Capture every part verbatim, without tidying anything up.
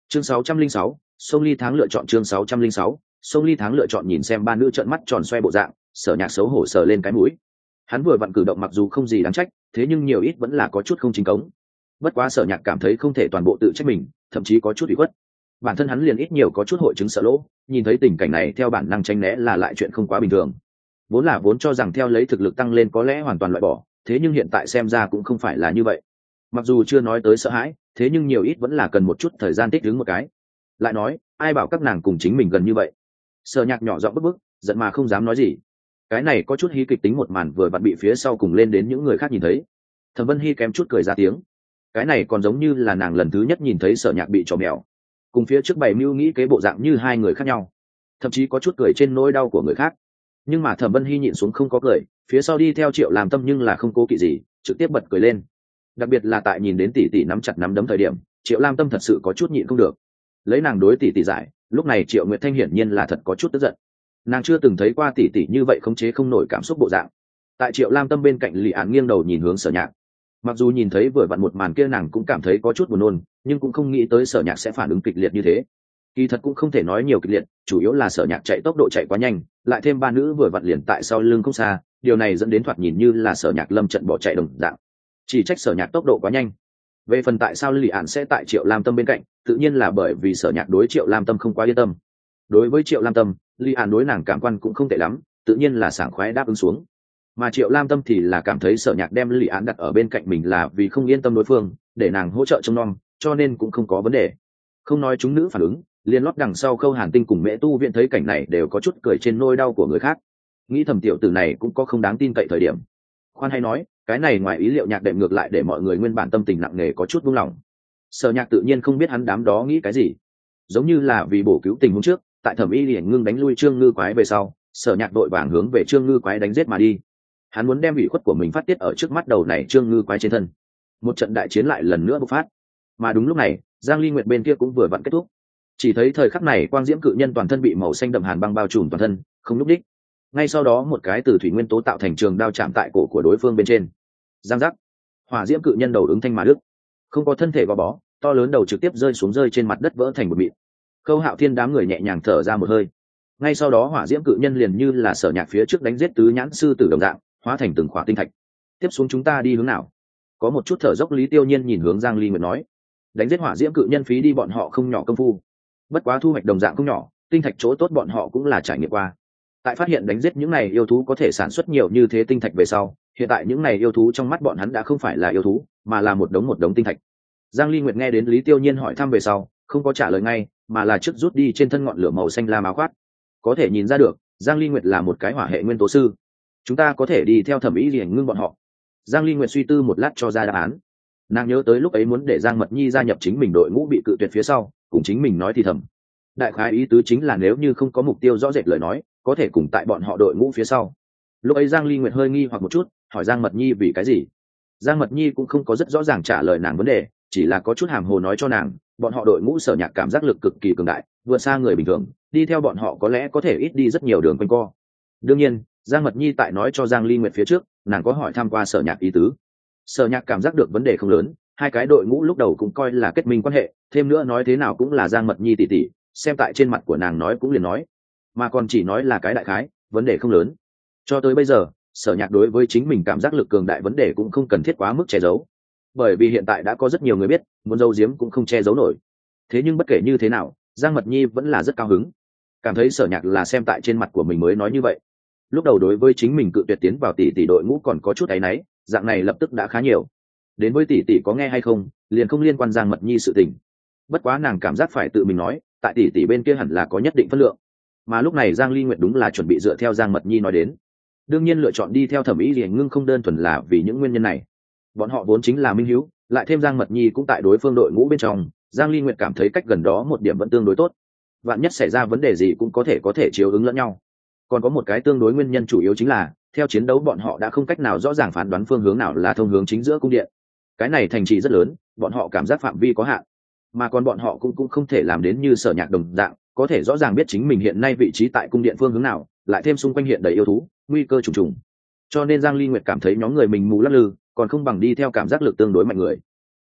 chương sáu trăm linh sáu, sông ly tháng lựa chọn chương sáu trăm linh sáu, sông ly tháng lựa chọn. Nhìn xem ba nữ trợn mắt tròn xoe bộ dạng, Sở Nhạc xấu hổ sờ lên cái mũi. Hắn vừa vặn cử động mặc dù không gì đáng trách, thế nhưng nhiều ít vẫn là có chút không chính cống. Bất quá Sở Nhạc cảm thấy không thể toàn bộ tự trách mình, thậm chí có chút ủy khuất. Bản thân hắn liền ít nhiều có chút hội chứng sợ lỗ, nhìn thấy tình cảnh này theo bản năng tránh né là lại chuyện không quá bình thường. Vốn là vốn cho rằng theo lấy thực lực tăng lên có lẽ hoàn toàn loại bỏ, thế nhưng hiện tại xem ra cũng không phải là như vậy. Mặc dù chưa nói tới sợ hãi, thế nhưng nhiều ít vẫn là cần một chút thời gian thích ứng một cái. Lại nói, ai bảo các nàng cùng chính mình gần như vậy. Sở Nhạc nhỏ giọng bức bức, giận mà không dám nói gì. Cái này có chút hí kịch tính một màn vừa vặn bị phía sau cùng lên đến những người khác nhìn thấy. Thẩm Vân Hy kém chút cười ra tiếng. Cái này còn giống như là nàng lần thứ nhất nhìn thấy Sở Nhạc bị trò mèo, cùng phía trước bày mưu nghĩ kế bộ dạng như hai người khác nhau, thậm chí có chút cười trên nỗi đau của người khác. Nhưng mà Thẩm Vân Hy nhịn xuống không có cười, phía sau đi theo Triệu Lam Tâm nhưng là không cố kỵ gì, trực tiếp bật cười lên. Đặc biệt là tại nhìn đến tỷ tỷ nắm chặt nắm đấm thời điểm, Triệu Lam Tâm thật sự có chút nhịn không được. Lấy nàng đối tỷ tỷ giải, lúc này Triệu Nguyệt Thanh hiển nhiên là thật có chút tức giận. Nàng chưa từng thấy qua tỷ tỷ như vậy khống chế không nổi cảm xúc bộ dạng. Tại Triệu Lam Tâm bên cạnh Lý Án nghiêng đầu nhìn hướng Sở Nhạc. Mặc dù nhìn thấy vừa vặn một màn kia nàng cũng cảm thấy có chút buồn nôn, nhưng cũng không nghĩ tới Sở Nhạc sẽ phản ứng kịch liệt như thế. Kỳ thật cũng không thể nói nhiều kịch liệt, chủ yếu là Sở Nhạc chạy tốc độ chạy quá nhanh, lại thêm ba nữ vừa vặn liền tại sau lưng không xa, điều này dẫn đến thoạt nhìn như là Sở Nhạc lâm trận bỏ chạy đồng dạng. Chỉ trách Sở Nhạc tốc độ quá nhanh. Về phần tại sao Lý Án sẽ tại Triệu Lam Tâm bên cạnh, tự nhiên là bởi vì Sở Nhạc đối Triệu Lam Tâm không quá yên tâm. Đối với Triệu Lam Tâm, Lý Án đối nàng cảm quan cũng không tệ lắm, tự nhiên là sảng khoái đáp ứng xuống. Mà Triệu Lam Tâm thì là cảm thấy Sở Nhạc đem Lý Án đặt ở bên cạnh mình là vì không yên tâm đối phương, để nàng hỗ trợ trông nom, cho nên cũng không có vấn đề. Không nói chúng nữ phản ứng, liên lót đằng sau Khâu Hàn Tinh cùng Mễ Tu Viện thấy cảnh này đều có chút cười trên nỗi đau của người khác, nghĩ thầm tiểu tử này cũng có không đáng tin cậy thời điểm. Khoan hay nói, cái này ngoài ý liệu Nhạc đệm ngược lại để mọi người nguyên bản tâm tình nặng nề có chút buông lỏng. Sở Nhạc tự nhiên không biết hắn đám đó nghĩ cái gì, giống như là vì bổ cứu tình huống trước, tại Thẩm Y liền ngưng đánh lui Trương Ngư Quái về sau, Sở Nhạc đội vàng hướng về Trương Ngư Quái đánh giết mà đi. Hắn muốn đem ủy khuất của mình phát tiết ở trước mắt đầu này Trương Ngư Quái trên thân. Một trận đại chiến lại lần nữa bộc phát. Mà đúng lúc này, Giang Ly Nguyệt bên kia cũng vừa vặn kết thúc. Chỉ thấy thời khắc này quang diễm cự nhân toàn thân bị màu xanh đậm hàn băng bao trùm toàn thân, không lúc đích. Ngay sau đó một cái từ thủy nguyên tố tạo thành trường đao chạm tại cổ của đối phương bên trên. Giang giác. Hỏa diễm cự nhân đầu ứng thanh mà đứt. Không có thân thể gò bó, to lớn đầu trực tiếp rơi xuống rơi trên mặt đất vỡ thành một mịn. Khâu Hạo Thiên đám người nhẹ nhàng thở ra một hơi. Ngay sau đó hỏa diễm cự nhân liền như là Sở Nhạc phía trước đánh giết tứ nhãn sư tử đồng dạng, hóa thành từng khỏa tinh thạch. Tiếp xuống chúng ta đi hướng nào? Có một chút thở dốc Lý Tiêu Nhiên nhìn hướng Giang Ly Nguyệt nói. Đánh giết hỏa diễm cự nhân phí đi bọn họ không nhỏ công phu, bất quá thu hoạch đồng dạng không nhỏ, tinh thạch chỗ tốt bọn họ cũng là trải nghiệm qua. Tại phát hiện đánh giết những này yêu thú có thể sản xuất nhiều như thế tinh thạch về sau, hiện tại những này yêu thú trong mắt bọn hắn đã không phải là yêu thú, mà là một đống một đống tinh thạch. Giang Ly Nguyệt nghe đến Lý Tiêu Nhiên hỏi thăm về sau, không có trả lời ngay, mà là trước rút đi trên thân ngọn lửa màu xanh lam áo khoác. Có thể nhìn ra được, Giang Ly Nguyệt là một cái hỏa hệ nguyên tố sư. Chúng ta có thể đi theo Thẩm Ý Liễu ngưng bọn họ. Giang Ly Nguyệt suy tư một lát cho ra đáp án. Nàng nhớ tới lúc ấy muốn để Giang Mật Nhi gia nhập chính mình đội ngũ bị cự tuyệt phía sau, cùng chính mình nói thì thầm. Đại khái ý tứ chính là nếu như không có mục tiêu rõ rệt lời nói, có thể cùng tại bọn họ đội ngũ phía sau. Lúc ấy Giang Ly Nguyệt hơi nghi hoặc một chút, hỏi Giang Mật Nhi vì cái gì. Giang Mật Nhi cũng không có rất rõ ràng trả lời nàng vấn đề, chỉ là có chút hàm hồ nói cho nàng, bọn họ đội ngũ Sở Nhạc cảm giác lực cực kỳ cường đại, vượt xa người bình thường, đi theo bọn họ có lẽ có thể ít đi rất nhiều đường quanh co. Đương nhiên, Giang Mật Nhi tại nói cho Giang Ly Nguyệt phía trước, nàng có hỏi thăm qua Sở Nhạc ý tứ. Sở Nhạc cảm giác được vấn đề không lớn, hai cái đội ngũ lúc đầu cũng coi là kết minh quan hệ, thêm nữa nói thế nào cũng là Giang Mật Nhi tỷ tỷ, xem tại trên mặt của nàng nói cũng liền nói, mà còn chỉ nói là cái đại khái, vấn đề không lớn. Cho tới bây giờ, Sở Nhạc đối với chính mình cảm giác lực cường đại vấn đề cũng không cần thiết quá mức che giấu, bởi vì hiện tại đã có rất nhiều người biết, muốn giấu giếm cũng không che giấu nổi. Thế nhưng bất kể như thế nào, Giang Mật Nhi vẫn là rất cao hứng, cảm thấy Sở Nhạc là xem tại trên mặt của mình mới nói như vậy. Lúc đầu đối với chính mình cự tuyệt tiến vào tỷ tỷ đội ngũ còn có chút áy náy, dạng này lập tức đã khá nhiều. Đến với tỷ tỷ có nghe hay không, liền không liên quan Giang Mật Nhi sự tình. Bất quá nàng cảm giác phải tự mình nói, tại tỷ tỷ bên kia hẳn là có nhất định phân lượng. Mà lúc này Giang Ly Nguyệt đúng là chuẩn bị dựa theo Giang Mật Nhi nói đến. Đương nhiên lựa chọn đi theo Thẩm Ý Liễu ngưng không đơn thuần là vì những nguyên nhân này. Bọn họ vốn chính là minh hữu, lại thêm Giang Mật Nhi cũng tại đối phương đội ngũ bên trong, Giang Ly Nguyệt cảm thấy cách gần đó một điểm vẫn tương đối tốt. Vạn nhất xảy ra vấn đề gì cũng có thể có thể chiếu ứng lẫn nhau. Còn có một cái tương đối nguyên nhân chủ yếu chính là, theo chiến đấu bọn họ đã không cách nào rõ ràng phán đoán phương hướng nào là thông hướng chính giữa cung điện. Cái này thành trì rất lớn, bọn họ cảm giác phạm vi có hạn, mà còn bọn họ cũng cũng không thể làm đến như Sở Nhạc đồng dạng, có thể rõ ràng biết chính mình hiện nay vị trí tại cung điện phương hướng nào, lại thêm xung quanh hiện đầy yêu thú, nguy cơ trùng trùng. Cho nên Giang Ly Nguyệt cảm thấy nhóm người mình mù lắc lư, còn không bằng đi theo cảm giác lực tương đối mạnh người.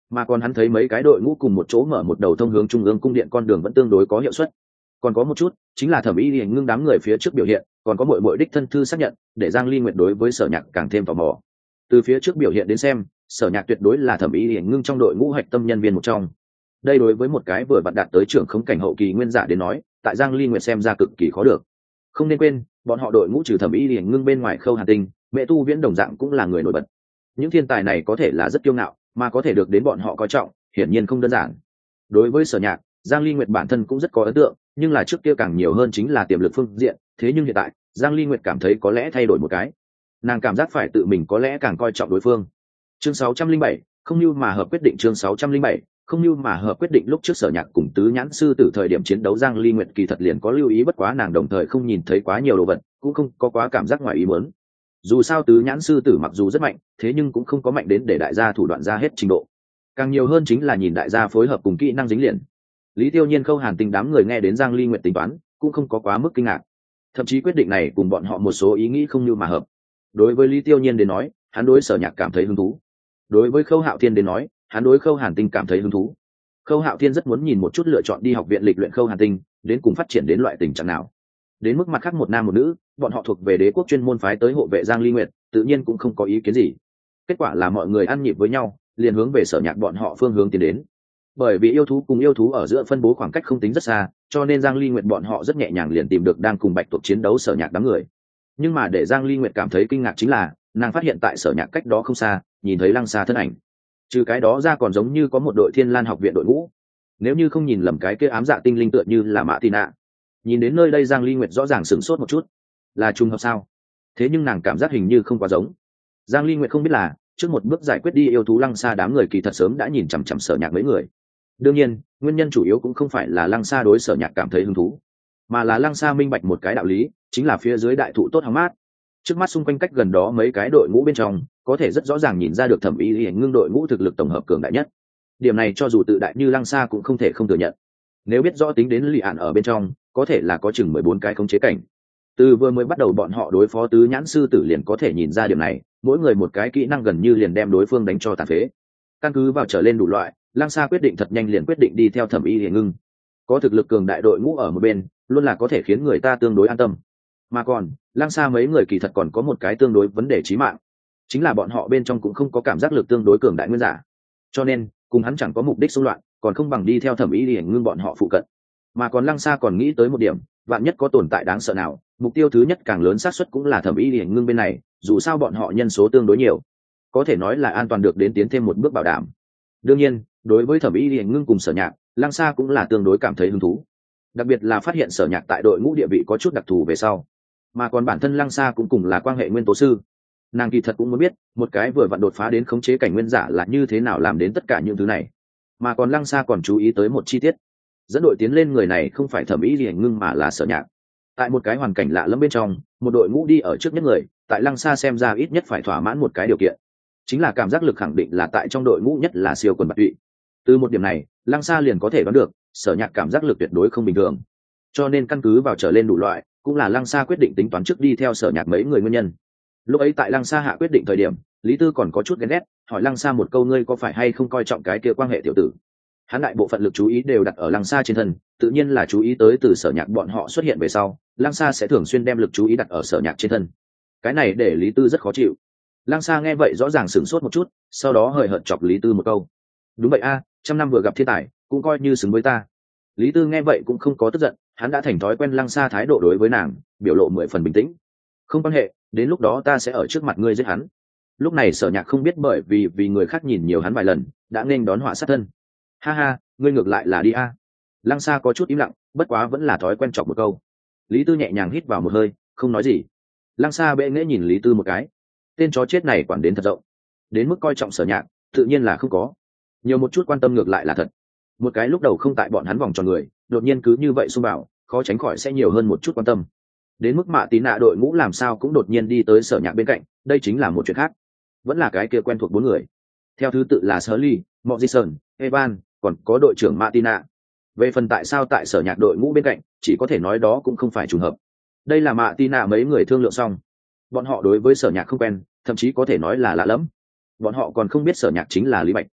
mà còn hắn thấy mấy cái đội ngũ cùng một chỗ mở một đầu thông hướng trung ương cung điện con đường vẫn tương đối có hiệu suất. Còn có một chút chính là thẩm y hiển ngưng đám người phía trước biểu hiện, còn có mỗi mỗi đích thân thư xác nhận, để Giang Ly Nguyệt đối với Sở Nhạc càng thêm tò mò. Từ phía trước biểu hiện đến xem, Sở Nhạc tuyệt đối là thẩm y hiển ngưng trong đội ngũ hạch tâm nhân viên một trong. Đây đối với một cái vừa vặn đạt tới trưởng khống cảnh hậu kỳ nguyên giả đến nói, tại Giang Ly Nguyệt xem ra cực kỳ khó được. Không nên quên, bọn họ đội ngũ trừ thẩm y hiển ngưng bên ngoài Khâu Hàn Tinh, Mẹ Tu Viễn đồng dạng cũng là người nổi bật. Những thiên tài này có thể là rất kiêu ngạo, mà có thể được đến bọn họ coi trọng, hiển nhiên không đơn giản. Đối với Sở Nhạc, Giang Ly Nguyệt bản thân cũng rất có ấn tượng, nhưng là trước kia càng nhiều hơn chính là tiềm lực phương diện, thế nhưng hiện tại, Giang Ly Nguyệt cảm thấy có lẽ thay đổi một cái. Nàng cảm giác phải tự mình có lẽ càng coi trọng đối phương. Chương sáu trăm lẻ bảy, không như mà hợp quyết định chương sáu trăm lẻ bảy, không như mà hợp quyết định lúc trước Sở Nhạc cùng Tứ Nhãn sư tử thời điểm chiến đấu Giang Ly Nguyệt kỳ thật liền có lưu ý, bất quá nàng đồng thời không nhìn thấy quá nhiều đồ vật, cũng không có quá cảm giác ngoài ý muốn. Dù sao Tứ Nhãn sư tử mặc dù rất mạnh, thế nhưng cũng không có mạnh đến để đại gia thủ đoạn ra hết trình độ. Càng nhiều hơn chính là nhìn đại gia phối hợp cùng kỹ năng dính liền. Lý Tiêu Nhiên, Khâu Hàn Tinh đám người nghe đến Giang Ly Nguyệt tính toán, cũng không có quá mức kinh ngạc. Thậm chí quyết định này cùng bọn họ một số ý nghĩ không như mà hợp. Đối với Lý Tiêu Nhiên đến nói, hắn đối Sở Nhạc cảm thấy hứng thú. Đối với Khâu Hạo Thiên đến nói, hắn đối Khâu Hàn Tinh cảm thấy hứng thú. Khâu Hạo Thiên rất muốn nhìn một chút lựa chọn đi học viện lịch luyện Khâu Hàn Tinh, đến cùng phát triển đến loại tình trạng nào. Đến mức mặt khác một nam một nữ, bọn họ thuộc về đế quốc chuyên môn phái tới hộ vệ Giang Ly Nguyệt, tự nhiên cũng không có ý kiến gì. Kết quả là mọi người ăn nhịp với nhau, liền hướng về Sở Nhạc bọn họ phương hướng tiến đến. Bởi vì yêu thú cùng yêu thú ở giữa phân bố khoảng cách không tính rất xa, cho nên Giang Ly Nguyệt bọn họ rất nhẹ nhàng liền tìm được đang cùng Bạch tuộc chiến đấu Sở Nhạc đám người. Nhưng mà để Giang Ly Nguyệt cảm thấy kinh ngạc chính là, nàng phát hiện tại Sở Nhạc cách đó không xa, nhìn thấy Lăng Sa thân ảnh. Trừ cái đó ra còn giống như có một đội Thiên Lan học viện đội ngũ. Nếu như không nhìn lầm cái kia ám dạ tinh linh tựa như là Mã Tì Nạ. Nhìn đến nơi đây Giang Ly Nguyệt rõ ràng sửng sốt một chút. Là trùng hợp sao? Thế nhưng nàng cảm giác hình như không quá giống. Giang Ly Nguyệt không biết là, trước một bước giải quyết đi yêu thú Lăng Sa đám người kỳ thật sớm đã nhìn chằm chằm Sở Nhạc mấy người. Đương nhiên, nguyên nhân chủ yếu cũng không phải là Lăng Sa đối Sở Nhạc cảm thấy hứng thú, mà là Lăng Sa minh bạch một cái đạo lý, chính là phía dưới đại thụ tốt hóng mát. Trước mắt xung quanh cách gần đó mấy cái đội ngũ bên trong, có thể rất rõ ràng nhìn ra được thẩm y hiển ngưng đội ngũ thực lực tổng hợp cường đại nhất. Điểm này cho dù tự đại như Lăng Sa cũng không thể không thừa nhận. Nếu biết rõ tính đến lì ạn ở bên trong, có thể là có chừng mười bốn cái khống chế cảnh. Từ vừa mới bắt đầu bọn họ đối phó Tứ Nhãn sư tử liền có thể nhìn ra điểm này, mỗi người một cái kỹ năng gần như liền đem đối phương đánh cho tàn phế. Căn cứ vào trở lên đủ loại, Lăng Sa quyết định thật nhanh liền quyết định đi theo thẩm y hiển ngưng. Có thực lực cường đại đội ngũ ở một bên, luôn là có thể khiến người ta tương đối an tâm. Mà còn, Lăng Sa mấy người kỳ thật còn có một cái tương đối vấn đề chí mạng, chính là bọn họ bên trong cũng không có cảm giác lực tương đối cường đại nguyên giả. Cho nên, cùng hắn chẳng có mục đích xung loạn, còn không bằng đi theo thẩm y hiển ngưng bọn họ phụ cận. Mà còn Lăng Sa còn nghĩ tới một điểm, vạn nhất có tồn tại đáng sợ nào, mục tiêu thứ nhất càng lớn xác suất cũng là thẩm y hiển ngưng bên này, dù sao bọn họ nhân số tương đối nhiều, có thể nói là an toàn được đến tiến thêm một bước bảo đảm. Đương nhiên, đối với thẩm y hiển ngưng cùng Sở Nhạc, Lăng Sa cũng là tương đối cảm thấy hứng thú, đặc biệt là phát hiện Sở Nhạc tại đội ngũ địa vị có chút đặc thù về sau. Mà còn bản thân Lăng Sa cũng cùng là quan hệ nguyên tố sư, nàng kỳ thật cũng muốn biết một cái vừa vặn đột phá đến khống chế cảnh nguyên giả là như thế nào làm đến tất cả những thứ này. Mà còn Lăng Sa còn chú ý tới một chi tiết, dẫn đội tiến lên người này không phải thẩm y hiển ngưng mà là Sở Nhạc. Tại một cái hoàn cảnh lạ lẫm bên trong, một đội ngũ đi ở trước nhất người, tại Lăng Sa xem ra ít nhất phải thỏa mãn một cái điều kiện, chính là cảm giác lực khẳng định là tại trong đội ngũ nhất là siêu quần bạt tụy. Từ một điểm này, Lăng Sa liền có thể đoán được Sở Nhạc cảm giác lực tuyệt đối không bình thường. Cho nên căn cứ vào trở lên đủ loại, cũng là Lăng Sa quyết định tính toán trước đi theo Sở Nhạc mấy người nguyên nhân. Lúc ấy tại Lăng Sa hạ quyết định thời điểm, Lý Tư còn có chút ghen ghét, hỏi Lăng Sa một câu, ngươi có phải hay không coi trọng cái kia quan hệ tiểu tử. Hắn đại bộ phận lực chú ý đều đặt ở Lăng Sa trên thân, tự nhiên là chú ý tới từ Sở Nhạc bọn họ xuất hiện về sau, Lăng Sa sẽ thường xuyên đem lực chú ý đặt ở Sở Nhạc trên thân. Cái này để Lý Tư rất khó chịu. Lăng Sa nghe vậy rõ ràng sửng sốt một chút, sau đó hời hợt chọc Lý Tư một câu. Đúng vậy a, trăm năm vừa gặp thiên tài, cũng coi như xứng với ta. Lý Tư nghe vậy cũng không có tức giận, hắn đã thành thói quen Lăng Sa thái độ đối với nàng, biểu lộ mười phần bình tĩnh. Không quan hệ, đến lúc đó ta sẽ ở trước mặt ngươi giết hắn. Lúc này Sở Nhạc không biết bởi vì vì người khác nhìn nhiều hắn vài lần, đã nên đón họa sát thân. Ha ha, ngươi ngược lại là đi a. Lăng Sa có chút im lặng, bất quá vẫn là thói quen chọc một câu. Lý Tư nhẹ nhàng hít vào một hơi, không nói gì. Lăng Sa bệ nghễ nhìn Lý Tư một cái. Tên chó chết này quản đến thật rộng, đến mức coi trọng Sở Nhạc tự nhiên là không có, nhiều một chút quan tâm ngược lại là thật. Một cái lúc đầu không tại bọn hắn vòng tròn người, đột nhiên cứ như vậy xung vào, khó tránh khỏi sẽ nhiều hơn một chút quan tâm. Đến mức Mạ Tí Nạ đội ngũ làm sao cũng đột nhiên đi tới Sở Nhạc bên cạnh, đây chính là một chuyện khác. Vẫn là cái kia quen thuộc bốn người, theo thứ tự là Shirley, Morrison, Evan, còn có đội trưởng Mạ Tí Nạ. Về phần tại sao tại Sở Nhạc đội ngũ bên cạnh, chỉ có thể nói đó cũng không phải trùng hợp. Đây là Mạ Tí Nạ mấy người thương lượng xong, bọn họ đối với Sở Nhạc không quen, thậm chí có thể nói là lạ lẫm. Bọn họ còn không biết Sở Nhạc chính là Lý Bạch.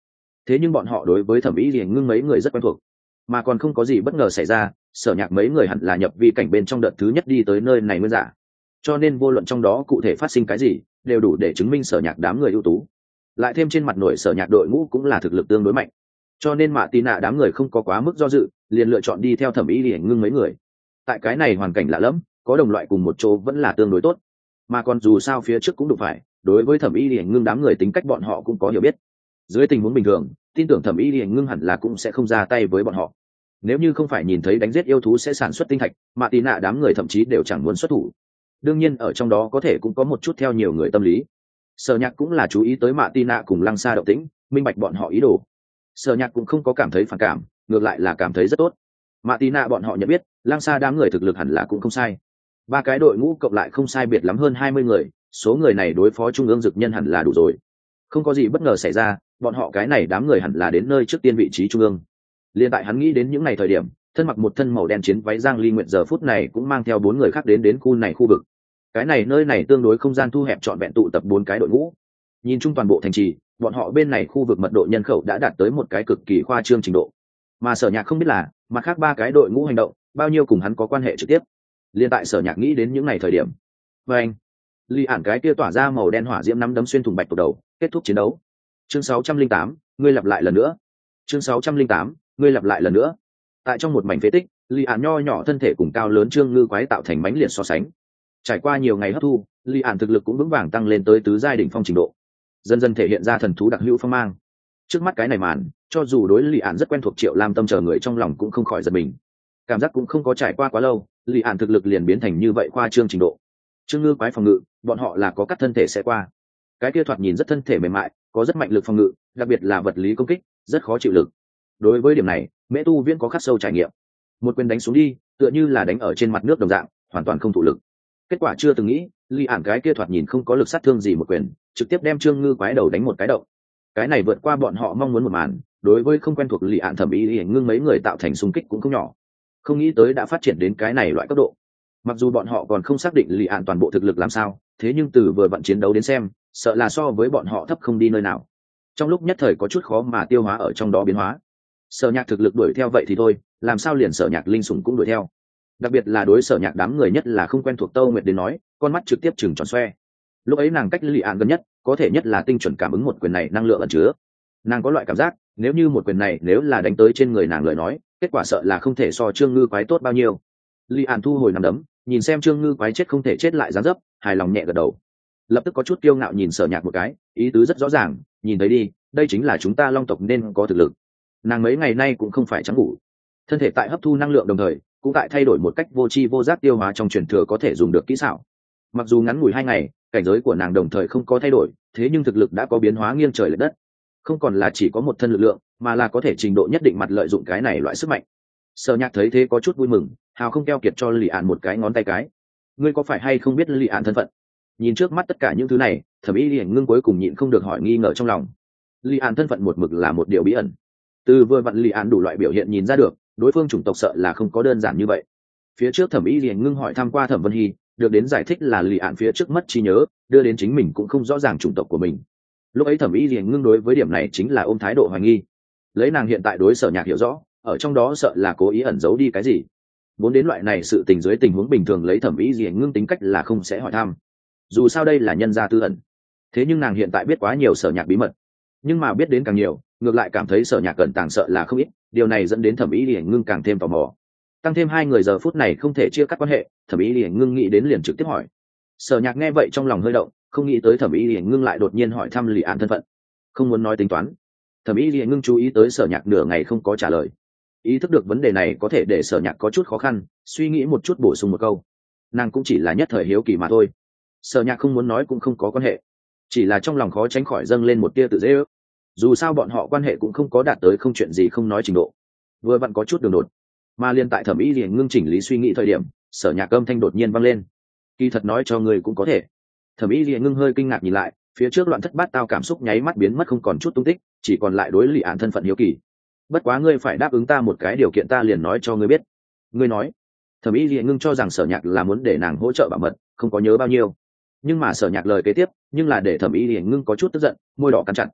thế nhưng bọn họ đối với thẩm ý liền ngưng mấy người rất quen thuộc, mà còn không có gì bất ngờ xảy ra. Sở Nhạc mấy người hẳn là nhập vi cảnh bên trong đợt thứ nhất đi tới nơi này nguyên giả, cho nên vô luận trong đó cụ thể phát sinh cái gì đều đủ để chứng minh Sở Nhạc đám người ưu tú. Lại thêm trên mặt nổi Sở Nhạc đội ngũ cũng là thực lực tương đối mạnh, cho nên Mạ Tí Nạ đám người không có quá mức do dự, liền lựa chọn đi theo thẩm ý liền ngưng mấy người. Tại cái này hoàn cảnh lạ lẫm, có đồng loại cùng một chỗ vẫn là tương đối tốt, mà còn dù sao phía trước cũng đủ phải, đối với thẩm ý liền ngưng đám người tính cách bọn họ cũng có hiểu biết. Dưới tình huống bình thường, tin tưởng thẩm ý liền ngưng hẳn là cũng sẽ không ra tay với bọn họ. Nếu như không phải nhìn thấy đánh giết yêu thú sẽ sản xuất tinh thạch, Mạ Tí Nạ đám người thậm chí đều chẳng muốn xuất thủ. Đương nhiên ở trong đó có thể cũng có một chút theo nhiều người tâm lý. Sở Nhạc cũng là chú ý tới Mạ Tí Nạ cùng Lăng Sa động tĩnh, minh bạch bọn họ ý đồ. Sở Nhạc cũng không có cảm thấy phản cảm, ngược lại là cảm thấy rất tốt. Mạ Tí Nạ bọn họ nhận biết, Lăng Sa đám người thực lực hẳn là cũng không sai. Ba cái đội ngũ cộng lại không sai biệt lắm hơn hai mươi người, số người này đối phó trung ương dực nhân hẳn là đủ rồi. Không có gì bất ngờ xảy ra, bọn họ cái này đám người hẳn là đến nơi trước tiên vị trí trung ương. Liên tại hắn nghĩ đến những ngày thời điểm, thân mặc một thân màu đen chiến váy Giang Ly Nguyệt giờ phút này cũng mang theo bốn người khác đến đến khu này khu vực. Cái này nơi này tương đối không gian thu hẹp, trọn vẹn tụ tập bốn cái đội ngũ. Nhìn chung toàn bộ thành trì, bọn họ bên này khu vực mật độ nhân khẩu đã đạt tới một cái cực kỳ khoa trương trình độ. Mà Sở Nhạc không biết là, mặt khác ba cái đội ngũ hành động, bao nhiêu cùng hắn có quan hệ trực tiếp. Liên tại Sở Nhạc nghĩ đến những ngày thời điểm. Và anh, Ly Ản cái kia tỏa ra màu đen hỏa diễm nắm đấm xuyên thủng bạch tuộc đầu, kết thúc chiến đấu. Chương sáu trăm linh tám, ngươi lặp lại lần nữa. Chương sáu trăm linh tám, ngươi lặp lại lần nữa. Tại trong một mảnh phế tích, Ly Ản nho nhỏ thân thể cùng cao lớn Trương Ngư quái tạo thành mãnh liệt so sánh. Trải qua nhiều ngày hấp thu, Ly Ản thực lực cũng vững vàng tăng lên tới tứ giai đỉnh phong trình độ, dần dần thể hiện ra thần thú đặc hữu phong mang. Trước mắt cái này màn, cho dù đối Ly Ản rất quen thuộc Triệu Lam Tâm chờ người trong lòng cũng không khỏi giật mình. Cảm giác cũng không có trải qua quá lâu, Ly Ản thực lực liền biến thành như vậy khoa trương trình độ. Trương Ngư quái phòng ngự, bọn họ là có cắt thân thể sẽ qua. Cái kia thoạt nhìn rất thân thể mềm mại, có rất mạnh lực phòng ngự, đặc biệt là vật lý công kích, rất khó chịu lực. Đối với điểm này, Mễ Tu Viễn có khắc sâu trải nghiệm. Một quyền đánh xuống đi, tựa như là đánh ở trên mặt nước đồng dạng, hoàn toàn không thụ lực. Kết quả chưa từng nghĩ, Ly Ản cái kia thoạt nhìn không có lực sát thương gì một quyền, trực tiếp đem Trương Ngư quái đầu đánh một cái động. Cái này vượt qua bọn họ mong muốn một màn, đối với không quen thuộc Ly Ản thẩm ý ngưng mấy người tạo thành xung kích cũng không nhỏ. Không nghĩ tới đã phát triển đến cái này loại cấp độ. Mặc dù bọn họ còn không xác định Ly Ản toàn bộ thực lực làm sao, thế nhưng từ vừa vận chiến đấu đến xem, sợ là so với bọn họ thấp không đi nơi nào. Trong lúc nhất thời có chút khó mà tiêu hóa ở trong đó biến hóa. Sở Nhạc thực lực đuổi theo vậy thì thôi, làm sao liền Sở Nhạc linh sủng cũng đuổi theo. Đặc biệt là đối Sở Nhạc đám người nhất là không quen thuộc Tâu Nguyệt đến nói, con mắt trực tiếp chừng tròn xoe. Lúc ấy nàng cách Ly Ản gần nhất, có thể nhất là tinh chuẩn cảm ứng một quyền này năng lượng ẩn chứa. Nàng có loại cảm giác, nếu như một quyền này nếu là đánh tới trên người nàng lời nói, kết quả sợ là không thể so Trương Ngư quái tốt bao nhiêu. Ly Ản thu hồi nắm đấm, nhìn xem Trương Ngư quái chết không thể chết lại dáng dấp, hài lòng nhẹ gật đầu. Lập tức có chút kiêu ngạo nhìn Sở Nhạc một cái, ý tứ rất rõ ràng, nhìn thấy đi, đây chính là chúng ta Long tộc nên có thực lực. Nàng mấy ngày nay cũng không phải trắng ngủ, thân thể tại hấp thu năng lượng đồng thời cũng tại thay đổi một cách vô tri vô giác tiêu hóa trong truyền thừa có thể dùng được kỹ xảo. Mặc dù ngắn ngủi hai ngày, cảnh giới của nàng đồng thời không có thay đổi, thế nhưng thực lực đã có biến hóa nghiêng trời lệch đất, không còn là chỉ có một thân lực lượng, mà là có thể trình độ nhất định mặt lợi dụng cái này loại sức mạnh. Sở Nhạc thấy thế có chút vui mừng, hào không keo kiệt cho Lì Ản một cái ngón tay cái. Ngươi có phải hay không biết Lì Ản thân phận? Nhìn trước mắt tất cả những thứ này, Thẩm Ý Liễu ngưng cuối cùng nhịn không được hỏi nghi ngờ trong lòng. Lì Ản thân phận một mực là một điều bí ẩn. Từ vừa vặn Lì Ản đủ loại biểu hiện nhìn ra được, đối phương chủng tộc sợ là không có đơn giản như vậy. Phía trước Thẩm Ý Liễu ngưng hỏi thăm qua Thẩm Vân Hy, được đến giải thích là Lì Ản phía trước mất trí nhớ, đưa đến chính mình cũng không rõ ràng chủng tộc của mình. Lúc ấy Thẩm Ý Liễu ngưng đối với điểm này chính là ôm thái độ hoài nghi. Lấy nàng hiện tại đối Sở Nhạc hiểu rõ, ở trong đó sợ là cố ý ẩn giấu đi cái gì. Vốn đến loại này sự tình dưới tình huống bình thường lấy Thẩm Ý Liễu ngưng tính cách là không sẽ hỏi thăm. Dù sao đây là nhân gia tư ẩn. Thế nhưng nàng hiện tại biết quá nhiều Sở Nhạc bí mật, nhưng mà biết đến càng nhiều, ngược lại cảm thấy Sở Nhạc cẩn tàng sợ là không ít, điều này dẫn đến Thẩm Ý Liễu ngưng càng thêm tò mò. Tăng thêm hai người giờ phút này không thể chia cắt quan hệ, Thẩm Ý Liễu ngưng nghĩ đến liền trực tiếp hỏi. Sở Nhạc nghe vậy trong lòng hơi động, không nghĩ tới Thẩm Ý Liễu ngưng lại đột nhiên hỏi thăm Lì Ản thân phận, không muốn nói tính toán. Thẩm Ý Liễu ngưng chú ý tới Sở Nhạc nửa ngày không có trả lời, ý thức được vấn đề này có thể để Sở Nhạc có chút khó khăn, suy nghĩ một chút bổ sung một câu. Nàng cũng chỉ là nhất thời hiếu kỳ mà thôi. Sở Nhạc không muốn nói cũng không có quan hệ, chỉ là trong lòng khó tránh khỏi dâng lên một tia tự dễ ước. Dù sao bọn họ quan hệ cũng không có đạt tới không chuyện gì không nói trình độ, vừa vặn có chút đường đột. Mà liên tại Thẩm Ý Liễu ngưng chỉnh lý suy nghĩ thời điểm, Sở Nhạc âm thanh đột nhiên vang lên. Kỳ thật nói cho người cũng có thể. Thẩm Ý Liễu ngưng hơi kinh ngạc nhìn lại, phía trước loạn thất bát tao cảm xúc nháy mắt biến mất không còn chút tung tích, chỉ còn lại đối Lì Ản thân phận hiếu kỳ. Bất quá ngươi phải đáp ứng ta một cái điều kiện, ta liền nói cho ngươi biết. Ngươi nói. Thẩm Ý Liễu ngưng cho rằng Sở Nhạc là muốn để nàng hỗ trợ bảo mật, không có nhớ bao nhiêu. Nhưng mà Sở Nhạc lời kế tiếp, nhưng là để Thẩm Ý Liễu ngưng có chút tức giận, môi đỏ cắn chặt.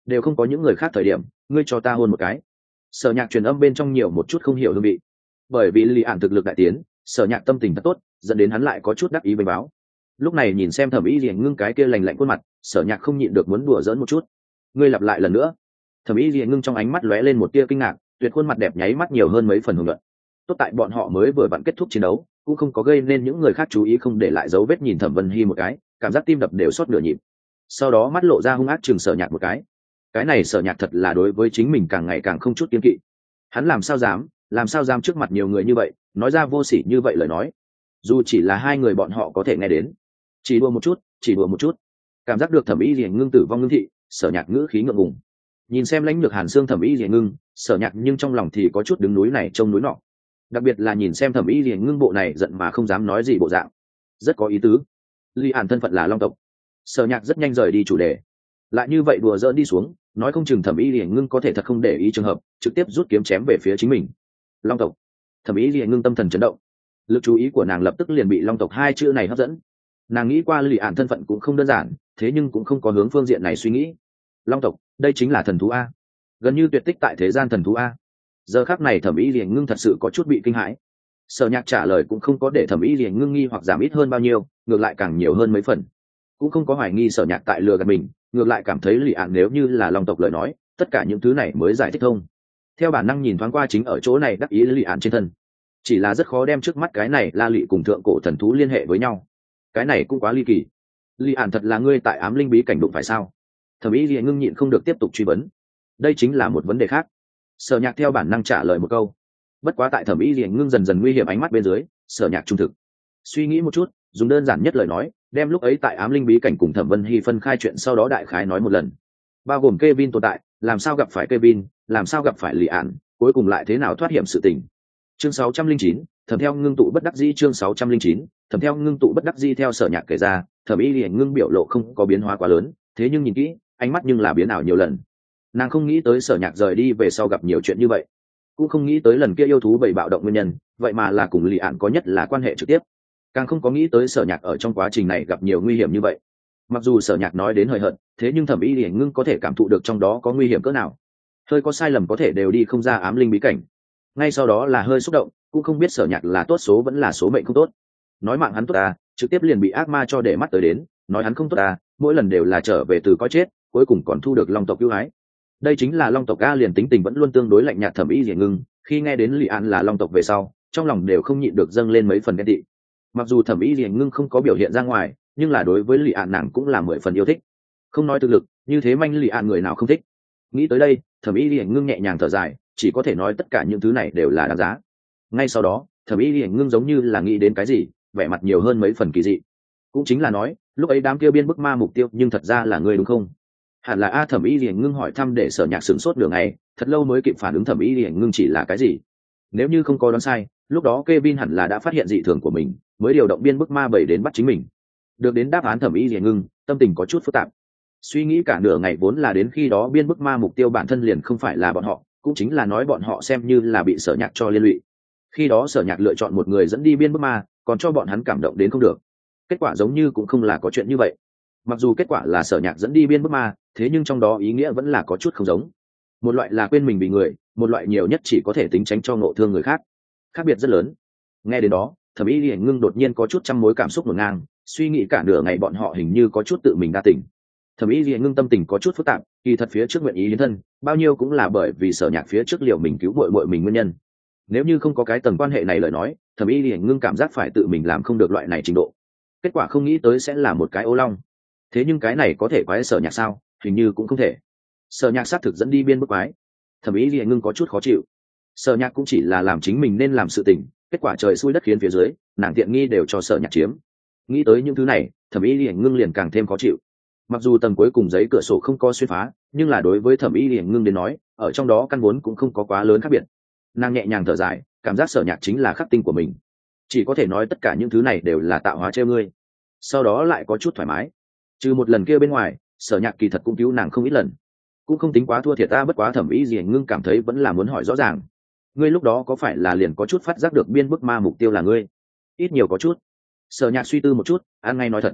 đều không có những người khác thời điểm ngươi cho ta hôn một cái. Sở Nhạc truyền âm bên trong nhiều một chút không hiểu hương vị, bởi vì Lý Ản thực lực đại tiến, Sở Nhạc tâm tình thật tốt, dẫn đến hắn lại có chút đắc ý bày báo. Lúc này nhìn xem Thẩm Y Liễu Ngưng cái kia lành lạnh khuôn mặt, Sở Nhạc không nhịn được muốn đùa giỡn một chút. Ngươi lặp lại lần nữa. Thẩm Y Liễu Ngưng trong ánh mắt lóe lên một tia kinh ngạc, tuyệt khuôn mặt đẹp nháy mắt nhiều hơn mấy phần hưởng luận. Tốt tại bọn họ mới vừa vặn kết thúc chiến đấu, cũng không có gây nên những người khác chú ý, không để lại dấu vết nhìn Thẩm Vân Hy một cái, cảm giác tim đập đều sốt nửa nhịp. Sau đó mắt lộ ra hung ác chừng Sở Nhạc một cái. Cái này Sở Nhạc thật là đối với chính mình càng ngày càng không chút kiêng kỵ. Hắn làm sao dám, làm sao dám trước mặt nhiều người như vậy, nói ra vô sỉ như vậy lời nói. Dù chỉ là hai người bọn họ có thể nghe đến. Chỉ đùa một chút, chỉ đùa một chút. Cảm giác được Thẩm Y Liễu Ngưng tử vong ngưng thị, Sở Nhạc ngữ khí ngượng ngùng. Nhìn xem lãnh lược hàn xương Thẩm Y Liễu Ngưng, Sở Nhạc nhưng trong lòng thì có chút đứng núi này trông núi nọ. Đặc biệt là nhìn xem Thẩm Y Liễu Ngưng bộ này giận mà không dám nói gì bộ dạng, rất có ý tứ. Lý Ản thân phận là Long tộc. Sở Nhạc rất nhanh rời đi chủ đề. Lại như vậy đùa giỡn đi xuống, nói không chừng Thẩm Y Liễu Ngưng có thể thật không để ý trường hợp, trực tiếp rút kiếm chém về phía chính mình. Long tộc. Thẩm Y Liễu Ngưng tâm thần chấn động, lực chú ý của nàng lập tức liền bị Long tộc hai chữ này hấp dẫn. Nàng nghĩ qua Lý Ản thân phận cũng không đơn giản, thế nhưng cũng không có hướng phương diện này suy nghĩ. Long tộc, đây chính là thần thú a, gần như tuyệt tích tại thế gian thần thú a. Giờ khắc này Thẩm Y Liễu Ngưng thật sự có chút bị kinh hãi. Sở Nhạc trả lời cũng không có để Thẩm Y Liễu Ngưng nghi hoặc giảm ít hơn bao nhiêu, ngược lại càng nhiều hơn mấy phần. Cũng không có hoài nghi Sở Nhạc tại lừa gạt mình, ngược lại cảm thấy Lý Ản nếu như là Long tộc lời nói, tất cả những thứ này mới giải thích thông. Theo bản năng nhìn thoáng qua chính ở chỗ này đắc ý Lý Ản trên thân, chỉ là rất khó đem trước mắt cái này La Lị cùng thượng cổ thần thú liên hệ với nhau. Cái này cũng quá ly kỳ. Lý Ản thật là ngươi tại ám linh bí cảnh đụng phải sao? Thẩm Y Liễu Ngưng nhịn không được tiếp tục truy vấn. Đây chính là một vấn đề khác. Sở Nhạc theo bản năng trả lời một câu. Bất quá tại Thẩm Y Liễu Ngưng dần dần nguy hiểm ánh mắt bên dưới, Sở Nhạc trung thực. Suy nghĩ một chút, dùng đơn giản nhất lời nói, đem lúc ấy tại ám linh bí cảnh cùng Thẩm Vân Hy phân khai chuyện sau đó đại khái nói một lần. Bao gồm Kevin tồn tại, làm sao gặp phải Kevin, làm sao gặp phải Lý Ản, cuối cùng lại thế nào thoát hiểm sự tình. Chương sáu trăm linh chín, thẩm theo ngưng tụ bất đắc dĩ. Chương sáu trăm linh chín, thẩm theo ngưng tụ bất đắc dĩ. Theo Sở Nhạc kể ra, Thẩm Y Liễu Ngưng biểu lộ không có biến hóa quá lớn, thế nhưng nhìn kỹ, ánh mắt nhưng là biến ảo nhiều lần. Nàng không nghĩ tới Sở Nhạc rời đi về sau gặp nhiều chuyện như vậy, cũng không nghĩ tới lần kia yêu thú bầy bạo động nguyên nhân, vậy mà là cùng Lý Ản có nhất là quan hệ trực tiếp, càng không có nghĩ tới Sở Nhạc ở trong quá trình này gặp nhiều nguy hiểm như vậy. Mặc dù Sở Nhạc nói đến hời hợt, thế nhưng Thẩm Y Liễu Ngưng có thể cảm thụ được trong đó có nguy hiểm cỡ nào. Hơi có sai lầm có thể đều đi không ra ám linh bí cảnh. Ngay sau đó là hơi xúc động, cũng không biết Sở Nhạc là tốt số vẫn là số mệnh không tốt. Nói mạng hắn tốt à, trực tiếp liền bị ác ma cho để mắt tới đến, nói hắn không tốt à, mỗi lần đều là trở về từ có chết, cuối cùng còn thu được Long tộc ưu ái. Đây chính là Long tộc a. Liền tính tình vẫn luôn tương đối lạnh nhạt Thẩm Y Liễu Ngưng, khi nghe đến Lý Ản là Long tộc về sau, trong lòng đều không nhịn được dâng lên mấy phần ghen tị. Mặc dù Thẩm Y Liễu Ngưng không có biểu hiện ra ngoài, nhưng là đối với Lý Ản nàng cũng là mười phần yêu thích. Không nói thực lực, như thế manh Lý Ản người nào không thích. Nghĩ tới đây, Thẩm Y Liễu Ngưng nhẹ nhàng thở dài, chỉ có thể nói tất cả những thứ này đều là đáng giá. Ngay sau đó, Thẩm Y Liễu Ngưng giống như là nghĩ đến cái gì, vẻ mặt nhiều hơn mấy phần kỳ dị. Cũng chính là nói, lúc ấy đám kia biên bức ma mục tiêu, nhưng thật ra là ngươi đúng không? Hẳn là a. Thẩm Y Liễu Ngưng hỏi thăm để Sở Nhạc sửng sốt đường này, thật lâu mới kịp phản ứng Thẩm Y Liễu Ngưng chỉ là cái gì. Nếu như không có đoán sai, lúc đó Kevin hẳn là đã phát hiện dị thường của mình, mới điều động biên bức ma bảy đến bắt chính mình. Được đến đáp án Thẩm Y Liễu Ngưng, tâm tình có chút phức tạp. Suy nghĩ cả nửa ngày vốn là đến khi đó biên bức ma mục tiêu bản thân liền không phải là bọn họ, cũng chính là nói bọn họ xem như là bị Sở Nhạc cho liên lụy. Khi đó Sở Nhạc lựa chọn một người dẫn đi biên bức ma, còn cho bọn hắn cảm động đến không được. Kết quả giống như cũng không là có chuyện như vậy. Mặc dù kết quả là Sở Nhạc dẫn đi biên bức ma, thế nhưng trong đó ý nghĩa vẫn là có chút không giống. Một loại là quên mình vì người, một loại nhiều nhất chỉ có thể tính tránh cho ngộ thương người khác. Khác biệt rất lớn. Nghe đến đó, Thẩm Y Liễu Ngưng đột nhiên có chút trăm mối cảm xúc ngổn ngang, suy nghĩ cả nửa ngày bọn họ hình như có chút tự mình đa tình. Thẩm Y Liễu Ngưng tâm tình có chút phức tạp, kỳ thật phía trước nguyện ý hiến thân, bao nhiêu cũng là bởi vì Sở Nhạc phía trước liều mình cứu muội muội mình nguyên nhân. Nếu như không có cái tầng quan hệ này lời nói, Thẩm Y Liễu Ngưng cảm giác phải tự mình làm không được loại này trình độ. Kết quả không nghĩ tới sẽ là một cái ô long. Thế nhưng cái này có thể quái Sở Nhạc sao? Hình như cũng không thể. Sở Nhạc xác thực dẫn đi biên bức quái. Thẩm Y Liễu Ngưng có chút khó chịu. Sở Nhạc cũng chỉ là làm chính mình nên làm sự tình, kết quả trời xui đất khiến phía dưới, nàng tiện nghi đều cho Sở Nhạc chiếm. Nghĩ tới những thứ này, Thẩm Y Liễu Ngưng liền càng thêm khó chịu. Mặc dù tầng cuối cùng giấy cửa sổ không có xuyên phá, nhưng là đối với Thẩm Y Liễu Ngưng đến nói, ở trong đó căn vốn cũng không có quá lớn khác biệt. Nàng nhẹ nhàng thở dài, cảm giác Sở Nhạc chính là khắc tinh của mình. Chỉ có thể nói tất cả những thứ này đều là tạo hóa trêu ngươi. Sau đó lại có chút thoải mái. Trừ một lần kia bên ngoài, Sở Nhạc kỳ thật cũng cứu nàng không ít lần, cũng không tính quá thua thiệt ta. Bất quá Thẩm Y Liễu Ngưng cảm thấy vẫn là muốn hỏi rõ ràng, ngươi lúc đó có phải là liền có chút phát giác được biên bức ma mục tiêu là ngươi? Ít nhiều có chút. Sở Nhạc suy tư một chút, ăn ngay nói thật.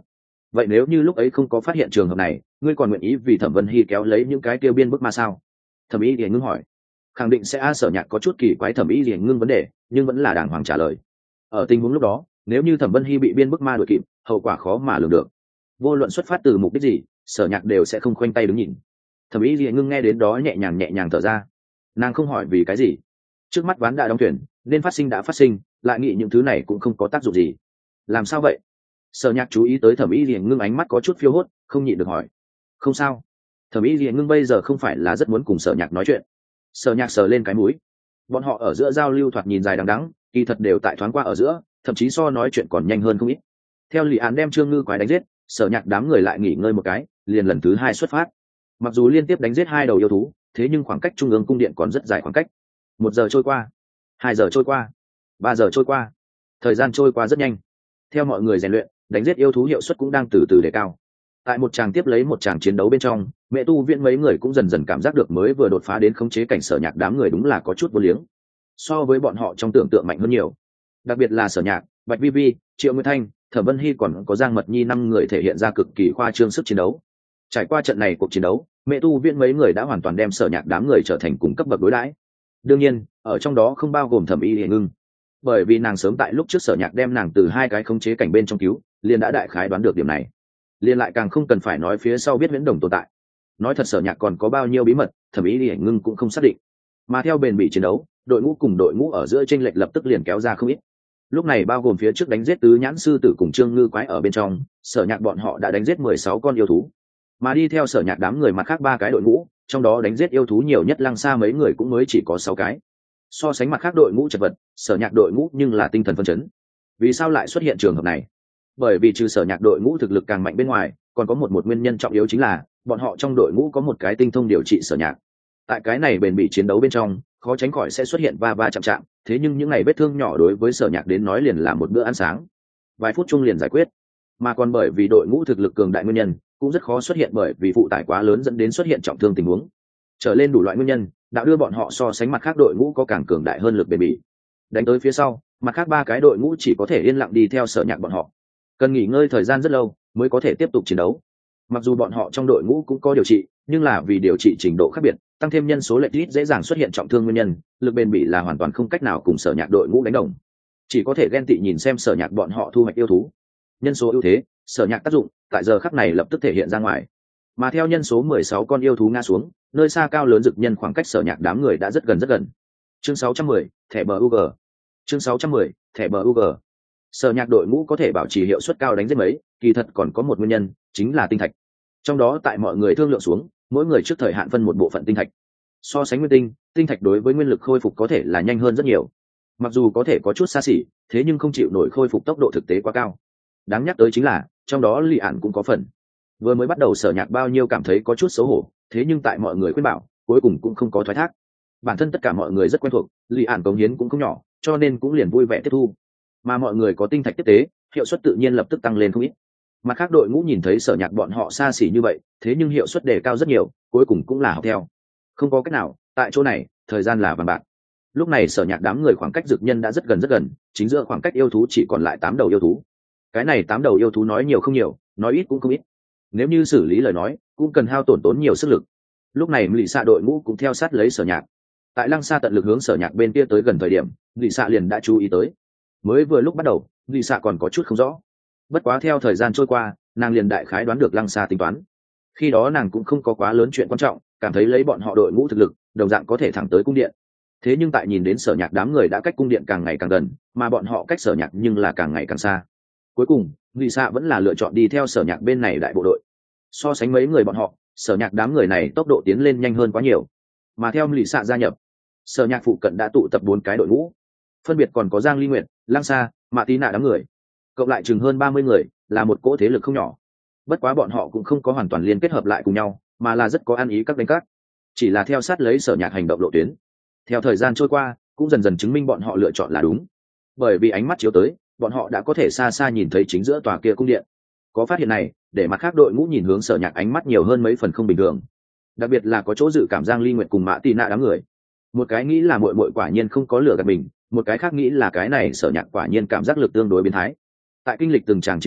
vậy nếu như lúc ấy không có phát hiện trường hợp này, ngươi còn nguyện ý vì Thẩm Vân Hy kéo lấy những cái tiêu biên bức ma sao? Thẩm Y Lìa Ngưng hỏi. Khẳng định sẽ a. Sở Nhạc có chút kỳ quái Thẩm Y Lìa Ngưng vấn đề, nhưng vẫn là đàng hoàng trả lời. Ở tình huống lúc đó, nếu như Thẩm Vân Hy bị biên bức ma đuổi kịp, hậu quả khó mà lường được. Vô luận xuất phát từ mục đích gì, Sở Nhạc đều sẽ không khoanh tay đứng nhìn. Thẩm Y Lìa Ngưng nghe đến đó nhẹ nhàng nhẹ nhàng thở ra. Nàng không hỏi vì cái gì, trước mắt ván đã đóng thuyền, nên phát sinh đã phát sinh, lại nghĩ những thứ này cũng không có tác dụng gì. Làm sao vậy? Sở Nhạc chú ý tới Thẩm Y Lìa Ngưng ánh mắt có chút phiêu hốt, không nhịn được hỏi. Không sao. Thẩm Y Lìa Ngưng bây giờ không phải là rất muốn cùng Sở Nhạc nói chuyện. Sở Nhạc sờ lên cái mũi. Bọn họ ở giữa giao lưu thoạt nhìn dài đằng đẵng, kỳ thật đều tại thoáng qua ở giữa, thậm chí so nói chuyện còn nhanh hơn không ít. Theo Lý Án đem Trương Ngư quái đánh giết, Sở Nhạc đám người lại nghỉ ngơi một cái, liền lần thứ hai xuất phát. Mặc dù liên tiếp đánh giết hai đầu yêu thú, thế nhưng khoảng cách trung ương cung điện còn rất dài khoảng cách. Một giờ trôi qua, hai giờ trôi qua, ba giờ trôi qua, thời gian trôi qua rất nhanh. Theo mọi người rèn luyện, đánh giết yêu thú hiệu suất cũng đang từ từ đề cao. Tại một tràng tiếp lấy một tràng chiến đấu bên trong, Mẹ Tu Viện mấy người cũng dần dần cảm giác được mới vừa đột phá đến khống chế cảnh Sở Nhạc đám người đúng là có chút vô liếng, so với bọn họ trong tưởng tượng mạnh hơn nhiều. Đặc biệt là Sở Nhạc, Bạch Vi Vi, Triệu Nguyên Thanh, Thẩm Vân Hy còn có Giang Mật Nhi năm người thể hiện ra cực kỳ khoa trương sức chiến đấu. Trải qua trận này cuộc chiến đấu, Mẹ Tu Viện mấy người đã hoàn toàn đem Sở Nhạc đám người trở thành cùng cấp bậc đối đãi. Đương nhiên, ở trong đó không bao gồm Thẩm Y Lìa Ngưng, bởi vì nàng sớm tại lúc trước Sở Nhạc đem nàng từ hai cái khống chế cảnh bên trong cứu, liền đã đại khái đoán được điểm này. Liền lại càng không cần phải nói phía sau biết Viễn Đồng tồn tại. Nói thật Sở Nhạc còn có bao nhiêu bí mật, Thẩm Y Lìa Ngưng cũng không xác định. Mà theo bền bỉ chiến đấu, đội ngũ cùng đội ngũ ở giữa chênh lệch lập tức liền kéo ra không ít. Lúc này bao gồm phía trước đánh giết tứ nhãn sư tử cùng Trương Ngư quái ở bên trong, Sở Nhạc bọn họ đã đánh giết mười sáu con yêu thú. Mà đi theo Sở Nhạc đám người mặt khác ba cái đội ngũ, trong đó đánh giết yêu thú nhiều nhất Lăng Sa mấy người cũng mới chỉ có sáu cái. So sánh mặt khác đội ngũ chật vật, Sở Nhạc đội ngũ nhưng là tinh thần phấn chấn. Vì sao lại xuất hiện trường hợp này? Bởi vì trừ Sở Nhạc đội ngũ thực lực càng mạnh bên ngoài, còn có một một nguyên nhân trọng yếu chính là bọn họ trong đội ngũ có một cái tinh thông điều trị Sở Nhạc. Tại cái này bền bỉ chiến đấu bên trong, khó tránh khỏi sẽ xuất hiện va va chạm chạm, thế nhưng những ngày vết thương nhỏ đối với Sở Nhạc đến nói liền là một bữa ăn sáng, vài phút chung liền giải quyết. Mà còn bởi vì đội ngũ thực lực cường đại nguyên nhân, cũng rất khó xuất hiện bởi vì phụ tải quá lớn dẫn đến xuất hiện trọng thương tình huống. Trở lên đủ loại nguyên nhân, đã đưa bọn họ so sánh mặt khác đội ngũ có càng cường đại hơn lực bền bỉ. Đánh tới phía sau, mặt khác ba cái đội ngũ chỉ có thể yên lặng đi theo Sở Nhạc bọn họ, cần nghỉ ngơi thời gian rất lâu mới có thể tiếp tục chiến đấu. Mặc dù bọn họ trong đội ngũ cũng có điều trị, nhưng là vì điều trị trình độ khác biệt, tăng thêm nhân số lệch ít dễ dàng xuất hiện trọng thương nguyên nhân, lực bền bỉ là hoàn toàn không cách nào cùng Sở Nhạc đội ngũ đánh đồng. Chỉ có thể ghen tị nhìn xem Sở Nhạc bọn họ thu hoạch yêu thú. Nhân số ưu thế, Sở Nhạc tác dụng, tại giờ khắc này lập tức thể hiện ra ngoài. Mà theo nhân số mười sáu con yêu thú ngã xuống, nơi xa cao lớn dực nhân khoảng cách Sở Nhạc đám người đã rất gần rất gần. Chương sáu trăm mười, thẻ bờ u giê. Chương sáu trăm mười, thẻ bờ u giê. Sở Nhạc đội ngũ có thể bảo trì hiệu suất cao đánh giết mấy, kỳ thật còn có một nguyên nhân, chính là tinh thạch. Trong đó tại mọi người thương lượng xuống, mỗi người trước thời hạn phân một bộ phận tinh thạch. So sánh nguyên tinh, tinh thạch đối với nguyên lực khôi phục có thể là nhanh hơn rất nhiều. Mặc dù có thể có chút xa xỉ, thế nhưng không chịu nổi khôi phục tốc độ thực tế quá cao. Đáng nhắc tới chính là, trong đó Lý Ản cũng có phần. Vừa mới bắt đầu Sở Nhạc bao nhiêu cảm thấy có chút xấu hổ, thế nhưng tại mọi người khuyên bảo, cuối cùng cũng không có thoái thác. Bản thân tất cả mọi người rất quen thuộc, Lý Ản cống hiến cũng không nhỏ, cho nên cũng liền vui vẻ tiếp thu. Mà mọi người có tinh thạch tiếp tế, hiệu suất tự nhiên lập tức tăng lên không ít. Mặt khác đội ngũ nhìn thấy Sở Nhạc bọn họ xa xỉ như vậy, thế nhưng hiệu suất đề cao rất nhiều, cuối cùng cũng là học theo. Không có cách nào, tại chỗ này, thời gian là vàng bạc. Lúc này Sở Nhạc đám người khoảng cách dực nhân đã rất gần rất gần, chính giữa khoảng cách yêu thú chỉ còn lại tám đầu yêu thú. Cái này tám đầu yêu thú nói nhiều không nhiều, nói ít cũng không ít. Nếu như xử lý lời nói, cũng cần hao tổn tốn nhiều sức lực. Lúc này Lệ Xạ đội ngũ cũng theo sát lấy Sở Nhạc. Tại Lăng Sa tận lực hướng Sở Nhạc bên kia tới gần thời điểm, Lệ Xạ liền đã chú ý tới. Mới vừa lúc bắt đầu, Lệ Xạ còn có chút không rõ. Bất quá theo thời gian trôi qua, nàng liền đại khái đoán được Lăng Sa tính toán. Khi đó nàng cũng không có quá lớn chuyện quan trọng, cảm thấy lấy bọn họ đội ngũ thực lực, đồng dạng có thể thẳng tới cung điện. Thế nhưng tại nhìn đến Sở Nhạc đám người đã cách cung điện càng ngày càng gần, mà bọn họ cách Sở Nhạc nhưng là càng ngày càng xa. Cuối cùng, Lệ Xạ vẫn là lựa chọn đi theo Sở Nhạc bên này đại bộ đội. So sánh mấy người bọn họ, Sở Nhạc đám người này tốc độ tiến lên nhanh hơn quá nhiều. Mà theo Lệ Xạ gia nhập, Sở Nhạc phụ cận đã tụ tập bốn cái đội ngũ, phân biệt còn có Giang Ly Nguyệt, Lăng Sa, Mạ Tí Nạ đám người, cộng lại chừng hơn ba mươi người, là một cỗ thế lực không nhỏ. Bất quá bọn họ cũng không có hoàn toàn liên kết hợp lại cùng nhau, mà là rất có ăn ý các đánh các, chỉ là theo sát lấy Sở Nhạc hành động lộ tuyến. Theo thời gian trôi qua, cũng dần dần chứng minh bọn họ lựa chọn là đúng, bởi vì ánh mắt chiếu tới, bọn họ đã có thể xa xa nhìn thấy chính giữa tòa kia cung điện. Có phát hiện này, để mặt khác đội ngũ nhìn hướng Sở Nhạc ánh mắt nhiều hơn mấy phần không bình thường, đặc biệt là có chỗ dự cảm Giang Ly Nguyệt cùng Mã Tì Nạ đám người. Một cái nghĩ là muội muội quả nhiên không có lừa gạt mình, một cái khác nghĩ là cái này Sở Nhạc quả nhiên cảm giác lực tương đối biến thái. Tại kinh lịch từng tràng chiến đấu,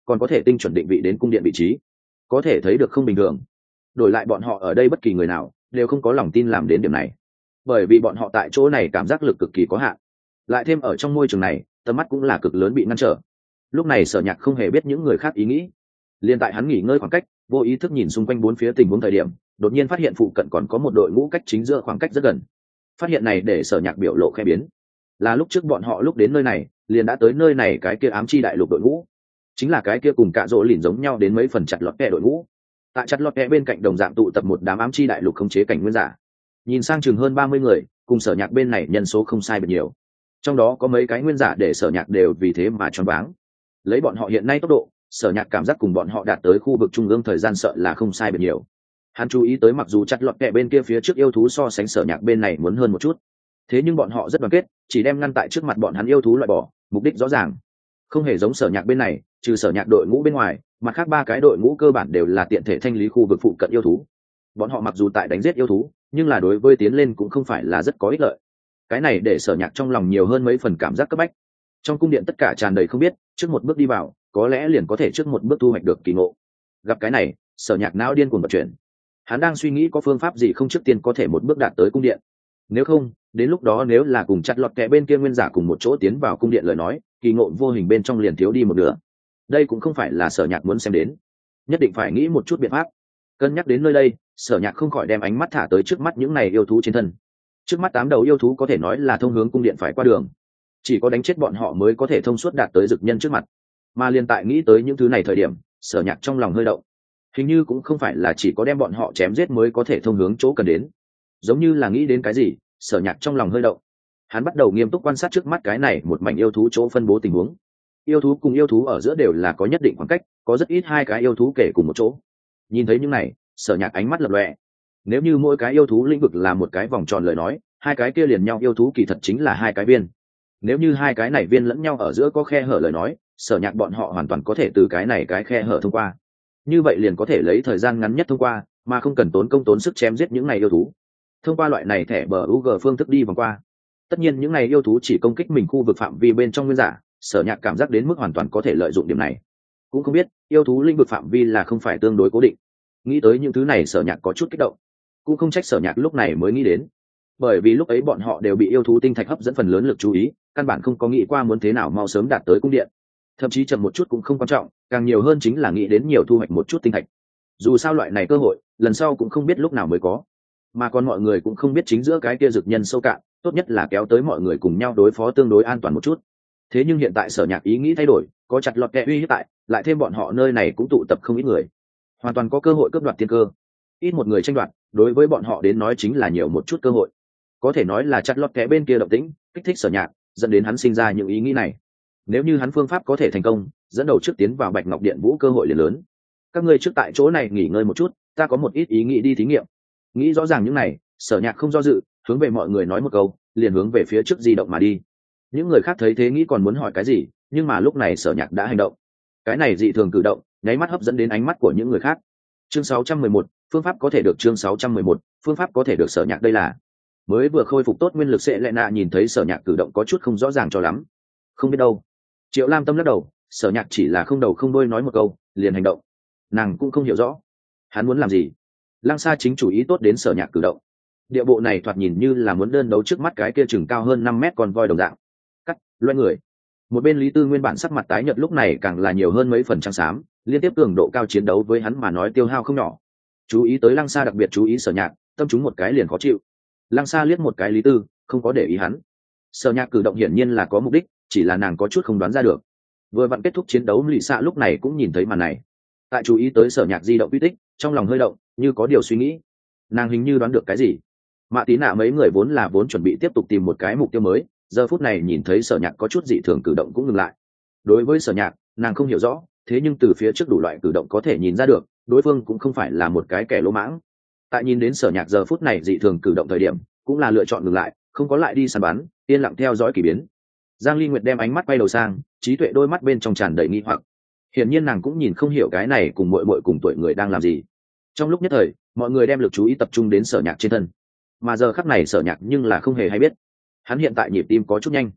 còn có thể tinh chuẩn định vị đến cung điện vị trí, có thể thấy được không bình thường. Đổi lại bọn họ ở đây bất kỳ người nào đều không có lòng tin làm đến điểm này, bởi vì bọn họ tại chỗ này cảm giác lực cực kỳ có hạn, lại thêm ở trong môi trường này tầm mắt cũng là cực lớn bị ngăn trở. Lúc này Sở Nhạc không hề biết những người khác ý nghĩ, liền tại hắn nghỉ ngơi khoảng cách, vô ý thức nhìn xung quanh bốn phía tình huống thời điểm, đột nhiên phát hiện phụ cận còn có một đội ngũ cách chính giữa khoảng cách rất gần. Phát hiện này để Sở Nhạc biểu lộ khẽ biến, là lúc trước bọn họ lúc đến nơi này liền đã tới nơi này cái kia ám chi đại lục đội ngũ, chính là cái kia cùng cạ rỗ lìn giống nhau đến mấy phần chặt lọt kẹ đội ngũ. Tại chặt lọt kẹ bên cạnh đồng dạng tụ tập một đám ám chi đại lục khống chế cảnh nguyên giả, nhìn sang chừng hơn ba mươi người, cùng Sở Nhạc bên này nhân số không sai biệt nhiều, trong đó có mấy cái nguyên giả để Sở Nhạc đều vì thế mà choáng váng. Lấy bọn họ hiện nay tốc độ, Sở Nhạc cảm giác cùng bọn họ đạt tới khu vực trung ương thời gian sợ là không sai biệt nhiều. Hắn chú ý tới mặc dù chặt lọt kẹ bên kia phía trước yêu thú so sánh Sở Nhạc bên này muốn hơn một chút, thế nhưng bọn họ rất đoàn kết, chỉ đem ngăn tại trước mặt bọn hắn yêu thú loại bỏ, mục đích rõ ràng. Không hề giống Sở Nhạc bên này, trừ Sở Nhạc đội ngũ bên ngoài, mặt khác ba cái đội ngũ cơ bản đều là tiện thể thanh lý khu vực phụ cận yêu thú. Bọn họ mặc dù tại đánh giết yêu thú, nhưng là đối với tiến lên cũng không phải là rất có ích lợi. Cái này để Sở Nhạc trong lòng nhiều hơn mấy phần cảm giác cấp bách. Trong cung điện tất cả tràn đầy không biết, trước một bước đi vào, có lẽ liền có thể trước một bước thu hoạch được kỳ ngộ. Gặp cái này, Sở Nhạc não điên cuồng vận chuyển. Hắn đang suy nghĩ có phương pháp gì không trước tiên có thể một bước đạt tới cung điện. Nếu không, đến lúc đó nếu là cùng chặt lọt kẹ bên kia nguyên giả cùng một chỗ tiến vào cung điện lời nói, kỳ ngộ vô hình bên trong liền thiếu đi một nửa. Đây cũng không phải là Sở Nhạc muốn xem đến, nhất định phải nghĩ một chút biện pháp. Cân nhắc đến nơi đây, Sở Nhạc không khỏi đem ánh mắt thả tới trước mắt những này yêu thú trên thân. Trước mắt tám đầu yêu thú có thể nói là thông hướng cung điện phải qua đường, chỉ có đánh chết bọn họ mới có thể thông suốt đạt tới dực nhân trước mặt. Mà liên tại nghĩ tới những thứ này thời điểm, Sở Nhạc trong lòng hơi động. Hình như cũng không phải là chỉ có đem bọn họ chém giết mới có thể thông hướng chỗ cần đến. Giống như là nghĩ đến cái gì, Sở Nhạc trong lòng hơi động. Hắn bắt đầu nghiêm túc quan sát trước mắt cái này một mảnh yêu thú chỗ phân bố tình huống. Yêu thú cùng yêu thú ở giữa đều là có nhất định khoảng cách, có rất ít hai cái yêu thú kể cùng một chỗ. Nhìn thấy những này, Sở Nhạc ánh mắt lập lòe. Nếu như mỗi cái yêu thú lĩnh vực là một cái vòng tròn lời nói, hai cái kia liền nhau yêu thú kỳ thật chính là hai cái viên. Nếu như hai cái này viên lẫn nhau ở giữa có khe hở lời nói, Sở Nhạc bọn họ hoàn toàn có thể từ cái này cái khe hở thông qua. Như vậy liền có thể lấy thời gian ngắn nhất thông qua, mà không cần tốn công tốn sức chém giết những này yêu thú. Thông qua loại này thẻ bờ u giê phương thức đi vòng qua. Tất nhiên những này yêu thú chỉ công kích mình khu vực phạm vi bên trong nguyên giả, Sở Nhạc cảm giác đến mức hoàn toàn có thể lợi dụng điểm này. Cũng không biết yêu thú lĩnh vực phạm vi là không phải tương đối cố định. Nghĩ tới những thứ này Sở Nhạc có chút kích động. Cũng không trách Sở Nhạc lúc này mới nghĩ đến, bởi vì lúc ấy bọn họ đều bị yêu thú tinh thạch hấp dẫn phần lớn lực chú ý, căn bản không có nghĩ qua muốn thế nào mau sớm đạt tới cung điện. Thậm chí chậm một chút cũng không quan trọng, càng nhiều hơn chính là nghĩ đến nhiều thu hoạch một chút tinh thạch. Dù sao loại này cơ hội lần sau cũng không biết lúc nào mới có, mà còn mọi người cũng không biết chính giữa cái kia dực nhân sâu cạn, tốt nhất là kéo tới mọi người cùng nhau đối phó tương đối an toàn một chút. Thế nhưng hiện tại Sở Nhạc ý nghĩ thay đổi, có chặt lọt kẹ uy hiếp tại, lại thêm bọn họ nơi này cũng tụ tập không ít người, hoàn toàn có cơ hội cướp đoạt tiên cơ. Ít một người tranh đoạt, đối với bọn họ đến nói chính là nhiều một chút cơ hội. Có thể nói là chặt lọt kẹ bên kia động tĩnh kích thích Sở Nhạc, dẫn đến hắn sinh ra những ý nghĩ này. Nếu như hắn phương pháp có thể thành công, dẫn đầu trước tiến vào Bạch Ngọc Điện Vũ cơ hội liền lớn. Các ngươi trước tại chỗ này nghỉ ngơi một chút, ta có một ít ý nghĩ đi thí nghiệm. Nghĩ rõ ràng những này, Sở Nhạc không do dự, hướng về mọi người nói một câu, liền hướng về phía trước di động mà đi. Những người khác thấy thế nghĩ còn muốn hỏi cái gì, nhưng mà lúc này Sở Nhạc đã hành động. Cái này dị thường cử động, nháy mắt hấp dẫn đến ánh mắt của những người khác. Chương sáu trăm mười một, phương pháp có thể được chương sáu trăm mười một, phương pháp có thể được Sở Nhạc đây là. Mới vừa khôi phục tốt nguyên lực sẽ lệ nạ nhìn thấy Sở Nhạc cử động có chút không rõ ràng cho lắm. Không biết đâu. Triệu Lam Tâm lắc đầu, Sở Nhạc chỉ là không đầu không đuôi nói một câu, liền hành động. Nàng cũng không hiểu rõ, hắn muốn làm gì. Lăng Sa chính chủ ý tốt đến Sở Nhạc cử động. Địa bộ này thoạt nhìn như là muốn đơn đấu trước mắt cái kia chừng cao hơn năm mét con voi đồng dạng. Cắt, loay người. Một bên Lý Tư nguyên bản sắc mặt tái nhợt lúc này càng là nhiều hơn mấy phần trắng xám, liên tiếp cường độ cao chiến đấu với hắn mà nói tiêu hao không nhỏ. Chú ý tới Lăng Sa đặc biệt chú ý Sở Nhạc, tâm chúng một cái liền khó chịu. Lăng Sa liếc một cái Lý Tư, không có để ý hắn. Sở Nhạc cử động hiển nhiên là có mục đích, chỉ là nàng có chút không đoán ra được. Vừa vặn kết thúc chiến đấu, Lệ Xạ lúc này cũng nhìn thấy màn này. Tại chú ý tới Sở Nhạc di động uy tích, trong lòng hơi động, như có điều suy nghĩ. Nàng hình như đoán được cái gì. Mạ Tí Nạ mấy người vốn là vốn chuẩn bị tiếp tục tìm một cái mục tiêu mới, giờ phút này nhìn thấy Sở Nhạc có chút dị thường cử động cũng ngừng lại. Đối với Sở Nhạc, nàng không hiểu rõ, thế nhưng từ phía trước đủ loại cử động có thể nhìn ra được, đối phương cũng không phải là một cái kẻ lỗ mãng. Tại nhìn đến Sở Nhạc giờ phút này dị thường cử động thời điểm, cũng là lựa chọn ngừng lại, không có lại đi săn bắn, yên lặng theo dõi kỳ biến. Giang Ly Nguyệt đem ánh mắt quay đầu sang, trí tuệ đôi mắt bên trong tràn đầy nghi hoặc. Hiển nhiên nàng cũng nhìn không hiểu cái này cùng muội muội cùng tuổi người đang làm gì. Trong lúc nhất thời, mọi người đem lực chú ý tập trung đến Sở Nhạc trên thân. Mà giờ khắc này Sở Nhạc nhưng là không hề hay biết. Hắn hiện tại nhịp tim có chút nhanh.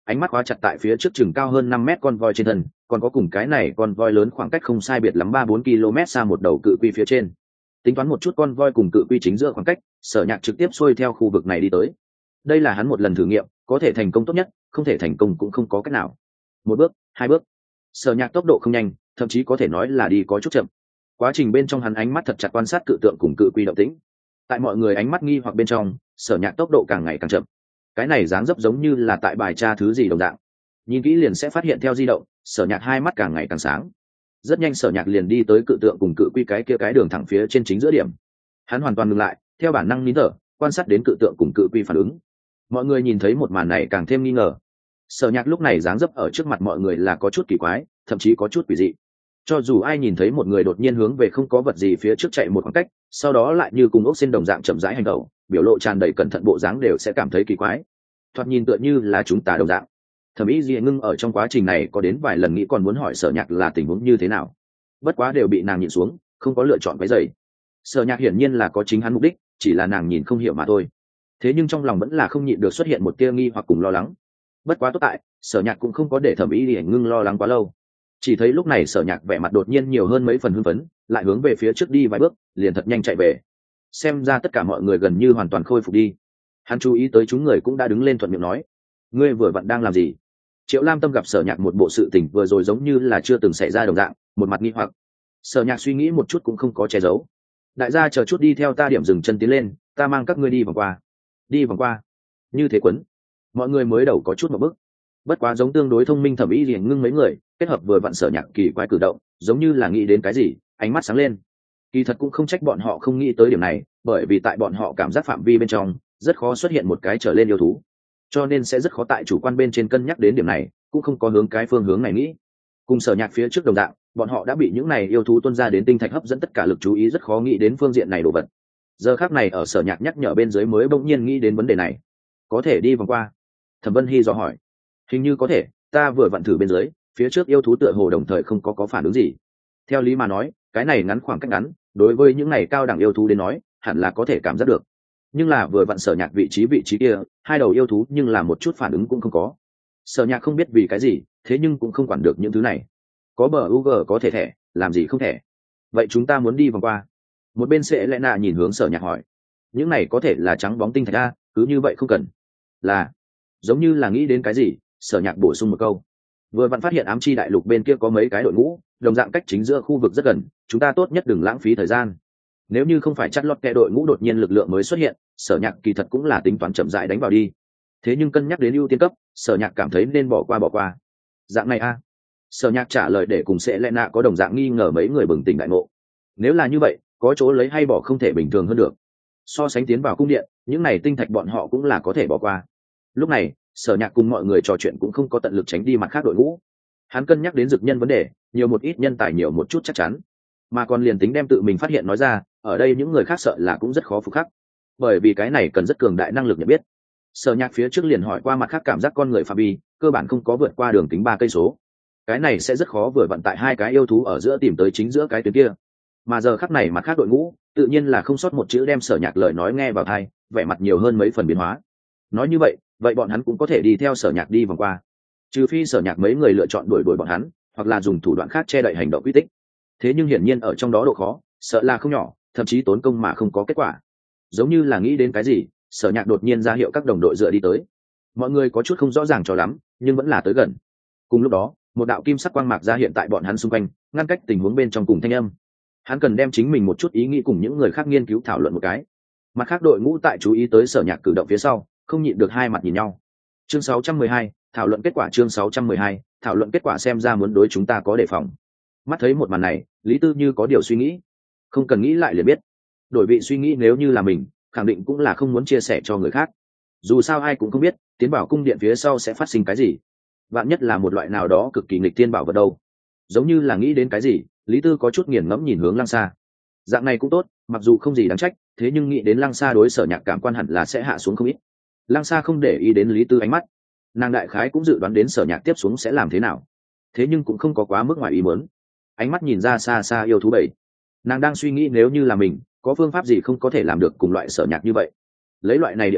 ánh mắt khóa chặt tại phía trước chừng cao hơn năm mét con voi trên thân, còn có cùng cái này con voi lớn khoảng cách không sai biệt lắm ba bốn km xa một đầu cự quy phía trên. Tính toán một chút con voi cùng cự quy chính giữa khoảng cách, Sở Nhạc trực tiếp xuôi theo khu vực này đi tới. Đây là hắn một lần thử nghiệm, có thể thành công tốt nhất, không thể thành công cũng không có cách nào. Một bước, hai bước. Sở Nhạc tốc độ không nhanh, thậm chí có thể nói là đi có chút chậm. Quá trình bên trong hắn ánh mắt thật chặt quan sát cự tượng cùng cự quy động tĩnh. Tại mọi người ánh mắt nghi hoặc bên trong, Sở Nhạc tốc độ càng ngày càng chậm. Cái này dáng dấp giống như là tại bài tra thứ gì đồng dạng. Nhìn kỹ liền sẽ phát hiện theo di động, Sở Nhạc hai mắt càng ngày càng sáng. Rất nhanh Sở Nhạc liền đi tới cự tượng cùng cự quy cái kia cái đường thẳng phía trên chính giữa điểm. Hắn hoàn toàn ngừng lại, theo bản năng nín thở, quan sát đến cự tượng cùng cự quy phản ứng. Mọi người nhìn thấy một màn này càng thêm nghi ngờ. Sở Nhạc lúc này dáng dấp ở trước mặt mọi người là có chút kỳ quái, thậm chí có chút quỷ dị. Cho dù ai nhìn thấy một người đột nhiên hướng về không có vật gì phía trước chạy một khoảng cách, sau đó lại như cùng ốc xin đồng dạng chậm rãi hành động, biểu lộ tràn đầy cẩn thận bộ dáng đều sẽ cảm thấy kỳ quái. Thoạt nhìn tựa như là chúng ta đồng dạng. Thẩm Ý Dị ngưng ở trong quá trình này có đến vài lần nghĩ còn muốn hỏi Sở Nhạc là tình huống như thế nào, bất quá đều bị nàng nhịn xuống, không có lựa chọn cái giày. Sở Nhạc hiển nhiên là có chính hắn mục đích, chỉ là nàng nhìn không hiểu mà thôi. Thế nhưng trong lòng vẫn là không nhịn được xuất hiện một tia nghi hoặc cùng lo lắng. Bất quá tốt tại, Sở Nhạc cũng không có để Thẩm Ý Dị ngưng lo lắng quá lâu. Chỉ thấy lúc này Sở Nhạc vẻ mặt đột nhiên nhiều hơn mấy phần hưng phấn, lại hướng về phía trước đi vài bước, liền thật nhanh chạy về. Xem ra tất cả mọi người gần như hoàn toàn khôi phục đi. Hắn chú ý tới chúng người cũng đã đứng lên thuận miệng nói: "Ngươi vừa vặn đang làm gì?" Triệu Lam Tâm gặp Sở Nhạc một bộ sự tình vừa rồi giống như là chưa từng xảy ra đồng dạng, một mặt nghi hoặc. Sở Nhạc suy nghĩ một chút cũng không có che giấu. "Đại gia chờ chút đi theo ta điểm dừng chân tiến lên, ta mang các ngươi đi vòng qua." Đi vòng qua? Như thế quấn. Mọi người mới đầu có chút một bức. Bất quá giống tương đối thông minh Thẩm Ý liền ngưng mấy người, kết hợp vừa vặn Sở Nhạc kỳ quái cử động, giống như là nghĩ đến cái gì, ánh mắt sáng lên. Kỳ thật cũng không trách bọn họ không nghĩ tới điểm này, bởi vì tại bọn họ cảm giác phạm vi bên trong, rất khó xuất hiện một cái trở lên yêu thú, cho nên sẽ rất khó tại chủ quan bên trên cân nhắc đến điểm này, cũng không có hướng cái phương hướng này nghĩ. Cùng Sở Nhạc phía trước đồng dạng, bọn họ đã bị những này yêu thú tuôn ra đến tinh thạch hấp dẫn tất cả lực chú ý, rất khó nghĩ đến phương diện này đồ vật. Giờ khắc này ở Sở Nhạc nhắc nhở bên dưới mới bỗng nhiên nghĩ đến vấn đề này. Có thể đi vòng qua? Thẩm Vân Hy dò hỏi. Hình như có thể, ta vừa vặn thử bên dưới, phía trước yêu thú tựa hồ đồng thời không có có phản ứng gì. Theo lý mà nói, cái này ngắn khoảng cách ngắn, đối với những này cao đẳng yêu thú đến nói, hẳn là có thể cảm giác được. Nhưng là vừa vặn Sở Nhạc vị trí vị trí kia, hai đầu yêu thú nhưng là một chút phản ứng cũng không có. Sở Nhạc không biết vì cái gì, thế nhưng cũng không quản được những thứ này. Có bờ u giê có thể thẻ, làm gì không thẻ. Vậy chúng ta muốn đi vòng qua. Một bên Sẽ Lệ Nạ nhìn hướng Sở Nhạc hỏi. Những này có thể là trắng bóng tinh thạch a, cứ như vậy không cần. Là, giống như là nghĩ đến cái gì, Sở Nhạc bổ sung một câu. Vừa vặn phát hiện ám chi đại lục bên kia có mấy cái đội ngũ, đồng dạng cách chính giữa khu vực rất gần, chúng ta tốt nhất đừng lãng phí thời gian. Nếu như không phải chắt lót kẻ đội ngũ đột nhiên lực lượng mới xuất hiện, Sở Nhạc kỳ thật cũng là tính toán chậm rãi đánh vào đi. Thế nhưng cân nhắc đến ưu tiên cấp, Sở Nhạc cảm thấy nên bỏ qua bỏ qua. Dạng này a? Sở Nhạc trả lời để cùng Sẽ Lệ Nạ có đồng dạng nghi ngờ mấy người bừng tỉnh đại ngộ. Nếu là như vậy, có chỗ lấy hay bỏ không thể bình thường hơn được. So sánh tiến vào cung điện, những này tinh thạch bọn họ cũng là có thể bỏ qua. Lúc này, Sở Nhạc cùng mọi người trò chuyện cũng không có tận lực tránh đi mặt khác đội ngũ. Hắn cân nhắc đến dực nhân vấn đề, nhiều một ít nhân tài nhiều một chút chắc chắn, mà còn liền tính đem tự mình phát hiện nói ra, ở đây những người khác sợ là cũng rất khó phục khắc, bởi vì cái này cần rất cường đại năng lực nhận biết. Sở Nhạc phía trước liền hỏi qua mặt khác cảm giác con người phạm vi, cơ bản không có vượt qua đường kính ba cây số. Cái này sẽ rất khó vừa vận tại hai cái yêu thú ở giữa tìm tới chính giữa cái tuyến kia. Mà giờ khắc này mặt khác đội ngũ, tự nhiên là không sót một chữ đem Sở Nhạc lời nói nghe vào tai, vẻ mặt nhiều hơn mấy phần biến hóa. Nói như vậy, vậy bọn hắn cũng có thể đi theo Sở Nhạc đi vòng qua. Trừ phi Sở Nhạc mấy người lựa chọn đuổi đuổi bọn hắn, hoặc là dùng thủ đoạn khác che đậy hành động quy tích. Thế nhưng hiển nhiên ở trong đó độ khó, sợ là không nhỏ, thậm chí tốn công mà không có kết quả. Giống như là nghĩ đến cái gì, Sở Nhạc đột nhiên ra hiệu các đồng đội dựa đi tới. Mọi người có chút không rõ ràng cho lắm, nhưng vẫn là tới gần. Cùng lúc đó, một đạo kim sắc quang mạc ra hiện tại bọn hắn xung quanh, ngăn cách tình huống bên trong cùng thanh âm. Hắn cần đem chính mình một chút ý nghĩ cùng những người khác nghiên cứu thảo luận một cái. Mặt khác đội ngũ tại chú ý tới Sở Nhạc cử động phía sau, không nhịn được hai mặt nhìn nhau. Chương sáu trăm mười hai, thảo luận kết quả. Chương sáu trăm mười hai, thảo luận kết quả. Xem ra muốn đối chúng ta có đề phòng. Mắt thấy một màn này, Lý Tư như có điều suy nghĩ. Không cần nghĩ lại liền biết, đổi vị suy nghĩ nếu như là mình, khẳng định cũng là không muốn chia sẻ cho người khác. Dù sao ai cũng không biết tiến bảo cung điện phía sau sẽ phát sinh cái gì, vạn nhất là một loại nào đó cực kỳ nghịch thiên bảo vật đâu. Giống như là nghĩ đến cái gì, Lý Tư có chút nghiền ngẫm nhìn hướng Lăng Sa. Dạng này cũng tốt, mặc dù không gì đáng trách, thế nhưng nghĩ đến Lăng Sa đối Sở Nhạc cảm quan hẳn là sẽ hạ xuống không ít. Lăng Sa không để ý đến Lý Tư ánh mắt, nàng đại khái cũng dự đoán đến Sở Nhạc tiếp xuống sẽ làm thế nào, thế nhưng cũng không có quá mức ngoài ý muốn. Ánh mắt nhìn ra xa xa yêu thú bảy, nàng đang suy nghĩ nếu như là mình, có phương pháp gì không có thể làm được cùng loại Sở Nhạc như vậy. Lấy loại này địa thế,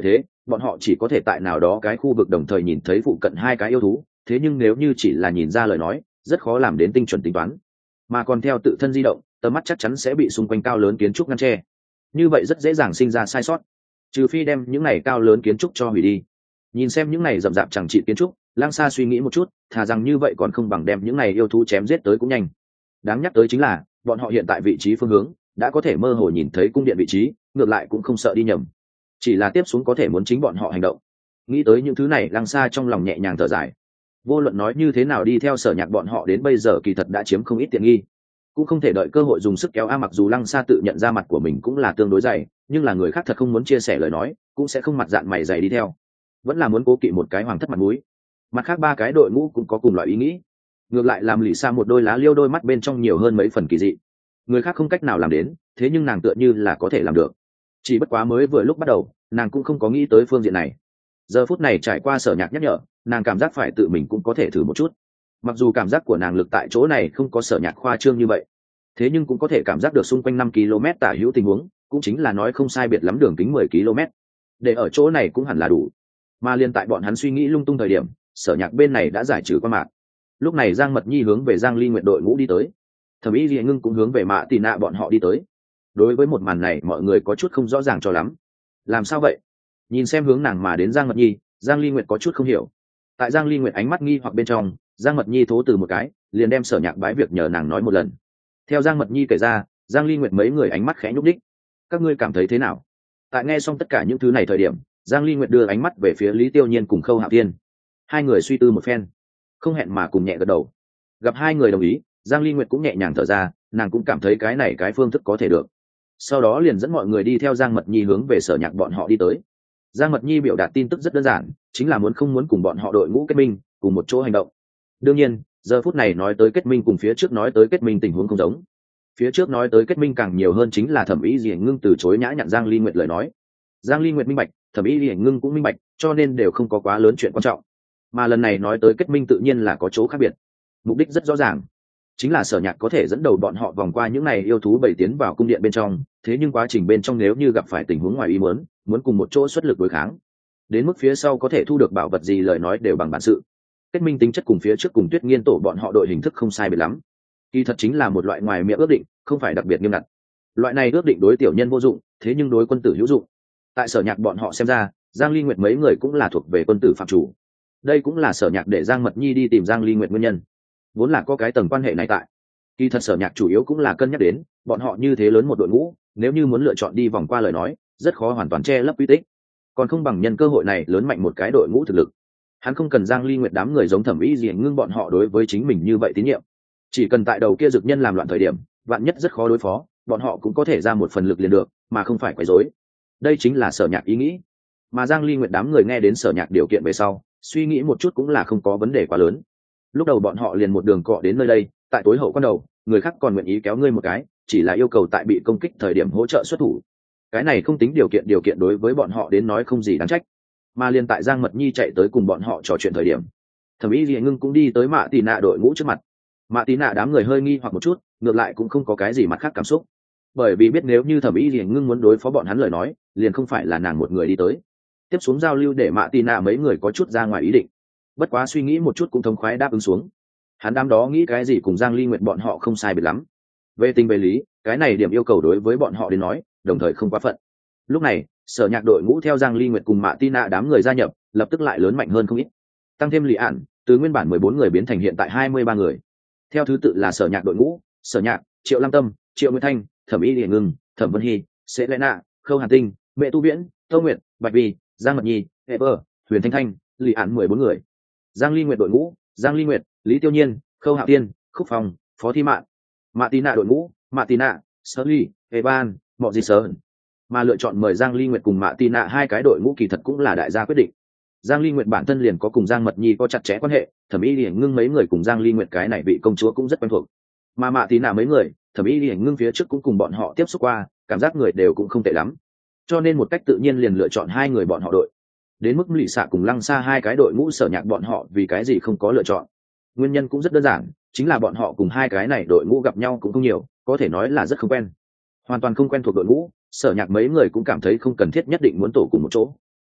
bọn họ chỉ có thể tại nào đó cái khu vực đồng thời nhìn thấy phụ cận hai cái yêu thú, thế nhưng nếu như chỉ là nhìn ra lời nói rất khó làm đến tinh chuẩn tính toán, mà còn theo tự thân di động tầm mắt chắc chắn sẽ bị xung quanh cao lớn kiến trúc ngăn che, như vậy rất dễ dàng sinh ra sai sót, trừ phi đem những này cao lớn kiến trúc cho hủy đi. Nhìn xem những này rậm rạp chẳng trị kiến trúc, Lang Sa suy nghĩ một chút, thà rằng như vậy còn không bằng đem những này yêu thú chém giết tới cũng nhanh. Đáng nhắc tới chính là bọn họ hiện tại vị trí phương hướng đã có thể mơ hồ nhìn thấy cung điện vị trí, ngược lại cũng không sợ đi nhầm, chỉ là tiếp xuống có thể muốn chính bọn họ hành động. Nghĩ tới những thứ này, Lang Sa trong lòng nhẹ nhàng thở dài. Vô luận nói như thế nào, đi theo Sở Nhạc bọn họ đến bây giờ kỳ thật đã chiếm không ít tiện nghi, cũng không thể đợi cơ hội dùng sức kéo a. Mặc dù Lăng Sa tự nhận ra mặt của mình cũng là tương đối dày, nhưng là người khác thật không muốn chia sẻ lời nói cũng sẽ không mặt dạn mày dày đi theo, vẫn là muốn cố kỵ một cái hoàng thất mặt mũi. Mặt khác ba cái đội ngũ cũng có cùng loại ý nghĩ, ngược lại làm lì Sa một đôi lá liêu đôi mắt bên trong nhiều hơn mấy phần kỳ dị, người khác không cách nào làm đến, thế nhưng nàng tựa như là có thể làm được. Chỉ bất quá mới vừa lúc bắt đầu nàng cũng không có nghĩ tới phương diện này, giờ phút này trải qua Sở Nhạc nhắc nhở, nàng cảm giác phải tự mình cũng có thể thử một chút. Mặc dù cảm giác của nàng lực tại chỗ này không có Sở Nhạc khoa trương như vậy, thế nhưng cũng có thể cảm giác được xung quanh năm ki lô mét tả hữu tình huống, cũng chính là nói không sai biệt lắm đường kính mười ki lô mét, để ở chỗ này cũng hẳn là đủ. Mà liên tại bọn hắn suy nghĩ lung tung thời điểm, Sở Nhạc bên này đã giải trừ quan mạc. Lúc này Giang Mật Nhi hướng về Giang Ly Nguyệt đội ngũ đi tới, Thẩm Ý Liễu Ngưng cũng hướng về Mã Tì Nạ bọn họ đi tới. Đối với một màn này mọi người có chút không rõ ràng cho lắm. Làm sao vậy? Nhìn xem hướng nàng mà đến Giang Mật Nhi, Giang Ly Nguyệt có chút không hiểu. Tại Giang Ly Nguyệt ánh mắt nghi hoặc bên trong, Giang Mật Nhi thố từ một cái, liền đem Sở Nhạc bái việc nhờ nàng nói một lần. Theo Giang Mật Nhi kể ra, Giang Ly Nguyệt mấy người ánh mắt khẽ nhúc nhích. Các ngươi cảm thấy thế nào? Tại nghe xong tất cả những thứ này thời điểm, Giang Ly Nguyệt đưa ánh mắt về phía Lý Tiêu Nhiên cùng Khâu Hạo Thiên. Hai người suy tư một phen, không hẹn mà cùng nhẹ gật đầu. Gặp hai người đồng ý, Giang Ly Nguyệt cũng nhẹ nhàng thở ra, nàng cũng cảm thấy cái này cái phương thức có thể được. Sau đó liền dẫn mọi người đi theo Giang Mật Nhi hướng về Sở Nhạc bọn họ đi tới. Giang Mật Nhi biểu đạt tin tức rất đơn giản, chính là muốn không muốn cùng bọn họ đội ngũ kết minh, cùng một chỗ hành động. Đương nhiên, giờ phút này nói tới kết minh cùng phía trước nói tới kết minh tình huống không giống. Phía trước nói tới kết minh càng nhiều hơn chính là Thẩm Ý Liễu Ngưng từ chối nhã nhặn Giang Ly Nguyệt lời nói. Giang Ly Nguyệt minh bạch, Thẩm Ý Liễu Ngưng cũng minh bạch, cho nên đều không có quá lớn chuyện quan trọng. Mà lần này nói tới kết minh tự nhiên là có chỗ khác biệt. Mục đích rất rõ ràng, chính là Sở Nhạc có thể dẫn đầu bọn họ vòng qua những này yêu thú bầy tiến vào cung điện bên trong, thế nhưng quá trình bên trong nếu như gặp phải tình huống ngoài ý muốn, muốn cùng một chỗ xuất lực đối kháng, đến mức phía sau có thể thu được bảo vật gì lời nói đều bằng bản sự. Kết minh tính chất cùng phía trước cùng Tuyết Nghiên tổ bọn họ đội hình thức không sai biệt lắm, kỳ thật chính là một loại ngoài miệng ước định, không phải đặc biệt nghiêm ngặt. Loại này ước định đối tiểu nhân vô dụng, thế nhưng đối quân tử hữu dụng. Tại Sở Nhạc bọn họ xem ra, Giang Ly Nguyệt mấy người cũng là thuộc về quân tử phạm chủ, đây cũng là Sở Nhạc để Giang Mật Nhi đi tìm Giang Ly Nguyệt nguyên nhân, vốn là có cái tầng quan hệ này tại. Kỳ thật Sở Nhạc chủ yếu cũng là cân nhắc đến bọn họ như thế lớn một đội ngũ, nếu như muốn lựa chọn đi vòng qua lời nói rất khó hoàn toàn che lấp uy tích, còn không bằng nhân cơ hội này lớn mạnh một cái đội ngũ thực lực. Hắn không cần Giang Ly Nguyệt đám người giống Thẩm Ý Liễu Ngưng bọn họ đối với chính mình như vậy tín nhiệm, chỉ cần tại đầu kia dực nhân làm loạn thời điểm vạn nhất rất khó đối phó, bọn họ cũng có thể ra một phần lực liền được, mà không phải quấy rối. Đây chính là Sở Nhạc ý nghĩ. Mà Giang Ly Nguyệt đám người nghe đến Sở Nhạc điều kiện về sau, suy nghĩ một chút cũng là không có vấn đề quá lớn. Lúc đầu bọn họ liền một đường cọ đến nơi đây, tại tối hậu quan đầu người khác còn nguyện ý kéo ngươi một cái, chỉ là yêu cầu tại bị công kích thời điểm hỗ trợ xuất thủ, cái này không tính điều kiện, điều kiện đối với bọn họ đến nói không gì đáng trách. Mà liền tại Giang Mật Nhi chạy tới cùng bọn họ trò chuyện thời điểm, Thẩm Ý Liễu Ngưng cũng đi tới Mạ Tì Nạ đội ngũ trước mặt. Mạ Tì Nạ đám người hơi nghi hoặc một chút, ngược lại cũng không có cái gì mặt khác cảm xúc, bởi vì biết nếu như Thẩm Ý Liễu Ngưng muốn đối phó bọn hắn lời nói liền không phải là nàng một người đi tới. Tiếp xuống giao lưu để Mạ Tì Nạ mấy người có chút ra ngoài ý định, bất quá suy nghĩ một chút cũng thống khoái đáp ứng xuống. Hắn đám đó nghĩ cái gì cùng Giang Ly Nguyệt bọn họ không sai biệt lắm, về tình về lý cái này điểm yêu cầu đối với bọn họ đến nói đồng thời không quá phận. Lúc này Sở Nhạc đội ngũ theo Giang Ly Nguyệt cùng Mạ Tì Nạ đám người gia nhập, lập tức lại lớn mạnh hơn không ít, tăng thêm Lý Ản, từ nguyên bản mười bốn người biến thành hiện tại hai mươi ba người. Theo thứ tự là Sở Nhạc đội ngũ, Sở Nhạc, Triệu Lam Tâm, Triệu Nguyên Thanh, Thẩm Ý Liễu Ngưng, Thẩm Vân Hy, Sẽ Lệ Nạ, Khâu Hàn Tinh, Mẹ Tu Viễn, Tô Nguyệt, Bạch Vi, Giang Mật Nhi, Ever, Huyền Thanh Thanh, Lý Ản mười bốn người. Giang Ly Nguyệt đội ngũ, Giang Ly Nguyệt, Lý Tiêu Nhiên, Khâu Hạo Tiên, Khúc Phong, Phó Thi Mạn. Mạ Tì Nạ đội ngũ, Mạ Tì Nạ, Sở Ly, Evan, Mọ Di Sơn. Mà lựa chọn mời Giang Ly Nguyệt cùng Mạ Tì Nạ hai cái đội ngũ kỳ thật cũng là đại gia quyết định. Giang Ly Nguyệt bản thân liền có cùng Giang Mật Nhi có chặt chẽ quan hệ, Thẩm Ý Liễu Ngưng mấy người cùng Giang Ly Nguyệt cái này vị công chúa cũng rất quen thuộc. Mà Mạ Tì Nạ mấy người, Thẩm Ý Liễu Ngưng phía trước cũng cùng bọn họ tiếp xúc qua, cảm giác người đều cũng không tệ lắm, cho nên một cách tự nhiên liền lựa chọn hai người bọn họ đội. Đến mức Lỷ Xạ cùng Lăng Sa hai cái đội ngũ Sở Nhạc bọn họ vì cái gì không có lựa chọn, nguyên nhân cũng rất đơn giản, chính là bọn họ cùng hai cái này đội ngũ gặp nhau cũng không nhiều, có thể nói là rất không quen, hoàn toàn không quen thuộc đội ngũ. Sở Nhạc mấy người cũng cảm thấy không cần thiết nhất định muốn tổ cùng một chỗ,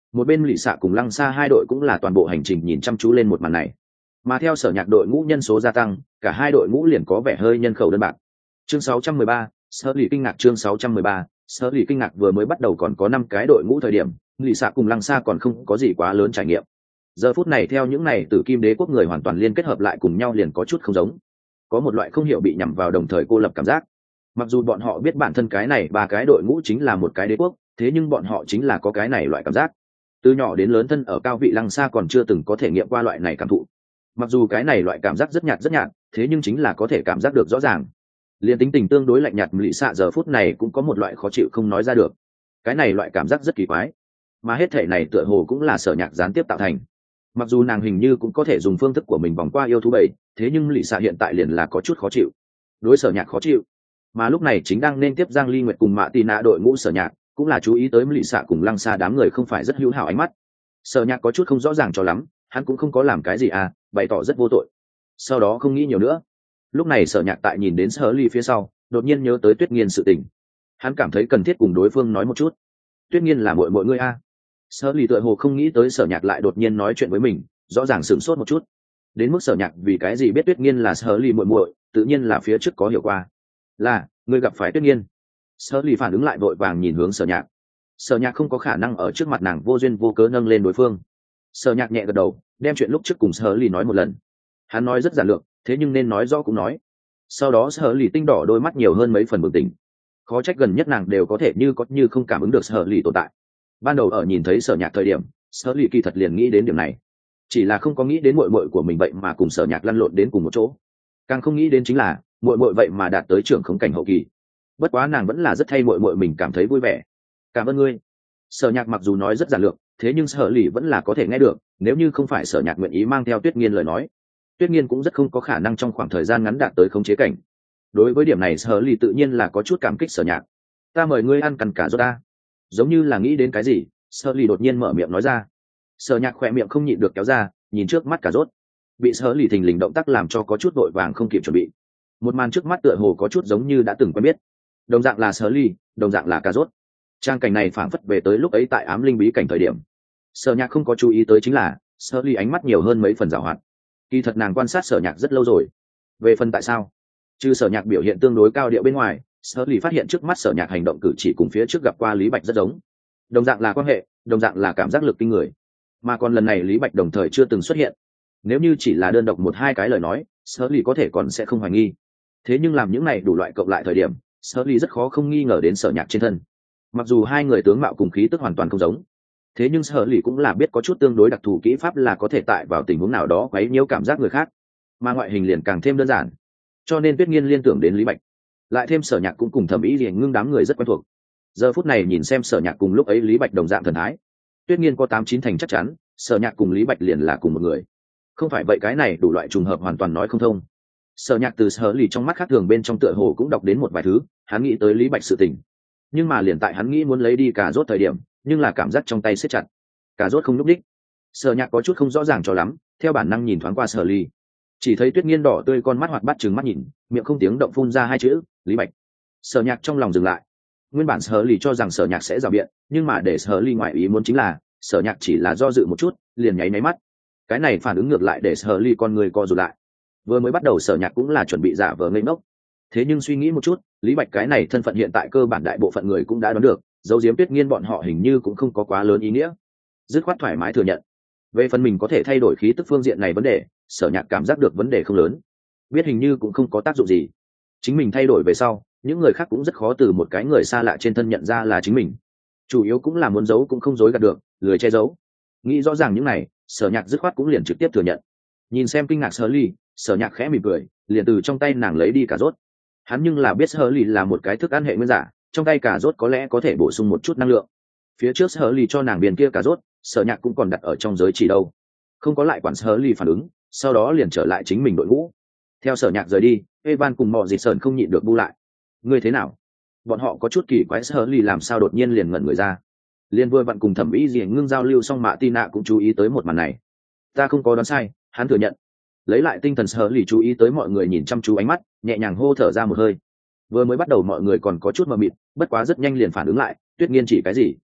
Một bên lì xạ cùng lăng xa hai đội cũng là toàn bộ hành trình nhìn chăm chú lên một màn này, mà theo sở nhạc đội ngũ nhân số gia tăng, cả hai đội ngũ liền có vẻ hơi nhân khẩu đơn bạc. Chương sáu trăm mười ba, sở lì kinh ngạc. Chương sáu trăm mười ba, sở lì kinh ngạc. Vừa mới bắt đầu còn có năm cái đội ngũ thời điểm, lì xạ cùng lăng xa còn không có gì quá lớn trải nghiệm. Giờ phút này theo những này tử kim đế quốc người hoàn toàn liên kết hợp lại cùng nhau liền có chút không giống, có một loại không hiểu bị nhằm vào đồng thời cô lập cảm giác. Mặc dù bọn họ biết bản thân cái này ba cái đội ngũ chính là một cái đế quốc, thế nhưng bọn họ chính là có cái này loại cảm giác. Từ nhỏ đến lớn thân ở cao vị lăng xa còn chưa từng có thể nghiệm qua loại này cảm thụ. Mặc dù cái này loại cảm giác rất nhạt rất nhạt, thế nhưng chính là có thể cảm giác được rõ ràng. Liên tính tình tương đối lạnh nhạt lì xạ giờ phút này cũng có một loại khó chịu không nói ra được. Cái này loại cảm giác rất kỳ quái, mà hết thể này tựa hồ cũng là sở nhạc gián tiếp tạo thành. Mặc dù nàng hình như cũng có thể dùng phương thức của mình vòng qua yêu thú bầy, thế nhưng lì xạ hiện tại liền là có chút khó chịu, đối sở nhạc khó chịu. Mà lúc này chính đang nên tiếp Giang Ly Nguyệt cùng Mạ Tì Nạ đội ngũ sở nhạc cũng là chú ý tới lì xạ cùng lăng xa đám người không phải rất hữu hảo ánh mắt. Sở nhạc có chút không rõ ràng cho lắm, hắn cũng không có làm cái gì à, bày tỏ rất vô tội, sau đó không nghĩ nhiều nữa. Lúc này sở nhạc tại nhìn đến sở ly phía sau, đột nhiên nhớ tới Tuyết Nghiên sự tình, hắn cảm thấy cần thiết cùng đối phương nói một chút. Tuyết Nghiên là muội muội ngươi a? Sở ly tựa hồ không nghĩ tới sở nhạc lại đột nhiên nói chuyện với mình, rõ ràng sửng sốt một chút. Đến mức sở nhạc vì cái gì biết Tuyết Nghiên là sở ly muội muội, tự nhiên là phía trước có hiểu qua. Là ngươi gặp phải Tuyết Nghiên. Sở ly phản ứng lại vội vàng nhìn hướng sở nhạc. Sở nhạc không có khả năng ở trước mặt nàng vô duyên vô cớ nâng lên đối phương. Sở nhạc nhẹ gật đầu, đem chuyện lúc trước cùng sở ly nói một lần. Hắn nói rất giản lược, thế nhưng nên nói rõ cũng nói. Sau đó sở ly tinh đỏ đôi mắt nhiều hơn mấy phần bừng tỉnh. Khó trách gần nhất nàng đều có thể như có như không cảm ứng được sở ly tồn tại. Ban đầu ở nhìn thấy sở nhạc thời điểm, sở ly kỳ thật liền nghĩ đến điểm này, chỉ là không có nghĩ đến muội muội của mình vậy mà cùng sở nhạc lăn lộn đến cùng một chỗ. Càng không nghĩ đến chính là muội muội vậy mà đạt tới trưởng khống cảnh hậu kỳ. Bất quá nàng vẫn là rất thay muội muội mình cảm thấy vui vẻ. Cảm ơn ngươi. Sở nhạc mặc dù nói rất giản lược, thế nhưng sở lì vẫn là có thể nghe được. Nếu như không phải sở nhạc nguyện ý mang theo Tuyết Nghiên lời nói, Tuyết Nghiên cũng rất không có khả năng trong khoảng thời gian ngắn đạt tới khống chế cảnh. Đối với điểm này sở lì tự nhiên là có chút cảm kích sở nhạc. Ta mời ngươi ăn cằn cả rốt ta. Giống như là nghĩ đến cái gì, sở lì đột nhiên mở miệng nói ra. Sở nhạc khỏe miệng không nhịn được kéo ra, nhìn trước mắt cả rốt, bị sở lì thình lình động tác làm cho có chút vội vàng không kịp chuẩn bị. Một màn trước mắt tựa hồ có chút giống như đã từng quen biết, đồng dạng là sở lì, đồng dạng là cả rốt. Trang cảnh này phảng phất về tới lúc ấy tại ám linh bí cảnh thời điểm. Sở nhạc không có chú ý tới chính là sở ly ánh mắt nhiều hơn mấy phần giảo hoạt. Kỳ thật nàng quan sát sở nhạc rất lâu rồi. Về phần tại sao, trừ sở nhạc biểu hiện tương đối cao điệu bên ngoài, sở ly phát hiện trước mắt sở nhạc hành động cử chỉ cùng phía trước gặp qua Lý Bạch rất giống, đồng dạng là quan hệ, đồng dạng là cảm giác lực kinh người. Mà còn lần này Lý Bạch đồng thời chưa từng xuất hiện. Nếu như chỉ là đơn độc một hai cái lời nói, sở ly có thể còn sẽ không hoài nghi. Thế nhưng làm những này đủ loại cộng lại thời điểm, sở ly rất khó không nghi ngờ đến sở nhạc trên thân. Mặc dù hai người tướng mạo cùng khí tức hoàn toàn không giống, thế nhưng sở lì cũng là biết có chút tương đối đặc thù kỹ pháp là có thể tại vào tình huống nào đó quấy nhiễu cảm giác người khác, mà ngoại hình liền càng thêm đơn giản. Cho nên Tuyết Nghiên liên tưởng đến Lý Bạch, lại thêm sở nhạc cũng cùng thẩm ý liền ngưng đám người rất quen thuộc. Giờ phút này nhìn xem sở nhạc cùng lúc ấy Lý Bạch đồng dạng thần thái, Tuyết Nghiên có tám chín thành chắc chắn sở nhạc cùng Lý Bạch liền là cùng một người. Không phải vậy cái này đủ loại trùng hợp hoàn toàn nói không thông. Sở nhạc từ sở lì trong mắt khác thường bên trong tựa hồ cũng đọc đến một vài thứ, hắn nghĩ tới Lý Bạch sự tình. Nhưng mà liền tại hắn nghĩ muốn lấy đi cà rốt thời điểm, nhưng là cảm giác trong tay siết chặt, cà rốt không núp đích. Sở nhạc có chút không rõ ràng cho lắm, theo bản năng nhìn thoáng qua sở ly, chỉ thấy Tuyết Nghiên đỏ tươi con mắt hoạt bát trừng mắt nhìn, miệng không tiếng động phun ra hai chữ Lý Bạch. Sở nhạc trong lòng dừng lại. Nguyên bản sở ly cho rằng sở nhạc sẽ rào biện, nhưng mà để sở ly ngoại ý muốn chính là sở nhạc chỉ là do dự một chút liền nháy nháy mắt. Cái này phản ứng ngược lại để sở ly con người co rụt lại. Vừa mới bắt đầu sở nhạc cũng là chuẩn bị giả vờ ngây ngốc, thế nhưng suy nghĩ một chút, Lý Bạch cái này thân phận hiện tại cơ bản đại bộ phận người cũng đã đoán được, dấu diếm Tuyết Nghiên bọn họ hình như cũng không có quá lớn ý nghĩa, dứt khoát thoải mái thừa nhận. Về phần mình có thể thay đổi khí tức phương diện này vấn đề, sở nhạc cảm giác được vấn đề không lớn, biết hình như cũng không có tác dụng gì. Chính mình thay đổi về sau, những người khác cũng rất khó từ một cái người xa lạ trên thân nhận ra là chính mình. Chủ yếu cũng là muốn giấu cũng không dối gạt được, lười che giấu. Nghĩ rõ ràng những này, sở nhạc dứt khoát cũng liền trực tiếp thừa nhận. Nhìn xem kinh ngạc sở ly, sở nhạc khẽ mỉm cười, liền từ trong tay nàng lấy đi cà rốt. Hắn nhưng là biết sở ly là một cái thức ăn hệ nguyên giả, trong tay cà rốt có lẽ có thể bổ sung một chút năng lượng. Phía trước sở ly cho nàng viên kia cà rốt, sở nhạc cũng còn đặt ở trong giới chỉ đâu, không có lại quản sở ly phản ứng, sau đó liền trở lại chính mình đội ngũ. Theo sở nhạc rời đi, Evan cùng Mọ Dịch Sờn không nhịn được bu lại. Ngươi thế nào? Bọn họ có chút kỳ quái sở ly làm sao đột nhiên liền ngẩn người ra. Liên vừa vặn cùng thẩm ý gì ngưng giao lưu xong, Mạ Tina cũng chú ý tới một màn này. Ta không có đoán sai, hắn thừa nhận. Lấy lại tinh thần sở ly chú ý tới mọi người nhìn chăm chú ánh mắt, nhẹ nhàng hô thở ra một hơi. Vừa mới bắt đầu mọi người còn có chút mờ mịt, bất quá rất nhanh liền phản ứng lại, Tuyết Nghiên chỉ cái gì?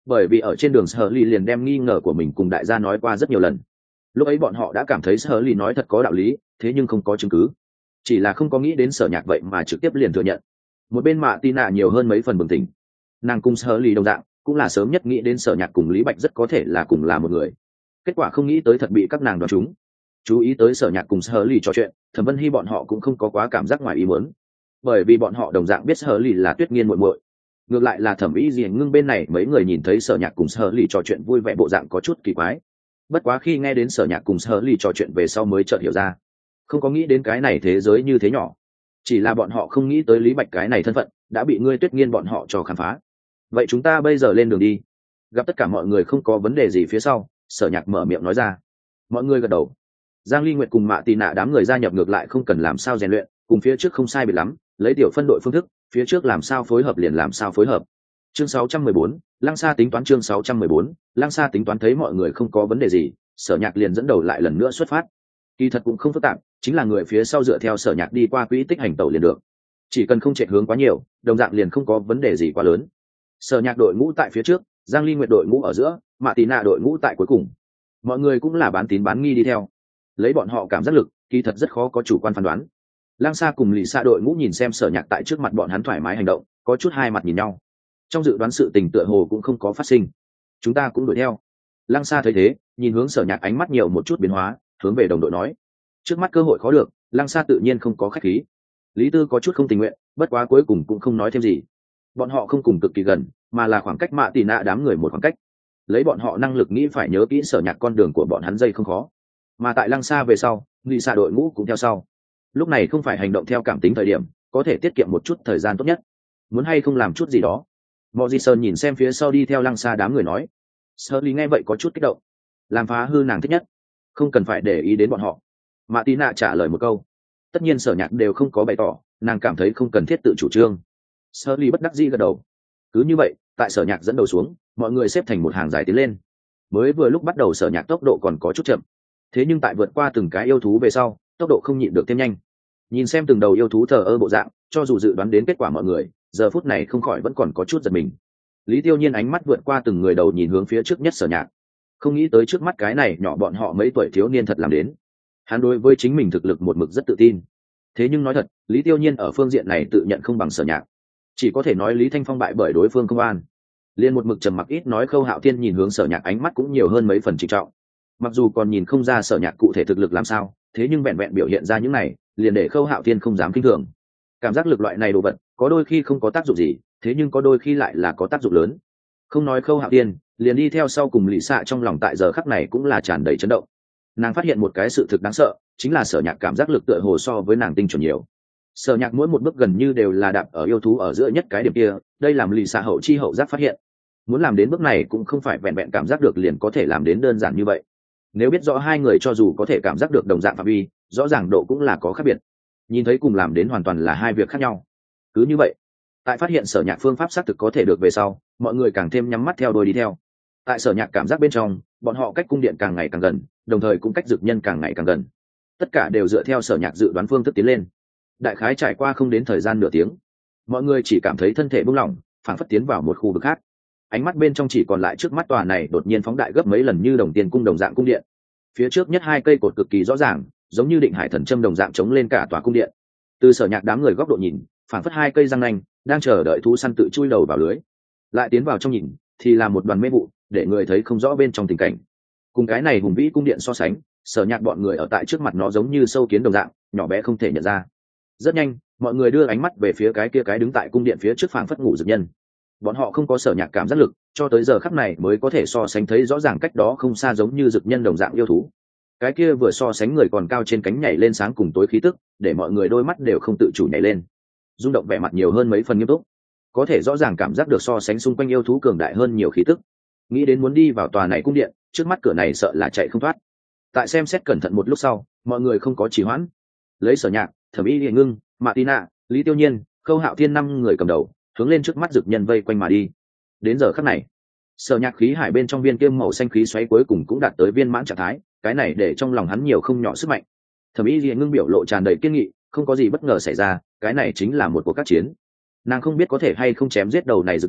bởi vì ở trên đường sở ly liền đem nghi ngờ của mình cùng đại gia nói qua rất nhiều lần. Lúc ấy bọn họ đã cảm thấy sở ly nói thật có đạo lý, thế nhưng không có chứng cứ, chỉ là không có nghĩ đến Sở Nhạc vậy mà trực tiếp liền thừa nhận. Một bên Mạ Tina nhiều hơn mấy phần bừng tỉnh, nàng cùng sở ly đồng dạng cũng là sớm nhất nghĩ đến Sở Nhạc cùng Lý Bạch rất có thể là cùng là một người, kết quả không nghĩ tới thật bị các nàng đoán trúng. Chú ý tới Sở Nhạc cùng sở ly trò chuyện, Thẩm Vân Hy bọn họ cũng không có quá cảm giác ngoài ý muốn, bởi vì bọn họ đồng dạng biết sở ly là Tuyết Nghiên muội muội. Ngược lại là Thẩm Ý Diễm Ngưng bên này mấy người nhìn thấy Sở Nhạc cùng sở ly trò chuyện vui vẻ bộ dạng có chút kỳ quái. Bất quá khi nghe đến Sở Nhạc cùng sở ly trò chuyện về sau mới chợt hiểu ra, không có nghĩ đến cái này thế giới như thế nhỏ, chỉ là bọn họ không nghĩ tới Lý Bạch cái này thân phận đã bị ngươi Tuyết Nghiên bọn họ cho khám phá. Vậy chúng ta bây giờ lên đường đi. Gặp tất cả mọi người không có vấn đề gì phía sau, Sở Nhạc mở miệng nói ra. Mọi người gật đầu. Giang Ly Nguyệt cùng Mạ Tì Nạ đám người gia nhập ngược lại không cần làm sao rèn luyện, cùng phía trước không sai biệt lắm, lấy tiểu phân đội phương thức, phía trước làm sao phối hợp liền làm sao phối hợp. Chương sáu trăm mười bốn, Lăng Sa tính toán. Chương sáu trăm mười bốn, Lăng Sa tính toán. Thấy mọi người không có vấn đề gì, Sở Nhạc liền dẫn đầu lại lần nữa xuất phát. Kỳ thật cũng không phức tạp, chính là người phía sau dựa theo Sở Nhạc đi qua quỹ tích hành tẩu liền được, chỉ cần không chạy hướng quá nhiều, đồng dạng liền không có vấn đề gì quá lớn. Sở Nhạc đội ngũ tại phía trước, Giang Ly Nguyệt đội ngũ ở giữa, Mạ Tì Nạ đội ngũ tại cuối cùng. Mọi người cũng là bán tín bán nghi đi theo, lấy bọn họ cảm giác lực, kỳ thật rất khó có chủ quan phán đoán. Lăng Sa cùng Lì Sa đội ngũ nhìn xem Sở Nhạc tại trước mặt bọn hắn thoải mái hành động, có chút hai mặt nhìn nhau. Trong dự đoán sự tình tựa hồ cũng không có phát sinh. Chúng ta cũng đuổi theo. Lăng Sa thấy thế, nhìn hướng Sở Nhạc ánh mắt nhiều một chút biến hóa, hướng về đồng đội nói: trước mắt cơ hội khó được. Lăng Sa tự nhiên không có khách khí. Lý Tư có chút không tình nguyện, bất quá cuối cùng cũng không nói thêm gì. Bọn họ không cùng cực kỳ gần, mà là khoảng cách Mạ Tì Nạ đám người một khoảng cách. Lấy bọn họ năng lực nghĩ phải nhớ kỹ Sở Nhạc con đường của bọn hắn dây không khó. Mà tại Lăng Sa về sau, Lì Sa đội ngũ cũng theo sau. Lúc này không phải hành động theo cảm tính thời điểm, có thể tiết kiệm một chút thời gian tốt nhất. Muốn hay không làm chút gì đó. Morrison nhìn xem phía sau đi theo Lăng Sa đám người nói. Shirley nghe vậy có chút kích động. Làm phá hư nàng thích nhất, không cần phải để ý đến bọn họ. Mạ Tí Nạ trả lời một câu. Tất nhiên Sở Nhạc đều không có bày tỏ, nàng cảm thấy không cần thiết tự chủ trương. Shirley bất đắc dĩ gật đầu. Cứ như vậy, tại Sở Nhạc dẫn đầu xuống, mọi người xếp thành một hàng dài tiến lên. Mới vừa lúc bắt đầu Sở Nhạc tốc độ còn có chút chậm, thế nhưng tại vượt qua từng cái yêu thú về sau, tốc độ không nhịn được thêm nhanh. Nhìn xem từng đầu yêu thú thờ ơ bộ dạng, cho dù dự đoán đến kết quả mọi người, giờ phút này không khỏi vẫn còn có chút giật mình. Lý Tiêu Nhiên ánh mắt vượt qua từng người đầu nhìn hướng phía trước nhất Sở Nhạc, không nghĩ tới trước mắt cái này nhỏ bọn họ mấy tuổi thiếu niên thật làm đến. Hắn đối với chính mình thực lực một mực rất tự tin. Thế nhưng nói thật, Lý Tiêu Nhiên ở phương diện này tự nhận không bằng Sở Nhạc, chỉ có thể nói Lý Thanh Phong bại bởi đối phương không an. Liên một mực trầm mặc ít nói Khâu Hạo Thiên nhìn hướng Sở Nhạc ánh mắt cũng nhiều hơn mấy phần trịnh trọng. Mặc dù còn nhìn không ra Sở Nhạc cụ thể thực lực làm sao, thế nhưng vẹn vẹn biểu hiện ra những này, liền để Khâu Hạo Thiên không dám kinh thường. Cảm giác lực loại này đồ vật, có đôi khi không có tác dụng gì, thế nhưng có đôi khi lại là có tác dụng lớn. Không nói Khâu Hạo Thiên, liền đi theo sau cùng Lý Sạ trong lòng tại giờ khắc này cũng là tràn đầy chấn động. Nàng phát hiện một cái sự thực đáng sợ, chính là Sở Nhạc cảm giác lực tựa hồ so với nàng tinh chuẩn nhiều. Sở Nhạc mỗi một bước gần như đều là đạp ở yêu thú ở giữa nhất cái điểm kia, đây làm Lý Sạ hậu chi hậu giác phát hiện. Muốn làm đến bước này cũng không phải vẹn vẹn cảm giác được liền có thể làm đến đơn giản như vậy. Nếu biết rõ hai người cho dù có thể cảm giác được đồng dạng phạm vi, rõ ràng độ cũng là có khác biệt. Nhìn thấy cùng làm đến hoàn toàn là hai việc khác nhau. Cứ như vậy, tại phát hiện Sở Nhạc phương pháp xác thực có thể được về sau, mọi người càng thêm nhắm mắt theo đuôi đi theo. Tại Sở Nhạc cảm giác bên trong, bọn họ cách cung điện càng ngày càng gần, đồng thời cũng cách dược nhân càng ngày càng gần. Tất cả đều dựa theo Sở Nhạc dự đoán phương thức tiến lên. Đại khái trải qua không đến thời gian nửa tiếng, mọi người chỉ cảm thấy thân thể buông lỏng, phảng phất tiến vào một khu vực khác. Ánh mắt bên trong chỉ còn lại trước mắt tòa này đột nhiên phóng đại gấp mấy lần như đồng tiền cung đồng dạng cung điện. Phía trước nhất hai cây cột cực kỳ rõ ràng, giống như định hải thần châm đồng dạng chống lên cả tòa cung điện. Từ Sở Nhạc đám người góc độ nhìn, phảng phất hai cây răng nanh đang chờ đợi thú săn tự chui đầu vào lưới. Lại tiến vào trong nhìn, thì là một đoàn mê vụ, để người thấy không rõ bên trong tình cảnh. Cùng cái này hùng vĩ cung điện so sánh, Sở Nhạc bọn người ở tại trước mặt nó giống như sâu kiến đồng dạng, nhỏ bé không thể nhận ra. Rất nhanh, mọi người đưa ánh mắt về phía cái kia cái đứng tại cung điện phía trước phảng phất ngủ dược nhân. Bọn họ không có Sở Nhạc cảm giác lực, cho tới giờ khắc này mới có thể so sánh thấy rõ ràng cách đó không xa giống như dược nhân đồng dạng yêu thú. Cái kia vừa so sánh người còn cao trên cánh nhảy lên sáng cùng tối khí tức, để mọi người đôi mắt đều không tự chủ nhảy lên. Rung động vẻ mặt nhiều hơn mấy phần nghiêm túc. Có thể rõ ràng cảm giác được so sánh xung quanh yêu thú cường đại hơn nhiều khí tức. Nghĩ đến muốn đi vào tòa này cung điện, trước mắt cửa này sợ là chạy không thoát. Tại xem xét cẩn thận một lúc sau, mọi người không có trì hoãn. Lấy Sở Nhạc, Thẩm Y Liễu Ngưng, Mạ Tí Nạ, Lý Tiêu Nhiên, Khâu Hạo Thiên năm người cầm đầu, hướng lên trước mắt dược nhân vây quanh mà đi. Đến giờ khắc này, Sở Nhạc khí hải bên trong viên kiêm màu xanh khí xoáy cuối cùng cũng đạt tới viên mãn trạng thái, cái này để trong lòng hắn nhiều không nhỏ sức mạnh. Thẩm Y Liễu Ngưng biểu lộ tràn đầy kiên nghị, không có gì bất ngờ xảy ra, cái này chính là một cuộc các chiến. Nàng không biết có thể hay không chém giết đầu này dược nhân,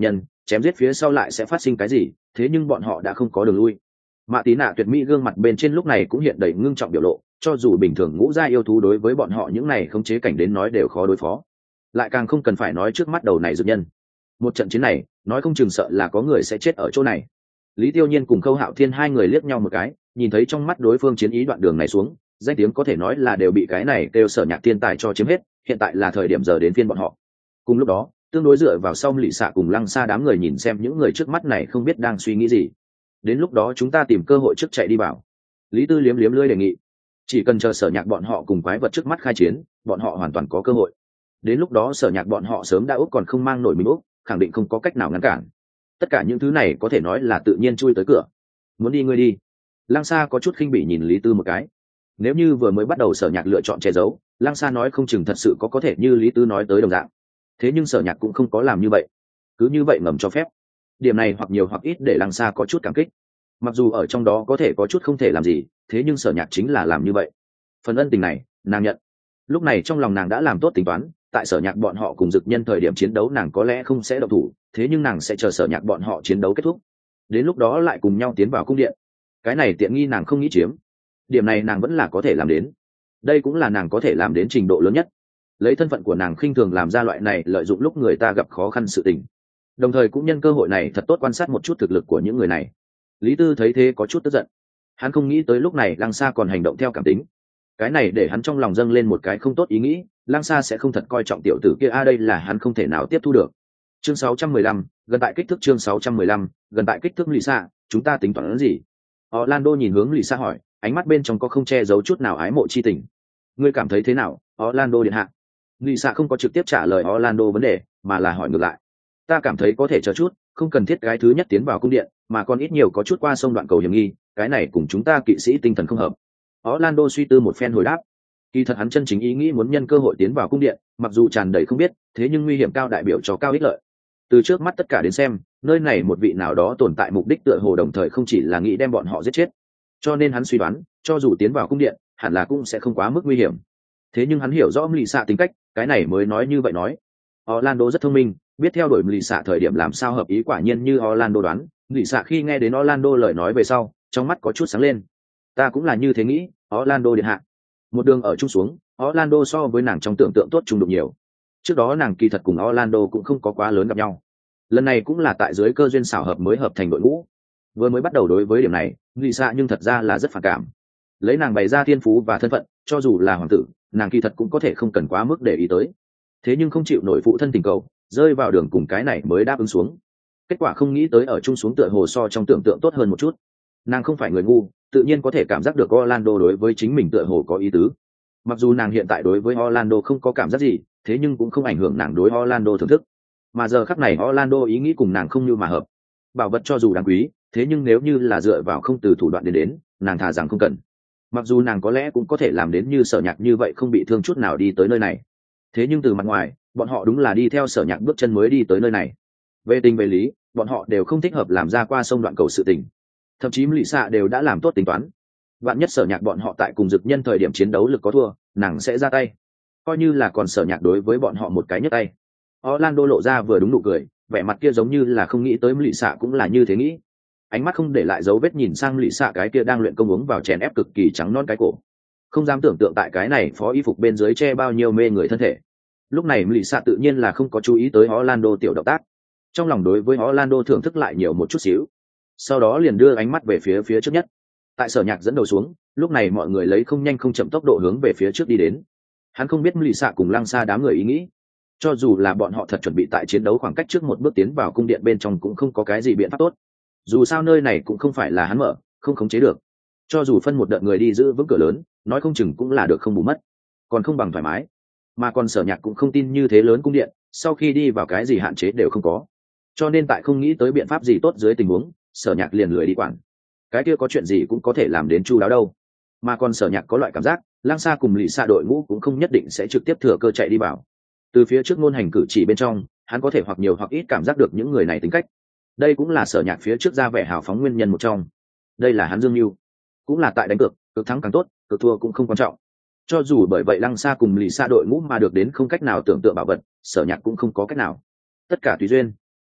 chém giết phía sau lại sẽ phát sinh cái gì, thế nhưng bọn họ đã không có đường lui. Mạ Tí Nạ tuyệt mỹ gương mặt bên trên lúc này cũng hiện đầy ngưng trọng biểu lộ, cho dù bình thường ngũ gia yêu thú đối với bọn họ những này khống chế cảnh đến nói đều khó đối phó, lại càng không cần phải nói trước mắt đầu này dược nhân. Một trận chiến này nói không chừng sợ là có người sẽ chết ở chỗ này. Lý Tiêu Nhiên cùng Khâu Hạo Thiên hai người liếc nhau một cái, nhìn thấy trong mắt đối phương chiến ý đoạn đường này xuống, danh tiếng có thể nói là đều bị cái này kêu Sở Nhạc thiên tài cho chiếm hết, hiện tại là thời điểm giờ đến phiên bọn họ. Cùng lúc đó, tương đối dựa vào sau Lệ Xạ cùng Lăng Sa đám người nhìn xem những người trước mắt này không biết đang suy nghĩ gì. Đến lúc đó chúng ta tìm cơ hội trước chạy đi vào. Lý Tư liếm liếm lưỡi đề nghị. Chỉ cần chờ Sở Nhạc bọn họ cùng quái vật trước mắt khai chiến, bọn họ hoàn toàn có cơ hội. Đến lúc đó Sở Nhạc bọn họ sớm đã úp còn không mang nổi mình úp, khẳng định không có cách nào ngăn cản. Tất cả những thứ này có thể nói là tự nhiên chui tới cửa. Muốn đi ngươi đi. Lăng Sa có chút khinh bỉ nhìn Lý Tư một cái. Nếu như vừa mới bắt đầu Sở Nhạc lựa chọn che giấu, Lăng Sa nói không chừng thật sự có có thể như Lý Tư nói tới đồng dạng. Thế nhưng Sở Nhạc cũng không có làm như vậy, cứ như vậy ngầm cho phép. Điểm này hoặc nhiều hoặc ít để Lăng Sa có chút cảm kích. Mặc dù ở trong đó có thể có chút không thể làm gì, thế nhưng Sở Nhạc chính là làm như vậy. Phần ân tình này, nàng nhận. Lúc này trong lòng nàng đã làm tốt tính toán, tại Sở Nhạc bọn họ cùng Dực Nhân thời điểm chiến đấu nàng có lẽ không sẽ động thủ, thế nhưng nàng sẽ chờ Sở Nhạc bọn họ chiến đấu kết thúc, đến lúc đó lại cùng nhau tiến vào cung điện. Cái này tiện nghi nàng không nghĩ chiếm, điểm này nàng vẫn là có thể làm đến. Đây cũng là nàng có thể làm đến trình độ lớn nhất. Lấy thân phận của nàng khinh thường làm ra loại này lợi dụng lúc người ta gặp khó khăn sự tình, đồng thời cũng nhân cơ hội này thật tốt quan sát một chút thực lực của những người này. Lý Tư thấy thế có chút tức giận, hắn không nghĩ tới lúc này Lăng Sa còn hành động theo cảm tính, cái này để hắn trong lòng dâng lên một cái không tốt ý nghĩ. Lăng Sa sẽ không thật coi trọng tiểu tử kia a, à, đây là hắn không thể nào tiếp thu được. Chương sáu trăm mười lăm, gần tại kích thước. Chương sáu trăm mười lăm, gần tại kích thước. Lì Sa, chúng ta tính toán gì? Orlando nhìn hướng Lì Sa hỏi, ánh mắt bên trong có không che giấu chút nào ái mộ chi tình. Ngươi cảm thấy thế nào, Orlando điện hạ? Lì Sa không có trực tiếp trả lời Orlando vấn đề, mà là hỏi ngược lại. Ta cảm thấy có thể chờ chút, không cần thiết cái thứ nhất tiến vào cung điện, mà còn ít nhiều có chút qua sông đoạn cầu hiểm nghi, cái này cùng chúng ta kỵ sĩ tinh thần không hợp. Orlando suy tư một phen hồi đáp. Kỳ thật hắn chân chính ý nghĩ muốn nhân cơ hội tiến vào cung điện, mặc dù tràn đầy không biết, thế nhưng nguy hiểm cao đại biểu cho cao ích lợi. Từ trước mắt tất cả đến xem, nơi này một vị nào đó tồn tại mục đích tựa hồ đồng thời không chỉ là nghĩ đem bọn họ giết chết. Cho nên hắn suy đoán, cho dù tiến vào cung điện, hẳn là cũng sẽ không quá mức nguy hiểm. Thế nhưng hắn hiểu rõ Lì Xạ tính cách, cái này mới nói như vậy nói. Orlando rất thông minh, biết theo đuổi Lì Xạ thời điểm làm sao hợp ý, quả nhiên như Orlando đoán, Lì Xạ khi nghe đến Orlando lời nói về sau, trong mắt có chút sáng lên. Ta cũng là như thế nghĩ, Orlando điện hạ. Một đường ở chung xuống, Orlando so với nàng trong tưởng tượng tốt chung đụng nhiều. Trước đó nàng kỳ thật cùng Orlando cũng không có quá lớn gặp nhau. Lần này cũng là tại dưới cơ duyên xảo hợp mới hợp thành đội ngũ. Vừa mới bắt đầu đối với điểm này, Lisa nhưng thật ra là rất phản cảm. Lấy nàng bày ra thiên phú và thân phận, cho dù là hoàng tử, nàng kỳ thật cũng có thể không cần quá mức để ý tới. Thế nhưng không chịu nổi phụ thân tình cầu, rơi vào đường cùng cái này mới đáp ứng xuống. Kết quả không nghĩ tới ở chung xuống tựa hồ so trong tưởng tượng tốt hơn một chút. Nàng không phải người ngu, tự nhiên có thể cảm giác được Orlando đối với chính mình tựa hồ có ý tứ. Mặc dù nàng hiện tại đối với Orlando không có cảm giác gì, thế nhưng cũng không ảnh hưởng nàng đối Orlando thưởng thức. Mà giờ khắc này Orlando ý nghĩ cùng nàng không như mà hợp. Bảo vật cho dù đáng quý, thế nhưng nếu như là dựa vào không từ thủ đoạn đến đến, nàng thà rằng không cần. Mặc dù nàng có lẽ cũng có thể làm đến như Sở Nhạc như vậy không bị thương chút nào đi tới nơi này. Thế nhưng từ mặt ngoài, bọn họ đúng là đi theo Sở Nhạc bước chân mới đi tới nơi này. Về tình về lý, bọn họ đều không thích hợp làm ra qua sông đoạn cầu sự tình. Thậm chí Lì Xạ đều đã làm tốt tính toán. Vạn nhất Sở Nhạc bọn họ tại cùng Dực Nhân thời điểm chiến đấu lực có thua, nàng sẽ ra tay. Coi như là còn Sở Nhạc đối với bọn họ một cái nhấc tay. Orlando lộ ra vừa đúng nụ cười, vẻ mặt kia giống như là không nghĩ tới Lì Xạ cũng là như thế nghĩ. Ánh mắt không để lại dấu vết nhìn sang Lì Xạ cái kia đang luyện công uống vào chèn ép cực kỳ trắng non cái cổ. Không dám tưởng tượng tại cái này phó y phục bên dưới che bao nhiêu mê người thân thể. Lúc này Lì Xạ tự nhiên là không có chú ý tới Orlando tiểu động tác. Trong lòng đối với Orlando thưởng thức lại nhiều một chút xíu. Sau đó liền đưa ánh mắt về phía phía trước nhất. Tại Sở Nhạc dẫn đầu xuống, lúc này mọi người lấy không nhanh không chậm tốc độ hướng về phía trước đi đến. Hắn không biết Lì Xạ cùng Lăng Sa đám người ý nghĩ. Cho dù là bọn họ thật chuẩn bị tại chiến đấu khoảng cách trước một bước tiến vào cung điện bên trong cũng không có cái gì biện pháp tốt. Dù sao nơi này cũng không phải là hắn mở, không khống chế được. Cho dù phân một đợt người đi giữ vững cửa lớn, nói không chừng cũng là được không bù mất, còn không bằng thoải mái. Mà còn Sở Nhạc cũng không tin như thế lớn cung điện, sau khi đi vào cái gì hạn chế đều không có. Cho nên tại không nghĩ tới biện pháp gì tốt dưới tình huống, Sở Nhạc liền lười đi quản. Cái kia có chuyện gì cũng có thể làm đến chu đáo đâu. Mà còn Sở Nhạc có loại cảm giác, Lăng Sa cùng Lì Xạ đội ngũ cũng không nhất định sẽ trực tiếp thừa cơ chạy đi vào. Từ phía trước ngôn hành cử chỉ bên trong, hắn có thể hoặc nhiều hoặc ít cảm giác được những người này tính cách. Đây cũng là Sở Nhạc phía trước ra vẻ hào phóng nguyên nhân một trong. Đây là hắn dương mưu, cũng là tại đánh cược, cực thắng càng tốt, cực thua cũng không quan trọng. Cho dù bởi vậy Lăng Sa cùng Lì Xạ đội ngũ mà được đến không cách nào tưởng tượng bảo vật, Sở Nhạc cũng không có cách nào. Tất cả tùy duyên.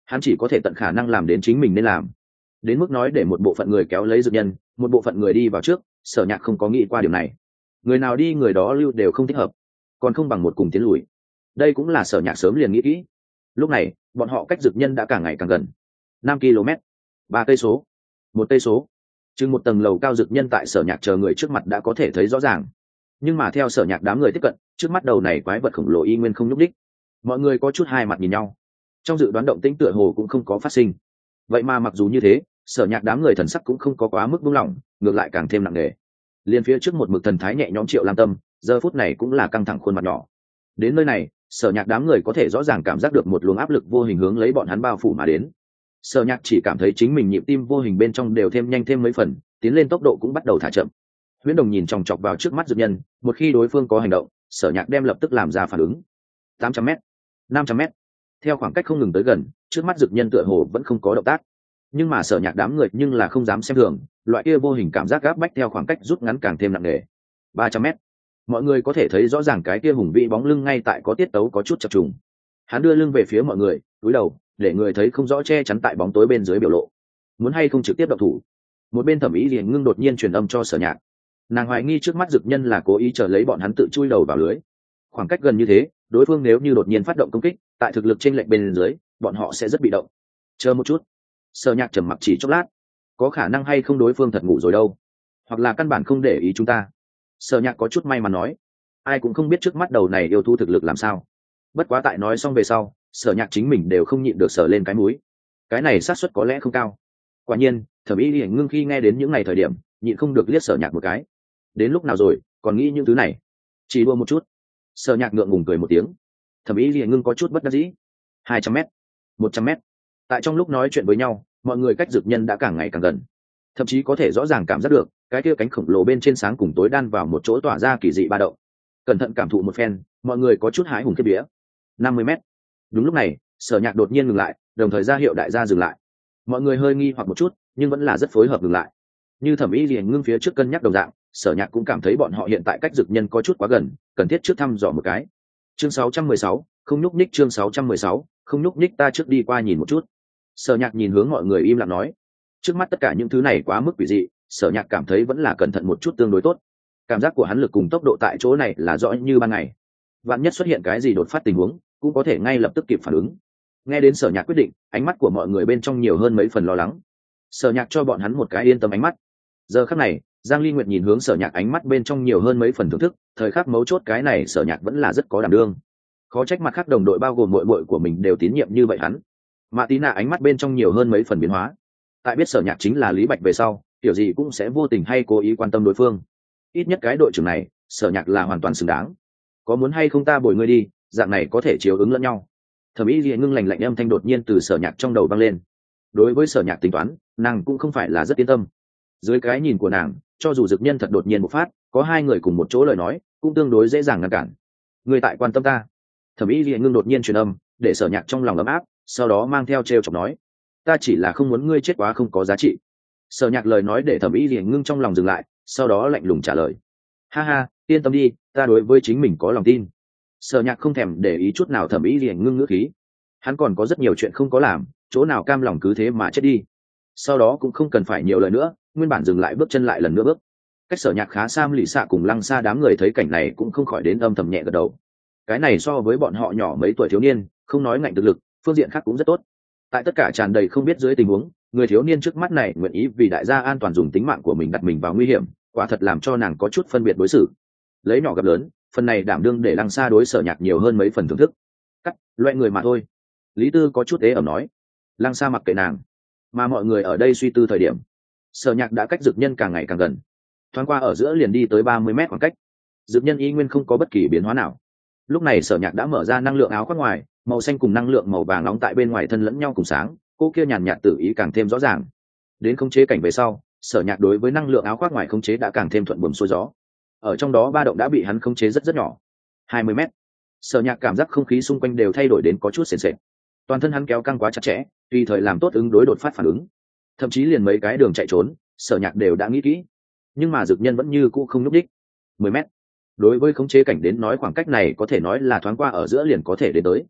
hắn chỉ có thể tận khả năng làm đến chính mình nên làm. Đến mức nói để một bộ phận người kéo lấy dược nhân, một bộ phận người đi vào trước, Sở Nhạc không có nghĩ qua điều này. Người nào đi người đó lưu đều không thích hợp, còn không bằng một cùng tiến lùi. Đây cũng là Sở Nhạc sớm liền nghĩ kỹ. Lúc này bọn họ cách dược nhân đã càng ngày càng gần. Năm ki lô mét, ba cây số, một cây số. Chừng một tầng lầu cao dược nhân tại Sở Nhạc chờ người trước mặt đã có thể thấy rõ ràng. Nhưng mà theo Sở Nhạc đám người tiếp cận, trước mắt đầu này quái vật khổng lồ y nguyên không nhúc đích. Mọi người có chút hai mặt nhìn nhau. Trong dự đoán động tĩnh tựa hồ cũng không có phát sinh. Vậy mà mặc dù như thế, Sở Nhạc đám người thần sắc cũng không có quá mức buông lỏng, ngược lại càng thêm nặng nề. Liên phía trước một mực thần thái nhẹ nhõm Triệu Lam Tâm, giờ phút này cũng là căng thẳng khuôn mặt nhỏ. Đến nơi này, Sở Nhạc đám người có thể rõ ràng cảm giác được một luồng áp lực vô hình hướng lấy bọn hắn bao phủ mà đến. Sở Nhạc chỉ cảm thấy chính mình nhịp tim vô hình bên trong đều thêm nhanh thêm mấy phần, tiến lên tốc độ cũng bắt đầu thả chậm. Huyễn Đồng nhìn chòng chọc vào trước mắt dược nhân, một khi đối phương có hành động, Sở Nhạc đem lập tức làm ra phản ứng. tám trăm mét, năm trăm mét. Theo khoảng cách không ngừng tới gần, trước mắt dược nhân tựa hồ vẫn không có động tác. Nhưng mà Sở Nhạc đám người nhưng là không dám xem thường, loại kia vô hình cảm giác gáp bách theo khoảng cách rút ngắn càng thêm nặng nề. ba trăm mét. Mọi người có thể thấy rõ ràng cái kia hùng vĩ bóng lưng ngay tại có tiết tấu có chút chập trùng. Hắn đưa lưng về phía mọi người, cúi đầu, để người thấy không rõ che chắn tại bóng tối bên dưới biểu lộ. Muốn hay không trực tiếp động thủ? Một bên Thẩm Ý liền ngưng đột nhiên truyền âm cho Sở Nhạc. Nàng hoài nghi trước mắt dược nhân là cố ý chờ lấy bọn hắn tự chui đầu vào lưới. Khoảng cách gần như thế, đối phương nếu như đột nhiên phát động công kích, tại thực lực trên lệch bên dưới, bọn họ sẽ rất bị động. Chờ một chút. Sở Nhạc trầm mặc chỉ chốc lát. Có khả năng hay không đối phương thật ngủ rồi đâu, hoặc là căn bản không để ý chúng ta. Sở Nhạc có chút may mắn nói. Ai cũng không biết trước mắt đầu này yêu thú thực lực làm sao. Bất quá tại nói xong về sau, Sở Nhạc chính mình đều không nhịn được sờ lên cái mũi. Cái này xác suất có lẽ không cao. Quả nhiên, Thẩm Ý Liễu ngưng khi nghe đến những ngày thời điểm, nhịn không được liếc Sở Nhạc một cái. Đến lúc nào rồi, còn nghĩ những thứ này? Chỉ đua một chút. Sở Nhạc ngượng ngùng cười một tiếng. Thẩm Ý Liễu ngưng có chút bất đắc dĩ. hai trăm mét, một trăm mét. Tại trong lúc nói chuyện với nhau, mọi người cách dược nhân đã càng ngày càng gần, thậm chí có thể rõ ràng cảm giác được cái kia cánh khổng lồ bên trên sáng cùng tối đan vào một chỗ tỏa ra kỳ dị ba động. Cẩn thận cảm thụ một phen, mọi người có chút hái hùng kiếp vía. năm mươi mét. Đúng lúc này, Sở Nhạc đột nhiên ngừng lại, đồng thời ra hiệu đại gia dừng lại. Mọi người hơi nghi hoặc một chút, nhưng vẫn là rất phối hợp dừng lại. Như Thẩm Ý liền ngưng phía trước cân nhắc đồng dạng, Sở Nhạc cũng cảm thấy bọn họ hiện tại cách dược nhân có chút quá gần, cần thiết trước thăm dò một cái. Chương sáu trăm mười sáu, không nhúc nhích. Chương sáu trăm mười sáu, không nhúc nhích. Ta trước đi qua nhìn một chút. Sở Nhạc nhìn hướng mọi người im lặng nói. Trước mắt tất cả những thứ này quá mức quỷ dị, Sở Nhạc cảm thấy vẫn là cẩn thận một chút tương đối tốt. Cảm giác của hắn lực cùng tốc độ tại chỗ này là rõ như ban ngày. Vạn nhất xuất hiện cái gì đột phát tình huống, cũng có thể ngay lập tức kịp phản ứng. Nghe đến Sở Nhạc quyết định, ánh mắt của mọi người bên trong nhiều hơn mấy phần lo lắng. Sở Nhạc cho bọn hắn một cái yên tâm ánh mắt. Giờ khắc này, Giang Ly Nguyệt nhìn hướng Sở Nhạc ánh mắt bên trong nhiều hơn mấy phần thưởng thức, thời khắc mấu chốt cái này Sở Nhạc vẫn là rất có đảm đương. Khó trách mặt khác đồng đội bao gồm muội muội của mình đều tín nhiệm như vậy hắn. Mã Tí Nạ ánh mắt bên trong nhiều hơn mấy phần biến hóa. Tại biết Sở Nhạc chính là Lý Bạch về sau, kiểu gì cũng sẽ vô tình hay cố ý quan tâm đối phương. Ít nhất cái đội trưởng này, Sở Nhạc là hoàn toàn xứng đáng. Có muốn hay không ta bồi ngươi đi, dạng này có thể chiếu ứng lẫn nhau. Thẩm Ý Liễu ngưng lạnh lạnh âm thanh đột nhiên từ Sở Nhạc trong đầu vang lên. Đối với Sở Nhạc tính toán, nàng cũng không phải là rất yên tâm. Dưới cái nhìn của nàng, cho dù dược nhân thật đột nhiên bộc phát, có hai người cùng một chỗ lời nói, cũng tương đối dễ dàng ngăn cản. Ngươi tại quan tâm ta. Thẩm Ý Liễu ngưng đột nhiên truyền âm, để Sở Nhạc trong lòng ấm áp, sau đó mang theo trêu chọc nói, ta chỉ là không muốn ngươi chết quá không có giá trị. Sở Nhạc lời nói để Thẩm Ý Liễu ngưng trong lòng dừng lại, sau đó lạnh lùng trả lời, ha ha, yên tâm đi, ta đối với chính mình có lòng tin. Sở Nhạc không thèm để ý chút nào Thẩm Ý Liễu ngưng ngữ khí, hắn còn có rất nhiều chuyện không có làm, chỗ nào cam lòng cứ thế mà chết đi. Sau đó cũng không cần phải nhiều lời nữa, nguyên bản dừng lại bước chân lại lần nữa bước. Cách Sở Nhạc khá xa, Lỷ Xạ cùng Lăng Sa đám người thấy cảnh này cũng không khỏi đến âm thầm nhẹ gật đầu. Cái này so với bọn họ nhỏ mấy tuổi thiếu niên, không nói ngạnh thực lực, phương diện khác cũng rất tốt. Tại tất cả tràn đầy không biết dưới tình huống, người thiếu niên trước mắt này nguyện ý vì đại gia an toàn dùng tính mạng của mình đặt mình vào nguy hiểm, quả thật làm cho nàng có chút phân biệt đối xử. Lấy nhỏ gặp lớn, phần này đảm đương để Lăng Sa đối Sở Nhạc nhiều hơn mấy phần thưởng thức. Cắt, loại người mà thôi. Lý Tư có chút ế ẩm nói. Lăng Sa mặc kệ nàng, mà mọi người ở đây suy tư thời điểm, Sở Nhạc đã cách dược nhân càng ngày càng gần. Thoáng qua ở giữa liền đi tới ba mươi mét khoảng cách. Dược nhân y nguyên không có bất kỳ biến hóa nào. Lúc này Sở Nhạc đã mở ra năng lượng áo khoác ngoài, màu xanh cùng năng lượng màu vàng nóng tại bên ngoài thân lẫn nhau cùng sáng, cô kia nhàn nhạt tự ý càng thêm rõ ràng. Đến khống chế cảnh về sau, Sở Nhạc đối với năng lượng áo khoác ngoài khống chế đã càng thêm thuận buồm xuôi gió. Ở trong đó ba động đã bị hắn khống chế rất rất nhỏ. hai mươi mét. Sở Nhạc cảm giác không khí xung quanh đều thay đổi đến có chút sền sệt. Toàn thân hắn kéo căng quá chặt chẽ, tùy thời làm tốt ứng đối đột phát phản ứng. Thậm chí liền mấy cái đường chạy trốn, Sở Nhạc đều đã nghĩ kỹ. Nhưng mà dược nhân vẫn như cũ không nhúc nhích. mười mét. Đối với khống chế cảnh đến nói khoảng cách này có thể nói là thoáng qua ở giữa liền có thể đến tới.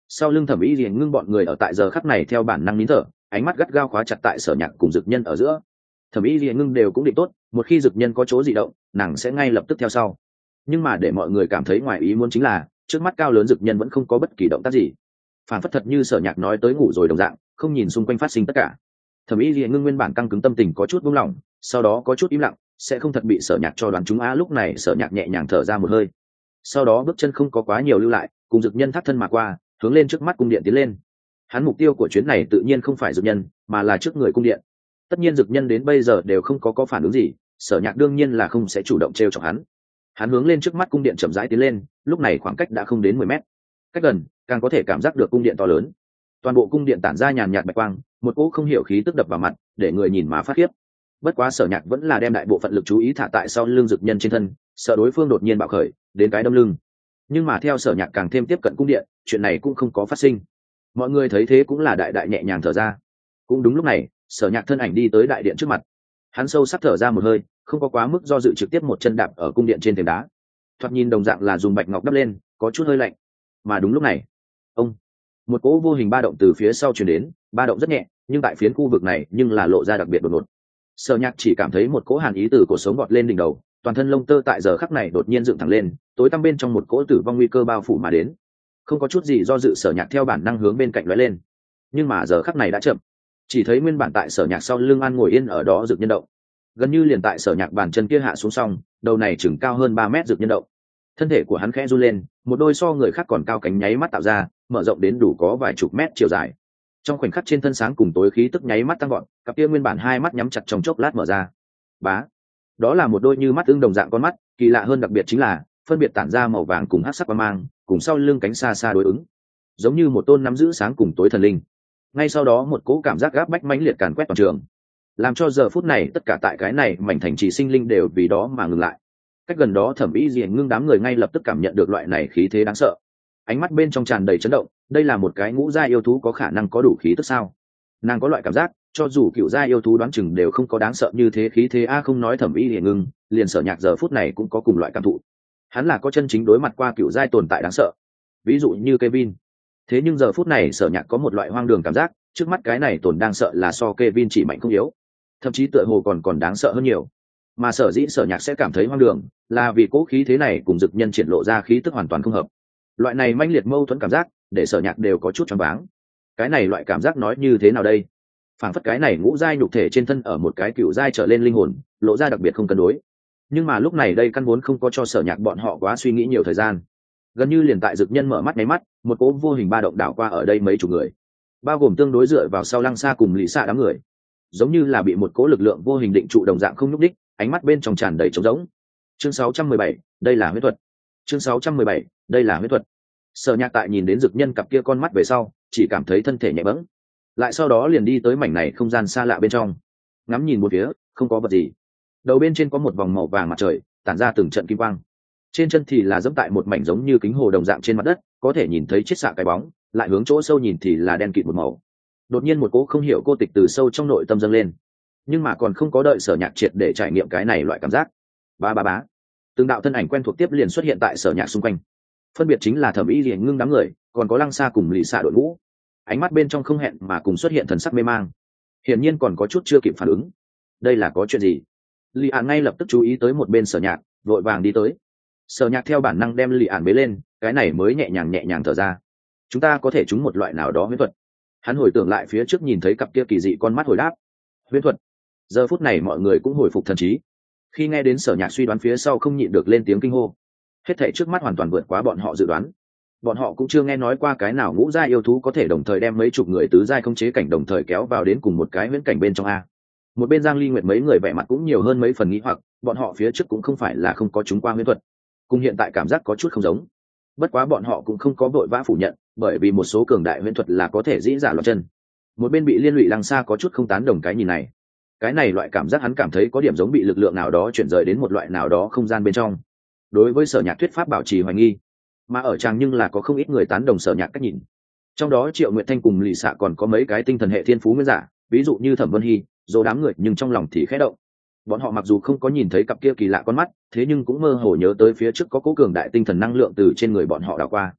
Sau lưng Thẩm Y Liền Ngưng bọn người ở tại giờ khắc này theo bản năng nín thở, ánh mắt gắt gao khóa chặt tại Sở Nhạc cùng Dực Nhân ở giữa. Thẩm Y Liền Ngưng đều cũng định tốt, một khi Dực Nhân có chỗ dị động, nàng sẽ ngay lập tức theo sau. Nhưng mà để mọi người cảm thấy ngoài ý muốn chính là, trước mắt cao lớn Dực Nhân vẫn không có bất kỳ động tác gì, phản phất thật như Sở Nhạc nói tới ngủ rồi đồng dạng, không nhìn xung quanh phát sinh tất cả. Thẩm Y Liền Ngưng nguyên bản căng cứng tâm tình có chút buông lỏng, sau đó có chút im lặng, sẽ không thật bị Sở Nhạc cho đoán chúng á. Lúc này Sở Nhạc nhẹ nhàng thở ra một hơi, sau đó bước chân không có quá nhiều lưu lại, cùng Dực Nhân thắt thân mà qua, hướng lên trước mắt cung điện tiến lên. Hắn mục tiêu của chuyến này tự nhiên không phải Dực Nhân, mà là trước người cung điện. Tất nhiên Dực Nhân đến bây giờ đều không có có phản ứng gì, Sở Nhạc đương nhiên là không sẽ chủ động trêu chọc hắn. Hắn hướng lên trước mắt cung điện chậm rãi tiến lên, lúc này khoảng cách đã không đến mười mét. Cách gần, càng có thể cảm giác được cung điện to lớn. Toàn bộ cung điện tản ra nhàn nhạt bạch quang, một cỗ không hiểu khí tức đập vào mặt, để người nhìn mà phát khiếp. Bất quá Sở Nhạc vẫn là đem đại bộ phận lực chú ý thả tại sau lưng Dực Nhân trên thân, sợ đối phương đột nhiên bạo khởi, đến cái đâm lưng. Nhưng mà theo Sở Nhạc càng thêm tiếp cận cung điện, chuyện này cũng không có phát sinh. Mọi người thấy thế cũng là đại đại nhẹ nhàng thở ra. Cũng đúng lúc này, Sở Nhạc thân ảnh đi tới đại điện trước mặt. Hắn sâu sắc thở ra một hơi, không có quá mức do dự, trực tiếp một chân đạp ở cung điện trên thềm đá. Thoạt nhìn đồng dạng là dùng bạch ngọc đắp lên, có chút hơi lạnh. Mà đúng lúc này, ông một cỗ vô hình ba động từ phía sau truyền đến, ba động rất nhẹ, nhưng tại phiến khu vực này nhưng là lộ ra đặc biệt đột ngột. Sở Nhạc chỉ cảm thấy một cỗ hàn ý từ cổ sống bọt lên đỉnh đầu, toàn thân lông tơ tại giờ khắc này đột nhiên dựng thẳng lên, tối tăm bên trong một cỗ tử vong nguy cơ bao phủ mà đến. Không có chút gì do dự, Sở Nhạc theo bản năng hướng bên cạnh lóe lên. Nhưng mà giờ khắc này đã chậm. Chỉ thấy nguyên bản tại Sở Nhạc sau lưng An ngồi yên ở đó Dực Nhân động. Gần như liền tại Sở Nhạc bàn chân kia hạ xuống xong, đầu này chừng cao hơn ba mét Dực Nhân động. Thân thể của hắn khẽ run lên, một đôi so người khác còn cao cánh nháy mắt tạo ra, mở rộng đến đủ có vài chục mét chiều dài. Trong khoảnh khắc trên thân sáng cùng tối khí tức nháy mắt tăng gọn, cặp kia nguyên bản hai mắt nhắm chặt trong chốc lát mở ra. Bá, đó là một đôi như mắt ưng đồng dạng con mắt, kỳ lạ hơn đặc biệt chính là phân biệt tản ra màu vàng cùng hắc sắc quang mang, cùng sau lưng cánh xa xa đối ứng, giống như một tôn nắm giữ sáng cùng tối thần linh. Ngay sau đó một cỗ cảm giác gáp bách mãnh liệt càn quét toàn trường, làm cho giờ phút này tất cả tại cái này mảnh thành trì sinh linh đều vì đó mà ngừng lại. Cách gần đó Thẩm Y Liền Ngưng đám người ngay lập tức cảm nhận được loại này khí thế đáng sợ, ánh mắt bên trong tràn đầy chấn động. Đây là một cái ngũ giai yêu thú có khả năng có đủ khí tức sao? Nàng có loại cảm giác, cho dù cựu giai yêu thú đoán chừng đều không có đáng sợ như thế khí thế a. Không nói Thẩm Y Liền Ngưng, liền Sở Nhạc giờ phút này cũng có cùng loại cảm thụ. Hắn là có chân chính đối mặt qua cựu giai tồn tại đáng sợ, ví dụ như Kevin. Thế nhưng giờ phút này Sở Nhạc có một loại hoang đường cảm giác, trước mắt cái này tồn đang sợ là so Kevin chỉ mạnh không yếu, thậm chí tựa hồ còn còn đáng sợ hơn nhiều. Mà sở dĩ Sở Nhạc sẽ cảm thấy hoang đường, là vì cố khí thế này cùng Dực Nhân triển lộ ra khí tức hoàn toàn không hợp. Loại này manh liệt mâu thuẫn cảm giác, để Sở Nhạc đều có chút choáng váng. Cái này loại cảm giác nói như thế nào đây? Phản phất cái này ngũ giai nhục thể trên thân ở một cái cựu giai trở lên linh hồn, lộ ra đặc biệt không cân đối. Nhưng mà lúc này đây căn vốn không có cho Sở Nhạc bọn họ quá suy nghĩ nhiều thời gian. Gần như liền tại Dực Nhân mở mắt nháy mắt, một cỗ vô hình ba động đảo qua ở đây mấy chục người, bao gồm tương đối dựa vào sau Lăng Sa cùng Lý Sa đám người, giống như là bị một cỗ lực lượng vô hình định trụ đồng dạng không nhúc đích, ánh mắt bên trong tràn đầy trống rỗng. Chương sáu trăm mười bảy, đây là huyết thuật. Chương sáu trăm mười bảy, đây là huyết thuật. Sở Nhạc tại nhìn đến Dực Nhân cặp kia con mắt về sau, chỉ cảm thấy thân thể nhẹ bẫng, lại sau đó liền đi tới mảnh này không gian xa lạ bên trong, ngắm nhìn một phía, không có vật gì. Đầu bên trên có một vòng màu vàng mặt trời, tản ra từng trận kim quang. Trên chân thì là dẫm tại một mảnh giống như kính hồ đồng dạng trên mặt đất, có thể nhìn thấy chiết xạ cái bóng, lại hướng chỗ sâu nhìn thì là đen kịt một màu. Đột nhiên một cỗ không hiểu cô tịch từ sâu trong nội tâm dâng lên, nhưng mà còn không có đợi Sở Nhạc triệt để trải nghiệm cái này loại cảm giác, ba ba bá, từng đạo thân ảnh quen thuộc tiếp liền xuất hiện tại Sở Nhạc xung quanh. Phân biệt chính là Thẩm Y Liền Ngưng đám người, còn có Lăng Sa cùng Lý Sa đội ngũ. Ánh mắt bên trong không hẹn mà cùng xuất hiện thần sắc mê mang, hiển nhiên còn có chút chưa kịp phản ứng. Đây là có chuyện gì? Lý Án ngay lập tức chú ý tới một bên Sở Nhạc, vội vàng đi tới. Sở Nhạc theo bản năng đem Lý Án bế lên, cái này mới nhẹ nhàng nhẹ nhàng thở ra. Chúng ta có thể trúng một loại nào đó huyễn thuật. Hắn hồi tưởng lại phía trước nhìn thấy cặp kia kỳ dị con mắt hồi đáp. Huyễn thuật. Giờ phút này mọi người cũng hồi phục thần trí. Khi nghe đến Sở Nhạc suy đoán phía sau không nhịn được lên tiếng kinh hô. Hết thảy trước mắt hoàn toàn vượt quá bọn họ dự đoán. Bọn họ cũng chưa nghe nói qua cái nào ngũ giai yêu thú có thể đồng thời đem mấy chục người tứ giai không chế cảnh đồng thời kéo vào đến cùng một cái huyễn cảnh bên trong a. Một bên Giang Ly Nguyệt mấy người vẻ mặt cũng nhiều hơn mấy phần nghi hoặc, bọn họ phía trước cũng không phải là không có chúng qua huyễn thuật, cùng hiện tại cảm giác có chút không giống. Bất quá bọn họ cũng không có vội vã phủ nhận, bởi vì một số cường đại huyễn thuật là có thể dĩ giả loạn chân. Một bên bị liên lụy Lăng Sa có chút không tán đồng cái nhìn này. Cái này loại cảm giác hắn cảm thấy có điểm giống bị lực lượng nào đó chuyển rời đến một loại nào đó không gian bên trong. Đối với Sở Nhạc thuyết pháp bảo trì hoài nghi, mà ở tràng nhưng là có không ít người tán đồng Sở Nhạc cách nhìn. Trong đó Triệu Nguyệt Thanh cùng Lý Sạ còn có mấy cái tinh thần hệ thiên phú nguyên giả, ví dụ như Thẩm Vân Hy, dỗ đám người, nhưng trong lòng thì khẽ động. Bọn họ mặc dù không có nhìn thấy cặp kia kỳ lạ con mắt, thế nhưng cũng mơ hồ nhớ tới phía trước có cố cường đại tinh thần năng lượng từ trên người bọn họ đảo qua.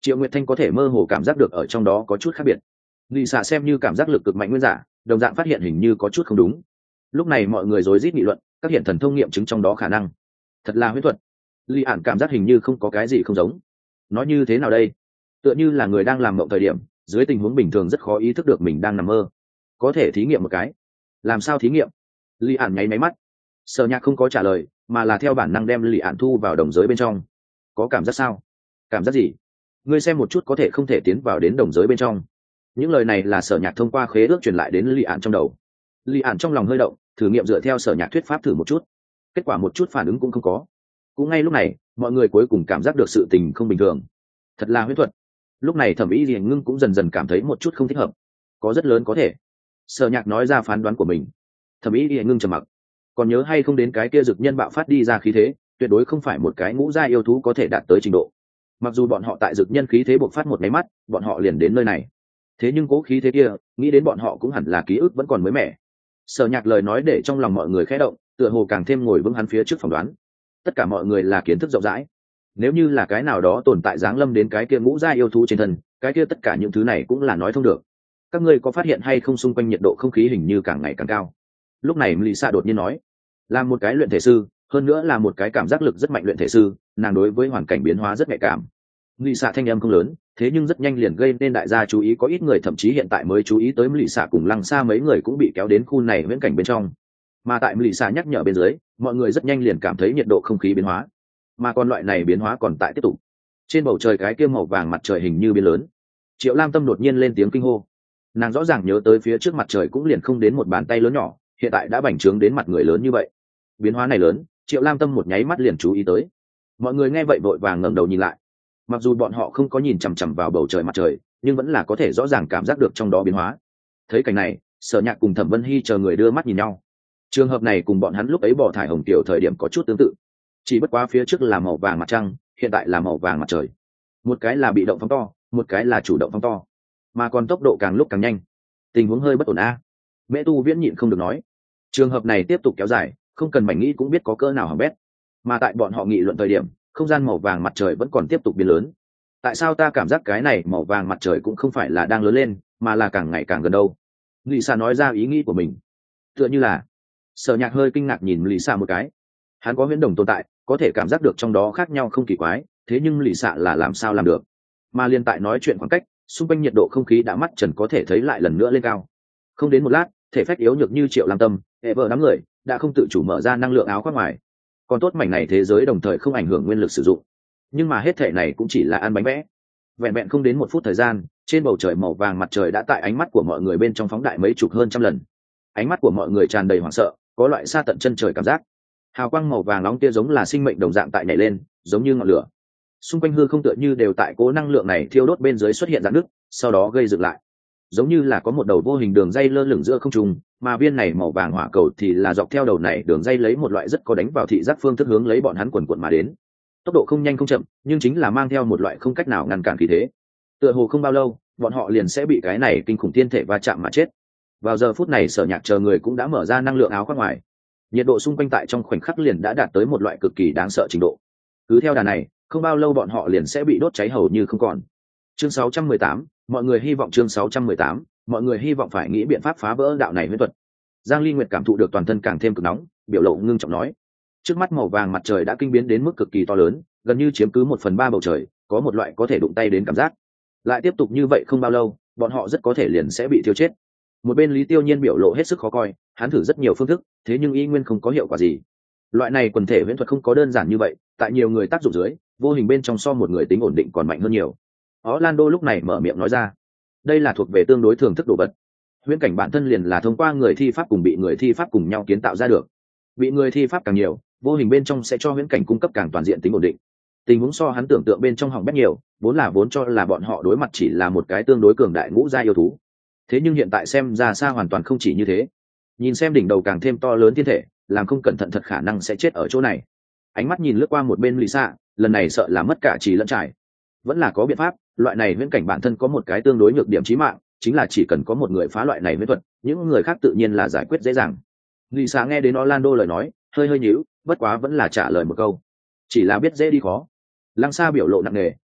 Triệu Nguyệt Thanh có thể mơ hồ cảm giác được ở trong đó có chút khác biệt. Lì xạ xem như cảm giác lực cực mạnh nguyên giả, đồng dạng phát hiện hình như có chút không đúng. Lúc này mọi người rối rít nghị luận, các hiện thần thông nghiệm chứng trong đó khả năng thật là huyễn thuật. Lý ản cảm giác hình như không có cái gì không giống. Nói như thế nào đây? Tựa như là người đang làm mộng thời điểm, dưới tình huống bình thường rất khó ý thức được mình đang nằm mơ. Có thể thí nghiệm một cái. Làm sao thí nghiệm? Lý ản nháy máy mắt. Sở Nhạc không có trả lời, mà là theo bản năng đem Lý ản thu vào đồng giới bên trong. Có cảm giác sao? Cảm giác gì? Ngươi xem một chút có thể không thể tiến vào đến đồng giới bên trong. Những lời này là Sở Nhạc thông qua khế ước truyền lại đến Lý ản trong đầu. Lý ản trong lòng hơi động, thử nghiệm dựa theo Sở Nhạc thuyết pháp thử một chút. Kết quả một chút phản ứng cũng không có. Cũng ngay lúc này, mọi người cuối cùng cảm giác được sự tình không bình thường. Thật là huyễn thuật. Lúc này Thẩm Ý Liễu Ngưng cũng dần dần cảm thấy một chút không thích hợp. Có rất lớn có thể. Sở Nhạc nói ra phán đoán của mình. Thẩm Ý Liễu Ngưng trầm mặc. Còn nhớ hay không đến cái kia dực nhân bạo phát đi ra khí thế, tuyệt đối không phải một cái ngũ gia yêu thú có thể đạt tới trình độ. Mặc dù bọn họ tại dực nhân khí thế bộc phát một cái mắt, bọn họ liền đến nơi này. Thế nhưng cố khí thế kia, nghĩ đến bọn họ cũng hẳn là ký ức vẫn còn mới mẻ. Sở Nhạc lời nói để trong lòng mọi người khẽ động, tựa hồ càng thêm ngồi vững hắn phía trước phỏng đoán. Tất cả mọi người là kiến thức rộng rãi. Nếu như là cái nào đó tồn tại giáng lâm đến cái kia ngũ gia yêu thú trên thân, cái kia tất cả những thứ này cũng là nói thông được. Các ngươi có phát hiện hay không xung quanh nhiệt độ không khí hình như càng ngày càng cao? Lúc này Melissa đột nhiên nói, là một cái luyện thể sư, hơn nữa là một cái cảm giác lực rất mạnh luyện thể sư, nàng đối với hoàn cảnh biến hóa rất nhạy cảm. Melissa thanh âm không lớn, thế nhưng rất nhanh liền gây nên đại gia chú ý, có ít người thậm chí hiện tại mới chú ý tới Melissa cùng Lăng Sa mấy người cũng bị kéo đến khu này viễn cảnh bên trong. Mà tại Melissa nhắc nhở bên dưới, mọi người rất nhanh liền cảm thấy nhiệt độ không khí biến hóa, mà còn loại này biến hóa còn tại tiếp tục. Trên bầu trời cái kia màu vàng mặt trời hình như biến lớn. Triệu Lam Tâm đột nhiên lên tiếng kinh hô. Nàng rõ ràng nhớ tới phía trước mặt trời cũng liền không đến một bàn tay lớn nhỏ, hiện tại đã bành trướng đến mặt người lớn như vậy. Biến hóa này lớn, Triệu Lam Tâm một nháy mắt liền chú ý tới. Mọi người nghe vậy vội vàng ngẩng đầu nhìn lại. Mặc dù bọn họ không có nhìn chằm chằm vào bầu trời mặt trời, nhưng vẫn là có thể rõ ràng cảm giác được trong đó biến hóa. Thấy cảnh này, Sở Nhạc cùng Thẩm Vân Hy chờ người đưa mắt nhìn nhau. Trường hợp này cùng bọn hắn lúc ấy bỏ thải hồng tiểu thời điểm có chút tương tự, chỉ bất quá phía trước là màu vàng mặt trăng, hiện tại là màu vàng mặt trời. Một cái là bị động phóng to, một cái là chủ động phóng to, mà còn tốc độ càng lúc càng nhanh. Tình huống hơi bất ổn a. Mễ Tu Viễn nhịn không được nói. Trường hợp này tiếp tục kéo dài, không cần mảnh nghĩ cũng biết có cỡ nào hỏng bét. Mà tại bọn họ nghị luận thời điểm, không gian màu vàng mặt trời vẫn còn tiếp tục biến lớn. Tại sao ta cảm giác cái này màu vàng mặt trời cũng không phải là đang lớn lên, mà là càng ngày càng gần đâu? Lisa nói ra ý nghĩ của mình. Tựa như là, Sở Nhạc hơi kinh ngạc nhìn Lisa một cái. Hắn có huyễn đồng tồn tại, có thể cảm giác được trong đó khác nhau không kỳ quái, thế nhưng Lisa là làm sao làm được? Mà liên tại nói chuyện khoảng cách, xung quanh nhiệt độ không khí đã mắt trần có thể thấy lại lần nữa lên cao. Không đến một lát, thể phách yếu nhược như Triệu Lam Tâm, hệ vợ đám người đã không tự chủ mở ra năng lượng áo khoác ngoài. Còn tốt mảnh này thế giới đồng thời không ảnh hưởng nguyên lực sử dụng, nhưng mà hết thể này cũng chỉ là ăn bánh vẽ. Vẹn vẹn không đến một phút thời gian, trên bầu trời màu vàng mặt trời đã tại ánh mắt của mọi người bên trong phóng đại mấy chục hơn trăm lần. Ánh mắt của mọi người tràn đầy hoảng sợ, có loại xa tận chân trời cảm giác. Hào quang màu vàng nóng kia giống là sinh mệnh đồng dạng tại nhảy lên, giống như ngọn lửa. Xung quanh hư không tựa như đều tại cố năng lượng này thiêu đốt bên dưới xuất hiện rạn nứt, sau đó gây dựng lại. Giống như là có một đầu vô hình đường dây lơ lửng giữa không trung, mà viên này màu vàng hỏa cầu thì là dọc theo đầu này đường dây lấy một loại rất có đánh vào thị giác phương thức hướng lấy bọn hắn quần quần mà đến. Tốc độ không nhanh không chậm, nhưng chính là mang theo một loại không cách nào ngăn cản khí thế. Tựa hồ không bao lâu, bọn họ liền sẽ bị cái này kinh khủng thiên thể va chạm mà chết. Vào giờ phút này Sở Nhạc chờ người cũng đã mở ra năng lượng áo khoác ngoài. Nhiệt độ xung quanh tại trong khoảnh khắc liền đã đạt tới một loại cực kỳ đáng sợ trình độ. Cứ theo đà này, không bao lâu bọn họ liền sẽ bị đốt cháy hầu như không còn. Chương sáu trăm mười tám, mọi người hy vọng chương sáu trăm mười tám, mọi người hy vọng phải nghĩ biện pháp phá vỡ đạo này huyễn thuật. Giang Ly Nguyệt cảm thụ được toàn thân càng thêm cực nóng, biểu lộ ngưng trọng nói: trước mắt màu vàng mặt trời đã kinh biến đến mức cực kỳ to lớn, gần như chiếm cứ một phần ba bầu trời, có một loại có thể đụng tay đến cảm giác. Lại tiếp tục như vậy không bao lâu, bọn họ rất có thể liền sẽ bị thiêu chết. Một bên Lý Tiêu Nhiên biểu lộ hết sức khó coi, hắn thử rất nhiều phương thức, thế nhưng y nguyên không có hiệu quả gì. Loại này quần thể huyễn thuật không có đơn giản như vậy, tại nhiều người tác dụng dưới, vô hình bên trong so một người tính ổn định còn mạnh hơn nhiều. Orlando lúc này mở miệng nói ra, đây là thuộc về tương đối thường thức đồ vật. Huyễn cảnh bản thân liền là thông qua người thi pháp cùng bị người thi pháp cùng nhau kiến tạo ra được. Bị người thi pháp càng nhiều, vô hình bên trong sẽ cho huyễn cảnh cung cấp càng toàn diện tính ổn định. Tình huống so hắn tưởng tượng bên trong hỏng bét nhiều, vốn là vốn cho là bọn họ đối mặt chỉ là một cái tương đối cường đại ngũ gia yêu thú. Thế nhưng hiện tại xem ra xa hoàn toàn không chỉ như thế. Nhìn xem đỉnh đầu càng thêm to lớn thiên thể, làm không cẩn thận thật khả năng sẽ chết ở chỗ này. Ánh mắt nhìn lướt qua một bên Lisa, lần này sợ là mất cả trí lẫn trải. Vẫn là có biện pháp, loại này huyễn cảnh bản thân có một cái tương đối nhược điểm chí mạng, chính là chỉ cần có một người phá loại này huyễn thuật, những người khác tự nhiên là giải quyết dễ dàng. Lisa nghe đến Orlando lời nói, hơi hơi nhíu, bất quá vẫn là trả lời một câu, chỉ là biết dễ đi khó. Lăng Sa biểu lộ nặng nề,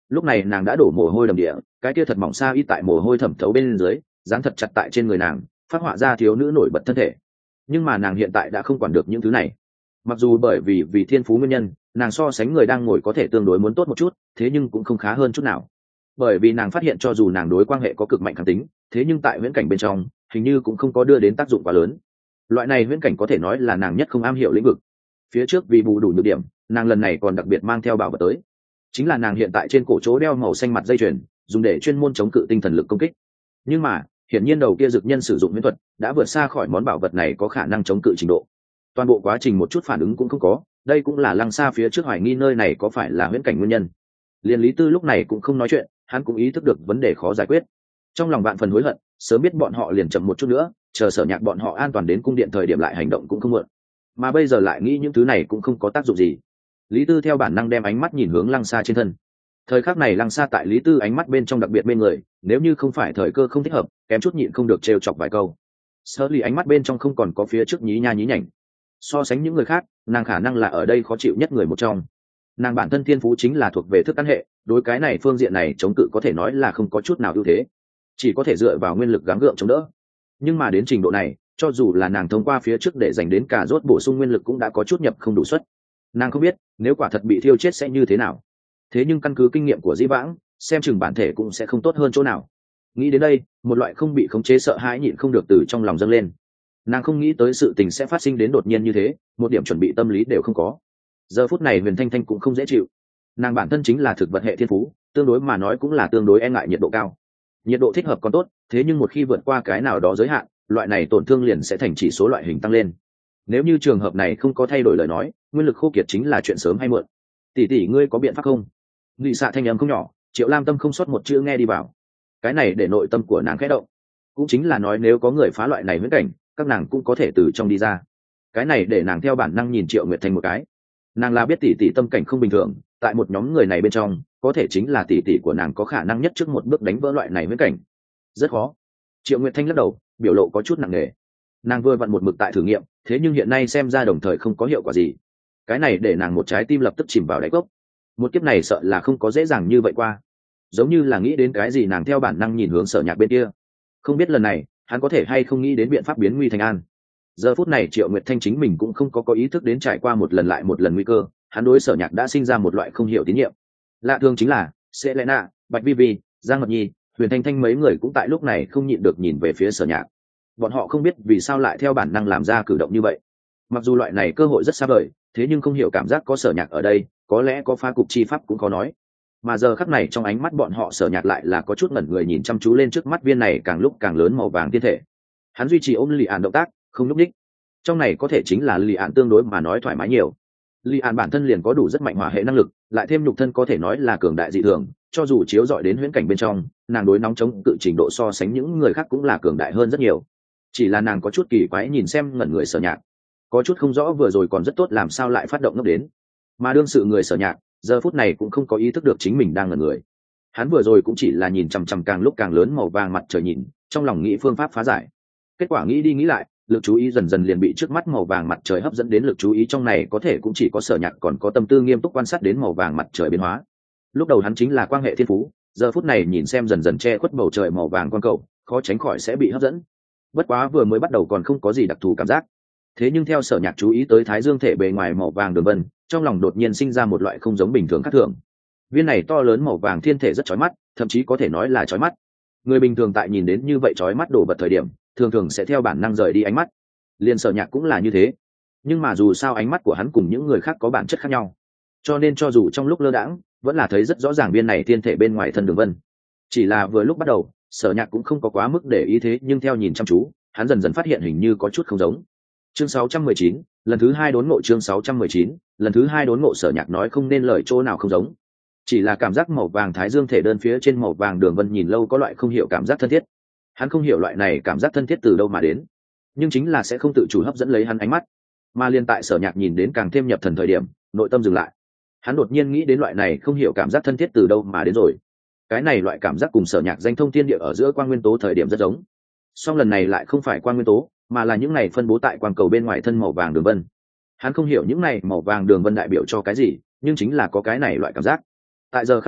lúc này nàng đã đổ mồ hôi đầm địa, cái kia thật mỏng xa y tại mồ hôi thẩm thấu bên dưới, dán thật chặt tại trên người nàng, phát họa ra thiếu nữ nổi bật thân thể. Nhưng mà nàng hiện tại đã không quản được những thứ này. Mặc dù bởi vì vì thiên phú nguyên nhân, nàng so sánh người đang ngồi có thể tương đối muốn tốt một chút, thế nhưng cũng không khá hơn chút nào. Bởi vì nàng phát hiện cho dù nàng đối quan hệ có cực mạnh kháng tính, thế nhưng tại huyễn cảnh bên trong, hình như cũng không có đưa đến tác dụng quá lớn. Loại này huyễn cảnh có thể nói là nàng nhất không am hiểu lĩnh vực. Phía trước vì bù đủ nhược điểm, nàng lần này còn đặc biệt mang theo bảo vật tới. Chính là nàng hiện tại trên cổ chỗ đeo màu xanh mặt dây chuyền, dùng để chuyên môn chống cự tinh thần lực công kích. Nhưng mà, hiển nhiên đầu kia dược nhân sử dụng huyễn thuật, đã vượt xa khỏi món bảo vật này có khả năng chống cự trình độ. Toàn bộ quá trình một chút phản ứng cũng không có, đây cũng là Lăng Sa phía trước hoài nghi nơi này có phải là huyễn cảnh nguyên nhân. Liên Lý Tư lúc này cũng không nói chuyện, hắn cũng ý thức được vấn đề khó giải quyết. Trong lòng vạn phần hối hận, sớm biết bọn họ liền chậm một chút nữa, chờ Sở Nhạc bọn họ an toàn đến cung điện thời điểm lại hành động cũng không muộn. Mà bây giờ lại nghĩ những thứ này cũng không có tác dụng gì. Lý Tư theo bản năng đem ánh mắt nhìn hướng Lăng Sa trên thân. Thời khắc này Lăng Sa tại Lý Tư ánh mắt bên trong đặc biệt bên người, nếu như không phải thời cơ không thích hợp, kém chút nhịn không được trêu chọc vài câu. Sở Lý ánh mắt bên trong không còn có phía trước nhí nha nhí nhảnh. So sánh những người khác, nàng khả năng là ở đây khó chịu nhất người một trong. Nàng bản thân thiên phú chính là thuộc về thức ăn hệ, đối cái này phương diện này chống cự có thể nói là không có chút nào ưu thế, chỉ có thể dựa vào nguyên lực gắng gượng chống đỡ. Nhưng mà đến trình độ này, cho dù là nàng thông qua phía trước để dành đến cả rốt bổ sung nguyên lực cũng đã có chút nhập không đủ suất. Nàng không biết nếu quả thật bị thiêu chết sẽ như thế nào, thế nhưng căn cứ kinh nghiệm của Dĩ Vãng, xem chừng bản thể cũng sẽ không tốt hơn chỗ nào. Nghĩ đến đây, một loại không bị khống chế sợ hãi nhịn không được từ trong lòng dâng lên. Nàng không nghĩ tới sự tình sẽ phát sinh đến đột nhiên như thế, một điểm chuẩn bị tâm lý đều không có. Giờ phút này Huyền Thanh Thanh cũng không dễ chịu. Nàng bản thân chính là thực vật hệ thiên phú, tương đối mà nói cũng là tương đối e ngại nhiệt độ cao. Nhiệt độ thích hợp còn tốt, thế nhưng một khi vượt qua cái nào đó giới hạn, loại này tổn thương liền sẽ thành chỉ số loại hình tăng lên. Nếu như trường hợp này không có thay đổi lời nói, nguyên lực khô kiệt chính là chuyện sớm hay muộn. Tỷ tỷ ngươi có biện pháp không? Nghị xạ thanh âm không nhỏ, Triệu Lam Tâm không sót một chữ nghe đi vào. Cái này để nội tâm của nàng khẽ động. Cũng chính là nói nếu có người phá loại này huyễn cảnh, các nàng cũng có thể từ trong đi ra. Cái này để nàng theo bản năng nhìn Triệu Nguyệt Thanh một cái. Nàng là biết tỷ tỷ tâm cảnh không bình thường, tại một nhóm người này bên trong, có thể chính là tỷ tỷ của nàng có khả năng nhất trước một bước đánh vỡ loại này huyễn cảnh. Rất khó. Triệu Nguyệt Thanh lắc đầu, biểu lộ có chút nặng nề. Nàng vừa vặn một mực tại thử nghiệm, thế nhưng hiện nay xem ra đồng thời không có hiệu quả gì. Cái này để nàng một trái tim lập tức chìm vào đáy cốc. Một kiếp này sợ là không có dễ dàng như vậy qua. Giống như là nghĩ đến cái gì nàng theo bản năng nhìn hướng Sở Nhạc bên kia. Không biết lần này, hắn có thể hay không nghĩ đến biện pháp biến nguy thành an. Giờ phút này Triệu Nguyệt Thanh chính mình cũng không có có ý thức đến trải qua một lần lại một lần nguy cơ, hắn đối Sở Nhạc đã sinh ra một loại không hiểu tín nhiệm. Lạ thường chính là, Selena, Bạch Vi Vi, Giang Mật Nhi, Huyền Thanh Thanh mấy người cũng tại lúc này không nhịn được nhìn về phía Sở Nhạc. Bọn họ không biết vì sao lại theo bản năng làm ra cử động như vậy. Mặc dù loại này cơ hội rất xa vời, thế nhưng không hiểu cảm giác có Sở Nhạc ở đây, có lẽ có phá cục chi pháp cũng khó nói. Mà giờ khắc này trong ánh mắt bọn họ Sở Nhạc lại là có chút ngẩn người nhìn chăm chú lên trước mắt viên này càng lúc càng lớn màu vàng thiên thể. Hắn duy trì ôm Lì Ản động tác, không nhúc nhích. Trong này có thể chính là Lì Ản tương đối mà nói thoải mái nhiều. Lì Ản bản thân liền có đủ rất mạnh hỏa hệ năng lực, lại thêm nhục thân có thể nói là cường đại dị thường, cho dù chiếu dọi đến huyễn cảnh bên trong, nàng đối nóng chống cự trình độ so sánh những người khác cũng là cường đại hơn rất nhiều. Chỉ là nàng có chút kỳ quái nhìn xem ngẩn người Sở Nhạc, có chút không rõ vừa rồi còn rất tốt làm sao lại phát động ngốc đến. Mà đương sự người Sở Nhạc giờ phút này cũng không có ý thức được chính mình đang ngẩn người. Hắn vừa rồi cũng chỉ là nhìn chằm chằm càng lúc càng lớn màu vàng mặt trời nhìn, trong lòng nghĩ phương pháp phá giải. Kết quả nghĩ đi nghĩ lại, lực chú ý dần dần liền bị trước mắt màu vàng mặt trời hấp dẫn đến, lực chú ý trong này có thể cũng chỉ có Sở Nhạc còn có tâm tư nghiêm túc quan sát đến màu vàng mặt trời biến hóa. Lúc đầu hắn chính là quan hệ thiên phú, giờ phút này nhìn xem dần dần che khuất bầu trời màu vàng quan cầu, khó tránh khỏi sẽ bị hấp dẫn. Bất quá vừa mới bắt đầu còn không có gì đặc thù cảm giác, thế nhưng theo Sở Nhạc chú ý tới thái dương thể bề ngoài màu vàng đường vân, trong lòng đột nhiên sinh ra một loại không giống bình thường khác thường. Viên này to lớn màu vàng thiên thể rất chói mắt, thậm chí có thể nói là chói mắt. Người bình thường tại nhìn đến như vậy chói mắt đồ vật thời điểm, thường thường sẽ theo bản năng rời đi ánh mắt. Liên Sở Nhạc cũng là như thế. Nhưng mà dù sao ánh mắt của hắn cùng những người khác có bản chất khác nhau, cho nên cho dù trong lúc lơ đãng, vẫn là thấy rất rõ ràng viên này thiên thể bên ngoài thân đường vân. Chỉ là vừa lúc bắt đầu, Sở Nhạc cũng không có quá mức để ý thế, nhưng theo nhìn chăm chú, hắn dần dần phát hiện hình như có chút không giống. Chương sáu trăm mười chín, lần thứ hai đốn ngộ. Chương sáu trăm mười chín, lần thứ hai đốn ngộ. Sở Nhạc nói không nên lời chỗ nào không giống, chỉ là cảm giác màu vàng thái dương thể đơn phía trên màu vàng đường vân nhìn lâu có loại không hiểu cảm giác thân thiết. Hắn không hiểu loại này cảm giác thân thiết từ đâu mà đến, nhưng chính là sẽ không tự chủ hấp dẫn lấy hắn ánh mắt. Mà liên tại Sở Nhạc nhìn đến càng thêm nhập thần thời điểm, nội tâm dừng lại. Hắn đột nhiên nghĩ đến loại này không hiểu cảm giác thân thiết từ đâu mà đến rồi. Cái này loại cảm giác cùng Sở Nhạc danh thông thiên địa ở giữa quang nguyên tố thời điểm rất giống. Song lần này lại không phải quang nguyên tố, mà là những này phân bố tại quang cầu bên ngoài thân màu vàng đường vân. Hắn không hiểu những này màu vàng đường vân đại biểu cho cái gì, nhưng chính là có cái này loại cảm giác. Tại giờ khắc này,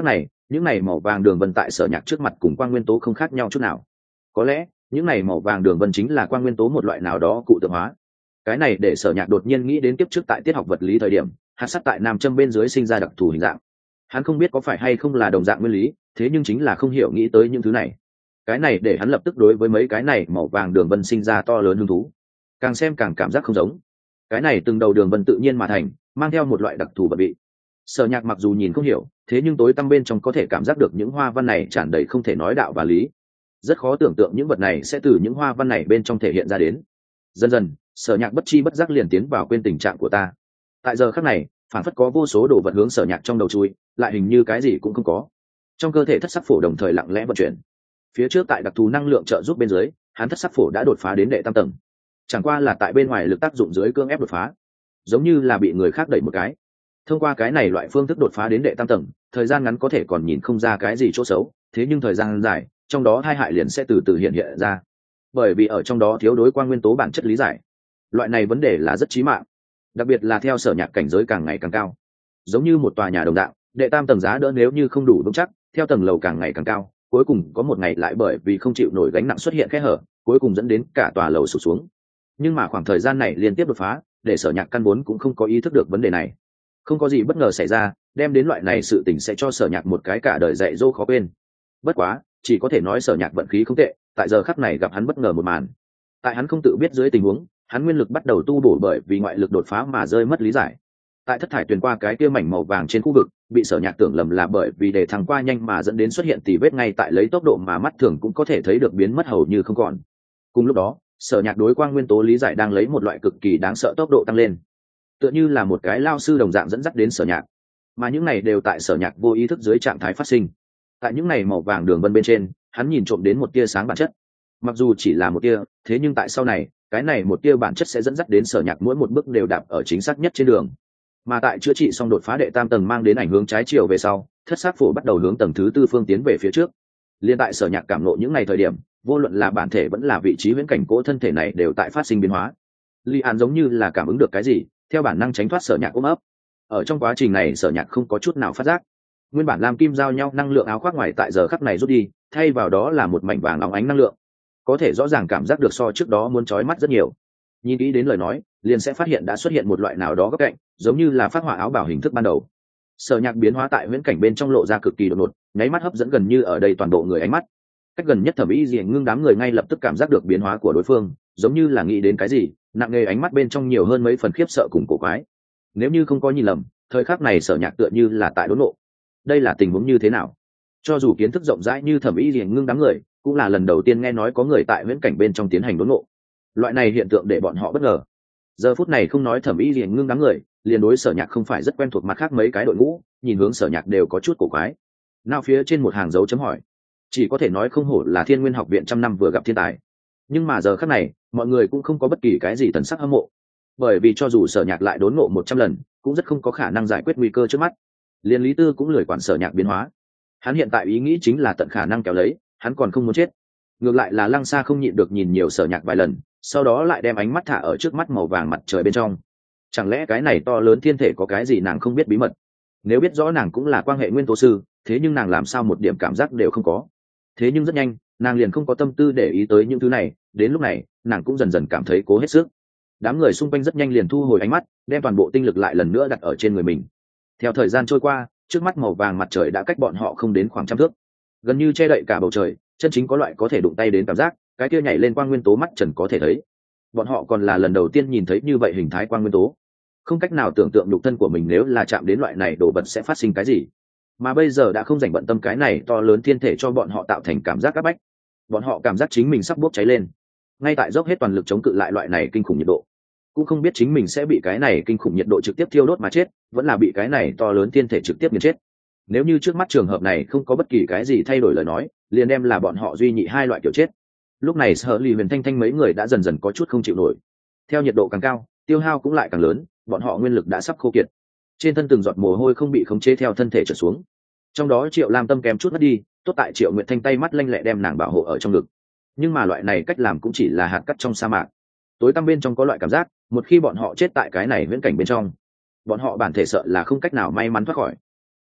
những này màu vàng đường vân tại Sở Nhạc trước mặt cùng quang nguyên tố không khác nhau chút nào. Có lẽ những này màu vàng đường vân chính là quang nguyên tố một loại nào đó cụ tượng hóa. Cái này để Sở Nhạc đột nhiên nghĩ đến kiếp trước tại tiết học vật lý thời điểm hạt sắt tại nam châm bên dưới sinh ra đặc thù hình dạng. Hắn không biết có phải hay không là đồng dạng nguyên lý, thế nhưng chính là không hiểu nghĩ tới những thứ này. Cái này để hắn lập tức đối với mấy cái này màu vàng đường vân sinh ra to lớn hứng thú. Càng xem càng cảm giác không giống. Cái này từng đầu đường vân tự nhiên mà thành, mang theo một loại đặc thù vận vị. Sở Nhạc mặc dù nhìn không hiểu, thế nhưng tối tăm bên trong có thể cảm giác được những hoa văn này tràn đầy không thể nói đạo và lý. Rất khó tưởng tượng những vật này sẽ từ những hoa văn này bên trong thể hiện ra đến. Dần dần, Sở Nhạc bất chi bất giác liền tiến vào quên tình trạng của ta. Tại giờ khắc này, phản phất có vô số đồ vật hướng Sở Nhạc trong đầu chui, lại hình như cái gì cũng không có. Trong cơ thể thất sắc phổ đồng thời lặng lẽ vận chuyển. Phía trước tại đặc thù năng lượng trợ giúp bên dưới, hắn thất sắc phổ đã đột phá đến đệ tam tầng. Chẳng qua là tại bên ngoài lực tác dụng dưới cưỡng ép đột phá, giống như là bị người khác đẩy một cái. Thông qua cái này loại phương thức đột phá đến đệ tam tầng, thời gian ngắn có thể còn nhìn không ra cái gì chỗ xấu, thế nhưng thời gian dài, trong đó hai hại liền sẽ từ từ hiện hiện ra. Bởi vì ở trong đó thiếu đối quang nguyên tố bản chất lý giải. Loại này vấn đề là rất chí mạng, đặc biệt là theo Sở Nhạc cảnh giới càng ngày càng cao. Giống như một tòa nhà đồng dạng, đệ tam tầng giá đỡ nếu như không đủ vững chắc, theo tầng lầu càng ngày càng cao, cuối cùng có một ngày lại bởi vì không chịu nổi gánh nặng xuất hiện kẽ hở, cuối cùng dẫn đến cả tòa lầu sụp xuống. Nhưng mà khoảng thời gian này liên tiếp đột phá, để Sở Nhạc căn vốn cũng không có ý thức được vấn đề này. Không có gì bất ngờ xảy ra, đem đến loại này sự tình sẽ cho Sở Nhạc một cái cả đời dạy dỗ khó quên. Bất quá, chỉ có thể nói Sở Nhạc vận khí không tệ, tại giờ khắc này gặp hắn bất ngờ một màn. Tại hắn không tự biết dưới tình huống, hắn nguyên lực bắt đầu tu bổ bởi vì ngoại lực đột phá mà rơi mất lý giải. Tại thất thải truyền qua cái kia mảnh màu vàng trên khu vực, bị Sở Nhạc tưởng lầm là bởi vì để thăng qua nhanh mà dẫn đến xuất hiện tỉ vết ngay tại lấy tốc độ mà mắt thường cũng có thể thấy được biến mất hầu như không còn. Cùng lúc đó, Sở Nhạc đối quang nguyên tố lý giải đang lấy một loại cực kỳ đáng sợ tốc độ tăng lên, tựa như là một cái lao sư đồng dạng dẫn dắt đến Sở Nhạc, mà những này đều tại Sở Nhạc vô ý thức dưới trạng thái phát sinh. Tại những này màu vàng đường vân bên trên, hắn nhìn trộm đến một tia sáng bản chất. Mặc dù chỉ là một tia, thế nhưng tại sau này, cái này một tia bản chất sẽ dẫn dắt đến Sở Nhạc mỗi một bước đều đạp ở chính xác nhất trên đường. Mà tại chữa trị xong đột phá đệ tam tầng mang đến ảnh hướng trái chiều về sau, thất sắc phổ bắt đầu hướng tầng thứ tư phương tiến về phía trước. Liên tại Sở Nhạc cảm ngộ những ngày thời điểm, vô luận là bản thể vẫn là vị trí huyễn cảnh cỗ thân thể này đều tại phát sinh biến hóa. Li An giống như là cảm ứng được cái gì, theo bản năng tránh thoát Sở Nhạc ôm ấp. Ở trong quá trình này Sở Nhạc không có chút nào phát giác, nguyên bản lam kim giao nhau năng lượng áo khoác ngoài tại giờ khắc này rút đi, thay vào đó là một mảnh vàng óng ánh năng lượng, có thể rõ ràng cảm giác được so trước đó muốn chói mắt rất nhiều. Nhìn kỹ đến lời nói, liền sẽ phát hiện đã xuất hiện một loại nào đó góc cạnh, giống như là phát họa áo bảo hình thức ban đầu. Sở Nhạc biến hóa tại huyễn cảnh bên trong lộ ra cực kỳ đột ngột, nháy mắt hấp dẫn gần như ở đây toàn bộ người ánh mắt. Cách gần nhất Thẩm Ý Diệm ngưng đám người ngay lập tức cảm giác được biến hóa của đối phương, giống như là nghĩ đến cái gì, nặng nề ánh mắt bên trong nhiều hơn mấy phần khiếp sợ cùng cổ quái. Nếu như không có nhìn lầm, thời khắc này Sở Nhạc tựa như là tại đốn nộ. Đây là tình huống như thế nào? Cho dù kiến thức rộng rãi như Thẩm Ý Diệm ngưng đám người, cũng là lần đầu tiên nghe nói có người tại huyễn cảnh bên trong tiến hành đốn nộ. Loại này hiện tượng để bọn họ bất ngờ. Giờ phút này không nói Thẩm Ý Diệm ngưng đám người, liền đối Sở Nhạc không phải rất quen thuộc mặt khác mấy cái đội ngũ, nhìn hướng Sở Nhạc đều có chút cổ quái. Nào phía trên một hàng dấu chấm hỏi, chỉ có thể nói không hổ là Thiên Nguyên học viện trăm năm vừa gặp thiên tài. Nhưng mà giờ khắc này, mọi người cũng không có bất kỳ cái gì thần sắc hâm mộ, bởi vì cho dù Sở Nhạc lại đốn ngộ một trăm lần, cũng rất không có khả năng giải quyết nguy cơ trước mắt. Liên Lý Tư cũng lười quản Sở Nhạc biến hóa, hắn hiện tại ý nghĩ chính là tận khả năng kéo lấy, hắn còn không muốn chết. Ngược lại là Lăng Sa không nhịn được nhìn nhiều Sở Nhạc vài lần, sau đó lại đem ánh mắt thả ở trước mắt màu vàng mặt trời bên trong. Chẳng lẽ cái này to lớn thiên thể có cái gì nàng không biết bí mật? Nếu biết rõ nàng cũng là quan hệ nguyên tố sư, thế nhưng nàng làm sao một điểm cảm giác đều không có? Thế nhưng rất nhanh, nàng liền không có tâm tư để ý tới những thứ này, đến lúc này, nàng cũng dần dần cảm thấy cố hết sức. Đám người xung quanh rất nhanh liền thu hồi ánh mắt, đem toàn bộ tinh lực lại lần nữa đặt ở trên người mình. Theo thời gian trôi qua, trước mắt màu vàng mặt trời đã cách bọn họ không đến khoảng trăm thước, gần như che đậy cả bầu trời, chân chính có loại có thể đụng tay đến cảm giác, cái kia nhảy lên quang nguyên tố mắt trần có thể thấy. Bọn họ còn là lần đầu tiên nhìn thấy như vậy hình thái quang nguyên tố, không cách nào tưởng tượng nhục thân của mình nếu là chạm đến loại này đồ vật sẽ phát sinh cái gì. Mà bây giờ đã không dành bận tâm cái này to lớn thiên thể cho bọn họ tạo thành cảm giác áp bách, bọn họ cảm giác chính mình sắp bốc cháy lên, ngay tại dốc hết toàn lực chống cự lại loại này kinh khủng nhiệt độ, cũng không biết chính mình sẽ bị cái này kinh khủng nhiệt độ trực tiếp thiêu đốt mà chết, vẫn là bị cái này to lớn thiên thể trực tiếp nghiền chết. Nếu như trước mắt trường hợp này không có bất kỳ cái gì thay đổi lời nói, liền đem là bọn họ duy nhị hai loại kiểu chết. Lúc này Sở Lì Huyền Thanh Thanh mấy người đã dần dần có chút không chịu nổi, theo nhiệt độ càng cao, tiêu hao cũng lại càng lớn, bọn họ nguyên lực đã sắp khô kiệt, trên thân từng giọt mồ hôi không bị khống chế theo thân thể trở xuống. Trong đó Triệu Lam Tâm kém chút mất đi, tốt tại Triệu Nguyệt Thanh tay mắt lanh lẹ đem nàng bảo hộ ở trong ngực. Nhưng mà loại này cách làm cũng chỉ là hạt cát trong sa mạc. Tối tăm bên trong có loại cảm giác, một khi bọn họ chết tại cái này viễn cảnh bên trong, bọn họ bản thể sợ là không cách nào may mắn thoát khỏi.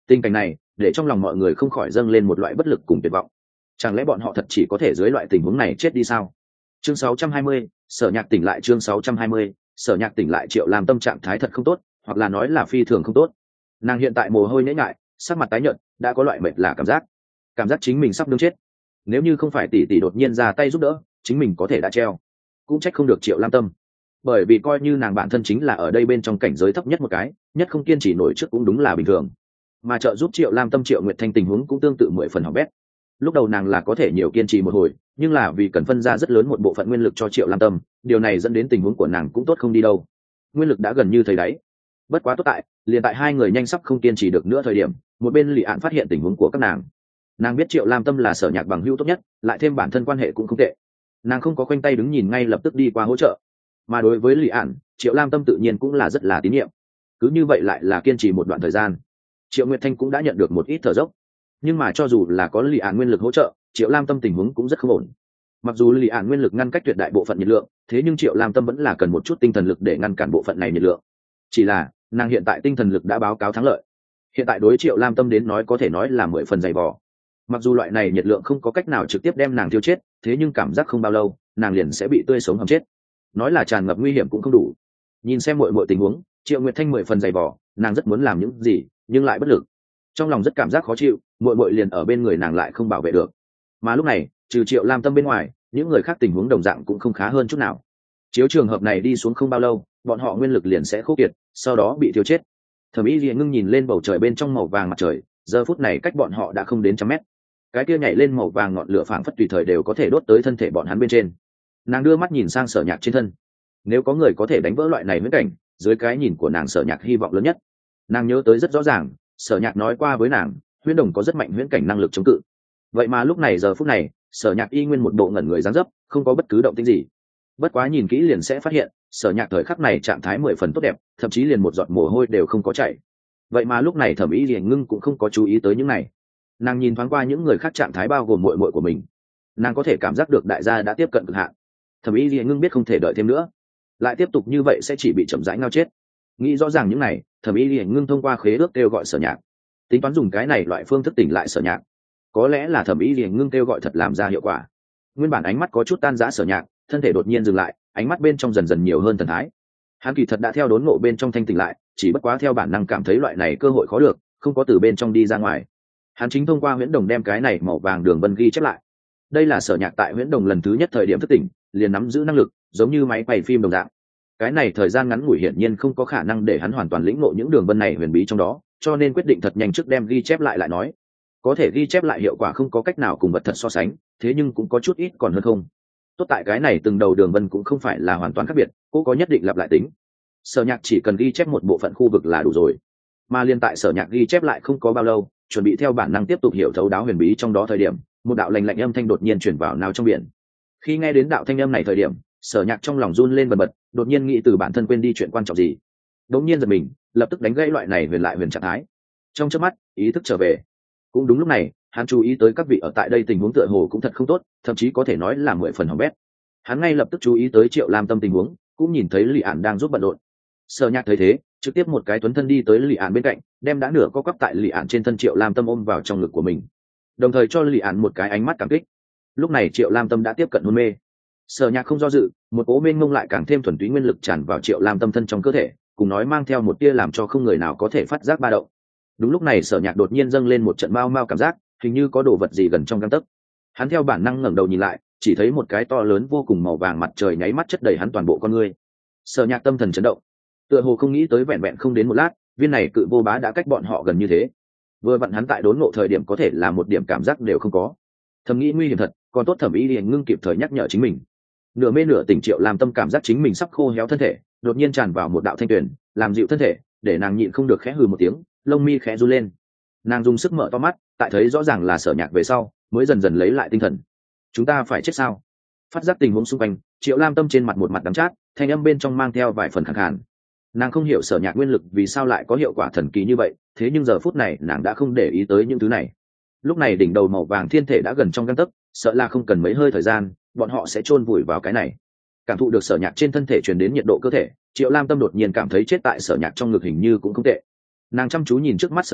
Tình cảnh này để trong lòng mọi người không khỏi dâng lên một loại bất lực cùng tuyệt vọng. Chẳng lẽ bọn họ thật chỉ có thể dưới loại tình huống này chết đi sao? Chương sáu trăm hai mươi, Sở Nhạc tỉnh lại. Chương sáu trăm hai mươi, Sở Nhạc tỉnh lại. Triệu Lam tâm trạng thái thật không tốt, hoặc là nói là phi thường không tốt. Nàng hiện tại mồ hôi nhễ nhại, sắc mặt tái nhợt, đã có loại mệt là cảm giác cảm giác chính mình sắp nướng chết. Nếu như không phải tỷ tỷ đột nhiên ra tay giúp đỡ, chính mình có thể đã treo. Cũng trách không được Triệu Lam tâm, bởi vì coi như nàng bản thân chính là ở đây bên trong cảnh giới thấp nhất một cái, nhất không kiên trì nổi trước cũng đúng là bình thường. Mà trợ giúp Triệu Lam tâm Triệu Nguyệt Thanh tình huống cũng tương tự mười phần hỏng bét. Lúc đầu nàng là có thể nhiều kiên trì một hồi, nhưng là vì cần phân ra rất lớn một bộ phận nguyên lực cho Triệu Lam tâm, điều này dẫn đến tình huống của nàng cũng tốt không đi đâu. Nguyên lực đã gần như thấy đáy. Bất quá tốt tại, liền tại hai người nhanh sắp không kiên trì được nữa thời điểm, một bên Lý Án phát hiện tình huống của các nàng. Nàng biết Triệu Lam tâm là Sở Nhạc bằng hữu tốt nhất, lại thêm bản thân quan hệ cũng không tệ. Nàng không có khoanh tay đứng nhìn, ngay lập tức đi qua hỗ trợ. Mà đối với Lý Án, Triệu Lam tâm tự nhiên cũng là rất là tín nhiệm. Cứ như vậy lại là kiên trì một đoạn thời gian. Triệu Nguyệt Thanh cũng đã nhận được một ít thở dốc, nhưng mà cho dù là có Lý Án nguyên lực hỗ trợ, Triệu Lam tâm tình huống cũng rất không ổn. Mặc dù Lý Án nguyên lực ngăn cách tuyệt đại bộ phận nhiệt lượng, thế nhưng Triệu Lam tâm vẫn là cần một chút tinh thần lực để ngăn cản bộ phận này nhiệt lượng. Chỉ là nàng hiện tại tinh thần lực đã báo cáo thắng lợi, hiện tại đối Triệu Lam tâm đến nói có thể nói là mười phần dày vò. Mặc dù loại này nhiệt lượng không có cách nào trực tiếp đem nàng tiêu chết, thế nhưng cảm giác không bao lâu nàng liền sẽ bị tươi sống hầm chết. Nói là tràn ngập nguy hiểm cũng không đủ. Nhìn xem mọi mọi tình huống, Triệu Nguyệt Thanh mười phần dày vò, nàng rất muốn làm những gì nhưng lại bất lực, trong lòng rất cảm giác khó chịu. Muội muội liền ở bên người nàng lại không bảo vệ được. Mà lúc này trừ Triệu Lam tâm bên ngoài, những người khác tình huống đồng dạng cũng không khá hơn chút nào. Chiếu trường hợp này đi xuống không bao lâu, bọn họ nguyên lực liền sẽ khô kiệt, sau đó bị tiêu chết. Thẩm Y Lìa ngưng nhìn lên bầu trời bên trong màu vàng mặt trời, giờ phút này cách bọn họ đã không đến trăm mét. Cái kia nhảy lên màu vàng ngọn lửa phảng phất tùy thời đều có thể đốt tới thân thể bọn hắn bên trên. Nàng đưa mắt nhìn sang Sở Nhạc trên thân. Nếu có người có thể đánh vỡ loại này huyễn cảnh, dưới cái nhìn của nàng Sở Nhạc hy vọng lớn nhất. Nàng nhớ tới rất rõ ràng, Sở Nhạc nói qua với nàng, huyễn đồng có rất mạnh huyễn cảnh năng lực chống cự. Vậy mà lúc này giờ phút này, Sở Nhạc y nguyên một bộ ngẩn người dáng dấp, không có bất cứ động tĩnh gì. Bất quá nhìn kỹ liền sẽ phát hiện, Sở Nhạc thời khắc này trạng thái mười phần tốt đẹp, thậm chí liền một giọt mồ hôi đều không có chảy. Vậy mà lúc này Thẩm Y Lìa ngưng cũng không có chú ý tới những này. Nàng nhìn thoáng qua những người khác trạng thái bao gồm muội muội của mình, nàng có thể cảm giác được đại gia đã tiếp cận cực hạn. Thẩm Y Lìa ngưng biết không thể đợi thêm nữa, lại tiếp tục như vậy sẽ chỉ bị chậm rãi ngao chết. Nghĩ rõ ràng những này, Thẩm Y Lìa ngưng thông qua khế ước kêu gọi Sở Nhạc, tính toán dùng cái này loại phương thức tỉnh lại Sở Nhạc. Có lẽ là Thẩm Y Lìa ngưng kêu gọi thật làm ra hiệu quả. Nguyên bản ánh mắt có chút tan rã Sở Nhạc, thân thể đột nhiên dừng lại, ánh mắt bên trong dần dần nhiều hơn thần thái. Hắn kỳ thật đã theo đốn ngộ bên trong thanh tỉnh lại, chỉ bất quá theo bản năng cảm thấy loại này cơ hội khó được, không có từ bên trong đi ra ngoài. Hắn chính thông qua huyễn đồng đem cái này màu vàng đường vân ghi chép lại. Đây là Sở Nhạc tại huyễn đồng lần thứ nhất thời điểm thức tỉnh, liền nắm giữ năng lực giống như máy quay phim đồng dạng. Cái này thời gian ngắn ngủi hiển nhiên không có khả năng để hắn hoàn toàn lĩnh ngộ những đường vân này huyền bí trong đó, cho nên quyết định thật nhanh trước đem ghi chép lại lại nói. Có thể ghi chép lại hiệu quả không có cách nào cùng vật thật so sánh, thế nhưng cũng có chút ít còn hơn không. Tốt tại cái này từng đầu đường vân cũng không phải là hoàn toàn khác biệt, cũng có nhất định lặp lại tính. Sở Nhạc chỉ cần ghi chép một bộ phận khu vực là đủ rồi. Mà liên tại Sở Nhạc ghi chép lại không có bao lâu, chuẩn bị theo bản năng tiếp tục hiểu thấu đáo huyền bí trong đó thời điểm, một đạo lạnh lạnh âm thanh đột nhiên truyền vào não trong biển. Khi nghe đến đạo thanh âm này thời điểm, Sở Nhạc trong lòng run lên bần bật, đột nhiên nghĩ từ bản thân quên đi chuyện quan trọng gì. Đột nhiên giật mình, lập tức đánh gãy loại này huyền lại huyền trạng thái. Trong chớp mắt, ý thức trở về. Cũng đúng lúc này, hắn chú ý tới các vị ở tại đây tình huống tựa hồ cũng thật không tốt, thậm chí có thể nói là mười phần hỏng bét. Hắn ngay lập tức chú ý tới Triệu Lam tâm tình huống, cũng nhìn thấy Lý Án đang giúp bận rộn. Sở Nhạc thấy thế, trực tiếp một cái tuấn thân đi tới Lý Án bên cạnh, đem đã nửa co quắp tại Lý Án trên thân Triệu Lam tâm ôm vào trong ngực của mình, đồng thời cho Lý Án một cái ánh mắt cảm kích. Lúc này Triệu Lam tâm đã tiếp cận hôn mê. Sở Nhạc không do dự, một cỗ mênh mông lại càng thêm thuần túy nguyên lực tràn vào Triệu Lam tâm thân trong cơ thể, cùng nói mang theo một tia làm cho không người nào có thể phát giác ba động. Đúng lúc này Sở Nhạc đột nhiên dâng lên một trận mau mau cảm giác, hình như có đồ vật gì gần trong gang tấc. Hắn theo bản năng ngẩng đầu nhìn lại, chỉ thấy một cái to lớn vô cùng màu vàng mặt trời nháy mắt chất đầy hắn toàn bộ con người. Sở Nhạc tâm thần chấn động, tựa hồ không nghĩ tới vẹn vẹn không đến một lát, viên này cự vô bá đã cách bọn họ gần như thế. Vừa vặn hắn tại đốn ngộ thời điểm có thể là một điểm cảm giác đều không có. Thầm nghĩ nguy hiểm thật, còn tốt Thẩm Y Lìa ngưng kịp thời nhắc nhở chính mình. Nửa mê nửa tỉnh Triệu Lam tâm cảm giác chính mình sắp khô héo thân thể, đột nhiên tràn vào một đạo thanh tuyển, làm dịu thân thể, để nàng nhịn không được khẽ hừ một tiếng, lông mi khẽ run lên. Nàng dùng sức mở to mắt, tại thấy rõ ràng là Sở Nhạc về sau, mới dần dần lấy lại tinh thần. Chúng ta phải chết sao? Phát giác tình huống xung quanh, Triệu Lam tâm trên mặt một mặt đắng chát, thanh âm bên trong mang theo vài phần khàn khàn. Nàng không hiểu Sở Nhạc nguyên lực vì sao lại có hiệu quả thần kỳ như vậy, thế nhưng giờ phút này nàng đã không để ý tới những thứ này. Lúc này đỉnh đầu màu vàng thiên thể đã gần trong gang tấc, sợ là không cần mấy hơi thời gian, bọn họ sẽ chôn vùi vào cái này. Cảm thụ được Sở Nhạc trên thân thể truyền đến nhiệt độ cơ thể, Triệu Lam tâm đột nhiên cảm thấy chết tại Sở Nhạc trong ngực hình như cũng không tệ. Nàng chăm chú nhìn trước mắt Sở Nhạc,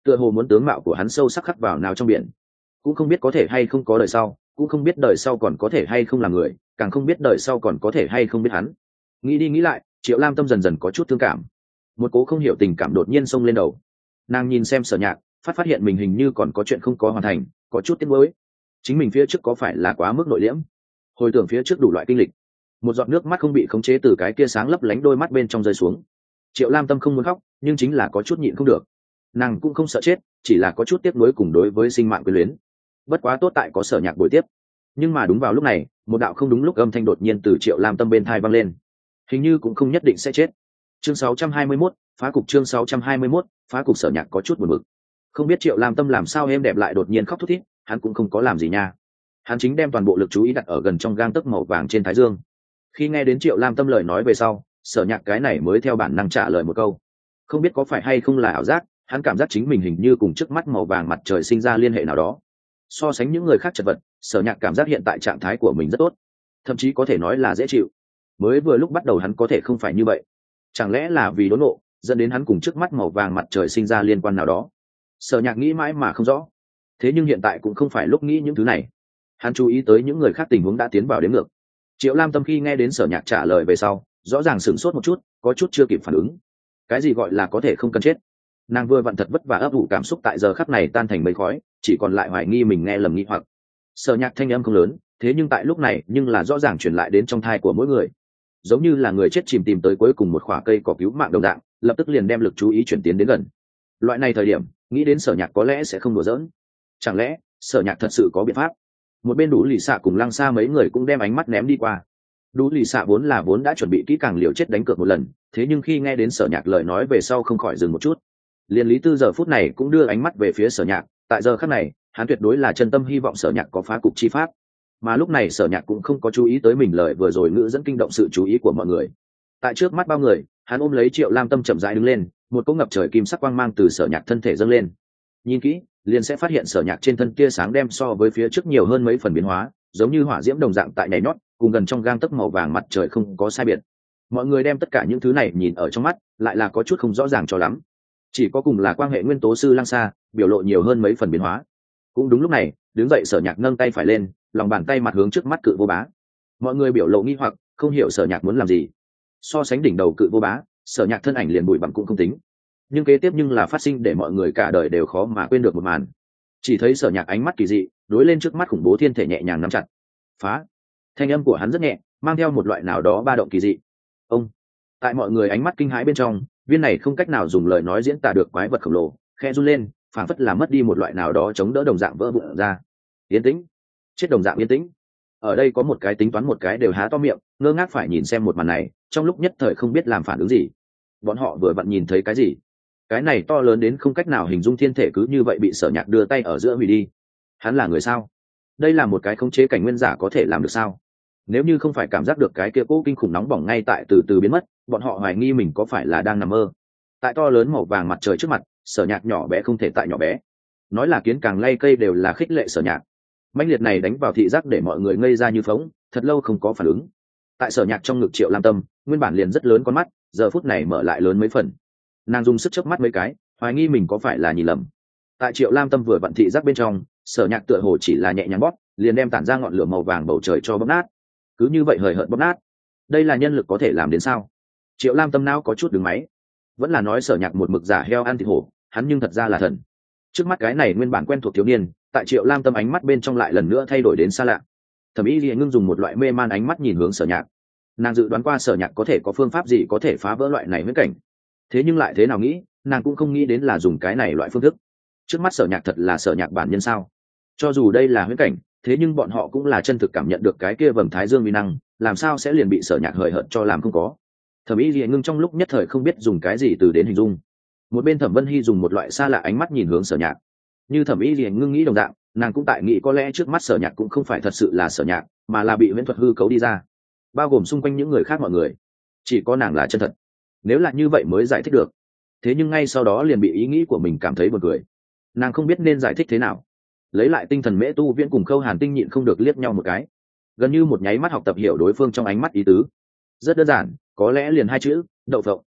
tựa hồ muốn tướng mạo của hắn sâu sắc khắc vào nào trong biển. Cũng không biết có thể hay không có đời sau, cũng không biết đời sau còn có thể hay không là người, càng không biết đời sau còn có thể hay không biết hắn. Nghĩ đi nghĩ lại, Triệu Lam Tâm dần dần có chút thương cảm, một cố không hiểu tình cảm đột nhiên xông lên đầu. Nàng nhìn xem Sở Nhạc, phát phát hiện mình hình như còn có chuyện không có hoàn thành, có chút tiếc nuối. Chính mình phía trước có phải là quá mức nội liễm? Hồi tưởng phía trước đủ loại kinh lịch, một giọt nước mắt không bị khống chế từ cái kia sáng lấp lánh đôi mắt bên trong rơi xuống. Triệu Lam Tâm không muốn khóc, nhưng chính là có chút nhịn không được. Nàng cũng không sợ chết, chỉ là có chút tiếc nuối cùng đối với sinh mạng quyến luyến. Bất quá tốt tại có Sở Nhạc bồi tiếp. Nhưng mà đúng vào lúc này, một đạo không đúng lúc âm thanh đột nhiên từ Triệu Lam Tâm bên tai vang lên. Hình như cũng không nhất định sẽ chết. Chương sáu trăm hai mươi mốt, phá cục. Chương sáu trăm hai mươi mốt, phá cục. Sở Nhạc có chút buồn bực. Không biết Triệu Lam Tâm làm sao êm đẹp lại đột nhiên khóc thút thít, hắn cũng không có làm gì nha. Hắn chính đem toàn bộ lực chú ý đặt ở gần trong gang tấc màu vàng trên thái dương. Khi nghe đến Triệu Lam Tâm lời nói về sau, Sở Nhạc cái này mới theo bản năng trả lời một câu. Không biết có phải hay không là ảo giác, hắn cảm giác chính mình hình như cùng trước mắt màu vàng mặt trời sinh ra liên hệ nào đó. So sánh những người khác chật vật, Sở Nhạc cảm giác hiện tại trạng thái của mình rất tốt, thậm chí có thể nói là dễ chịu. Mới vừa lúc bắt đầu hắn có thể không phải như vậy, chẳng lẽ là vì đốn nộ dẫn đến hắn cùng trước mắt màu vàng mặt trời sinh ra liên quan nào đó? Sở Nhạc nghĩ mãi mà không rõ. Thế nhưng hiện tại cũng không phải lúc nghĩ những thứ này. Hắn chú ý tới những người khác tình huống đã tiến vào đến ngược. Triệu Lam Tâm khi nghe đến Sở Nhạc trả lời về sau, rõ ràng sửng sốt một chút, có chút chưa kịp phản ứng. Cái gì gọi là có thể không cần chết? Nàng vừa vặn thật vất vả ấp ủ cảm xúc tại giờ khắc này tan thành mây khói, chỉ còn lại hoài nghi mình nghe lầm nghi hoặc. Sở Nhạc thanh âm không lớn, thế nhưng tại lúc này nhưng là rõ ràng truyền lại đến trong thai của mỗi người, giống như là người chết chìm tìm tới cuối cùng một khỏa cây cỏ cứu mạng đồng dạng, lập tức liền đem lực chú ý chuyển tiến đến gần. Loại này thời điểm, nghĩ đến Sở Nhạc có lẽ sẽ không đùa giỡn. Chẳng lẽ Sở Nhạc thật sự có biện pháp? Một bên Đủ Lì Xạ cùng Lăng Sa mấy người cũng đem ánh mắt ném đi qua. Đủ Lì Xạ vốn là vốn đã chuẩn bị kỹ càng liều chết đánh cược một lần, thế nhưng khi nghe đến Sở Nhạc lời nói về sau không khỏi dừng một chút. Liên Lý Tư giờ phút này cũng đưa ánh mắt về phía Sở Nhạc, tại giờ khắc này, hắn tuyệt đối là chân tâm hy vọng Sở Nhạc có phá cục chi pháp. Mà lúc này Sở Nhạc cũng không có chú ý tới mình lời vừa rồi ngữ dẫn kinh động sự chú ý của mọi người. Tại trước mắt bao người, hắn ôm lấy Triệu Lam Tâm chậm rãi đứng lên, một cỗ ngập trời kim sắc quang mang từ Sở Nhạc thân thể dâng lên. Nhìn kỹ, liền sẽ phát hiện Sở Nhạc trên thân tia sáng đem so với phía trước nhiều hơn mấy phần biến hóa, giống như hỏa diễm đồng dạng tại nhảy nhót, cùng gần trong gang tấc màu vàng mặt trời không có sai biệt. Mọi người đem tất cả những thứ này nhìn ở trong mắt, lại là có chút không rõ ràng cho lắm. Chỉ có cùng là quan hệ nguyên tố sư Lăng Sa, biểu lộ nhiều hơn mấy phần biến hóa. Cũng đúng lúc này, đứng dậy Sở Nhạc nâng tay phải lên, lòng bàn tay mặt hướng trước mắt cự vô bá. Mọi người biểu lộ nghi hoặc, không hiểu Sở Nhạc muốn làm gì. So sánh đỉnh đầu cự vô bá, Sở Nhạc thân ảnh liền bụi bặm cũng không tính, nhưng kế tiếp nhưng là phát sinh để mọi người cả đời đều khó mà quên được một màn. Chỉ thấy Sở Nhạc ánh mắt kỳ dị, đối lên trước mắt khủng bố thiên thể nhẹ nhàng nắm chặt. Phá! Thanh âm của hắn rất nhẹ, mang theo một loại nào đó ba động kỳ dị. Ông! Tại mọi người ánh mắt kinh hãi bên trong, viên này không cách nào dùng lời nói diễn tả được quái vật khổng lồ khe run lên, phảng phất là mất đi một loại nào đó chống đỡ đồng dạng vỡ vụn ra. Yên tĩnh! Chết đồng dạng yên tĩnh. Ở đây có một cái tính toán một cái đều há to miệng, ngơ ngác phải nhìn xem một màn này, trong lúc nhất thời không biết làm phản ứng gì. Bọn họ vừa vặn nhìn thấy cái gì? Cái này to lớn đến không cách nào hình dung thiên thể cứ như vậy bị Sở Nhạc đưa tay ở giữa hủy đi. Hắn là người sao? Đây là một cái khống chế cảnh nguyên giả có thể làm được sao? Nếu như không phải cảm giác được cái kia cố kinh khủng nóng bỏng ngay tại từ từ biến mất, bọn họ hoài nghi mình có phải là đang nằm mơ. Tại to lớn màu vàng mặt trời trước mặt, Sở Nhạc nhỏ bé không thể tại nhỏ bé. Nói là kiến càng lay cây đều là khích lệ Sở Nhạc. Mãnh liệt này đánh vào thị giác để mọi người ngây ra như phóng, thật lâu không có phản ứng. Tại Sở Nhạc trong ngực Triệu Lam Tâm, nguyên bản liền rất lớn con mắt, giờ phút này mở lại lớn mấy phần. Nàng dùng sức chớp mắt mấy cái, hoài nghi mình có phải là nhìn lầm. Tại Triệu Lam Tâm vừa vặn thị giác bên trong, Sở Nhạc tựa hồ chỉ là nhẹ nhàng bóp, liền đem tản ra ngọn lửa màu vàng bầu trời cho bóp nát. Cứ như vậy hời hợt bóp nát. Đây là nhân lực có thể làm đến sao? Triệu Lam Tâm não có chút đứng máy. Vẫn là nói Sở Nhạc một mực giả heo ăn thịt hổ, hắn nhưng thật ra là thần. Trước mắt cái này nguyên bản quen thuộc thiếu niên, tại Triệu Lam Tâm ánh mắt bên trong lại lần nữa thay đổi đến xa lạ. Thẩm Ý Liễu ngưng dùng một loại mê man ánh mắt nhìn hướng Sở Nhạc. Nàng dự đoán qua Sở Nhạc có thể có phương pháp gì có thể phá vỡ loại này huyễn cảnh. Thế nhưng lại thế nào nghĩ, nàng cũng không nghĩ đến là dùng cái này loại phương thức. Trước mắt Sở Nhạc thật là Sở Nhạc bản nhân sao? Cho dù đây là huyễn cảnh, thế nhưng bọn họ cũng là chân thực cảm nhận được cái kia vầng thái dương uy năng, làm sao sẽ liền bị Sở Nhạc hời hợt cho làm không có. Thẩm Ý Liễu ngưng trong lúc nhất thời không biết dùng cái gì từ đến hình dung. Một bên Thẩm Vân Hy dùng một loại xa lạ ánh mắt nhìn hướng Sở Nhạc. Như Thẩm Ý Liễu ngưng nghĩ đồng dạng, nàng cũng tại nghĩ có lẽ trước mắt Sở Nhạc cũng không phải thật sự là Sở Nhạc, mà là bị huyễn thuật hư cấu đi ra, bao gồm xung quanh những người khác mọi người, chỉ có nàng là chân thật. Nếu là như vậy mới giải thích được. Thế nhưng ngay sau đó liền bị ý nghĩ của mình cảm thấy buồn cười. Nàng không biết nên giải thích thế nào. Lấy lại tinh thần Mễ Tu Viễn cùng Khâu Hàn Tinh nhịn không được liếc nhau một cái, gần như một nháy mắt học tập hiểu đối phương trong ánh mắt ý tứ. Rất đơn giản, có lẽ liền hai chữ, đậu phộng.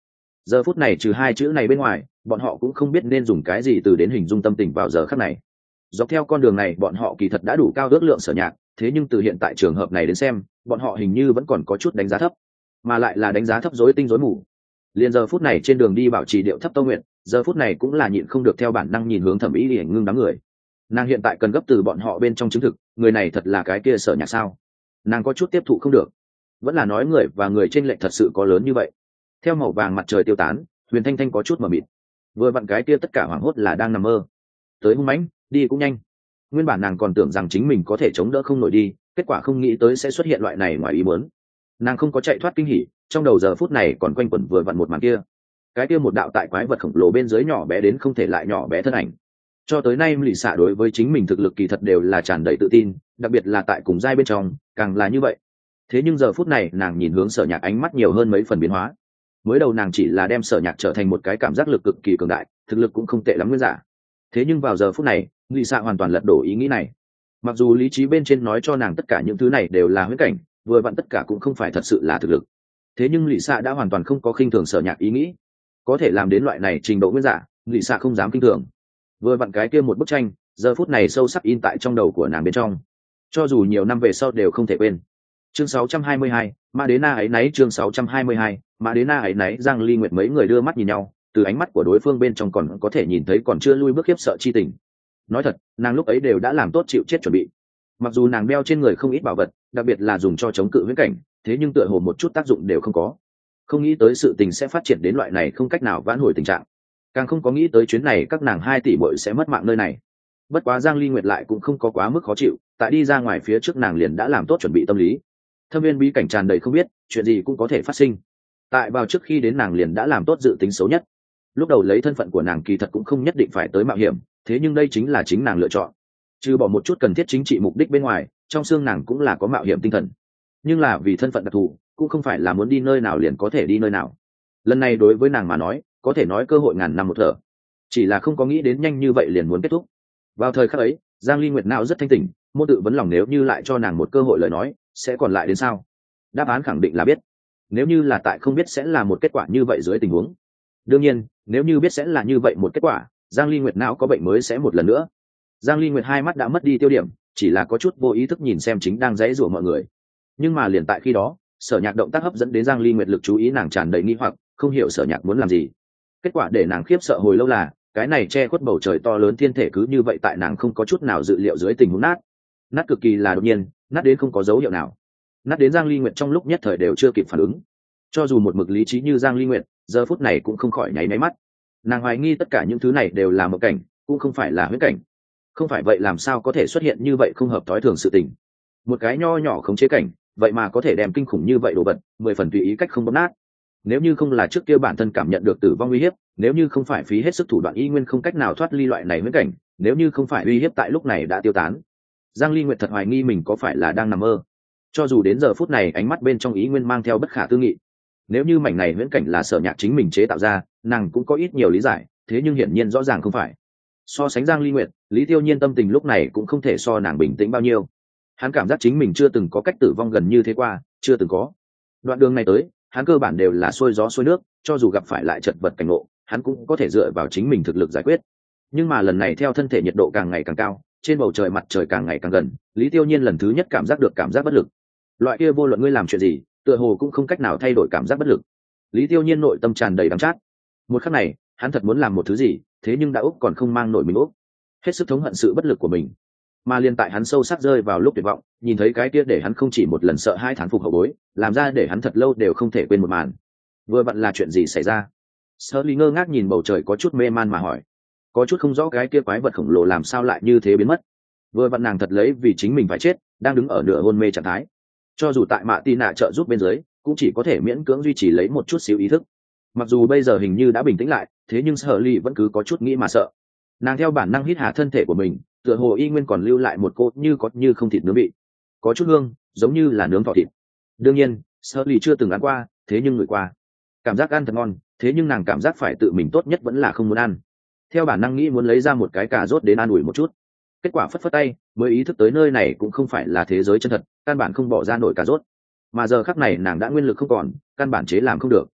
Giờ phút này trừ hai chữ này bên ngoài, bọn họ cũng không biết nên dùng cái gì từ đến hình dung tâm tình vào giờ khắc này. Dọc theo con đường này bọn họ kỳ thật đã đủ cao ước lượng Sở Nhạc, thế nhưng từ hiện tại trường hợp này đến xem, bọn họ hình như vẫn còn có chút đánh giá thấp, mà lại là đánh giá thấp rối tinh rối mù. Liên giờ phút này trên đường đi bảo trì điệu thấp Tâu Nguyện, giờ phút này cũng là nhịn không được theo bản năng nhìn hướng Thẩm Ý để ngưng đám người. Nàng hiện tại cần gấp từ bọn họ bên trong chứng thực, người này thật là cái kia Sở Nhạc sao? Nàng có chút tiếp thụ không được, vẫn là nói người và người trên lệnh thật sự có lớn như vậy. Theo màu vàng mặt trời tiêu tán, Huyền Thanh Thanh có chút mờ mịt. Vừa vặn cái kia tất cả hoảng hốt là đang nằm mơ. Tới hung mãnh, đi cũng nhanh. Nguyên bản nàng còn tưởng rằng chính mình có thể chống đỡ không nổi đi, kết quả không nghĩ tới sẽ xuất hiện loại này ngoài ý muốn. Nàng không có chạy thoát kinh hỉ, trong đầu giờ phút này còn quanh quẩn vừa vặn một màn kia. Cái kia một đạo tại quái vật khổng lồ bên dưới nhỏ bé đến không thể lại nhỏ bé thân ảnh. Cho tới nay Lỷ Xạ đối với chính mình thực lực kỳ thật đều là tràn đầy tự tin, đặc biệt là tại cùng giai bên trong, càng là như vậy. Thế nhưng giờ phút này nàng nhìn hướng Sở Nhạc ánh mắt nhiều hơn mấy phần biến hóa. Mới đầu nàng chỉ là đem Sở Nhạc trở thành một cái cảm giác lực cực kỳ cường đại, thực lực cũng không tệ lắm nguyên giả. Thế nhưng vào giờ phút này, Lỷ Xạ hoàn toàn lật đổ ý nghĩ này. Mặc dù lý trí bên trên nói cho nàng tất cả những thứ này đều là huyễn cảnh, vừa vặn tất cả cũng không phải thật sự là thực lực. Thế nhưng Lỷ Xạ đã hoàn toàn không có khinh thường Sở Nhạc ý nghĩ. Có thể làm đến loại này trình độ nguyên giả, Lỷ Xạ không dám khinh thường. Vừa vặn cái kia một bức tranh, giờ phút này sâu sắc in tại trong đầu của nàng bên trong. Cho dù nhiều năm về sau đều không thể quên. Chương sáu trăm hai mươi hai, Mã Đế Na ấy nấy chương sáu trăm hai mươi hai, Mã Đế Na ấy nấy Giang Ly Nguyệt mấy người đưa mắt nhìn nhau, từ ánh mắt của đối phương bên trong còn có thể nhìn thấy còn chưa lui bước khiếp sợ chi tình. Nói thật, nàng lúc ấy đều đã làm tốt chịu chết chuẩn bị. Mặc dù nàng đeo trên người không ít bảo vật, đặc biệt là dùng cho chống cự huyễn cảnh, thế nhưng tựa hồ một chút tác dụng đều không có. Không nghĩ tới sự tình sẽ phát triển đến loại này không cách nào vãn hồi tình trạng. Càng không có nghĩ tới chuyến này các nàng hai tỷ muội sẽ mất mạng nơi này. Bất quá Giang Ly Nguyệt lại cũng không có quá mức khó chịu, tại đi ra ngoài phía trước nàng liền đã làm tốt chuẩn bị tâm lý. Thâm viên bí cảnh tràn đầy không biết, chuyện gì cũng có thể phát sinh. Tại vào trước khi đến nàng liền đã làm tốt dự tính xấu nhất. Lúc đầu lấy thân phận của nàng kỳ thật cũng không nhất định phải tới mạo hiểm, thế nhưng đây chính là chính nàng lựa chọn. Trừ bỏ một chút cần thiết chính trị mục đích bên ngoài, trong xương nàng cũng là có mạo hiểm tinh thần. Nhưng là vì thân phận đặc thù, cũng không phải là muốn đi nơi nào liền có thể đi nơi nào. Lần này đối với nàng mà nói, có thể nói cơ hội ngàn năm một thở. Chỉ là không có nghĩ đến nhanh như vậy liền muốn kết thúc. Vào thời khắc ấy, Giang Ly Nguyệt não rất thanh tỉnh, môn tự vấn lòng nếu như lại cho nàng một cơ hội lời nói, sẽ còn lại đến sao? Đáp án khẳng định là biết. Nếu như là tại không biết sẽ là một kết quả như vậy dưới tình huống. Đương nhiên, nếu như biết sẽ là như vậy một kết quả, Giang Ly Nguyệt não có bệnh mới sẽ một lần nữa. Giang Ly Nguyệt hai mắt đã mất đi tiêu điểm, chỉ là có chút vô ý thức nhìn xem chính đang giãy giụa mọi người. Nhưng mà liền tại khi đó, Sở Nhạc động tác hấp dẫn đến Giang Ly Nguyệt lực chú ý, nàng tràn đầy nghi hoặc, không hiểu Sở Nhạc muốn làm gì. Kết quả để nàng khiếp sợ hồi lâu là, cái này che khuất bầu trời to lớn thiên thể cứ như vậy tại nàng không có chút nào dự liệu dưới tình huống nát. Nát cực kỳ là đột nhiên, nát đến không có dấu hiệu nào. Nát đến Giang Ly Nguyệt trong lúc nhất thời đều chưa kịp phản ứng. Cho dù một mực lý trí như Giang Ly Nguyệt, giờ phút này cũng không khỏi nháy máy mắt. Nàng hoài nghi tất cả những thứ này đều là mộng cảnh, cũng không phải là huyễn cảnh. Không phải vậy làm sao có thể xuất hiện như vậy không hợp thói thường sự tình. Một cái nho nhỏ khống chế cảnh, vậy mà có thể đem kinh khủng như vậy đồ vật, mười phần tùy ý cách không bóp nát. Nếu như không là trước kia bản thân cảm nhận được tử vong uy hiếp, nếu như không phải phí hết sức thủ đoạn y nguyên không cách nào thoát ly loại này huyễn cảnh, nếu như không phải uy hiếp tại lúc này đã tiêu tán, Giang Ly Nguyệt thật hoài nghi mình có phải là đang nằm mơ. Cho dù đến giờ phút này ánh mắt bên trong ý nguyên mang theo bất khả tư nghị. Nếu như mảnh này huyễn cảnh là Sở Nhạc chính mình chế tạo ra, nàng cũng có ít nhiều lý giải, thế nhưng hiển nhiên rõ ràng không phải. So sánh Giang Ly Nguyệt, Lý Tiêu Nhiên tâm tình lúc này cũng không thể so nàng bình tĩnh bao nhiêu. Hắn cảm giác chính mình chưa từng có cách tử vong gần như thế qua, chưa từng có. Đoạn đường này tới, hắn cơ bản đều là xuôi gió xuôi nước, cho dù gặp phải lại chật vật cảnh ngộ, hắn cũng có thể dựa vào chính mình thực lực giải quyết. Nhưng mà lần này theo thân thể nhiệt độ càng ngày càng cao, trên bầu trời mặt trời càng ngày càng gần, Lý Tiêu Nhiên lần thứ nhất cảm giác được cảm giác bất lực. Loại kia vô luận ngươi làm chuyện gì, tựa hồ cũng không cách nào thay đổi cảm giác bất lực. Lý Tiêu Nhiên nội tâm tràn đầy đắng chát. Một khắc này, hắn thật muốn làm một thứ gì, thế nhưng đã úc còn không mang nổi mình úc. Hết sức thống hận sự bất lực của mình. Mà liên tại hắn sâu sắc rơi vào lúc tuyệt vọng, nhìn thấy cái kia để hắn không chỉ một lần sợ hai thán phục hậu bối, làm ra để hắn thật lâu đều không thể quên một màn. Vừa vặn là chuyện gì xảy ra? Sully ngơ ngác nhìn bầu trời có chút mê man mà hỏi. Có chút không rõ cái kia quái vật khổng lồ làm sao lại như thế biến mất. Vừa vặn nàng thật lấy vì chính mình phải chết, đang đứng ở nửa hôn mê trạng thái. Cho dù tại Mạ Tì Nạ trợ giúp bên dưới, cũng chỉ có thể miễn cưỡng duy trì lấy một chút xíu ý thức. Mặc dù bây giờ hình như đã bình tĩnh lại, thế nhưng Sully vẫn cứ có chút nghĩ mà sợ. Nàng theo bản năng hít hà thân thể của mình, tựa hồ y nguyên còn lưu lại một cốt như có như không thịt nướng bị, có chút hương, giống như là nướng thỏ thịt. Đương nhiên, Sully chưa từng ăn qua, thế nhưng người qua, cảm giác ăn thật ngon, thế nhưng nàng cảm giác phải tự mình tốt nhất vẫn là không muốn ăn. Theo bản năng nghĩ muốn lấy ra một cái cà rốt đến ăn ủi một chút, kết quả phất phất tay, mới ý thức tới nơi này cũng không phải là thế giới chân thật, căn bản không bỏ ra nổi cà rốt. Mà giờ khắc này nàng đã nguyên lực không còn, căn bản chế làm không được.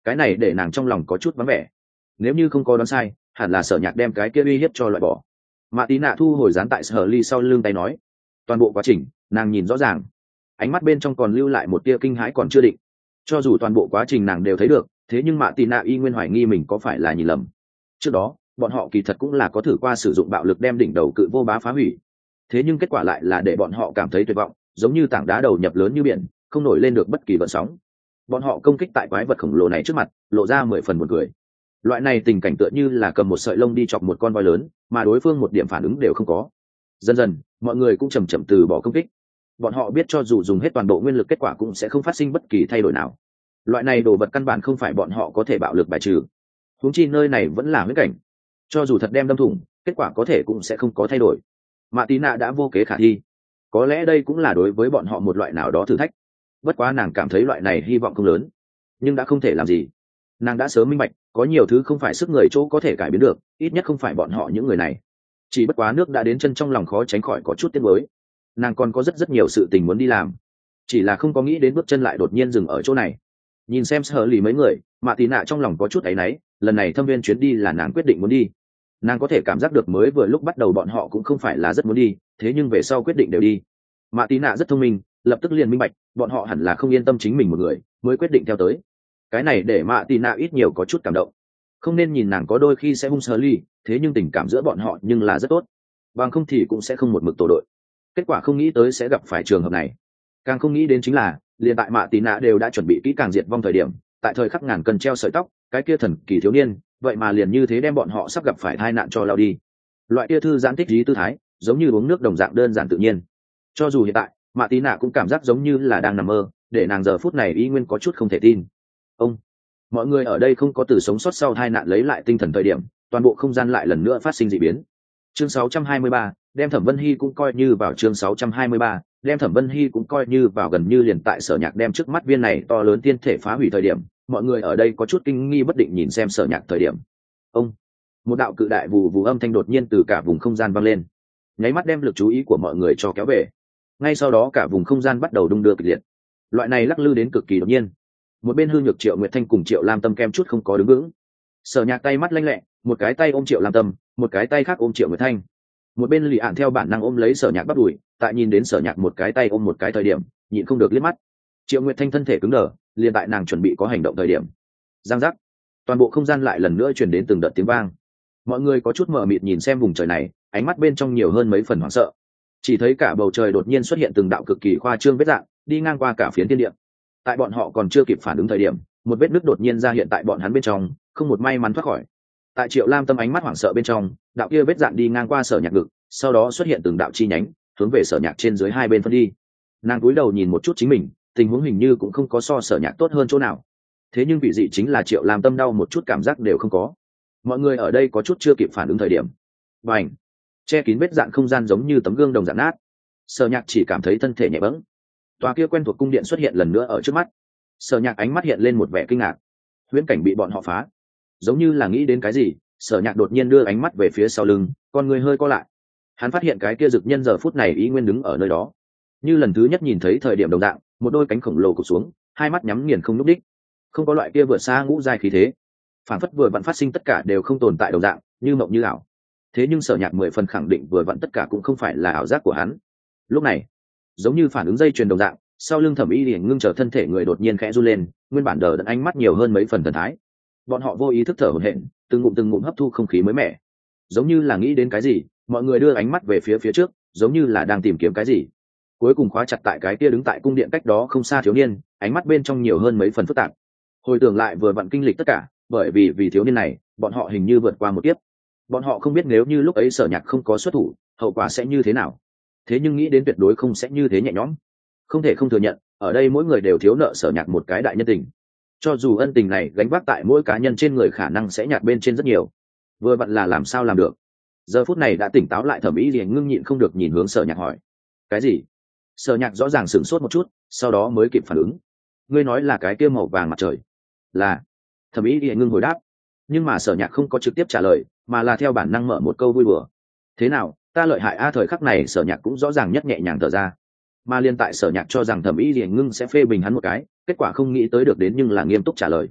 cái này để nàng trong lòng có chút vắng vẻ. Nếu như không có đoán sai, hẳn là Sở Nhạc đem cái kia uy hiếp cho loại bỏ. Mạ Tí Nạ thu hồi dán tại Sở Ly sau lưng tay nói, toàn bộ quá trình nàng nhìn rõ ràng, ánh mắt bên trong còn lưu lại một tia kinh hãi còn chưa định. Cho dù toàn bộ quá trình nàng đều thấy được, thế nhưng Mạ Tí Nạ y nguyên hoài nghi mình có phải là nhìn lầm. Trước đó bọn họ kỳ thật cũng là có thử qua sử dụng bạo lực đem đỉnh đầu cự vô bá phá hủy, thế nhưng kết quả lại là để bọn họ cảm thấy tuyệt vọng, giống như tảng đá đầu nhập lớn như biển, không nổi lên được bất kỳ vận sóng. Bọn họ công kích tại quái vật khổng lồ này trước mặt, lộ ra mười phần buồn cười. Loại này tình cảnh tựa như là cầm một sợi lông đi chọc một con voi lớn, mà đối phương một điểm phản ứng đều không có. Dần dần mọi người cũng chầm chậm từ bỏ công kích. Bọn họ biết cho dù dùng hết toàn bộ nguyên lực kết quả cũng sẽ không phát sinh bất kỳ thay đổi nào. Loại này đồ vật căn bản không phải bọn họ có thể bạo lực bài trừ. Huống chi nơi này vẫn là huyết cảnh, cho dù thật đem đâm thủng, kết quả có thể cũng sẽ không có thay đổi. Mạ Tí Nạ đã vô kế khả thi, có lẽ đây cũng là đối với bọn họ một loại nào đó thử thách. Bất quá nàng cảm thấy loại này hy vọng không lớn, nhưng đã không thể làm gì. Nàng đã sớm minh bạch, có nhiều thứ không phải sức người chỗ có thể cải biến được, ít nhất không phải bọn họ những người này. Chỉ bất quá nước đã đến chân, trong lòng khó tránh khỏi có chút tiếc nuối. Nàng còn có rất rất nhiều sự tình muốn đi làm, chỉ là không có nghĩ đến bước chân lại đột nhiên dừng ở chỗ này. Nhìn xem Sở Lì mấy người, Mạ Tí Nạ trong lòng có chút áy náy, lần này thâm viên chuyến đi là nàng quyết định muốn đi. Nàng có thể cảm giác được mới vừa lúc bắt đầu bọn họ cũng không phải là rất muốn đi, thế nhưng về sau quyết định đều đi. Mạ Tí Nạ rất thông minh, lập tức liền minh bạch, bọn họ hẳn là không yên tâm chính mình một người, mới quyết định theo tới. Cái này để Mạ Tí Nạ ít nhiều có chút cảm động. Không nên nhìn nàng có đôi khi sẽ hung Sở Lì, thế nhưng tình cảm giữa bọn họ nhưng là rất tốt. Bằng không thì cũng sẽ không một mực tổ đội. Kết quả không nghĩ tới sẽ gặp phải trường hợp này. Càng không nghĩ đến chính là, liền tại Mạ Tí Nạ đều đã chuẩn bị kỹ càng diệt vong thời điểm, tại thời khắc ngàn cân treo sợi tóc, cái kia thần kỳ thiếu niên, vậy mà liền như thế đem bọn họ sắp gặp phải tai nạn cho lao đi. Loại kia thư giãn thích trí tư thái, giống như uống nước đồng dạng đơn giản tự nhiên. Cho dù hiện tại Mạ Tí Nạ cũng cảm giác giống như là đang nằm mơ, để nàng giờ phút này y nguyên có chút không thể tin. Ông mọi người ở đây không có từ sống sót sau tai nạn lấy lại tinh thần thời điểm, toàn bộ không gian lại lần nữa phát sinh dị biến. Chương sáu trăm hai mươi ba, đem Thẩm Vân Hy cũng coi như vào chương sáu trăm hai mươi ba, đem Thẩm Vân Hy cũng coi như vào gần như liền tại Sở Nhạc đem trước mắt viên này to lớn tiên thể phá hủy thời điểm, mọi người ở đây có chút kinh nghi bất định nhìn xem Sở Nhạc thời điểm. Ông một đạo cự đại vù vù âm thanh đột nhiên từ cả vùng không gian vang lên, nháy mắt đem lực chú ý của mọi người cho kéo về. Ngay sau đó cả vùng không gian bắt đầu đung đưa kịch liệt. Loại này lắc lư đến cực kỳ đột nhiên. Một bên hư nhược Triệu Nguyệt Thanh cùng Triệu Lam Tâm kem chút không có đứng vững. Sở Nhạc tay mắt lanh lẹ, một cái tay ôm Triệu Lam Tâm, một cái tay khác ôm Triệu Nguyệt Thanh. Một bên Lì Ạn theo bản năng ôm lấy Sở Nhạc bắt đùi, tại nhìn đến Sở Nhạc một cái tay ôm một cái thời điểm, nhịn không được liếc mắt. Triệu Nguyệt Thanh thân thể cứng đờ, liền tại nàng chuẩn bị có hành động thời điểm, giang giác, toàn bộ không gian lại lần nữa truyền đến từng đợt tiếng vang. Mọi người có chút mờ mịt nhìn xem vùng trời này, ánh mắt bên trong nhiều hơn mấy phần hoảng sợ. Chỉ thấy cả bầu trời đột nhiên xuất hiện từng đạo cực kỳ khoa trương vết dạng, đi ngang qua cả phiến thiên địa. Tại bọn họ còn chưa kịp phản ứng thời điểm, một vết nứt đột nhiên ra hiện tại bọn hắn bên trong, không một may mắn thoát khỏi. Tại Triệu Lam Tâm ánh mắt hoảng sợ bên trong, đạo kia vết dạn đi ngang qua Sở Nhạc ngực, sau đó xuất hiện từng đạo chi nhánh, hướng về Sở Nhạc trên dưới hai bên phân đi. Nàng cúi đầu nhìn một chút chính mình, tình huống hình như cũng không có so Sở Nhạc tốt hơn chỗ nào. Thế nhưng vị dị chính là Triệu Lam Tâm đau một chút cảm giác đều không có. Mọi người ở đây có chút chưa kịp phản ứng thời điểm, bành, che kín vết dạn không gian giống như tấm gương đồng dạng nát. Sở Nhạc chỉ cảm thấy thân thể nhẹ bẫng. Tòa kia quen thuộc cung điện xuất hiện lần nữa ở trước mắt. Sở Nhạc ánh mắt hiện lên một vẻ kinh ngạc. Huyễn cảnh bị bọn họ phá. Giống như là nghĩ đến cái gì, Sở Nhạc đột nhiên đưa ánh mắt về phía sau lưng, con người hơi co lại. Hắn phát hiện cái kia dực nhân giờ phút này ý nguyên đứng ở nơi đó, như lần thứ nhất nhìn thấy thời điểm đồng dạng, một đôi cánh khổng lồ cụp xuống, hai mắt nhắm nghiền không nhúc đích, không có loại kia vượt xa ngũ giai khí thế, phản phất vừa vặn phát sinh tất cả đều không tồn tại đồng dạng, như mộng như ảo. Thế nhưng Sở Nhạc mười phần khẳng định vừa vặn tất cả cũng không phải là ảo giác của hắn. Lúc này, giống như phản ứng dây chuyền đồng dạng, sau lưng Thẩm Y liền ngưng trở thân thể người đột nhiên khẽ run lên, nguyên bản đờ đẫn ánh mắt nhiều hơn mấy phần thần thái. Bọn họ vô ý thức thở hổn hển, từng ngụm từng ngụm hấp thu không khí mới mẻ. Giống như là nghĩ đến cái gì, mọi người đưa ánh mắt về phía phía trước, giống như là đang tìm kiếm cái gì. Cuối cùng khóa chặt tại cái kia đứng tại cung điện cách đó không xa thiếu niên, ánh mắt bên trong nhiều hơn mấy phần phức tạp. Hồi tưởng lại vừa vặn kinh lịch tất cả, bởi vì vì thiếu niên này, bọn họ hình như vượt qua một kiếp. Bọn họ không biết nếu như lúc ấy Sở Nhạc không có xuất thủ, hậu quả sẽ như thế nào. Thế nhưng nghĩ đến tuyệt đối không sẽ như thế nhẹ nhõm. Không thể không thừa nhận, ở đây mỗi người đều thiếu nợ Sở Nhạc một cái đại nhân tình. Cho dù ân tình này gánh vác tại mỗi cá nhân trên người khả năng sẽ nhạt bên trên rất nhiều. Vừa vặn là làm sao làm được. Giờ phút này đã tỉnh táo lại Thẩm Y liền ngưng nhịn không được nhìn hướng Sở Nhạc hỏi. Cái gì? Sở Nhạc rõ ràng sửng sốt một chút, sau đó mới kịp phản ứng. Ngươi nói là cái kia màu vàng mặt trời? Là. Thẩm Y liền ngưng hồi đáp. Nhưng mà Sở Nhạc không có trực tiếp trả lời, mà là theo bản năng mở một câu vui bừa. Thế nào, ta lợi hại a? Thời khắc này Sở Nhạc cũng rõ ràng nhất nhẹ nhàng thở ra. Mà liên tại Sở Nhạc cho rằng Thẩm Y liền ngưng sẽ phê bình hắn một cái, kết quả không nghĩ tới được đến nhưng là nghiêm túc trả lời.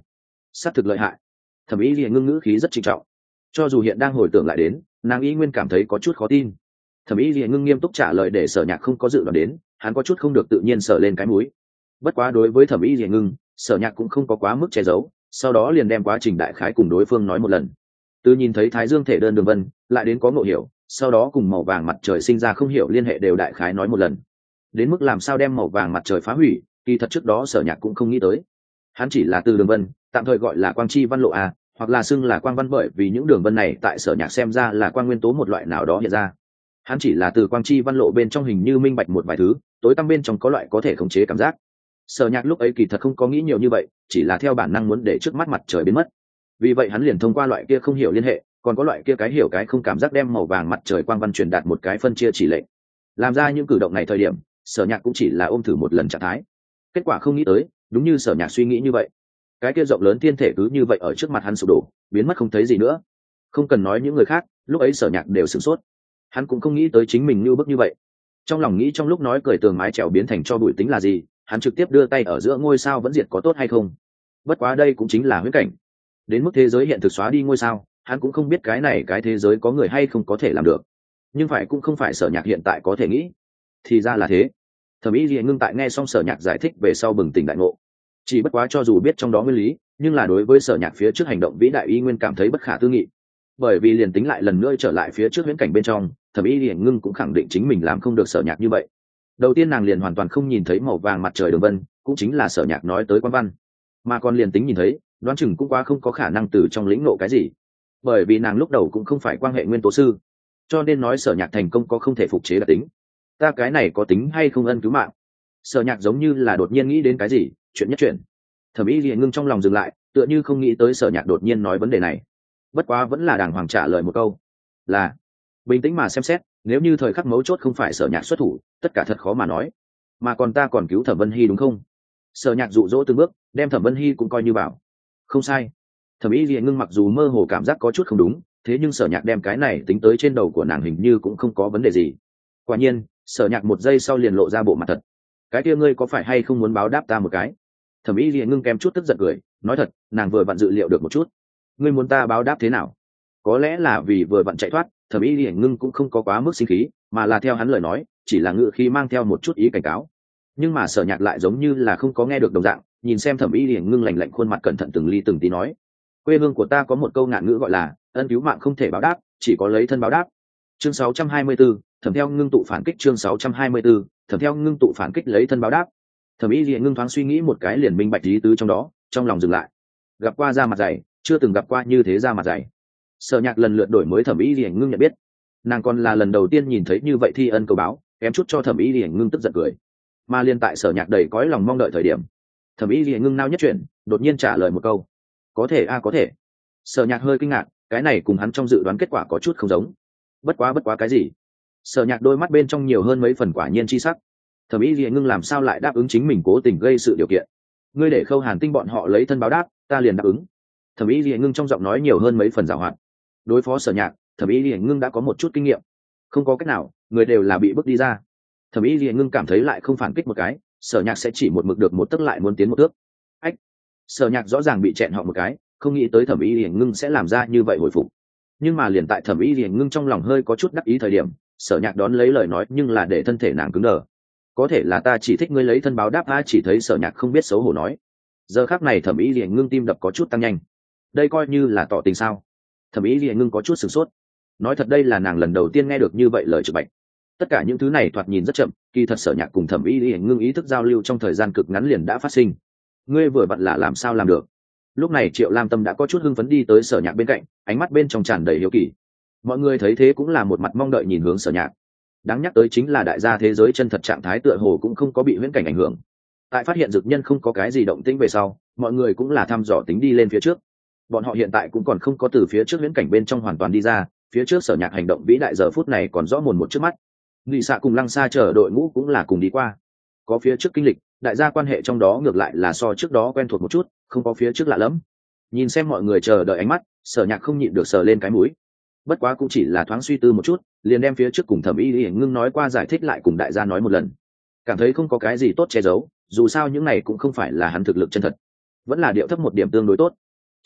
xác thực lợi hại. Thẩm ý liền ngưng ngữ khí rất trinh trọng, cho dù hiện đang hồi tưởng lại đến, nàng ý nguyên cảm thấy có chút khó tin. Thẩm ý liền ngưng nghiêm túc trả lời để Sở Nhạc không có dự đoán đến, hắn có chút không được tự nhiên sờ lên cái mũi. Bất quá đối với Thẩm ý liền ngưng, Sở Nhạc cũng không có quá mức che giấu, sau đó liền đem quá trình đại khái cùng đối phương nói một lần. Từ nhìn thấy Thái Dương thể đơn đường vân, lại đến có ngộ hiểu, sau đó cùng màu vàng mặt trời sinh ra không hiểu liên hệ đều đại khái nói một lần. Đến mức làm sao đem màu vàng mặt trời phá hủy, kỳ thật trước đó Sở Nhạc cũng không nghĩ tới. Hắn chỉ là từ đường vân, tạm thời gọi là quang chi văn lộ a, hoặc là xưng là quang văn, bởi vì những đường vân này tại Sở Nhạc xem ra là quang nguyên tố một loại nào đó hiện ra. Hắn chỉ là từ quang chi văn lộ bên trong hình như minh bạch một vài thứ, tối tăm bên trong có loại có thể khống chế cảm giác. Sở Nhạc lúc ấy kỳ thật không có nghĩ nhiều như vậy, chỉ là theo bản năng muốn để trước mắt mặt trời biến mất. Vì vậy hắn liền thông qua loại kia không hiểu liên hệ, còn có loại kia cái hiểu cái không cảm giác, đem màu vàng mặt trời quang văn truyền đạt một cái phân chia chỉ lệnh. Làm ra những cử động này thời điểm, Sở Nhạc cũng chỉ là ôm thử một lần trạng thái. Kết quả không nghĩ tới, đúng như Sở Nhạc suy nghĩ như vậy, cái kia rộng lớn thiên thể cứ như vậy ở trước mặt hắn sụp đổ, biến mất không thấy gì nữa. Không cần nói những người khác, lúc ấy Sở Nhạc đều sửng sốt. Hắn cũng không nghĩ tới chính mình như bức như vậy. Trong lòng nghĩ trong lúc nói cười tường mái trèo biến thành cho bụi tính là gì, hắn trực tiếp đưa tay ở giữa ngôi sao vẫn diệt có tốt hay không. Bất quá đây cũng chính là huyễn cảnh. Đến mức thế giới hiện thực xóa đi ngôi sao, hắn cũng không biết cái này cái thế giới có người hay không có thể làm được. Nhưng phải cũng không phải Sở Nhạc hiện tại có thể nghĩ. Thì ra là thế. Thẩm ý liền ngưng tại nghe xong Sở Nhạc giải thích về sau bừng tỉnh đại ngộ. Chỉ bất quá cho dù biết trong đó nguyên lý, nhưng là đối với Sở Nhạc phía trước hành động vĩ đại y nguyên cảm thấy bất khả tư nghị. Bởi vì liền tính lại lần nữa trở lại phía trước huyễn cảnh bên trong, Thẩm ý liền ngưng cũng khẳng định chính mình làm không được Sở Nhạc như vậy. Đầu tiên nàng liền hoàn toàn không nhìn thấy màu vàng mặt trời đường vân, cũng chính là Sở Nhạc nói tới quan văn, mà còn liền tính nhìn thấy, đoán chừng cũng quá không có khả năng từ trong lĩnh ngộ cái gì, bởi vì nàng lúc đầu cũng không phải quan hệ nguyên tố sư, cho nên nói Sở Nhạc thành công có không thể phục chế đặc tính. Ta cái này có tính hay không ân cứu mạng? Sở Nhạc giống như là đột nhiên nghĩ đến cái gì, chuyện nhất chuyện. Thẩm ý liền ngưng trong lòng dừng lại, tựa như không nghĩ tới Sở Nhạc đột nhiên nói vấn đề này. Bất quá vẫn là đàng hoàng trả lời một câu, là bình tĩnh mà xem xét, nếu như thời khắc mấu chốt không phải Sở Nhạc xuất thủ, tất cả thật khó mà nói. Mà còn ta còn cứu Thẩm Vân Hy đúng không? Sở Nhạc dụ dỗ từng bước, đem Thẩm Vân Hy cũng coi như bảo. Không sai. Thẩm ý liền ngưng mặc dù mơ hồ cảm giác có chút không đúng, thế nhưng Sở Nhạc đem cái này tính tới trên đầu của nàng hình như cũng không có vấn đề gì. Quả nhiên, Sở Nhạc một giây sau liền lộ ra bộ mặt thật. Cái kia ngươi có phải hay không muốn báo đáp ta một cái? Thẩm ý liền ngưng kém chút tức giận cười, nói thật, nàng vừa vặn dự liệu được một chút. Ngươi muốn ta báo đáp thế nào? Có lẽ là vì vừa vặn chạy thoát, Thẩm ý liền ngưng cũng không có quá mức sinh khí, mà là theo hắn lời nói, chỉ là ngữ khí mang theo một chút ý cảnh cáo. Nhưng mà Sở Nhạc lại giống như là không có nghe được đồng dạng, nhìn xem Thẩm ý liền ngưng lạnh lạnh khuôn mặt cẩn thận từng ly từng tí nói, quê hương của ta có một câu ngạn ngữ gọi là ân cứu mạng không thể báo đáp, chỉ có lấy thân báo đáp. Chương sáu trăm hai mươi tư, Thẩm theo ngưng tụ phản kích. Chương sáu trăm hai mươi tư, Thẩm theo ngưng tụ phản kích lấy thân báo đáp. Thẩm ý liền ngưng thoáng suy nghĩ một cái liền minh bạch ý tứ trong đó, trong lòng dừng lại. Gặp qua da mặt dày, chưa từng gặp qua như thế da mặt dày. Sở Nhạc lần lượt đổi mới Thẩm ý liền ngưng nhận biết, nàng còn là lần đầu tiên nhìn thấy như vậy thi ân cầu báo, kém chút cho Thẩm ý liền ngưng tức giận cười. Mà liên tại Sở Nhạc đầy cõi lòng mong đợi thời điểm, Thẩm ý liền ngưng nao nhất chuyển, đột nhiên trả lời một câu, có thể a à, có thể. Sở Nhạc hơi kinh ngạc, cái này cùng hắn trong dự đoán kết quả có chút không giống. Bất quá bất quá cái gì? Sở Nhạc đôi mắt bên trong nhiều hơn mấy phần quả nhiên chi sắc. Thẩm ý liền ngưng làm sao lại đáp ứng chính mình cố tình gây sự điều kiện? Ngươi để Khâu Hàn Tinh bọn họ lấy thân báo đáp, ta liền đáp ứng. Thẩm ý liền ngưng trong giọng nói nhiều hơn mấy phần giảo hoạt. Đối phó Sở Nhạc, Thẩm ý liền ngưng đã có một chút kinh nghiệm. Không có cách nào, người đều là bị bức đi ra. Thẩm ý liền ngưng cảm thấy lại không phản kích một cái, Sở Nhạc sẽ chỉ một mực được một tấc lại muốn tiến một thước. Ách! Sở Nhạc rõ ràng bị chẹn họ một cái, không nghĩ tới Thẩm ý liền ngưng sẽ làm ra như vậy hồi phục. Nhưng mà liền tại Thẩm ý liền ngưng trong lòng hơi có chút đắc ý thời điểm, Sở Nhạc đón lấy lời nói nhưng là để thân thể nàng cứng đờ. Có thể là ta chỉ thích ngươi lấy thân báo đáp a. Chỉ thấy Sở Nhạc không biết xấu hổ nói. Giờ khắc này Thẩm ý liền ngưng tim đập có chút tăng nhanh. Đây coi như là tỏ tình sao? Thẩm ý liền ngưng có chút sửng sốt. Nói thật đây là nàng lần đầu tiên nghe được như vậy lời trực bạch. Tất cả những thứ này thoạt nhìn rất chậm, kỳ thật Sở Nhạc cùng Thẩm ý liền ngưng ý thức giao lưu trong thời gian cực ngắn liền đã phát sinh. Ngươi vừa vặn là làm sao làm được? Lúc này Triệu Lam Tâm đã có chút hưng phấn đi tới Sở Nhạc bên cạnh, ánh mắt bên trong tràn đầy hiếu kỳ. Mọi người thấy thế cũng là một mặt mong đợi nhìn hướng Sở Nhạc. Đáng nhắc tới chính là đại gia thế giới chân thật trạng thái tựa hồ cũng không có bị huyễn cảnh ảnh hưởng. Tại phát hiện dược nhân không có cái gì động tĩnh về sau, mọi người cũng là thăm dò tính đi lên phía trước. Bọn họ hiện tại cũng còn không có từ phía trước huyễn cảnh bên trong hoàn toàn đi ra, phía trước Sở Nhạc hành động vĩ đại giờ phút này còn rõ mồn một trước mắt. Nghị Xạ cùng Lăng Sa chờ đội ngũ cũng là cùng đi qua. Có phía trước kinh lịch, đại gia quan hệ trong đó ngược lại là so trước đó quen thuộc một chút, không có phía trước lạ lẫm. Nhìn xem mọi người chờ đợi ánh mắt, Sở Nhạc không nhịn được sờ lên cái mũi. Bất quá cũng chỉ là thoáng suy tư một chút, liền đem phía trước cùng Thẩm ý liền ngưng nói qua giải thích lại cùng đại gia nói một lần. Cảm thấy không có cái gì tốt che giấu, dù sao những này cũng không phải là hắn thực lực chân thật, vẫn là điệu thấp một điểm tương đối tốt.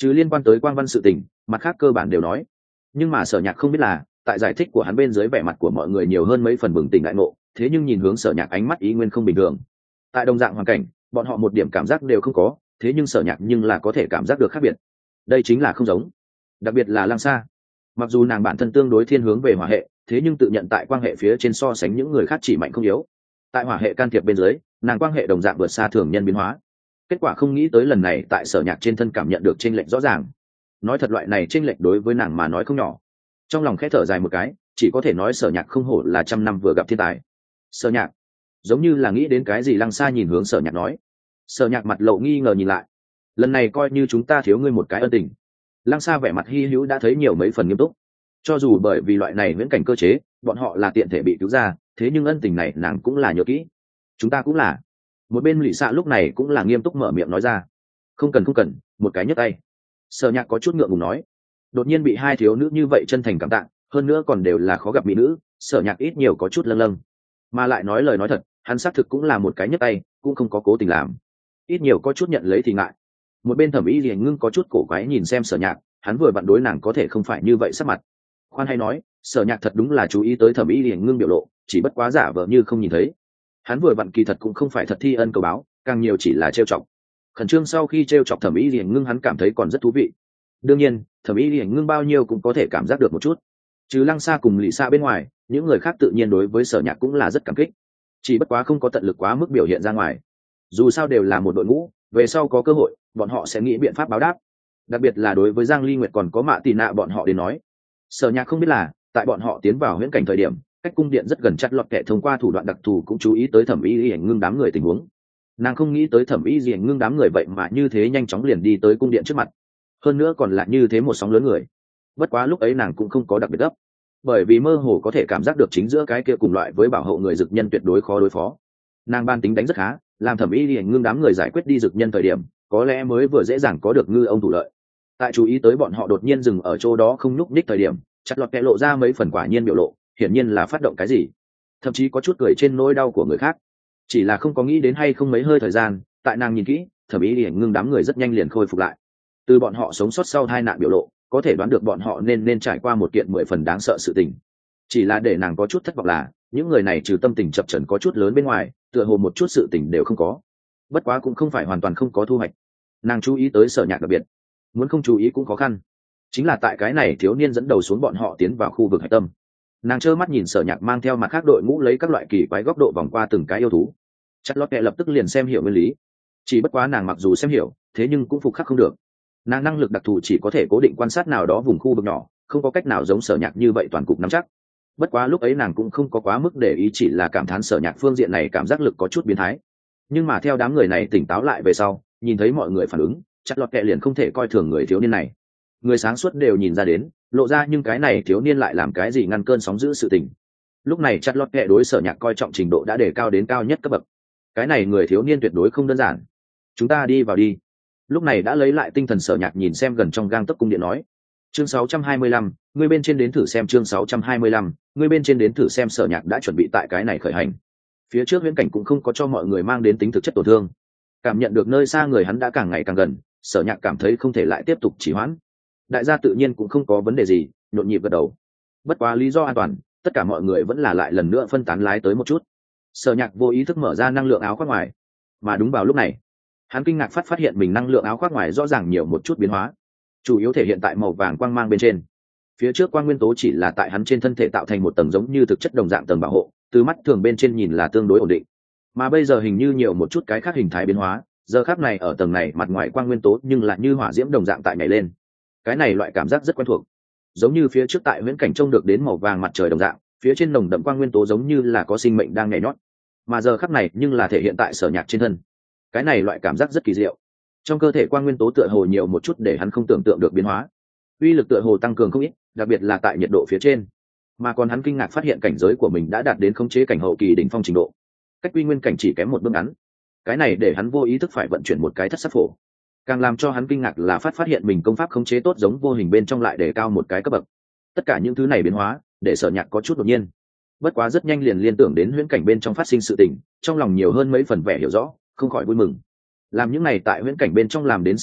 chứ liên quan tới quang văn sự tình mặt khác cơ bản đều nói. Nhưng mà Sở Nhạc không biết là tại giải thích của hắn bên dưới vẻ mặt của mọi người nhiều hơn mấy phần bừng tỉnh đại ngộ, thế nhưng nhìn hướng Sở Nhạc ánh mắt ý nguyên không bình thường. Tại đồng dạng hoàn cảnh bọn họ một điểm cảm giác đều không có, thế nhưng Sở Nhạc nhưng là có thể cảm giác được khác biệt. Đây chính là không giống. Đặc biệt là Lăng Sa, mặc dù nàng bản thân tương đối thiên hướng về hỏa hệ, thế nhưng tự nhận tại quan hệ phía trên so sánh những người khác chỉ mạnh không yếu. Tại hỏa hệ can thiệp bên dưới, nàng quan hệ đồng dạng vượt xa thường nhân biến hóa. Kết quả không nghĩ tới lần này tại Sở Nhạc trên thân cảm nhận được chênh lệch rõ ràng. Nói thật, loại này chênh lệch đối với nàng mà nói không nhỏ. Trong lòng khẽ thở dài một cái, chỉ có thể nói Sở Nhạc không hổ là trăm năm vừa gặp thiên tài. Sở Nhạc, giống như là nghĩ đến cái gì, Lăng Sa nhìn hướng Sở Nhạc nói. Sở Nhạc mặt lộ nghi ngờ nhìn lại. Lần này coi như chúng ta thiếu ngươi một cái ân tình. Lăng Sa vẻ mặt hi hữu đã thấy nhiều mấy phần nghiêm túc. Cho dù bởi vì loại này viễn cảnh cơ chế, bọn họ là tiện thể bị cứu ra, thế nhưng ân tình này nàng cũng là nhớ kỹ. Chúng ta cũng là. Một bên Lụy Xạ lúc này cũng là nghiêm túc mở miệng nói ra. Không cần không cần, một cái nhấc tay. Sở Nhạc có chút ngượng ngùng nói. Đột nhiên bị hai thiếu nữ như vậy chân thành cảm tạ, hơn nữa còn đều là khó gặp mỹ nữ, Sở Nhạc ít nhiều có chút lâng lâng. Mà lại nói lời nói thật, hắn xác thực cũng là một cái nhấc tay, cũng không có cố tình làm. Ít nhiều có chút nhận lấy thì ngại. Một bên Thẩm Ý Liền ngưng có chút cổ quái nhìn xem Sở Nhạc, hắn vừa vặn đối nàng có thể không phải như vậy sắc mặt. Khoan hay nói, Sở Nhạc thật đúng là chú ý tới Thẩm Ý Liền ngưng biểu lộ, chỉ bất quá giả vờ như không nhìn thấy. Hắn vừa vặn kỳ thật cũng không phải thật thi ân cầu báo, càng nhiều chỉ là trêu chọc. Khẩn trương sau khi trêu chọc Thẩm Ý Liền ngưng hắn cảm thấy còn rất thú vị. Đương nhiên, Thẩm Ý Liền ngưng bao nhiêu cũng có thể cảm giác được một chút. Trừ Lăng Sa cùng Lị Sa bên ngoài, những người khác tự nhiên đối với Sở Nhạc cũng là rất cảm kích. Chỉ bất quá không có tận lực quá mức biểu hiện ra ngoài. Dù sao đều là một đội ngũ, về sau có cơ hội, bọn họ sẽ nghĩ biện pháp báo đáp. Đặc biệt là đối với Giang Ly Nguyệt còn có Mạ Tì Nạ bọn họ đến nói. Sở Nhạc không biết là, tại bọn họ tiến vào huyễn cảnh thời điểm, cách cung điện rất gần, chặt lọt kẻ thông qua thủ đoạn đặc thù cũng chú ý tới Thẩm Ý Liền ngưng đám người tình huống. Nàng không nghĩ tới Thẩm Ý Liền ngưng đám người vậy mà như thế nhanh chóng liền đi tới cung điện trước mặt, hơn nữa còn là như thế một sóng lớn người. Bất quá lúc ấy nàng cũng không có đặc biệt gấp, bởi vì mơ hồ có thể cảm giác được chính giữa cái kia cùng loại với bảo hộ người dực nhân tuyệt đối khó đối phó. Nàng ban tính đánh rất khá, làm Thẩm Ý Liền ngưng đám người giải quyết đi dực nhân thời điểm, có lẽ mới vừa dễ dàng có được ngư ông thủ lợi. Tại chú ý tới bọn họ đột nhiên dừng ở chỗ đó không nhúc nhích thời điểm, chặt lọt kẻ lộ ra mấy phần quả nhiên biểu lộ, hiển nhiên là phát động cái gì, thậm chí có chút cười trên nỗi đau của người khác. Chỉ là không có nghĩ đến hay không mấy hơi thời gian, tại nàng nhìn kỹ, Thẩm Ý Liền ngưng đám người rất nhanh liền khôi phục lại. Từ bọn họ sống sót sau tai nạn biểu lộ, có thể đoán được bọn họ nên nên trải qua một kiện mười phần đáng sợ sự tình. Chỉ là để nàng có chút thất vọng là, những người này trừ tâm tình chập chờn có chút lớn bên ngoài, tựa hồ một chút sự tình đều không có. Bất quá cũng không phải hoàn toàn không có thu hoạch. Nàng chú ý tới Sở Nhạc đặc biệt, muốn không chú ý cũng khó khăn. Chính là tại cái này thiếu niên dẫn đầu xuống bọn họ tiến vào khu vực hạch tâm. Nàng trơ mắt nhìn Sở Nhạc mang theo mặt khác đội ngũ lấy các loại kỳ quái góc độ vòng qua từng cái yêu thú. Chặt lót kẹ lập tức liền xem hiểu nguyên lý. Chỉ bất quá nàng mặc dù xem hiểu, thế nhưng cũng phục khắc không được. Nàng năng lực đặc thù chỉ có thể cố định quan sát nào đó vùng khu vực nhỏ, không có cách nào giống Sở Nhạc như vậy toàn cục nắm chắc. Bất quá lúc ấy nàng cũng không có quá mức để ý, chỉ là cảm thán Sở Nhạc phương diện này cảm giác lực có chút biến thái. Nhưng mà theo đám người này tỉnh táo lại về sau, nhìn thấy mọi người phản ứng, chặt lọt kẹ liền không thể coi thường người thiếu niên này. Người sáng suốt đều nhìn ra đến, lộ ra nhưng cái này thiếu niên lại làm cái gì ngăn cơn sóng dữ sự tình. Lúc này chặt lọt kẹ đối Sở Nhạc coi trọng trình độ đã đề cao đến cao nhất cấp bậc. Cái này người thiếu niên tuyệt đối không đơn giản. Chúng ta đi vào đi. Lúc này đã lấy lại tinh thần Sở Nhạc nhìn xem gần trong gang tấc cung điện nói. Chương sáu trăm hai mươi lăm, người bên trên đến thử xem. Chương sáu trăm hai mươi lăm, người bên trên đến thử xem. Sở Nhạc đã chuẩn bị tại cái này khởi hành. Phía trước viễn cảnh cũng không có cho mọi người mang đến tính thực chất tổn thương. Cảm nhận được nơi xa người hắn đã càng ngày càng gần, Sở Nhạc cảm thấy không thể lại tiếp tục trì hoãn. Đại gia tự nhiên cũng không có vấn đề gì, nhộn nhịp gật đầu. Bất quá lý do an toàn, tất cả mọi người vẫn là lại lần nữa phân tán lái tới một chút. Sở Nhạc vô ý thức mở ra năng lượng áo khoác ngoài, mà đúng vào lúc này, hắn kinh ngạc phát phát hiện mình năng lượng áo khoác ngoài rõ ràng nhiều một chút biến hóa, chủ yếu thể hiện tại màu vàng quang mang bên trên. Phía trước quang nguyên tố chỉ là tại hắn trên thân thể tạo thành một tầng giống như thực chất đồng dạng tầng bảo hộ, từ mắt thường bên trên nhìn là tương đối ổn định, mà bây giờ hình như nhiều một chút cái khác hình thái biến hóa. Giờ khắc này ở tầng này mặt ngoài quang nguyên tố nhưng lại như hỏa diễm đồng dạng tại nhảy lên. Cái này loại cảm giác rất quen thuộc, giống như phía trước tại viễn cảnh trông được đến màu vàng mặt trời đồng dạng, phía trên nồng đậm quang nguyên tố giống như là có sinh mệnh đang nhảy nhót, mà giờ khắc này nhưng là thể hiện tại Sở Nhạc trên thân. Cái này loại cảm giác rất kỳ diệu, trong cơ thể quang nguyên tố tựa hồ nhiều một chút để hắn không tưởng tượng được biến hóa, uy lực tựa hồ tăng cường không ít, đặc biệt là tại nhiệt độ phía trên. Mà còn hắn kinh ngạc phát hiện cảnh giới của mình đã đạt đến khống chế cảnh hậu kỳ đỉnh phong trình độ, cách quy nguyên cảnh chỉ kém một bước ngắn. Cái này để hắn vô ý thức phải vận chuyển một cái thất sắc phổ. Càng làm cho hắn kinh ngạc là phát phát hiện mình công pháp khống chế tốt giống vô hình bên trong lại để cao một cái cấp bậc. Tất cả những thứ này biến hóa để Sở Nhạc có chút đột nhiên. Bất quá rất nhanh liền liên tưởng đến huyễn cảnh bên trong phát sinh sự tình, trong lòng nhiều hơn mấy phần vẻ hiểu rõ, không khỏi vui mừng. Làm những này tại huyễn cảnh bên trong làm đến sự tình,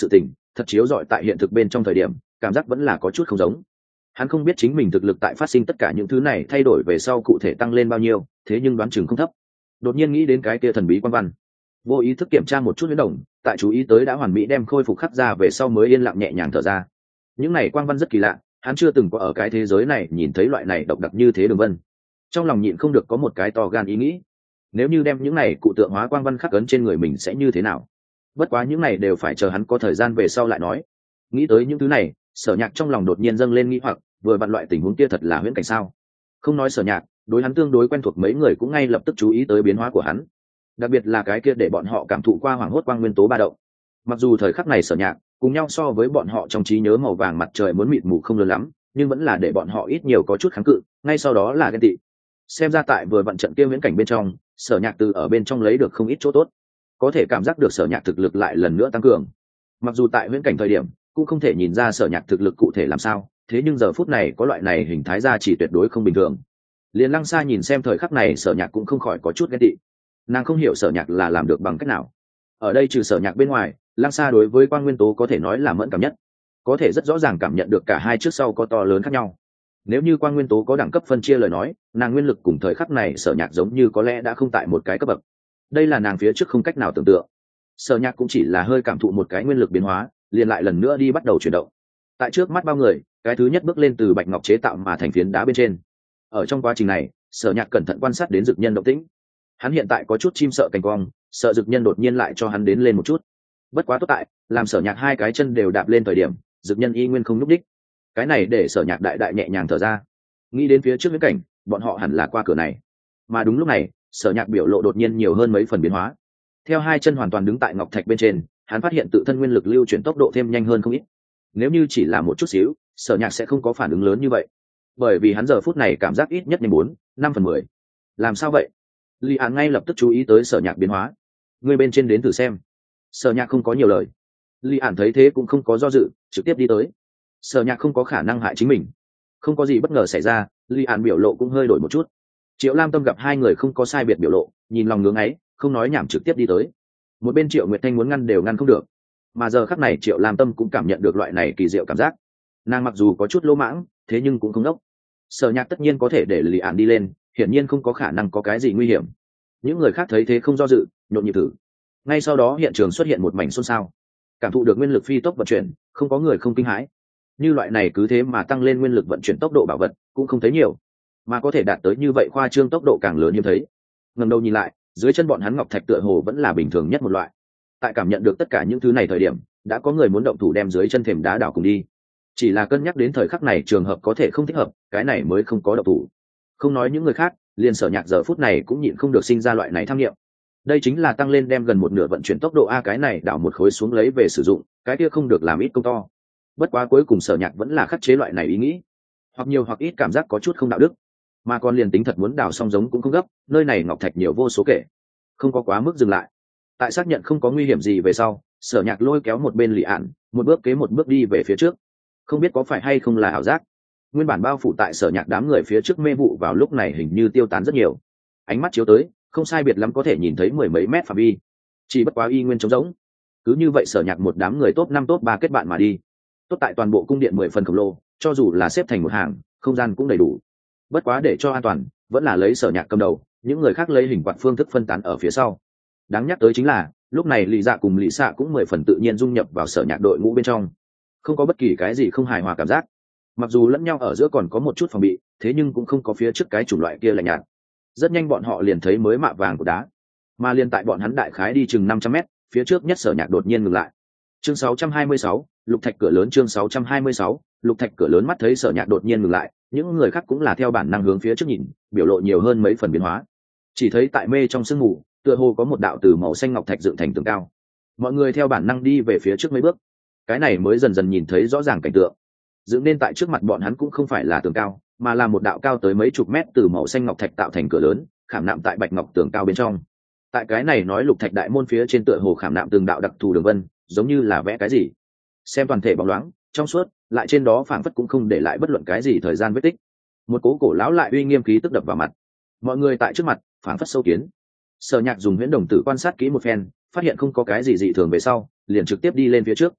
thật chiếu rọi tại hiện thực bên trong thời điểm cảm giác vẫn là có chút không giống. Hắn không biết chính mình thực lực tại phát sinh tất cả những thứ này thay đổi về sau cụ thể tăng lên bao nhiêu, thế nhưng đoán chừng không thấp. Đột nhiên nghĩ đến cái kia thần bí quan văn, vô ý thức kiểm tra một chút huyễn đồng, tại chú ý tới đã hoàn mỹ đem khôi phục khắc ra về sau mới yên lặng nhẹ nhàng thở ra. Những này quang văn rất kỳ lạ, hắn chưa từng có ở cái thế giới này nhìn thấy loại này độc đặc như thế đường vân. Trong lòng nhịn không được có một cái to gan ý nghĩ, nếu như đem những này cụ tượng hóa quang văn khắc ấn trên người mình sẽ như thế nào. Bất quá những này đều phải chờ hắn có thời gian về sau lại nói. Nghĩ tới những thứ này, Sở Nhạc trong lòng đột nhiên dâng lên nghĩ hoặc, vừa vặn loại tình huống kia thật là huyễn cảnh sao? Không nói Sở Nhạc, đối hắn tương đối quen thuộc mấy người cũng ngay lập tức chú ý tới biến hóa của hắn, đặc biệt là cái kia để bọn họ cảm thụ qua hoàng hốt quang nguyên tố ba động. Mặc dù thời khắc này Sở Nhạc cùng nhau so với bọn họ trong trí nhớ màu vàng mặt trời muốn mịt mù không lớn lắm, nhưng vẫn là để bọn họ ít nhiều có chút kháng cự, ngay sau đó là ghen tị. Xem ra tại vừa vặn trận kia huyễn cảnh bên trong, Sở Nhạc từ ở bên trong lấy được không ít chỗ tốt, có thể cảm giác được Sở Nhạc thực lực lại lần nữa tăng cường. Mặc dù tại huyễn cảnh thời điểm cũng không thể nhìn ra Sở Nhạc thực lực cụ thể làm sao, thế nhưng giờ phút này có loại này hình thái ra chỉ tuyệt đối không bình thường. Liền Lăng Sa nhìn xem thời khắc này Sở Nhạc cũng không khỏi có chút ghen tị. Nàng không hiểu Sở Nhạc là làm được bằng cách nào. Ở đây trừ Sở Nhạc bên ngoài, Lăng Sa đối với quang nguyên tố có thể nói là mẫn cảm nhất, có thể rất rõ ràng cảm nhận được cả hai trước sau có to lớn khác nhau. Nếu như quang nguyên tố có đẳng cấp phân chia lời nói, nàng nguyên lực cùng thời khắc này Sở Nhạc giống như có lẽ đã không tại một cái cấp bậc. Đây là nàng phía trước không cách nào tưởng tượng. Sở Nhạc cũng chỉ là hơi cảm thụ một cái nguyên lực biến hóa, liền lại lần nữa đi bắt đầu chuyển động. Tại trước mắt bao người, cái thứ nhất bước lên từ bạch ngọc chế tạo mà thành phiến đá bên trên. Ở trong quá trình này, Sở Nhạc cẩn thận quan sát đến dực nhân động tĩnh. Hắn hiện tại có chút chim sợ cành cong, sợ dực nhân đột nhiên lại cho hắn đến lên một chút. Bất quá tốt tại, làm Sở Nhạc hai cái chân đều đạp lên thời điểm, dực nhân y nguyên không nhúc đích. Cái này để Sở Nhạc đại đại nhẹ nhàng thở ra. Nghĩ đến phía trước viễn cảnh, bọn họ hẳn là qua cửa này. Mà đúng lúc này, Sở Nhạc biểu lộ đột nhiên nhiều hơn mấy phần biến hóa. Theo hai chân hoàn toàn đứng tại ngọc thạch bên trên, hắn phát hiện tự thân nguyên lực lưu chuyển tốc độ thêm nhanh hơn không ít. Nếu như chỉ là một chút xíu, Sở Nhạc sẽ không có phản ứng lớn như vậy, bởi vì hắn giờ phút này cảm giác ít nhất nhanh bốn năm phần mười. Làm sao vậy? Lý Án ngay lập tức chú ý tới Sở Nhạc biến hóa. Người bên trên đến thử xem. Sở Nhạc không có nhiều lời. Lý Án thấy thế cũng không có do dự, trực tiếp đi tới. Sở Nhạc không có khả năng hại chính mình. Không có gì bất ngờ xảy ra, Lý Án biểu lộ cũng hơi đổi một chút. Triệu Lam Tâm gặp hai người không có sai biệt biểu lộ, nhìn lòng ngưỡng ấy, không nói nhảm trực tiếp đi tới. Một bên Triệu Nguyệt Thanh muốn ngăn đều ngăn không được, mà giờ khắc này Triệu Lam Tâm cũng cảm nhận được loại này kỳ diệu cảm giác. Nàng mặc dù có chút lỗ mãng, thế nhưng cũng không đốc. Sở Nhạc tất nhiên có thể để Lý Án đi lên, hiển nhiên không có khả năng có cái gì nguy hiểm. Những người khác thấy thế không do dự, nhộn nhịp thử. Ngay sau đó hiện trường xuất hiện một mảnh xôn xao. Cảm thụ được nguyên lực phi tốc vận chuyển, không có người không kinh hãi. Như loại này cứ thế mà tăng lên nguyên lực vận chuyển tốc độ bảo vật, cũng không thấy nhiều, mà có thể đạt tới như vậy khoa trương tốc độ càng lớn hiếm thấy. Ngẩng đầu nhìn lại, dưới chân bọn hắn ngọc thạch tựa hồ vẫn là bình thường nhất một loại. Tại cảm nhận được tất cả những thứ này thời điểm, đã có người muốn động thủ đem dưới chân thềm đá đảo cùng đi. Chỉ là cân nhắc đến thời khắc này trường hợp có thể không thích hợp, cái này mới không có động thủ. Không nói những người khác, liền Sở Nhạc giờ phút này cũng nhịn không được sinh ra loại này tham nghiệm. Đây chính là tăng lên đem gần một nửa vận chuyển tốc độ a, cái này đảo một khối xuống lấy về sử dụng, cái kia không được làm ít công to. Bất quá cuối cùng Sở Nhạc vẫn là khắc chế loại này ý nghĩ, hoặc nhiều hoặc ít cảm giác có chút không đạo đức, mà còn liền tính thật muốn đào xong giống cũng không gấp, nơi này ngọc thạch nhiều vô số kể, không có quá mức dừng lại. Tại xác nhận không có nguy hiểm gì về sau, Sở Nhạc lôi kéo một bên Lý Án, một bước kế một bước đi về phía trước. Không biết có phải hay không là ảo giác, nguyên bản bao phủ tại Sở Nhạc đám người phía trước mê vụ vào lúc này hình như tiêu tán rất nhiều. Ánh mắt chiếu tới, không sai biệt lắm có thể nhìn thấy mười mấy mét phạm vi, chỉ bất quá y nguyên trống rỗng. Cứ như vậy Sở Nhạc một đám người top năm top ba kết bạn mà đi. Tốt tại toàn bộ cung điện mười phần khổng lồ, cho dù là xếp thành một hàng, không gian cũng đầy đủ. Bất quá để cho an toàn, vẫn là lấy Sở Nhạc cầm đầu, những người khác lấy hình quạt phương thức phân tán ở phía sau. Đáng nhắc tới chính là, lúc này Lý Dạ cùng Lý Sạ cũng mười phần tự nhiên dung nhập vào Sở Nhạc đội ngũ bên trong, không có bất kỳ cái gì không hài hòa cảm giác. Mặc dù lẫn nhau ở giữa còn có một chút phòng bị, thế nhưng cũng không có phía trước cái chủng loại kia lạnh nhạt. Rất nhanh bọn họ liền thấy mới mạ vàng của đá, mà liền tại bọn hắn đại khái đi chừng năm trăm mét, phía trước nhất Sở Nhạc đột nhiên ngừng lại. Chương sáu trăm hai mươi sáu, lục thạch cửa lớn. Chương sáu trăm hai mươi sáu, lục thạch cửa lớn. Mắt thấy Sở Nhạc đột nhiên ngừng lại, những người khác cũng là theo bản năng hướng phía trước nhìn, biểu lộ nhiều hơn mấy phần biến hóa. Chỉ thấy tại mê trong sương mù, tựa hồ có một đạo từ màu xanh ngọc thạch dựng thành tường cao. Mọi người theo bản năng đi về phía trước mấy bước, cái này mới dần dần nhìn thấy rõ ràng cảnh tượng. Dựng nên tại trước mặt bọn hắn cũng không phải là tường cao, mà là một đạo cao tới mấy chục mét từ màu xanh ngọc thạch tạo thành cửa lớn, khảm nạm tại bạch ngọc tường cao bên trong. Tại cái này nói lục thạch đại môn phía trên tựa hồ khảm nạm từng đạo đặc thù đường vân, giống như là vẽ cái gì. Xem toàn thể bóng loáng, trong suốt, lại trên đó phảng phất cũng không để lại bất luận cái gì thời gian vết tích. Một cố cổ lão lại uy nghiêm khí tức đập vào mặt. Mọi người tại trước mặt, phảng phất sâu kiến. Sở Nhạc dùng huyễn đồng tử quan sát kỹ một phen, phát hiện không có cái gì dị thường về sau, liền trực tiếp đi lên phía trước.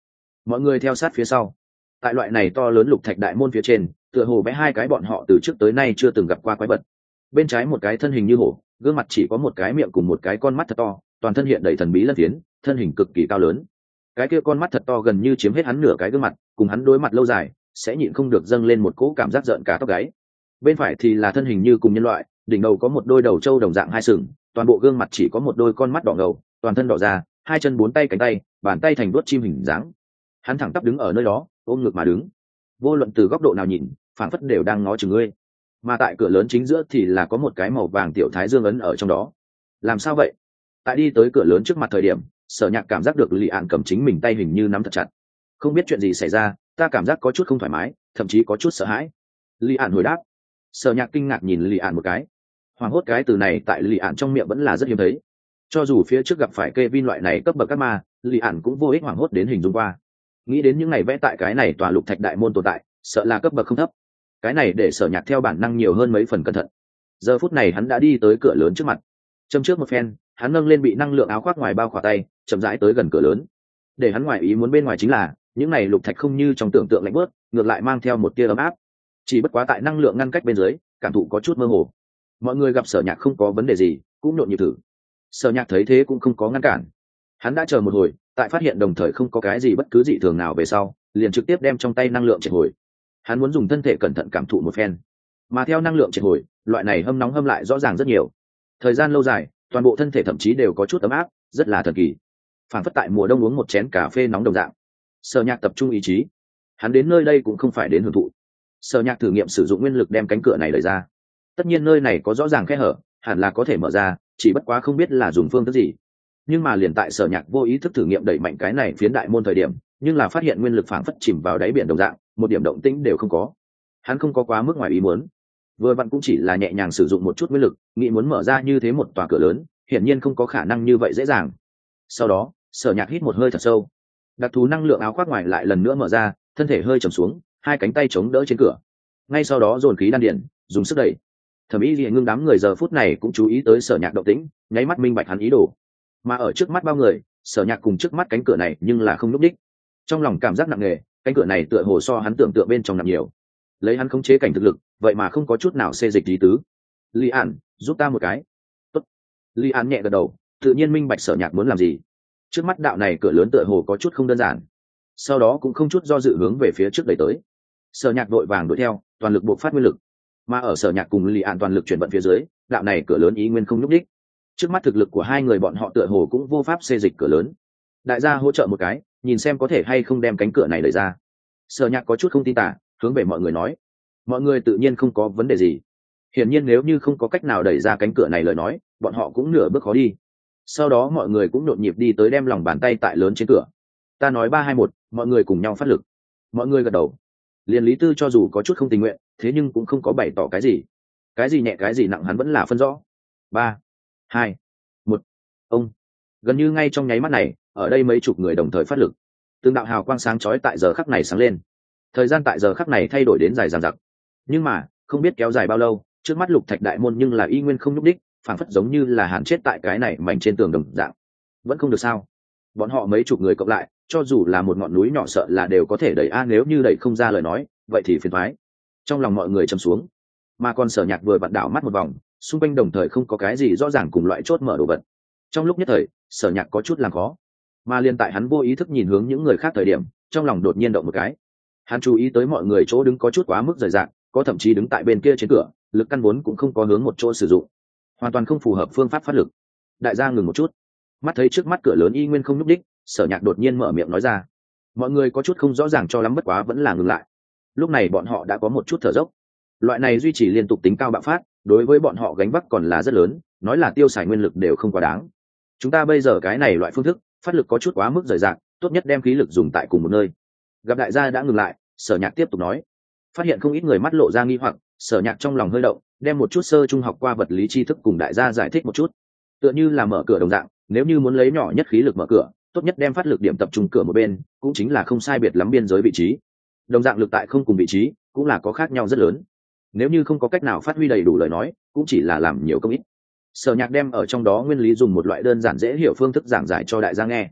mọi người theo sát phía sau. Tại loại này to lớn lục thạch đại môn phía trên, tựa hồ vẽ hai cái bọn họ từ trước tới nay chưa từng gặp qua quái vật. Bên trái một cái thân hình như hổ, gương mặt chỉ có một cái miệng cùng một cái con mắt thật to, toàn thân hiện đầy thần bí lân phiến, thân hình cực kỳ cao lớn. Cái kia con mắt thật to gần như chiếm hết hắn nửa cái gương mặt, cùng hắn đối mặt lâu dài sẽ nhịn không được dâng lên một cỗ cảm giác giận cả tóc gáy. Bên phải thì là thân hình như cùng nhân loại, đỉnh đầu có một đôi đầu trâu đồng dạng hai sừng, toàn bộ gương mặt chỉ có một đôi con mắt đỏ ngầu, toàn thân đỏ ra, hai chân bốn tay cánh tay, bàn tay thành đuốt chim hình dáng. Hắn thẳng tắp đứng ở nơi đó, ôm ngực mà đứng, vô luận từ góc độ nào nhìn, phảng phất đều đang ngó chừng ngươi. Mà tại cửa lớn chính giữa thì là có một cái màu vàng tiểu thái dương ấn ở trong đó. Làm sao vậy? Tại đi tới cửa lớn trước mặt thời điểm, Sở Nhạc cảm giác được Lý Ản cầm chính mình tay hình như nắm thật chặt. Không biết chuyện gì xảy ra, ta cảm giác có chút không thoải mái, thậm chí có chút sợ hãi. Lý Ản hồi đáp. Sở Nhạc kinh ngạc nhìn Lý Ản một cái. Hoàng hốt cái từ này tại Lý Ản trong miệng vẫn là rất hiếm thấy. Cho dù phía trước gặp phải Kevin loại này cấp bậc các ma, Lý Ản cũng vô ích hoàng hốt đến hình dung qua. Nghĩ đến những ngày vẽ tại cái này tòa lục thạch đại môn tồn tại, sợ là cấp bậc không thấp. Cái này để Sở Nhạc theo bản năng nhiều hơn mấy phần cẩn thận. Giờ phút này hắn đã đi tới cửa lớn trước mặt. Châm trước một phen, hắn nâng lên bị năng lượng áo khoác ngoài bao khỏa tay, chậm rãi tới gần cửa lớn. Để hắn ngoài ý muốn bên ngoài chính là, những này lục thạch không như trong tưởng tượng lạnh bớt, ngược lại mang theo một tia ấm áp. Chỉ bất quá tại năng lượng ngăn cách bên dưới, cảm thụ có chút mơ hồ. Mọi người gặp Sở Nhạc không có vấn đề gì, cũng nhộn nhịp thử. Sở Nhạc thấy thế cũng không có ngăn cản. Hắn đã chờ một hồi, tại phát hiện đồng thời không có cái gì bất cứ dị thường nào về sau, liền trực tiếp đem trong tay năng lượng triệt hồi. Hắn muốn dùng thân thể cẩn thận cảm thụ một phen. Mà theo năng lượng triệt hồi, loại này hâm nóng hâm lại rõ ràng rất nhiều. Thời gian lâu dài, toàn bộ thân thể thậm chí đều có chút ấm áp, rất là thần kỳ. Phản phất tại mùa đông uống một chén cà phê nóng đồng dạng. Sở Nhạc tập trung ý chí. Hắn đến nơi đây cũng không phải đến hưởng thụ. Sở Nhạc thử nghiệm sử dụng nguyên lực đem cánh cửa này đẩy ra. Tất nhiên nơi này có rõ ràng khe hở, hẳn là có thể mở ra, chỉ bất quá không biết là dùng phương thức gì. Nhưng mà liền tại Sở Nhạc vô ý thức thử nghiệm đẩy mạnh cái này phiến đại môn thời điểm, nhưng là phát hiện nguyên lực phảng phất chìm vào đáy biển đồng dạng, một điểm động tĩnh đều không có. Hắn không có quá mức ngoài ý muốn, vừa vặn cũng chỉ là nhẹ nhàng sử dụng một chút nguyên lực, nghĩ muốn mở ra như thế một tòa cửa lớn, hiển nhiên không có khả năng như vậy dễ dàng. Sau đó, Sở Nhạc hít một hơi thật sâu. Đặc thù năng lượng áo khoác ngoài lại lần nữa mở ra, thân thể hơi trầm xuống, hai cánh tay chống đỡ trên cửa. Ngay sau đó dồn khí đan điền, dùng sức đẩy. Thẩm Ý Liễu ngưng đám người giờ phút này cũng chú ý tới Sở Nhạc động tĩnh, nháy mắt minh bạch hắn ý đồ. Mà ở trước mắt bao người, Sở Nhạc cùng trước mắt cánh cửa này nhưng là không lúc đích. Trong lòng cảm giác nặng nề, cánh cửa này tựa hồ so hắn tưởng tượng bên trong nặng nhiều. Lấy hắn khống chế cảnh thực lực, vậy mà không có chút nào xê dịch lý tứ. Lý An, giúp ta một cái. Tốt. Lý An nhẹ gật đầu, tự nhiên minh bạch Sở Nhạc muốn làm gì. Trước mắt đạo này cửa lớn tựa hồ có chút không đơn giản. Sau đó cũng không chút do dự hướng về phía trước đẩy tới. Sở Nhạc đội vàng đuổi theo, toàn lực buộc phát nguyên lực. Mà ở Sở Nhạc cùng Lý An toàn lực chuyển vận phía dưới, đạo này cửa lớn ý nguyên không nhúc đích. Trước mắt thực lực của hai người bọn họ tựa hồ cũng vô pháp xê dịch cửa lớn. Đại gia hỗ trợ một cái, nhìn xem có thể hay không đem cánh cửa này đẩy ra. Sở Nhạc có chút không tin tả, hướng về mọi người nói. Mọi người tự nhiên không có vấn đề gì. Hiển nhiên nếu như không có cách nào đẩy ra cánh cửa này lời nói, bọn họ cũng nửa bước khó đi. Sau đó mọi người cũng nhộn nhịp đi tới đem lòng bàn tay tại lớn trên cửa. Ta nói ba hai một, mọi người cùng nhau phát lực. Mọi người gật đầu. Liên Lý Tư cho dù có chút không tình nguyện, thế nhưng cũng không có bày tỏ cái gì. Cái gì nhẹ cái gì nặng hắn vẫn là phân rõ. Ba, hai, một, ông. Gần như ngay trong nháy mắt này, ở đây mấy chục người đồng thời phát lực. Từng đạo hào quang sáng chói tại giờ khắc này sáng lên. Thời gian tại giờ khắc này thay đổi đến dài dằng dặc. Nhưng mà, không biết kéo dài bao lâu, trước mắt lục thạch đại môn nhưng là y nguyên không nhúc đích, phảng phất giống như là hạn chết tại cái này mảnh trên tường đồng dạng. Vẫn không được sao? Bọn họ mấy chục người cộng lại, cho dù là một ngọn núi nhỏ sợ là đều có thể đẩy a, nếu như đẩy không ra lời nói, vậy thì phiền toái. Trong lòng mọi người trầm xuống. Mà còn Sở Nhạc vừa vặn đảo mắt một vòng, xung quanh đồng thời không có cái gì rõ ràng cùng loại chốt mở đồ vật. Trong lúc nhất thời, Sở Nhạc có chút làm khó. Mà liên tại hắn vô ý thức nhìn hướng những người khác thời điểm, trong lòng đột nhiên động một cái. Hắn chú ý tới mọi người chỗ đứng có chút quá mức rời rạc, có thậm chí đứng tại bên kia trên cửa, lực căn vốn cũng không có hướng một chỗ sử dụng, hoàn toàn không phù hợp phương pháp phát lực. Đại gia ngừng một chút, mắt thấy trước mắt cửa lớn y nguyên không nhúc đích, Sở Nhạc đột nhiên mở miệng nói ra. Mọi người có chút không rõ ràng cho lắm, bất quá vẫn là ngừng lại. Lúc này bọn họ đã có một chút thở dốc. Loại này duy trì liên tục tính cao bạo phát, đối với bọn họ gánh vác còn là rất lớn, nói là tiêu xài nguyên lực đều không quá đáng. Chúng ta bây giờ cái này loại phương thức phát lực có chút quá mức rời rạc, tốt nhất đem khí lực dùng tại cùng một nơi. Gặp đại gia đã ngừng lại, Sở Nhạc tiếp tục nói. Phát hiện không ít người mắt lộ ra nghi hoặc, Sở Nhạc trong lòng hơi động, đem một chút sơ trung học qua vật lý tri thức cùng đại gia giải thích một chút. Tựa như là mở cửa đồng dạng, nếu như muốn lấy nhỏ nhất khí lực mở cửa, tốt nhất đem phát lực điểm tập trung cửa một bên, cũng chính là không sai biệt lắm biên giới vị trí. Đồng dạng lực tại không cùng vị trí, cũng là có khác nhau rất lớn. Nếu như không có cách nào phát huy đầy đủ lời nói, cũng chỉ là làm nhiều công ít. Sở Nhạc đem ở trong đó nguyên lý dùng một loại đơn giản dễ hiểu phương thức giảng giải cho đại gia nghe.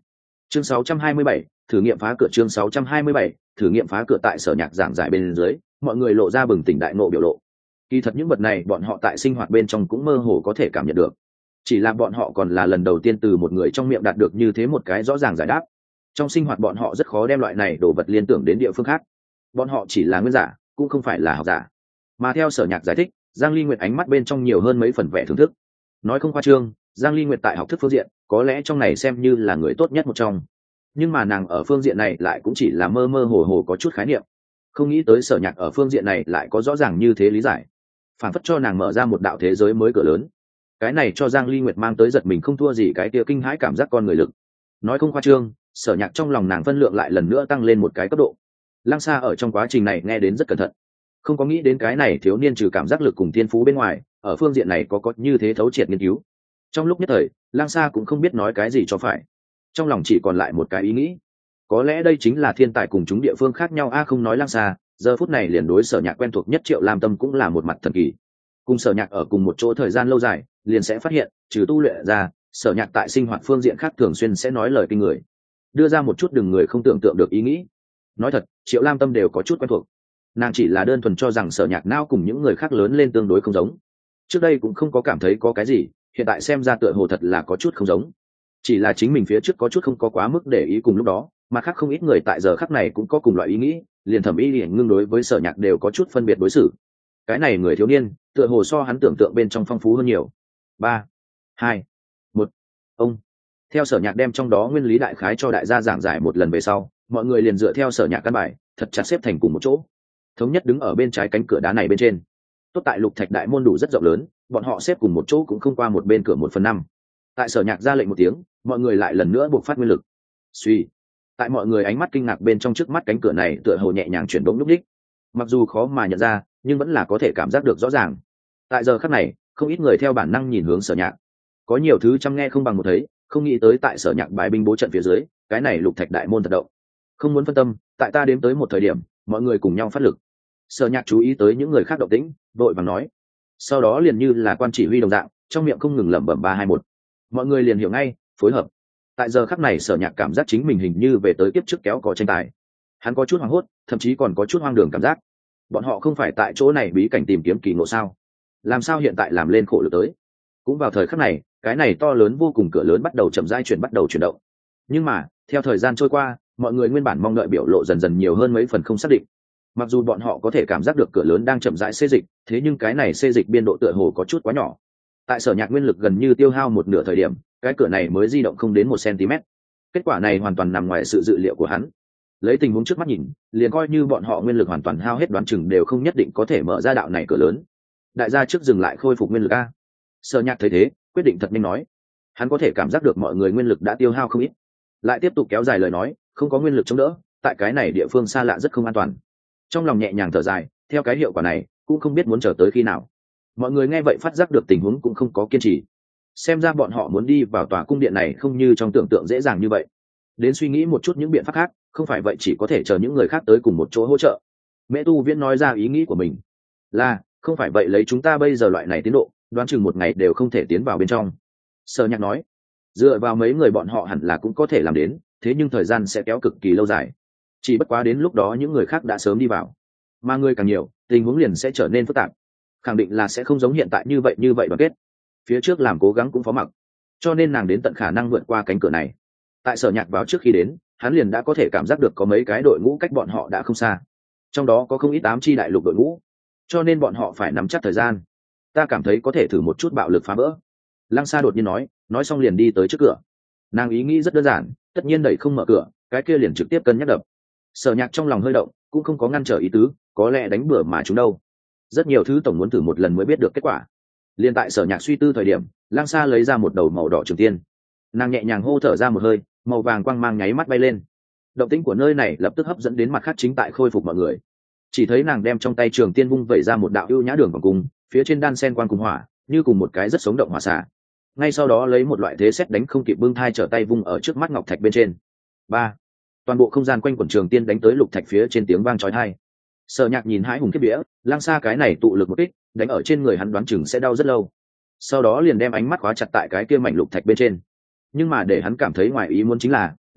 chương sáu trăm hai mươi bảy, thử nghiệm phá cửa. Chương sáu trăm hai mươi bảy, thử nghiệm phá cửa. Tại Sở Nhạc giảng giải bên dưới, mọi người lộ ra bừng tỉnh đại ngộ biểu lộ. Kỳ thật những vật này bọn họ tại sinh hoạt bên trong cũng mơ hồ có thể cảm nhận được, chỉ là bọn họ còn là lần đầu tiên từ một người trong miệng đạt được như thế một cái rõ ràng giải đáp. Trong sinh hoạt bọn họ rất khó đem loại này đồ vật liên tưởng đến địa phương khác, bọn họ chỉ là nguyên giả cũng không phải là học giả. Mà theo Sở Nhạc giải thích, Giang Ly Nguyệt ánh mắt bên trong nhiều hơn mấy phần vẻ thưởng thức. Nói không khoa trương, Giang Ly Nguyệt tại học thức phương diện có lẽ trong này xem như là người tốt nhất một trong, nhưng mà nàng ở phương diện này lại cũng chỉ là mơ mơ hồ hồ có chút khái niệm. Không nghĩ tới Sở Nhạc ở phương diện này lại có rõ ràng như thế lý giải, phản phất cho nàng mở ra một đạo thế giới mới cửa lớn. Cái này cho Giang Ly Nguyệt mang tới giật mình không thua gì cái kia kinh hãi cảm giác con người lực. Nói không khoa trương, Sở Nhạc trong lòng nàng phân lượng lại lần nữa tăng lên một cái cấp độ. Lăng Sa ở trong quá trình này nghe đến rất cẩn thận, không có nghĩ đến cái này thiếu niên trừ cảm giác lực cùng thiên phú bên ngoài, ở phương diện này có có như thế thấu triệt nghiên cứu. Trong lúc nhất thời, Lăng Sa cũng không biết nói cái gì cho phải, trong lòng chỉ còn lại một cái ý nghĩ, có lẽ đây chính là thiên tài cùng chúng địa phương khác nhau a. À, không nói Lăng Sa, giờ phút này liền đối Sở Nhạc quen thuộc nhất Triệu Lam Tâm cũng là một mặt thần kỳ. Cùng Sở Nhạc ở cùng một chỗ thời gian lâu dài, liền sẽ phát hiện, trừ tu luyện ra, Sở Nhạc tại sinh hoạt phương diện khác thường xuyên sẽ nói lời kinh người, đưa ra một chút đừng người không tưởng tượng được ý nghĩ. Nói thật, Triệu Lam Tâm đều có chút quen thuộc, nàng chỉ là đơn thuần cho rằng Sở Nhạc não cùng những người khác lớn lên tương đối không giống, trước đây cũng không có cảm thấy có cái gì, hiện tại xem ra tựa hồ thật là có chút không giống. Chỉ là chính mình phía trước có chút không có quá mức để ý, cùng lúc đó mà khác không ít người tại giờ khắc này cũng có cùng loại ý nghĩ, liền Thẩm Y Lìa ngưng đối với Sở Nhạc đều có chút phân biệt đối xử. Cái này người thiếu niên tựa hồ so hắn tưởng tượng bên trong phong phú hơn nhiều. Ba, hai, một, ông. Theo Sở Nhạc đem trong đó nguyên lý đại khái cho đại gia giảng giải một lần về sau, mọi người liền dựa theo Sở Nhạc căn bài thật chặt xếp thành cùng một chỗ, thống nhất đứng ở bên trái cánh cửa đá này bên trên. Tốt tại Lục Thạch đại môn đủ rất rộng lớn, bọn họ xếp cùng một chỗ cũng không qua một bên cửa một phần năm. Tại Sở Nhạc ra lệnh một tiếng, mọi người lại lần nữa buộc phát nguyên lực. Suy, tại mọi người ánh mắt kinh ngạc bên trong, trước mắt cánh cửa này tựa hồ nhẹ nhàng chuyển động lúc đích, mặc dù khó mà nhận ra nhưng vẫn là có thể cảm giác được rõ ràng. Tại giờ khắc này, không ít người theo bản năng nhìn hướng Sở Nhạc, có nhiều thứ chăm nghe không bằng một thấy, không nghĩ tới tại Sở Nhạc bài binh bố trận phía dưới, cái này Lục Thạch đại môn thật động. Không muốn phân tâm, tại ta đếm tới một thời điểm, mọi người cùng nhau phát lực. Sở Nhạc chú ý tới những người khác động tĩnh, vội vàng nói, sau đó liền như là quan chỉ huy đồng dạng, trong miệng không ngừng lẩm bẩm ba hai một. Mọi người liền hiểu ngay, phối hợp. Tại giờ khắc này Sở Nhạc cảm giác chính mình hình như về tới kiếp trước kéo cò tranh tài, hắn có chút hoảng hốt, thậm chí còn có chút hoang đường cảm giác. Bọn họ không phải tại chỗ này bí cảnh tìm kiếm kỳ ngộ sao? Làm sao hiện tại làm lên khổ lực tới? Cũng vào thời khắc này, cái này to lớn vô cùng cửa lớn bắt đầu chậm rãi chuyển bắt đầu chuyển động. Nhưng mà, theo thời gian trôi qua, mọi người nguyên bản mong đợi biểu lộ dần dần nhiều hơn mấy phần không xác định. Mặc dù bọn họ có thể cảm giác được cửa lớn đang chậm rãi xê dịch, thế nhưng cái này xê dịch biên độ tựa hồ có chút quá nhỏ. Tại Sở Nhạc nguyên lực gần như tiêu hao một nửa thời điểm, cái cửa này mới di động không đến một cm. Kết quả này hoàn toàn nằm ngoài sự dự liệu của hắn. Lấy tình huống trước mắt nhìn, liền coi như bọn họ nguyên lực hoàn toàn hao hết, đoán chừng đều không nhất định có thể mở ra đạo này cửa lớn. Đại gia trước dừng lại khôi phục nguyên lực a. Sở Nhạc thấy thế, quyết định thật nhanh nói. Hắn có thể cảm giác được mọi người nguyên lực đã tiêu hao không ít. Lại tiếp tục kéo dài lời nói, không có nguyên lực chống đỡ, tại cái này địa phương xa lạ rất không an toàn. Trong lòng nhẹ nhàng thở dài, theo cái hiệu quả này, cũng không biết muốn chờ tới khi nào. Mọi người nghe vậy phát giác được tình huống cũng không có kiên trì. Xem ra bọn họ muốn đi vào tòa cung điện này không như trong tưởng tượng dễ dàng như vậy. Đến suy nghĩ một chút những biện pháp khác, không phải vậy chỉ có thể chờ những người khác tới cùng một chỗ hỗ trợ. Mẹ Tu Viễn nói ra ý nghĩ của mình, là không phải vậy lấy chúng ta bây giờ loại này tiến độ, đoán chừng một ngày đều không thể tiến vào bên trong. Sở Nhạc nói, dựa vào mấy người bọn họ hẳn là cũng có thể làm đến, thế nhưng thời gian sẽ kéo cực kỳ lâu dài. Chỉ bất quá đến lúc đó những người khác đã sớm đi vào, mà người càng nhiều, tình huống liền sẽ trở nên phức tạp, khẳng định là sẽ không giống hiện tại như vậy như vậy đoàn kết. Phía trước làm cố gắng cũng phó mặc, cho nên nàng đến tận khả năng vượt qua cánh cửa này. Tại Sở Nhạc vào trước khi đến, hắn liền đã có thể cảm giác được có mấy cái đội ngũ cách bọn họ đã không xa, trong đó có không ít ám chi đại lục đội ngũ, cho nên bọn họ phải nắm chắc thời gian. Ta cảm thấy có thể thử một chút bạo lực phá vỡ. Lăng Sa đột nhiên nói, nói xong liền đi tới trước cửa. Nàng ý nghĩ rất đơn giản, tất nhiên đẩy không mở cửa, cái kia liền trực tiếp cân nhắc đập. Sở Nhạc trong lòng hơi động, cũng không có ngăn trở ý tứ, có lẽ đánh bừa mà chúng đâu. Rất nhiều thứ tổng muốn thử một lần mới biết được kết quả. Liên tại Sở Nhạc suy tư thời điểm, Lăng Sa lấy ra một đầu màu đỏ trường tiên. Nàng nhẹ nhàng hô thở ra một hơi, màu vàng quang mang nháy mắt bay lên. Động tĩnh của nơi này lập tức hấp dẫn đến mặt khác chính tại khôi phục mọi người. Chỉ thấy nàng đem trong tay trường tiên vung vẩy ra một đạo ưu nhã đường vòng cung, phía trên đan sen quang cùng hỏa, như cùng một cái rất sống động hỏa xả. Ngay sau đó lấy một loại thế xét đánh không kịp bưng thai trở tay vung ở trước mắt ngọc thạch bên trên. Ba, toàn bộ không gian quanh quần trường tiên đánh tới lục thạch phía trên, tiếng vang chói tai. Sở Nhạc nhìn hãi hùng kiếp vía, Lăng Sa cái này tụ lực một kích, đánh ở trên người hắn đoán chừng sẽ đau rất lâu. Sau đó liền đem ánh mắt khóa chặt tại cái kia mảnh lục thạch bên trên. Nhưng mà để hắn cảm thấy ngoài ý muốn chính là,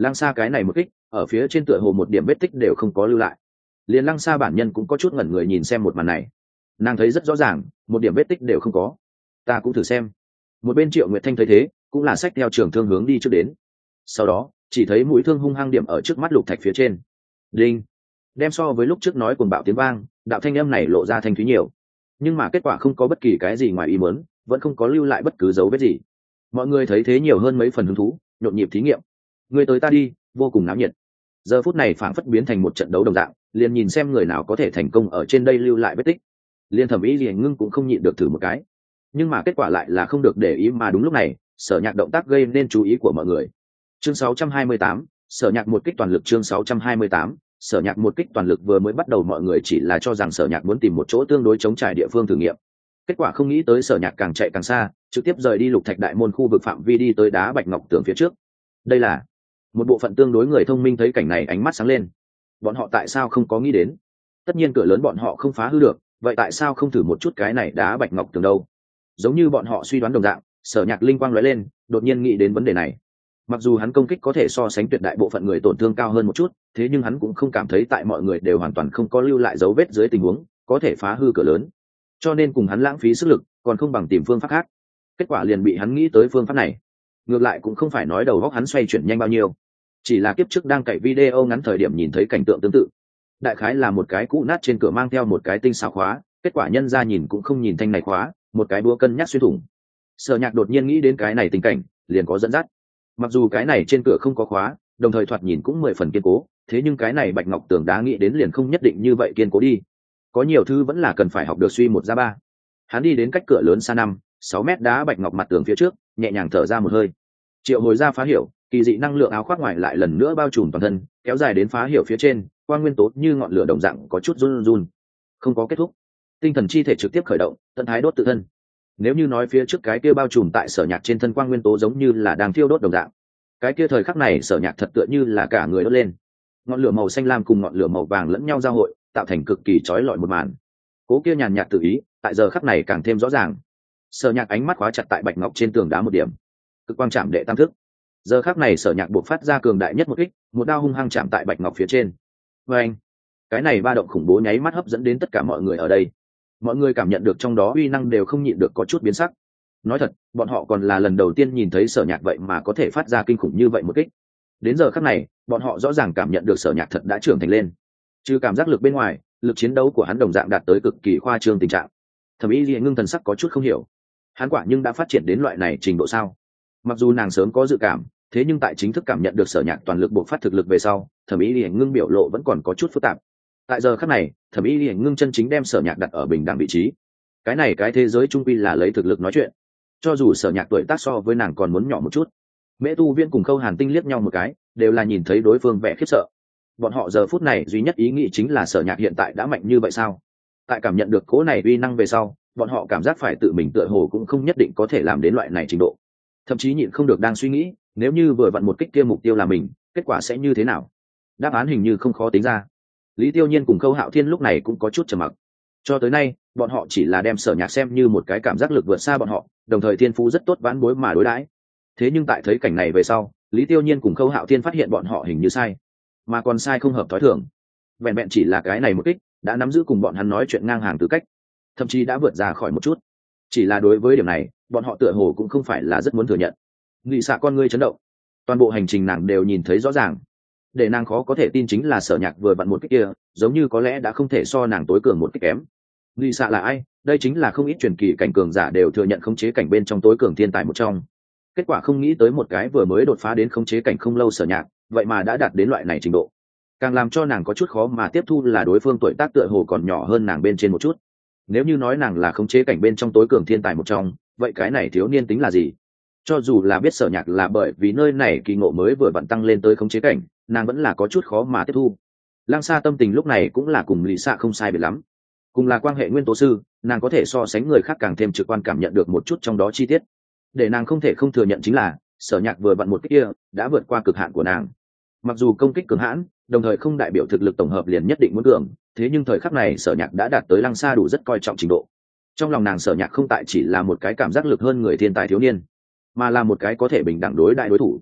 Lăng Sa cái này một kích ở phía trên tựa hồ một điểm vết tích đều không có lưu lại. Liền Lăng Sa bản nhân cũng có chút ngẩn người nhìn xem một màn này, nàng thấy rất rõ ràng một điểm vết tích đều không có. Ta cũng thử xem. Một bên Triệu Nguyệt Thanh thấy thế cũng là xách theo trường thương hướng đi trước đến, sau đó chỉ thấy mũi thương hung hăng điểm ở trước mắt Lục Thạch phía trên. Đinh. Đem so với lúc trước nói cuồng bạo tiếng vang, đạo thanh âm này lộ ra thanh thúy nhiều, nhưng mà kết quả không có bất kỳ cái gì ngoài ý muốn, vẫn không có lưu lại bất cứ dấu vết gì. Mọi người thấy thế nhiều hơn mấy phần hứng thú, nhộn nhịp thí nghiệm. Người tới ta đi, vô cùng náo nhiệt. Giờ phút này phảng phất biến thành một trận đấu đồng dạng, liền nhìn xem người nào có thể thành công ở trên đây lưu lại vết tích. Liên Thẩm Ý Liền Ngưng cũng không nhịn được thử một cái, nhưng mà kết quả lại là không được để ý, mà đúng lúc này Sở Nhạc động tác gây nên chú ý của mọi người. Chương sáu trăm hai mươi tám, Sở Nhạc một kích toàn lực. Chương sáu trăm hai mươi tám, Sở Nhạc một kích toàn lực. Vừa mới bắt đầu mọi người chỉ là cho rằng Sở Nhạc muốn tìm một chỗ tương đối chống trải địa phương thử nghiệm, kết quả không nghĩ tới Sở Nhạc càng chạy càng xa, trực tiếp rời đi Lục Thạch đại môn khu vực phạm vi đi tới đá bạch ngọc tường phía trước. Đây là một bộ phận tương đối người thông minh thấy cảnh này ánh mắt sáng lên. Bọn họ tại sao không có nghĩ đến? Tất nhiên cửa lớn bọn họ không phá hư được, vậy tại sao không thử một chút cái này đá bạch ngọc tường đâu? Giống như bọn họ suy đoán đồng dạng, Sở Nhạc linh quang lóe lên, đột nhiên nghĩ đến vấn đề này. Mặc dù hắn công kích có thể so sánh tuyệt đại bộ phận người tổn thương cao hơn một chút, thế nhưng hắn cũng không cảm thấy tại mọi người đều hoàn toàn không có lưu lại dấu vết dưới tình huống có thể phá hư cửa lớn, cho nên cùng hắn lãng phí sức lực còn không bằng tìm phương pháp khác. Kết quả liền bị hắn nghĩ tới phương pháp này. Ngược lại cũng không phải nói đầu óc hắn xoay chuyển nhanh bao nhiêu, chỉ là kiếp trước đang cày video ngắn thời điểm nhìn thấy cảnh tượng tương tự. Đại khái là một cái cũ nát trên cửa mang theo một cái tinh xảo khóa, kết quả nhân ra nhìn cũng không nhìn thanh này khóa, một cái búa cân nhắc xuyên thủng. Sở Nhạc đột nhiên nghĩ đến cái này tình cảnh, liền có dẫn dắt. Mặc dù cái này trên cửa không có khóa, đồng thời thoạt nhìn cũng mười phần kiên cố, thế nhưng cái này bạch ngọc tường đá nghĩ đến liền không nhất định như vậy kiên cố đi. Có nhiều thứ vẫn là cần phải học được suy một ra ba. Hắn đi đến cách cửa lớn xa năm, sáu mét đá bạch ngọc mặt tường phía trước, nhẹ nhàng thở ra một hơi. Triệu hồi ra phá hiểu, kỳ dị năng lượng áo khoác ngoài lại lần nữa bao trùm toàn thân, kéo dài đến phá hiểu phía trên, quang nguyên tố như ngọn lửa đồng dạng có chút run run. Không có kết thúc. Tinh thần chi thể trực tiếp khởi động, tận thái đốt tự thân. Nếu như nói phía trước cái kia bao trùm tại Sở Nhạc trên thân quang nguyên tố giống như là đang thiêu đốt đồng dạng, cái kia thời khắc này Sở Nhạc thật tựa như là cả người đốt lên. Ngọn lửa màu xanh lam cùng ngọn lửa màu vàng lẫn nhau giao hội, tạo thành cực kỳ chói lọi một màn. Cố kia nhàn nhạt tự ý, tại giờ khắc này càng thêm rõ ràng. Sở Nhạc ánh mắt khóa chặt tại bạch ngọc trên tường đá một điểm, cực quang chạm đệ tam thức. Giờ khắc này Sở Nhạc buộc phát ra cường đại nhất một kích, một đao hung hăng chạm tại bạch ngọc phía trên. Và anh, cái này ba động khủng bố nháy mắt hấp dẫn đến tất cả mọi người ở đây. Mọi người cảm nhận được trong đó uy năng đều không nhịn được có chút biến sắc. Nói thật, bọn họ còn là lần đầu tiên nhìn thấy Sở Nhạc vậy mà có thể phát ra kinh khủng như vậy một kích. Đến giờ khắc này, bọn họ rõ ràng cảm nhận được Sở Nhạc thật đã trưởng thành lên. Trừ cảm giác lực bên ngoài, lực chiến đấu của hắn đồng dạng đạt tới cực kỳ khoa trương tình trạng. Thẩm Ý Liền Ngưng thần sắc có chút không hiểu, hắn quả nhưng đã phát triển đến loại này trình độ sao? Mặc dù nàng sớm có dự cảm, thế nhưng tại chính thức cảm nhận được Sở Nhạc toàn lực bộc phát thực lực về sau, Thẩm Ý Liền Ngưng biểu lộ vẫn còn có chút phức tạp. Tại giờ khắc này, Thẩm Ý Liền Ngưng chân chính đem Sở Nhạc đặt ở bình đẳng vị trí. Cái này cái thế giới trung quy là lấy thực lực nói chuyện. Cho dù Sở Nhạc tuổi tác so với nàng còn muốn nhỏ một chút, Mễ Tu Viên cùng Khâu Hàn Tinh liếc nhau một cái, đều là nhìn thấy đối phương vẻ khiếp sợ. Bọn họ giờ phút này duy nhất ý nghĩ chính là Sở Nhạc hiện tại đã mạnh như vậy sao? Tại cảm nhận được cỗ này uy năng về sau, bọn họ cảm giác phải tự mình tựa hồ cũng không nhất định có thể làm đến loại này trình độ. Thậm chí nhịn không được đang suy nghĩ, nếu như vừa vặn một kích kia mục tiêu là mình, kết quả sẽ như thế nào? Đáp án hình như không khó tính ra. Lý Tiêu Nhiên cùng Khâu Hạo Thiên lúc này cũng có chút trầm mặc. Cho tới nay, bọn họ chỉ là đem Sở Nhạc xem như một cái cảm giác lực vượt xa bọn họ, đồng thời thiên phú rất tốt vãn bối mà đối đãi. Thế nhưng tại thấy cảnh này về sau, Lý Tiêu Nhiên cùng Khâu Hạo Thiên phát hiện bọn họ hình như sai, mà còn sai không hợp thói thường. Vẹn vẹn chỉ là cái này một kích, đã nắm giữ cùng bọn hắn nói chuyện ngang hàng tư cách, thậm chí đã vượt ra khỏi một chút. Chỉ là đối với điểm này, bọn họ tựa hồ cũng không phải là rất muốn thừa nhận. Nghị xạ con ngươi chấn động, toàn bộ hành trình nàng đều nhìn thấy rõ ràng. Để nàng khó có thể tin chính là Sở Nhạc vừa vặn một kích kia, giống như có lẽ đã không thể so nàng tối cường một kích kém. Nghị xạ là ai? Đây chính là không ít truyền kỳ cảnh cường giả đều thừa nhận khống chế cảnh bên trong tối cường thiên tài một trong. Kết quả không nghĩ tới một cái vừa mới đột phá đến khống chế cảnh không lâu Sở Nhạc, vậy mà đã đạt đến loại này trình độ. Càng làm cho nàng có chút khó mà tiếp thu là đối phương tuổi tác tựa hồ còn nhỏ hơn nàng bên trên một chút. Nếu như nói nàng là khống chế cảnh bên trong tối cường thiên tài một trong, vậy cái này thiếu niên tính là gì? Cho dù là biết Sở Nhạc là bởi vì nơi này kỳ ngộ mới vừa vặn tăng lên tới khống chế cảnh, nàng vẫn là có chút khó mà tiếp thu. Lang Sa tâm tình lúc này cũng là cùng Lý Sạ không sai biệt lắm. Cùng là quan hệ nguyên tố sư, nàng có thể so sánh người khác càng thêm trực quan cảm nhận được một chút trong đó chi tiết. Để nàng không thể không thừa nhận chính là, Sở Nhạc vừa vặn một kích kia đã vượt qua cực hạn của nàng. Mặc dù công kích cường hãn, đồng thời không đại biểu thực lực tổng hợp liền nhất định muốn cường, thế nhưng thời khắc này Sở Nhạc đã đạt tới Lăng Sa đủ rất coi trọng trình độ. Trong lòng nàng Sở Nhạc không tại chỉ là một cái cảm giác lực hơn người thiên tài thiếu niên, mà là một cái có thể bình đẳng đối đại đối thủ.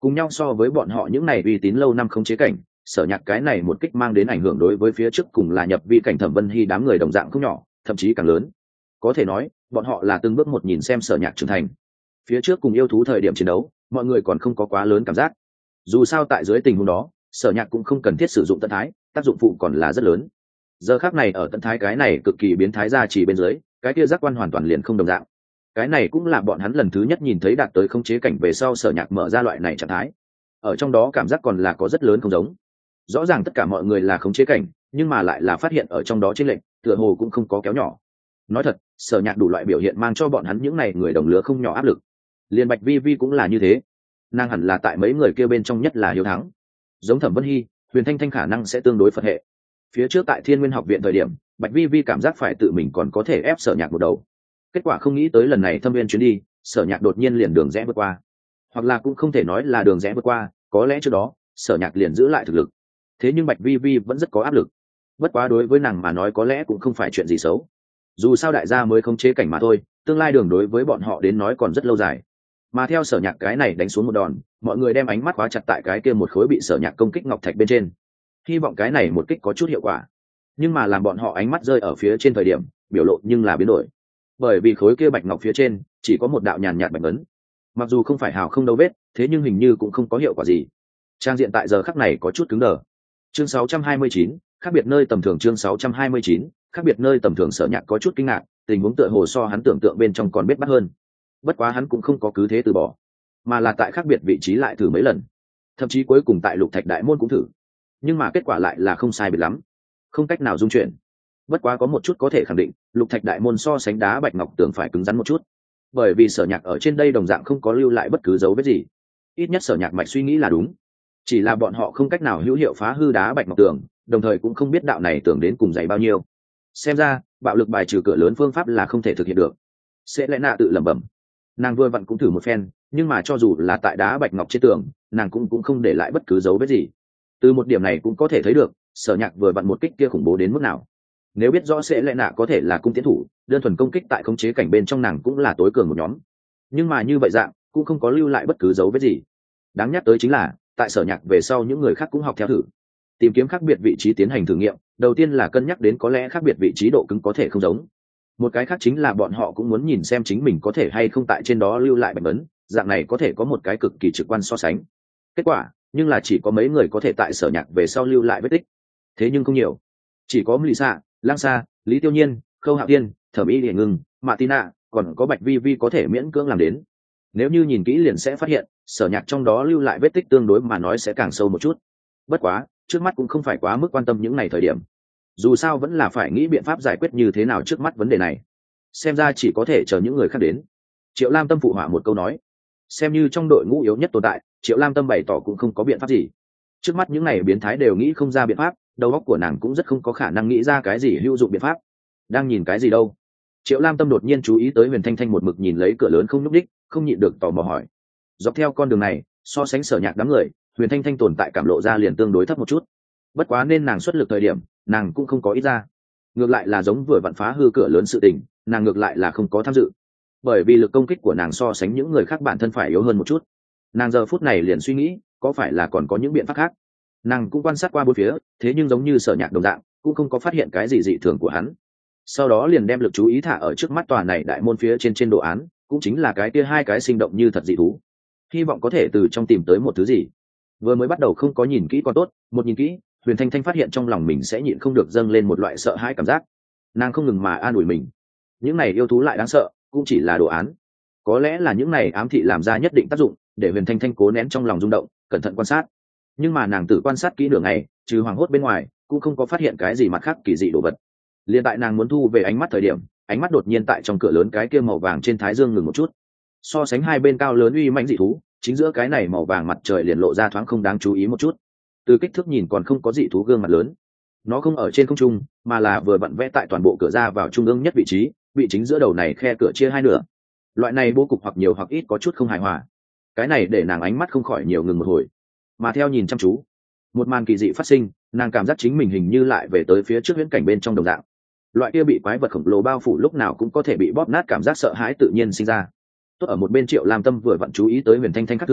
cùng nhau so với bọn họ những này uy tín lâu năm không chế cảnh, Sở Nhạc cái này một kích mang đến ảnh hưởng đối với phía trước cùng là nhập vi cảnh Thẩm Vân Hy đám người đồng dạng không nhỏ, thậm chí càng lớn. Có thể nói bọn họ là từng bước một nhìn xem Sở Nhạc trưởng thành. Phía trước cùng yêu thú thời điểm chiến đấu, mọi người còn không có quá lớn cảm giác. Dù sao tại dưới tình huống đó, Sở Nhạc cũng không cần thiết sử dụng tận thái, tác dụng phụ còn là rất lớn. Giờ khắc này ở tận thái cái này cực kỳ biến thái ra chỉ bên dưới, cái kia giác quan hoàn toàn liền không đồng dạng. Cái này cũng là bọn hắn lần thứ nhất nhìn thấy đạt tới không chế cảnh về sau Sở Nhạc mở ra loại này trạng thái. Ở trong đó cảm giác còn là có rất lớn không giống. Rõ ràng tất cả mọi người là không chế cảnh, nhưng mà lại là phát hiện ở trong đó chênh lệch, tựa hồ cũng không có kéo nhỏ. Nói thật, Sở Nhạc đủ loại biểu hiện mang cho bọn hắn những này người đồng lứa không nhỏ áp lực. Liên Bạch Vi Vi cũng là như thế, nàng hẳn là tại mấy người kia bên trong nhất là hiếu thắng. Giống Thẩm Vân Hy, Huyền Thanh Thanh khả năng sẽ tương đối Phật hệ. Phía trước tại Thiên Nguyên học viện thời điểm, Bạch Vi Vi cảm giác phải tự mình còn có thể ép Sở Nhạc một đầu. Kết quả không nghĩ tới lần này Thâm Viên chuyến đi, Sở Nhạc đột nhiên liền đường rẽ vượt qua. Hoặc là cũng không thể nói là đường rẽ vượt qua, có lẽ trước đó, Sở Nhạc liền giữ lại thực lực. Thế nhưng Bạch Vi Vi vẫn rất có áp lực. Bất quá đối với nàng mà nói có lẽ cũng không phải chuyện gì xấu. Dù sao đại gia mới không chế cảnh mà thôi, tương lai đường đối với bọn họ đến nói còn rất lâu dài. Mà theo Sở Nhạc cái này đánh xuống một đòn, mọi người đem ánh mắt khóa chặt tại cái kia một khối bị Sở Nhạc công kích ngọc thạch bên trên. Hy vọng cái này một kích có chút hiệu quả. Nhưng mà làm bọn họ ánh mắt rơi ở phía trên thời điểm, biểu lộ nhưng là biến đổi. Bởi vì khối kia bạch ngọc phía trên chỉ có một đạo nhàn nhạt bạch ấn. Mặc dù không phải hào không đâu vết, thế nhưng hình như cũng không có hiệu quả gì. Trang diện tại giờ khắc này có chút cứng đờ. Chương sáu trăm hai mươi chín, khác biệt nơi tầm thường chương sáu trăm hai mươi chín, khác biệt nơi tầm thường Sở Nhạc có chút kinh ngạc, tình huống tựa hồ so hắn tưởng tượng bên trong còn bết bát hơn. Bất quá hắn cũng không có cứ thế từ bỏ, mà là tại khác biệt vị trí lại thử mấy lần, thậm chí cuối cùng tại Lục Thạch Đại môn cũng thử, nhưng mà kết quả lại là không sai biệt lắm, không cách nào dung chuyển. Bất quá có một chút có thể khẳng định, Lục Thạch Đại môn so sánh đá bạch ngọc tường phải cứng rắn một chút, bởi vì Sở Nhạc ở trên đây đồng dạng không có lưu lại bất cứ dấu vết gì. Ít nhất Sở Nhạc mạch suy nghĩ là đúng, chỉ là bọn họ không cách nào hữu hiệu phá hư đá bạch ngọc tường, đồng thời cũng không biết đạo này tưởng đến cùng dày bao nhiêu. Xem ra bạo lực bài trừ cửa lớn phương pháp là không thể thực hiện được. Sẽ lẽ nạ tự lẩm bẩm. Nàng vừa vặn cũng thử một phen, nhưng mà cho dù là tại đá bạch ngọc trên tường, nàng cũng cũng không để lại bất cứ dấu vết gì. Từ một điểm này cũng có thể thấy được, Sở Nhạc vừa vặn một kích kia khủng bố đến mức nào. Nếu biết rõ sẽ lẽ nạ có thể là cung tiến thủ, đơn thuần công kích tại khống chế cảnh bên trong nàng cũng là tối cường một nhóm. Nhưng mà như vậy dạng cũng không có lưu lại bất cứ dấu vết gì. Đáng nhắc tới chính là, tại Sở Nhạc về sau những người khác cũng học theo thử, tìm kiếm khác biệt vị trí tiến hành thử nghiệm. Đầu tiên là cân nhắc đến có lẽ khác biệt vị trí độ cứng có thể không giống. Một cái khác chính là bọn họ cũng muốn nhìn xem chính mình có thể hay không tại trên đó lưu lại bạch ấn, dạng này có thể có một cái cực kỳ trực quan so sánh. Kết quả, nhưng là chỉ có mấy người có thể tại Sở Nhạc về sau lưu lại vết tích. Thế nhưng không nhiều. Chỉ có Lì Xạ, Lang Sa, Lý Tiêu Nhiên, Khâu Hạo Thiên, Thẩm Y Điển Ngưng, Mạ Tina, còn có Bạch Vi Vi có thể miễn cưỡng làm đến. Nếu như nhìn kỹ liền sẽ phát hiện, Sở Nhạc trong đó lưu lại vết tích tương đối mà nói sẽ càng sâu một chút. Bất quá, trước mắt cũng không phải quá mức quan tâm những ngày thời điểm. Dù sao vẫn là phải nghĩ biện pháp giải quyết như thế nào trước mắt vấn đề này. Xem ra chỉ có thể chờ những người khác đến. Triệu Lam Tâm phụ họa một câu nói. Xem như trong đội ngũ yếu nhất tồn tại, Triệu Lam Tâm bày tỏ cũng không có biện pháp gì. Trước mắt những này biến thái đều nghĩ không ra biện pháp, đầu óc của nàng cũng rất không có khả năng nghĩ ra cái gì hữu dụng biện pháp. Đang nhìn cái gì đâu? Triệu Lam Tâm đột nhiên chú ý tới Huyền Thanh Thanh một mực nhìn lấy cửa lớn không nhúc đích, không nhịn được tò mò hỏi. Dọc theo con đường này, so sánh Sở Nhạc đám người, Huyền Thanh Thanh tồn tại cảm lộ ra liền tương đối thấp một chút. Bất quá nên nàng xuất lực thời điểm, nàng cũng không có ý ra. Ngược lại là giống vừa vặn phá hư cửa lớn sự tình, nàng ngược lại là không có tham dự. Bởi vì lực công kích của nàng so sánh những người khác bản thân phải yếu hơn một chút. Nàng giờ phút này liền suy nghĩ, có phải là còn có những biện pháp khác. Nàng cũng quan sát qua bốn phía, thế nhưng giống như Sở Nhạc đồng dạng, cũng không có phát hiện cái gì dị thường của hắn. Sau đó liền đem lực chú ý thả ở trước mắt tòa này đại môn phía trên trên đồ án, cũng chính là cái kia hai cái sinh động như thật dị thú. Hy vọng có thể từ trong tìm tới một thứ gì. Vừa mới bắt đầu không có nhìn kỹ còn tốt, một nhìn kỹ, Huyền Thanh Thanh phát hiện trong lòng mình sẽ nhịn không được dâng lên một loại sợ hãi cảm giác. Nàng không ngừng mà an ủi mình. Những này yêu thú lại đáng sợ, cũng chỉ là đồ án. Có lẽ là những này ám thị làm ra nhất định tác dụng, để Huyền Thanh Thanh cố nén trong lòng rung động, cẩn thận quan sát. Nhưng mà nàng tự quan sát kỹ nửa ngày, trừ hoàng hốt bên ngoài, cũng không có phát hiện cái gì mặt khác kỳ dị đồ vật. Liên tại nàng muốn thu về ánh mắt thời điểm, ánh mắt đột nhiên tại trong cửa lớn cái kia màu vàng trên thái dương ngừng một chút. So sánh hai bên cao lớn uy mãnh dị thú, chính giữa cái này màu vàng mặt trời liền lộ ra thoáng không đáng chú ý một chút. Từ kích thước nhìn còn không có dị thú gương mặt lớn, nó không ở trên không trung, mà là vừa vặn vẽ tại toàn bộ cửa ra vào trung ương nhất vị trí, vị chính giữa đầu này khe cửa chia hai nửa. Loại này bố cục hoặc nhiều hoặc ít có chút không hài hòa. Cái này để nàng ánh mắt không khỏi nhiều ngừng một hồi, mà theo nhìn chăm chú, một màn kỳ dị phát sinh, nàng cảm giác chính mình hình như lại về tới phía trước huyễn cảnh bên trong đồng dạng. Loại kia bị quái vật khổng lồ bao phủ lúc nào cũng có thể bị bóp nát cảm giác sợ hãi tự nhiên sinh ra. Tốt ở một bên Triệu Lam Tâm vừa vặn chú ý tới Huyền Thanh Thanh khác thường,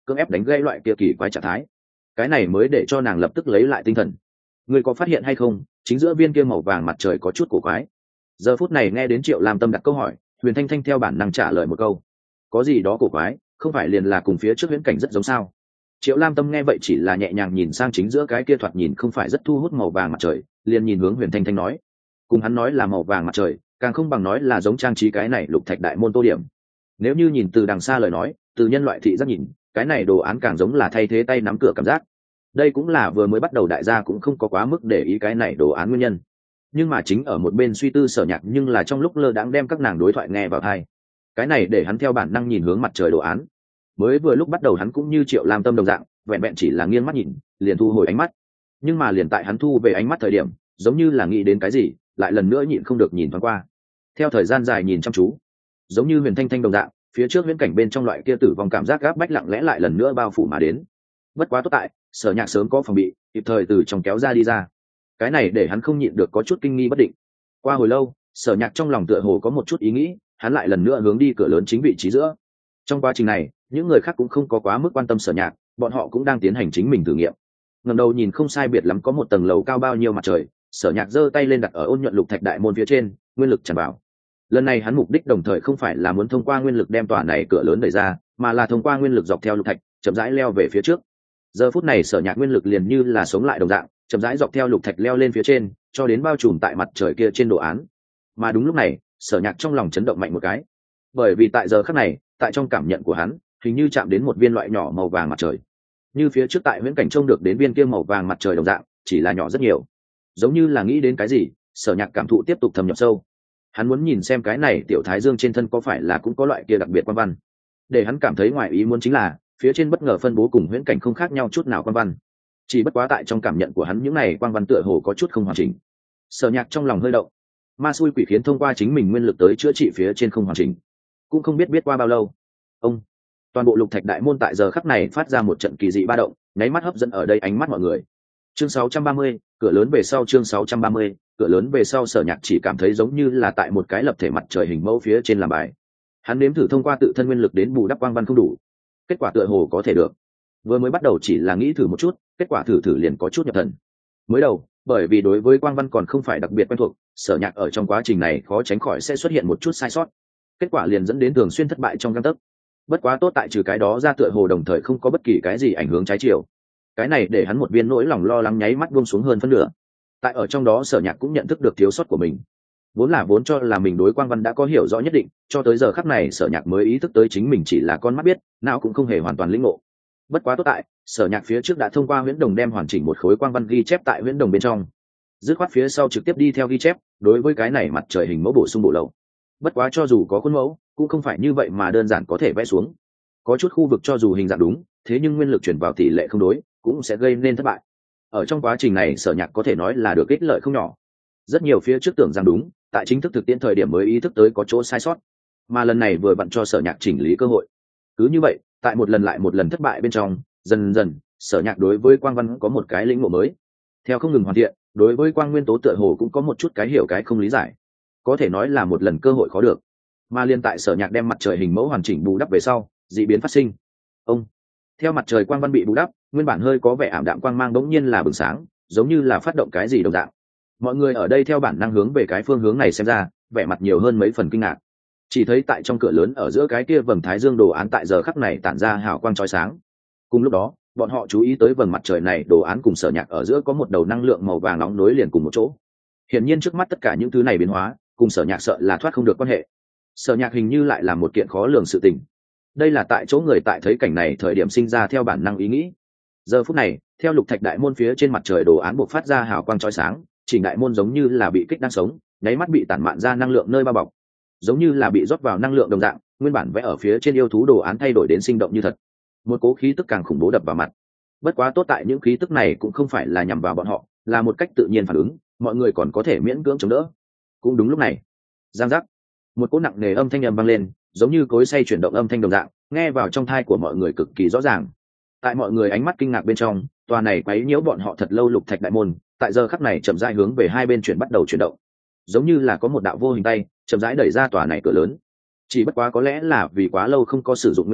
cưỡng ép đánh gây loại kia kỳ quái trạng thái. Cái này mới để cho nàng lập tức lấy lại tinh thần. Ngươi có phát hiện hay không, chính giữa viên kia màu vàng mặt trời có chút cổ quái. Giờ phút này nghe đến Triệu Lam Tâm đặt câu hỏi, Huyền Thanh Thanh theo bản năng trả lời một câu. Có gì đó cổ quái, không phải liền là cùng phía trước huyễn cảnh rất giống sao? Triệu Lam Tâm nghe vậy chỉ là nhẹ nhàng nhìn sang chính giữa cái kia thoạt nhìn không phải rất thu hút màu vàng mặt trời, liền nhìn hướng Huyền Thanh Thanh nói, cùng hắn nói là màu vàng mặt trời, càng không bằng nói là giống trang trí cái này lục thạch đại môn tô điểm. Nếu như nhìn từ đằng xa lời nói, từ nhân loại thị giác nhìn, cái này đồ án càng giống là thay thế tay nắm cửa cảm giác. Đây cũng là vừa mới bắt đầu đại gia cũng không có quá mức để ý cái này đồ án nguyên nhân. Nhưng mà chính ở một bên suy tư Sở Nhạc nhưng là trong lúc lơ đãng đem các nàng đối thoại nghe vào tai. Cái này để hắn theo bản năng nhìn hướng mặt trời đồ án. Mới vừa lúc bắt đầu hắn cũng như Triệu Lam Tâm đồng dạng, vẹn vẹn chỉ là nghiêng mắt nhìn, liền thu hồi ánh mắt. Nhưng mà liền tại hắn thu về ánh mắt thời điểm, giống như là nghĩ đến cái gì, lại lần nữa nhịn không được nhìn thoáng qua. Theo thời gian dài nhìn chăm chú, giống như Huyền Thanh Thanh đồng dạng, phía trước viễn cảnh bên trong loại kia tử vong cảm giác gáp bách lặng lẽ lại lần nữa bao phủ mà đến. Bất quá tốt tại, Sở Nhạc sớm có phòng bị, kịp thời từ trong kéo ra đi ra. Cái này để hắn không nhịn được có chút kinh nghi bất định. Qua hồi lâu, Sở Nhạc trong lòng tựa hồ có một chút ý nghĩ, hắn lại lần nữa hướng đi cửa lớn chính vị trí giữa. Trong quá trình này, những người khác cũng không có quá mức quan tâm Sở Nhạc, bọn họ cũng đang tiến hành chính mình thử nghiệm. Ngẩng đầu nhìn không sai biệt lắm có một tầng lầu cao bao nhiêu mặt trời, Sở Nhạc giơ tay lên đặt ở ôn nhuận lục thạch đại môn phía trên, nguyên lực tràn vào. Lần này hắn mục đích đồng thời không phải là muốn thông qua nguyên lực đem tòa này cửa lớn đẩy ra, mà là thông qua nguyên lực dọc theo lục thạch, chậm rãi leo về phía trước. Giờ phút này Sở Nhạc nguyên lực liền như là sống lại đồng dạng, chậm rãi dọc theo lục thạch leo lên phía trên, cho đến bao trùm tại mặt trời kia trên đồ án. Mà đúng lúc này, Sở Nhạc trong lòng chấn động mạnh một cái, bởi vì tại giờ khắc này, tại trong cảm nhận của hắn, hình như chạm đến một viên loại nhỏ màu vàng mặt trời, như phía trước tại huyễn cảnh trông được đến viên kia màu vàng mặt trời đồng dạng, chỉ là nhỏ rất nhiều. Giống như là nghĩ đến cái gì, Sở Nhạc cảm thụ tiếp tục thâm nhập sâu. Hắn muốn nhìn xem cái này tiểu thái dương trên thân có phải là cũng có loại kia đặc biệt quan văn. Để hắn cảm thấy ngoài ý muốn chính là, phía trên bất ngờ phân bố cùng huyễn cảnh không khác nhau chút nào quan văn. Chỉ bất quá tại trong cảm nhận của hắn những này quan văn tựa hồ có chút không hoàn chỉnh. Sở Nhạc trong lòng hơi động. Ma xui quỷ khiến thông qua chính mình nguyên lực tới chữa trị phía trên không hoàn chỉnh. Cũng không biết biết qua bao lâu. Ông, toàn bộ lục thạch đại môn tại giờ khắc này phát ra một trận kỳ dị ba động, nháy mắt hấp dẫn ở đây ánh mắt mọi người. Chương sáu trăm ba mươi, cửa lớn về sau chương sáu trăm ba mươi, cửa lớn về sau Sở Nhạc chỉ cảm thấy giống như là tại một cái lập thể mặt trời hình mẫu phía trên làm bài. Hắn nếm thử thông qua tự thân nguyên lực đến bù đắp quang văn không đủ. Kết quả tựa hồ có thể được. Vừa mới bắt đầu chỉ là nghĩ thử một chút, kết quả thử thử liền có chút nhập thần. Mới đầu, bởi vì đối với quang văn còn không phải đặc biệt quen thuộc, Sở Nhạc ở trong quá trình này khó tránh khỏi sẽ xuất hiện một chút sai sót. Kết quả liền dẫn đến thường xuyên thất bại trong gang tấc. Bất quá tốt tại trừ cái đó ra tựa hồ đồng thời không có bất kỳ cái gì ảnh hưởng trái chiều. Cái này để hắn một viên nỗi lòng lo lắng nháy mắt buông xuống hơn phân nửa. Tại ở trong đó Sở Nhạc cũng nhận thức được thiếu sót của mình. Vốn là vốn cho là mình đối quang văn đã có hiểu rõ nhất định, cho tới giờ khắc này Sở Nhạc mới ý thức tới chính mình chỉ là con mắt biết, não cũng không hề hoàn toàn lĩnh ngộ. Bất quá tốt tại, Sở Nhạc phía trước đã thông qua huyễn đồng đem hoàn chỉnh một khối quang văn ghi chép tại huyễn đồng bên trong. Dứt khoát phía sau trực tiếp đi theo ghi chép, đối với cái này mặt trời hình mẫu bổ sung bổ lậu. Bất quá cho dù có khuôn mẫu, cũng không phải như vậy mà đơn giản có thể vẽ xuống. Có chút khu vực cho dù hình dạng đúng, thế nhưng nguyên lực chuyển vào tỷ lệ không đối, cũng sẽ gây nên thất bại. Ở trong quá trình này Sở Nhạc có thể nói là được ích lợi không nhỏ. Rất nhiều phía trước tưởng rằng đúng, tại chính thức thực tiễn thời điểm mới ý thức tới có chỗ sai sót, mà lần này vừa vặn cho Sở Nhạc chỉnh lý cơ hội. Cứ như vậy, tại một lần lại một lần thất bại bên trong, dần dần Sở Nhạc đối với quang văn có một cái lĩnh ngộ mới. Theo không ngừng hoàn thiện, đối với quang nguyên tố tựa hồ cũng có một chút cái hiểu cái không lý giải. Có thể nói là một lần cơ hội khó được. Mà liên tại Sở Nhạc đem mặt trời hình mẫu hoàn chỉnh bù đắp về sau, dị biến phát sinh. Ông, theo mặt trời quang văn bị bù đắp, nguyên bản hơi có vẻ ảm đạm quang mang bỗng nhiên là bừng sáng, giống như là phát động cái gì đồng dạng. Mọi người ở đây theo bản năng hướng về cái phương hướng này xem ra, vẻ mặt nhiều hơn mấy phần kinh ngạc. Chỉ thấy tại trong cửa lớn ở giữa cái kia vầng thái dương đồ án tại giờ khắc này tản ra hào quang chói sáng. Cùng lúc đó, bọn họ chú ý tới vầng mặt trời này đồ án cùng Sở Nhạc ở giữa có một đầu năng lượng màu vàng nóng nối liền cùng một chỗ. Hiển nhiên trước mắt tất cả những thứ này biến hóa, cùng Sở Nhạc sợ là thoát không được quan hệ. Sở Nhạc hình như lại là một kiện khó lường sự tình. Đây là tại chỗ người tại thấy cảnh này thời điểm sinh ra theo bản năng ý nghĩ. Giờ phút này, theo lục thạch đại môn phía trên mặt trời đồ án bộc phát ra hào quang chói sáng, chỉnh đại môn giống như là bị kích đang sống, nháy mắt bị tản mạn ra năng lượng nơi bao bọc, giống như là bị rót vào năng lượng đồng dạng, nguyên bản vẽ ở phía trên yêu thú đồ án thay đổi đến sinh động như thật. Một cố khí tức càng khủng bố đập vào mặt. Bất quá tốt tại những khí tức này cũng không phải là nhằm vào bọn họ, là một cách tự nhiên phản ứng, mọi người còn có thể miễn cưỡng chống đỡ. Cũng đúng lúc này, giang giác, một cỗ nặng nề âm thanh ầm vang lên, giống như cối xay chuyển động âm thanh đồng dạng, nghe vào trong tai của mọi người cực kỳ rõ ràng. Tại mọi người ánh mắt kinh ngạc bên trong, tòa này quấy nhiễu bọn họ thật lâu lục thạch đại môn, tại giờ khắc này chậm rãi hướng về hai bên chuyển bắt đầu chuyển động, giống như là có một đạo vô hình tay chậm rãi đẩy ra tòa này cửa lớn. Chỉ bất quá có lẽ là vì quá lâu không có sử dụng nguyên nhân,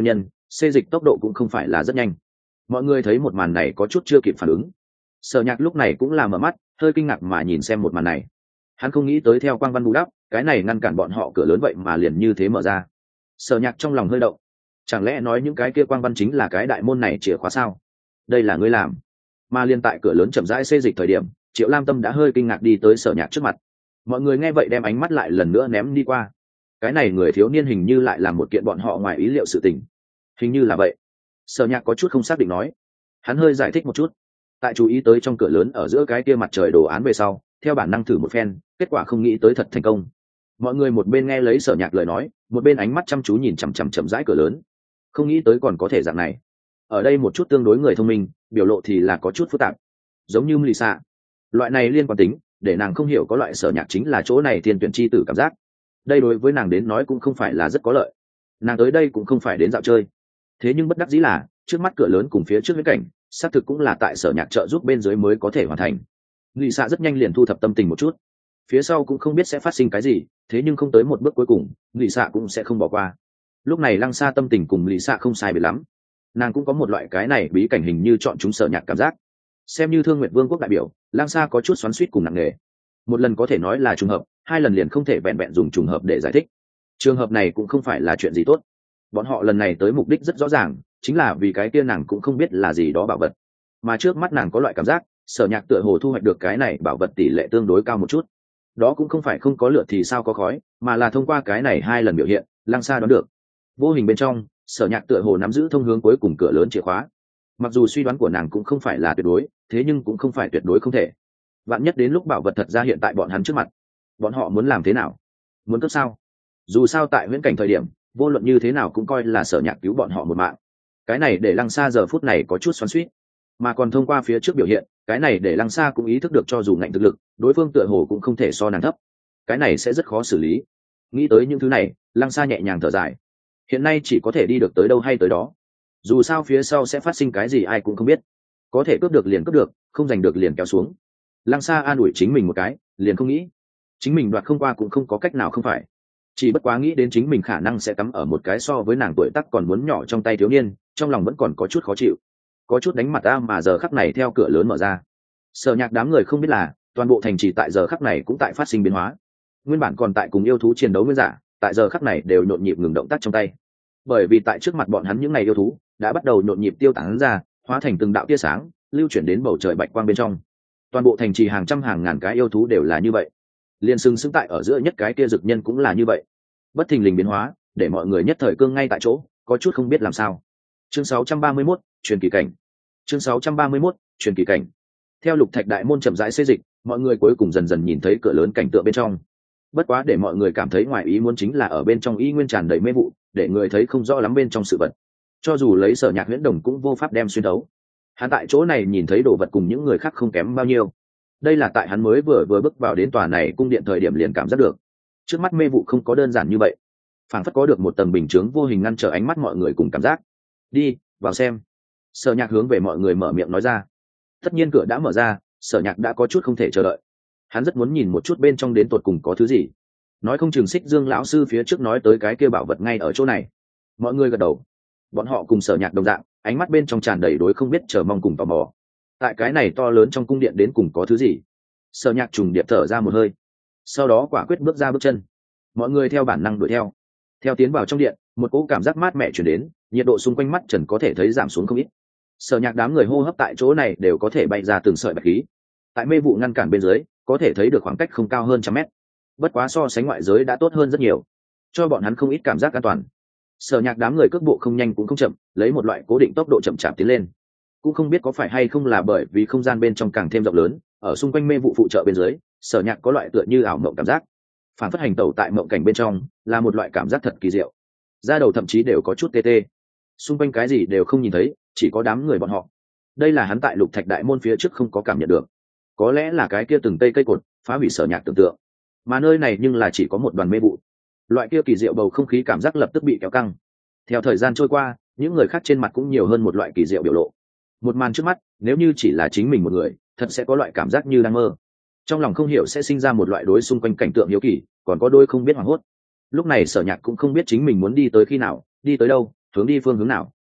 xê dịch tốc độ cũng không phải là rất nhanh. Mọi người thấy một màn này có chút chưa kịp phản ứng. Sở Nhạc lúc này cũng là mở mắt, hơi kinh ngạc mà nhìn xem một màn này. Hắn không nghĩ tới theo quang văn bù đắp, cái này ngăn cản bọn họ cửa lớn vậy mà liền như thế mở ra. Sở Nhạc trong lòng hơi động, chẳng lẽ nói những cái kia quang văn chính là cái đại môn này chìa khóa sao? Đây là ngươi làm? Mà liên tại cửa lớn chậm rãi xê dịch thời điểm, Triệu Lam Tâm đã hơi kinh ngạc đi tới Sở Nhạc trước mặt. Mọi người nghe vậy đem ánh mắt lại lần nữa ném đi qua. Cái này người thiếu niên hình như lại làm một kiện bọn họ ngoài ý liệu sự tình. Hình như là vậy. Sở Nhạc có chút không xác định nói. Hắn hơi giải thích một chút. Tại chú ý tới trong cửa lớn ở giữa cái kia mặt trời đồ án về sau, theo bản năng thử một phen, kết quả không nghĩ tới thật thành công. Mọi người một bên nghe lấy Sở Nhạc lời nói, một bên ánh mắt chăm chú nhìn chằm chằm chậm rãi cửa lớn. Không nghĩ tới còn có thể dạng này. Ở đây một chút tương đối người thông minh, biểu lộ thì là có chút phức tạp. Giống như Melissa, loại này liên quan tính, để nàng không hiểu có loại Sở Nhạc chính là chỗ này thiên tuyển chi tử cảm giác. Đây đối với nàng đến nói cũng không phải là rất có lợi. Nàng tới đây cũng không phải đến dạo chơi. Thế nhưng bất đắc dĩ là, trước mắt cửa lớn cùng phía trước viễn cảnh, xác thực cũng là tại Sở Nhạc trợ giúp bên dưới mới có thể hoàn thành. Lì xạ rất nhanh liền thu thập tâm tình một chút. Phía sau cũng không biết sẽ phát sinh cái gì, thế nhưng không tới một bước cuối cùng, lì xạ cũng sẽ không bỏ qua. Lúc này Lăng Sa tâm tình cùng lì xạ không sai biệt lắm. Nàng cũng có một loại cái này bí cảnh hình như chọn chúng Sở Nhạc cảm giác. Xem như Thương Nguyệt Vương quốc đại biểu, Lăng Sa có chút xoắn xuýt cùng nặng nề. Một lần có thể nói là trùng hợp, hai lần liền không thể vẹn vẹn dùng trùng hợp để giải thích. Trường hợp này cũng không phải là chuyện gì tốt. Bọn họ lần này tới mục đích rất rõ ràng, chính là vì cái kia nàng cũng không biết là gì đó bảo vật. Mà trước mắt nàng có loại cảm giác, Sở Nhạc tựa hồ thu hoạch được cái này bảo vật tỷ lệ tương đối cao một chút. Đó cũng không phải không có lửa thì sao có khói, mà là thông qua cái này hai lần biểu hiện, Lăng Sa đoán được. Vô hình bên trong, Sở Nhạc tựa hồ nắm giữ thông hướng cuối cùng cửa lớn chìa khóa. Mặc dù suy đoán của nàng cũng không phải là tuyệt đối, thế nhưng cũng không phải tuyệt đối không thể. Vạn nhất đến lúc bảo vật thật ra hiện tại bọn hắn trước mặt, bọn họ muốn làm thế nào? Muốn cướp sao? Dù sao tại huyễn cảnh thời điểm, vô luận như thế nào cũng coi là Sở Nhạc cứu bọn họ một mạng. Cái này để Lăng Sa giờ phút này có chút xoắn xuýt, mà còn thông qua phía trước biểu hiện, cái này để Lăng Sa cũng ý thức được cho dù ngạnh thực lực, đối phương tựa hồ cũng không thể so nàng thấp. Cái này sẽ rất khó xử lý. Nghĩ tới những thứ này, Lăng Sa nhẹ nhàng thở dài. Hiện nay chỉ có thể đi được tới đâu hay tới đó. Dù sao phía sau sẽ phát sinh cái gì ai cũng không biết. Có thể cướp được liền cướp được, không giành được liền kéo xuống. Lăng Sa an ủi chính mình một cái, liền không nghĩ. Chính mình đoạt không qua cũng không có cách nào không phải. Chỉ bất quá nghĩ đến chính mình khả năng sẽ cắm ở một cái so với nàng tuổi tác còn muốn nhỏ trong tay thiếu niên, trong lòng vẫn còn có chút khó chịu. Có chút đánh mặt ta mà giờ khắc này theo cửa lớn mở ra. Sở Nhạc đám người không biết là, toàn bộ thành trì tại giờ khắc này cũng tại phát sinh biến hóa. Nguyên bản còn tại cùng yêu thú chiến đấu nguyên giả, tại giờ khắc này đều nhộn nhịp ngừng động tác trong tay. Bởi vì tại trước mặt bọn hắn những ngày yêu thú đã bắt đầu nhộn nhịp tiêu tán ra, hóa thành từng đạo tia sáng, lưu chuyển đến bầu trời bạch quang bên trong. Toàn bộ thành trì hàng trăm hàng ngàn cái yêu thú đều là như vậy. Liên sừng sững tại ở giữa nhất cái kia dực nhân cũng là như vậy. Bất thình lình biến hóa, để mọi người nhất thời cương ngay tại chỗ, có chút không biết làm sao. Chương sáu trăm ba mươi mốt, truyền kỳ cảnh. Chương sáu trăm ba mươi mốt, truyền kỳ cảnh. Theo Lục Thạch đại môn chậm rãi xây dịch, mọi người cuối cùng dần dần nhìn thấy cửa lớn cảnh tượng bên trong. Bất quá để mọi người cảm thấy ngoài ý muốn chính là ở bên trong y nguyên tràn đầy mê vụ, để người thấy không rõ lắm bên trong sự vật. Cho dù lấy Sở Nhạc huyễn đồng cũng vô pháp đem xuyên đấu. Hắn tại chỗ này nhìn thấy đồ vật cùng những người khác không kém bao nhiêu. Đây là tại hắn mới vừa vừa bước vào đến tòa này cung điện thời điểm liền cảm giác được. Trước mắt mê vụ không có đơn giản như vậy, phảng phất có được một tầng bình chướng vô hình ngăn trở ánh mắt mọi người cùng cảm giác. Đi vào xem. Sở Nhạc hướng về mọi người mở miệng nói ra. Tất nhiên cửa đã mở ra, Sở Nhạc đã có chút không thể chờ đợi. Hắn rất muốn nhìn một chút bên trong đến tột cùng có thứ gì. Nói không chừng Xích Dương lão sư phía trước nói tới cái kia bảo vật ngay ở chỗ này. Mọi người gật đầu. Bọn họ cùng Sở Nhạc đồng dạng, ánh mắt bên trong tràn đầy đối không biết chờ mong cùng tò mò. Tại cái này to lớn trong cung điện đến cùng có thứ gì? Sở Nhạc trùng điệp thở ra một hơi, sau đó quả quyết bước ra bước chân. Mọi người theo bản năng đuổi theo. Theo tiến vào trong điện, một cỗ cảm giác mát mẻ truyền đến, nhiệt độ xung quanh mắt trần có thể thấy giảm xuống không ít. Sở Nhạc đám người hô hấp tại chỗ này đều có thể bay ra từng sợi bạch khí. Tại mê vụ ngăn cản bên dưới, có thể thấy được khoảng cách không cao hơn trăm mét. Bất quá so sánh ngoại giới đã tốt hơn rất nhiều, cho bọn hắn không ít cảm giác an toàn. Sở Nhạc đám người cước bộ không nhanh cũng không chậm, lấy một loại cố định tốc độ chậm chạp tiến lên. Cũng không biết có phải hay không là bởi vì không gian bên trong càng thêm rộng lớn, ở xung quanh mê vụ phụ trợ bên dưới, Sở Nhạc có loại tựa như ảo mộng cảm giác. Phản phất hành tẩu tại mộng cảnh bên trong, là một loại cảm giác thật kỳ diệu. Da đầu thậm chí đều có chút tê tê. Xung quanh cái gì đều không nhìn thấy, chỉ có đám người bọn họ. Đây là hắn tại Lục Thạch đại môn phía trước không có cảm nhận được. Có lẽ là cái kia từng cây cây cột phá hủy Sở Nhạc tưởng tượng, mà nơi này nhưng là chỉ có một đoàn mê vụ. Loại kia kỳ diệu bầu không khí cảm giác lập tức bị kéo căng. Theo thời gian trôi qua, những người khác trên mặt cũng nhiều hơn một loại kỳ diệu biểu lộ. Một màn trước mắt, nếu như chỉ là chính mình một người, thật sẽ có loại cảm giác như đang mơ. Trong lòng không hiểu sẽ sinh ra một loại đối xung quanh cảnh tượng hiếu kỳ, còn có đôi không biết hoảng hốt. Lúc này Sở Nhạc cũng không biết chính mình muốn đi tới khi nào, đi tới đâu, hướng đi phương hướng nào.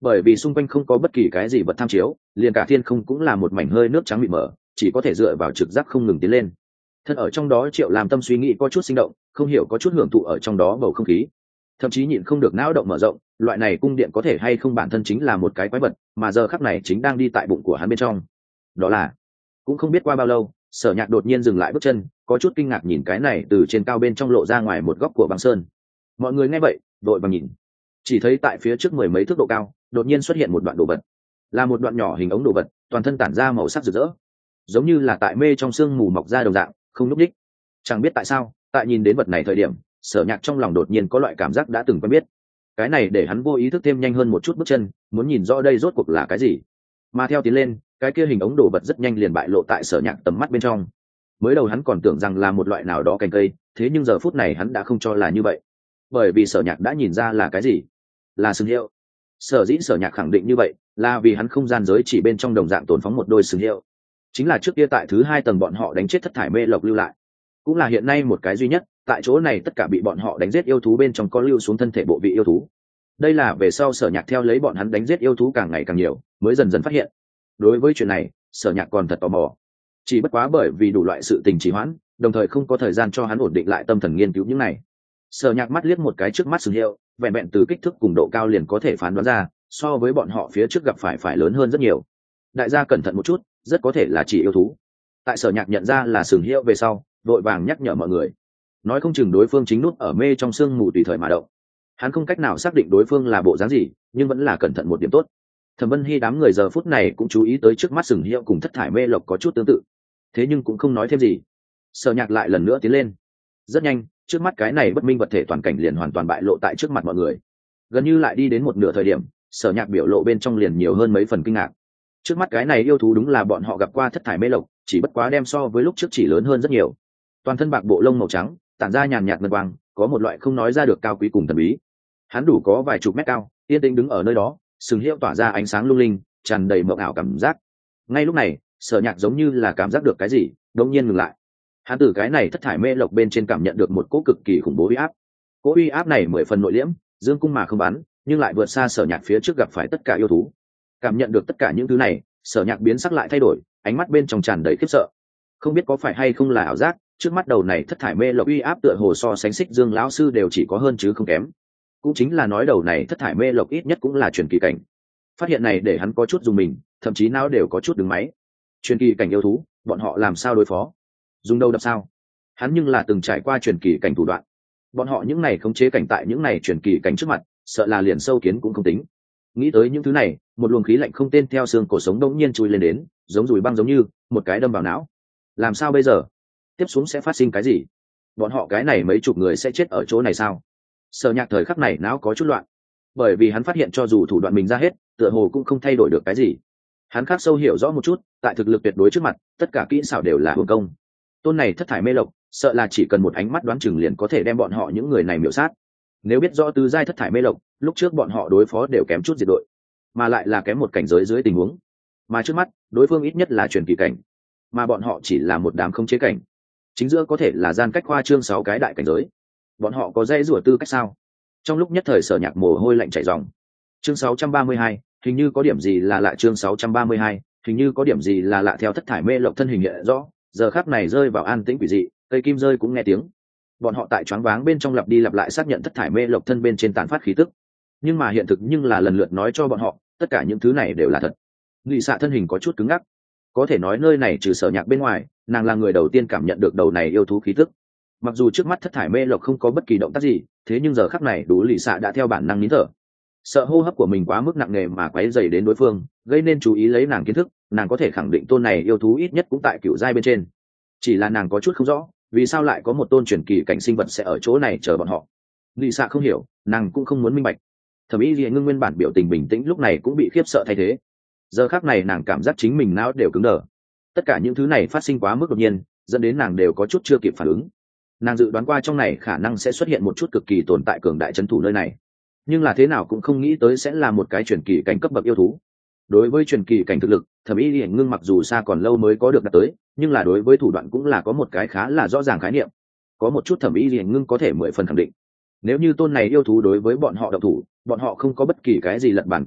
bởi vì xung quanh không có bất kỳ cái gì vật tham chiếu, liền cả thiên không cũng là một mảnh hơi nước trắng mịt mờ, chỉ có thể dựa vào trực giác không ngừng tiến lên. Thân ở trong đó Triệu làm tâm suy nghĩ có chút sinh động, không hiểu có chút hưởng thụ ở trong đó bầu không khí, thậm chí nhịn không được não động mở rộng, loại này cung điện có thể hay không bản thân chính là một cái quái vật, mà giờ khắc này chính đang đi tại bụng của hắn bên trong. Đó là, cũng không biết qua bao lâu, Sở Nhạc đột nhiên dừng lại bước chân, có chút kinh ngạc nhìn cái này từ trên cao bên trong lộ ra ngoài một góc của băng sơn. Mọi người nghe vậy, đội vàng nhìn, chỉ thấy tại phía trước mười mấy thước độ cao, đột nhiên xuất hiện một đoạn đồ vật, là một đoạn nhỏ hình ống đồ vật, toàn thân tản ra màu sắc rực rỡ, giống như là tại mê trong sương mù mọc ra đồng dạng, không nhúc nhích. Chẳng biết tại sao, tại nhìn đến vật này thời điểm, Sở Nhạc trong lòng đột nhiên có loại cảm giác đã từng quen biết. Cái này để hắn vô ý thức thêm nhanh hơn một chút bước chân, muốn nhìn rõ đây rốt cuộc là cái gì. Mà theo tiến lên, cái kia hình ống đồ vật rất nhanh liền bại lộ tại Sở Nhạc tầm mắt bên trong. Mới đầu hắn còn tưởng rằng là một loại nào đó cành cây, thế nhưng giờ phút này hắn đã không cho là như vậy, bởi vì Sở Nhạc đã nhìn ra là cái gì, là sừng hiệu. Sở dĩ Sở Nhạc khẳng định như vậy, là vì hắn không gian giới chỉ bên trong đồng dạng tồn phóng một đôi sừng hiệu, chính là trước kia tại thứ hai tầng bọn họ đánh chết thất thải mê lộc lưu lại, cũng là hiện nay một cái duy nhất tại chỗ này tất cả bị bọn họ đánh giết yêu thú bên trong có lưu xuống thân thể bộ vị yêu thú. Đây là về sau Sở Nhạc theo lấy bọn hắn đánh giết yêu thú càng ngày càng nhiều mới dần dần phát hiện. Đối với chuyện này, Sở Nhạc còn thật tò mò, chỉ bất quá bởi vì đủ loại sự tình trì hoãn, đồng thời không có thời gian cho hắn ổn định lại tâm thần nghiên cứu những này. Sở Nhạc mắt liếc một cái trước mắt sừng hiệu, vẹn vẹn từ kích thước cùng độ cao liền có thể phán đoán ra, so với bọn họ phía trước gặp phải phải lớn hơn rất nhiều. Đại gia cẩn thận một chút, rất có thể là chỉ yêu thú. Tại Sở Nhạc nhận ra là sừng hiệu về sau, vội vàng nhắc nhở mọi người, nói không chừng đối phương chính nút ở mê trong sương mù tùy thời mà động. Hắn không cách nào xác định đối phương là bộ dáng gì, nhưng vẫn là cẩn thận một điểm tốt. Thẩm Vân Hy đám người giờ phút này cũng chú ý tới trước mắt sừng hiệu cùng thất thải mê lộc có chút tương tự, thế nhưng cũng không nói thêm gì. Sở Nhạc lại lần nữa tiến lên. Rất nhanh, trước mắt cái này bất minh vật thể toàn cảnh liền hoàn toàn bại lộ tại trước mặt mọi người. Gần như lại đi đến một nửa thời điểm, Sở Nhạc biểu lộ bên trong liền nhiều hơn mấy phần kinh ngạc. Trước mắt cái này yêu thú đúng là bọn họ gặp qua thất thải mê lộc, chỉ bất quá đem so với lúc trước chỉ lớn hơn rất nhiều. Toàn thân bạc bộ lông màu trắng, tản ra nhàn nhạt ngân quang, có một loại không nói ra được cao quý cùng thần bí. Hắn đủ có vài chục mét cao, yên tĩnh đứng ở nơi đó, sừng hiệu tỏa ra ánh sáng lung linh, tràn đầy mộng ảo cảm giác. Ngay lúc này, Sở Nhạc giống như là cảm giác được cái gì, đột nhiên ngừng lại. Hắn từ cái này thất thải mê lộc bên trên cảm nhận được một cỗ cực kỳ khủng bố uy áp. Cỗ uy áp này mười phần nội liễm, dương cung mà không bắn, nhưng lại vượt xa Sở Nhạc phía trước gặp phải tất cả yêu thú. Cảm nhận được tất cả những thứ này, Sở Nhạc biến sắc lại thay đổi, ánh mắt bên trong tràn đầy khiếp sợ. Không biết có phải hay không là ảo giác, trước mắt đầu này thất thải mê lộc uy áp tựa hồ so sánh Xích Dương lão sư đều chỉ có hơn chứ không kém. Cũng chính là nói đầu này thất thải mê lộc ít nhất cũng là truyền kỳ cảnh. Phát hiện này để hắn có chút dùng mình, thậm chí não đều có chút đứng máy. Truyền kỳ cảnh yêu thú, bọn họ làm sao đối phó? Dùng đâu đập sao? Hắn nhưng là từng trải qua truyền kỳ cảnh thủ đoạn. Bọn họ những này khống chế cảnh tại những này truyền kỳ cảnh trước mặt, sợ là liền sâu kiến cũng không tính. Nghĩ tới những thứ này, một luồng khí lạnh không tên theo xương cổ sống đống nhiên chui lên đến, giống dùi băng giống như một cái đâm vào não. Làm sao bây giờ? Tiếp xuống sẽ phát sinh cái gì? Bọn họ cái này mấy chục người sẽ chết ở chỗ này sao? Sở Nhạc thời khắc này não có chút loạn, bởi vì hắn phát hiện cho dù thủ đoạn mình ra hết, tựa hồ cũng không thay đổi được cái gì. Hắn khắc sâu hiểu rõ một chút, tại thực lực tuyệt đối trước mặt, tất cả kỹ xảo đều là hưởng công. Tôn này thất thải mê lộc, sợ là chỉ cần một ánh mắt đoán chừng liền có thể đem bọn họ những người này miểu sát. Nếu biết rõ tứ giai thất thải mê lộc, lúc trước bọn họ đối phó đều kém chút diệt đội, mà lại là kém một cảnh giới dưới tình huống. Mà trước mắt, đối phương ít nhất là truyền kỳ cảnh, mà bọn họ chỉ là một đám không chế cảnh. Chính giữa có thể là gian cách khoa trương sáu cái đại cảnh giới. Bọn họ có dễ rủa tư cách sao? Trong lúc nhất thời Sở Nhạc mồ hôi lạnh chảy ròng. Chương sáu trăm ba mươi hai, hình như có điểm gì là lạ. Chương sáu trăm ba mươi hai, hình như có điểm gì là lạ. Theo thất thải mê lộc thân hình hiện rõ, giờ khắc này rơi vào an tĩnh quỷ dị, cây kim rơi cũng nghe tiếng. Bọn họ tại choáng váng bên trong lặp đi lặp lại xác nhận thất thải mê lộc thân bên trên tán phát khí tức, nhưng mà hiện thực nhưng là lần lượt nói cho bọn họ, tất cả những thứ này đều là thật. Lụy Xạ thân hình có chút cứng ngắc, có thể nói nơi này trừ Sở Nhạc bên ngoài, nàng là người đầu tiên cảm nhận được đầu này yêu thú khí tức. Mặc dù trước mắt thất thải mê lộc không có bất kỳ động tác gì, thế nhưng giờ khắc này đủ Lụy Xạ đã theo bản năng nín thở. Sợ hô hấp của mình quá mức nặng nề mà quấy rầy đến đối phương, gây nên chú ý lấy nàng kiến thức, nàng có thể khẳng định tôn này yêu thú ít nhất cũng tại cựu giai bên trên. Chỉ là nàng có chút không rõ, vì sao lại có một tôn truyền kỳ cảnh sinh vật sẽ ở chỗ này chờ bọn họ. Lụy Xạ không hiểu, nàng cũng không muốn minh bạch. Thẩm Ý Liễu Ngưng nguyên bản biểu tình bình tĩnh lúc này cũng bị khiếp sợ thay thế. Giờ khắc này nàng cảm giác chính mình não đều cứng đờ. Tất cả những thứ này phát sinh quá mức đột nhiên, dẫn đến nàng đều có chút chưa kịp phản ứng. Nàng dự đoán qua trong này khả năng sẽ xuất hiện một chút cực kỳ tồn tại cường đại trấn thủ nơi này, nhưng là thế nào cũng không nghĩ tới sẽ là một cái truyền kỳ cảnh cấp bậc yêu thú. Đối với truyền kỳ cảnh thực lực, Thẩm Ý Liễu Ngưng mặc dù xa còn lâu mới có được đạt tới, nhưng là đối với thủ đoạn cũng là có một cái khá là rõ ràng khái niệm. Có một chút Thẩm Ý Liễu Ngưng có thể mười phần khẳng định, nếu như tôn này yêu thú đối với bọn họ động thủ, bọn họ không có bất kỳ cái gì lật bản cơ hội,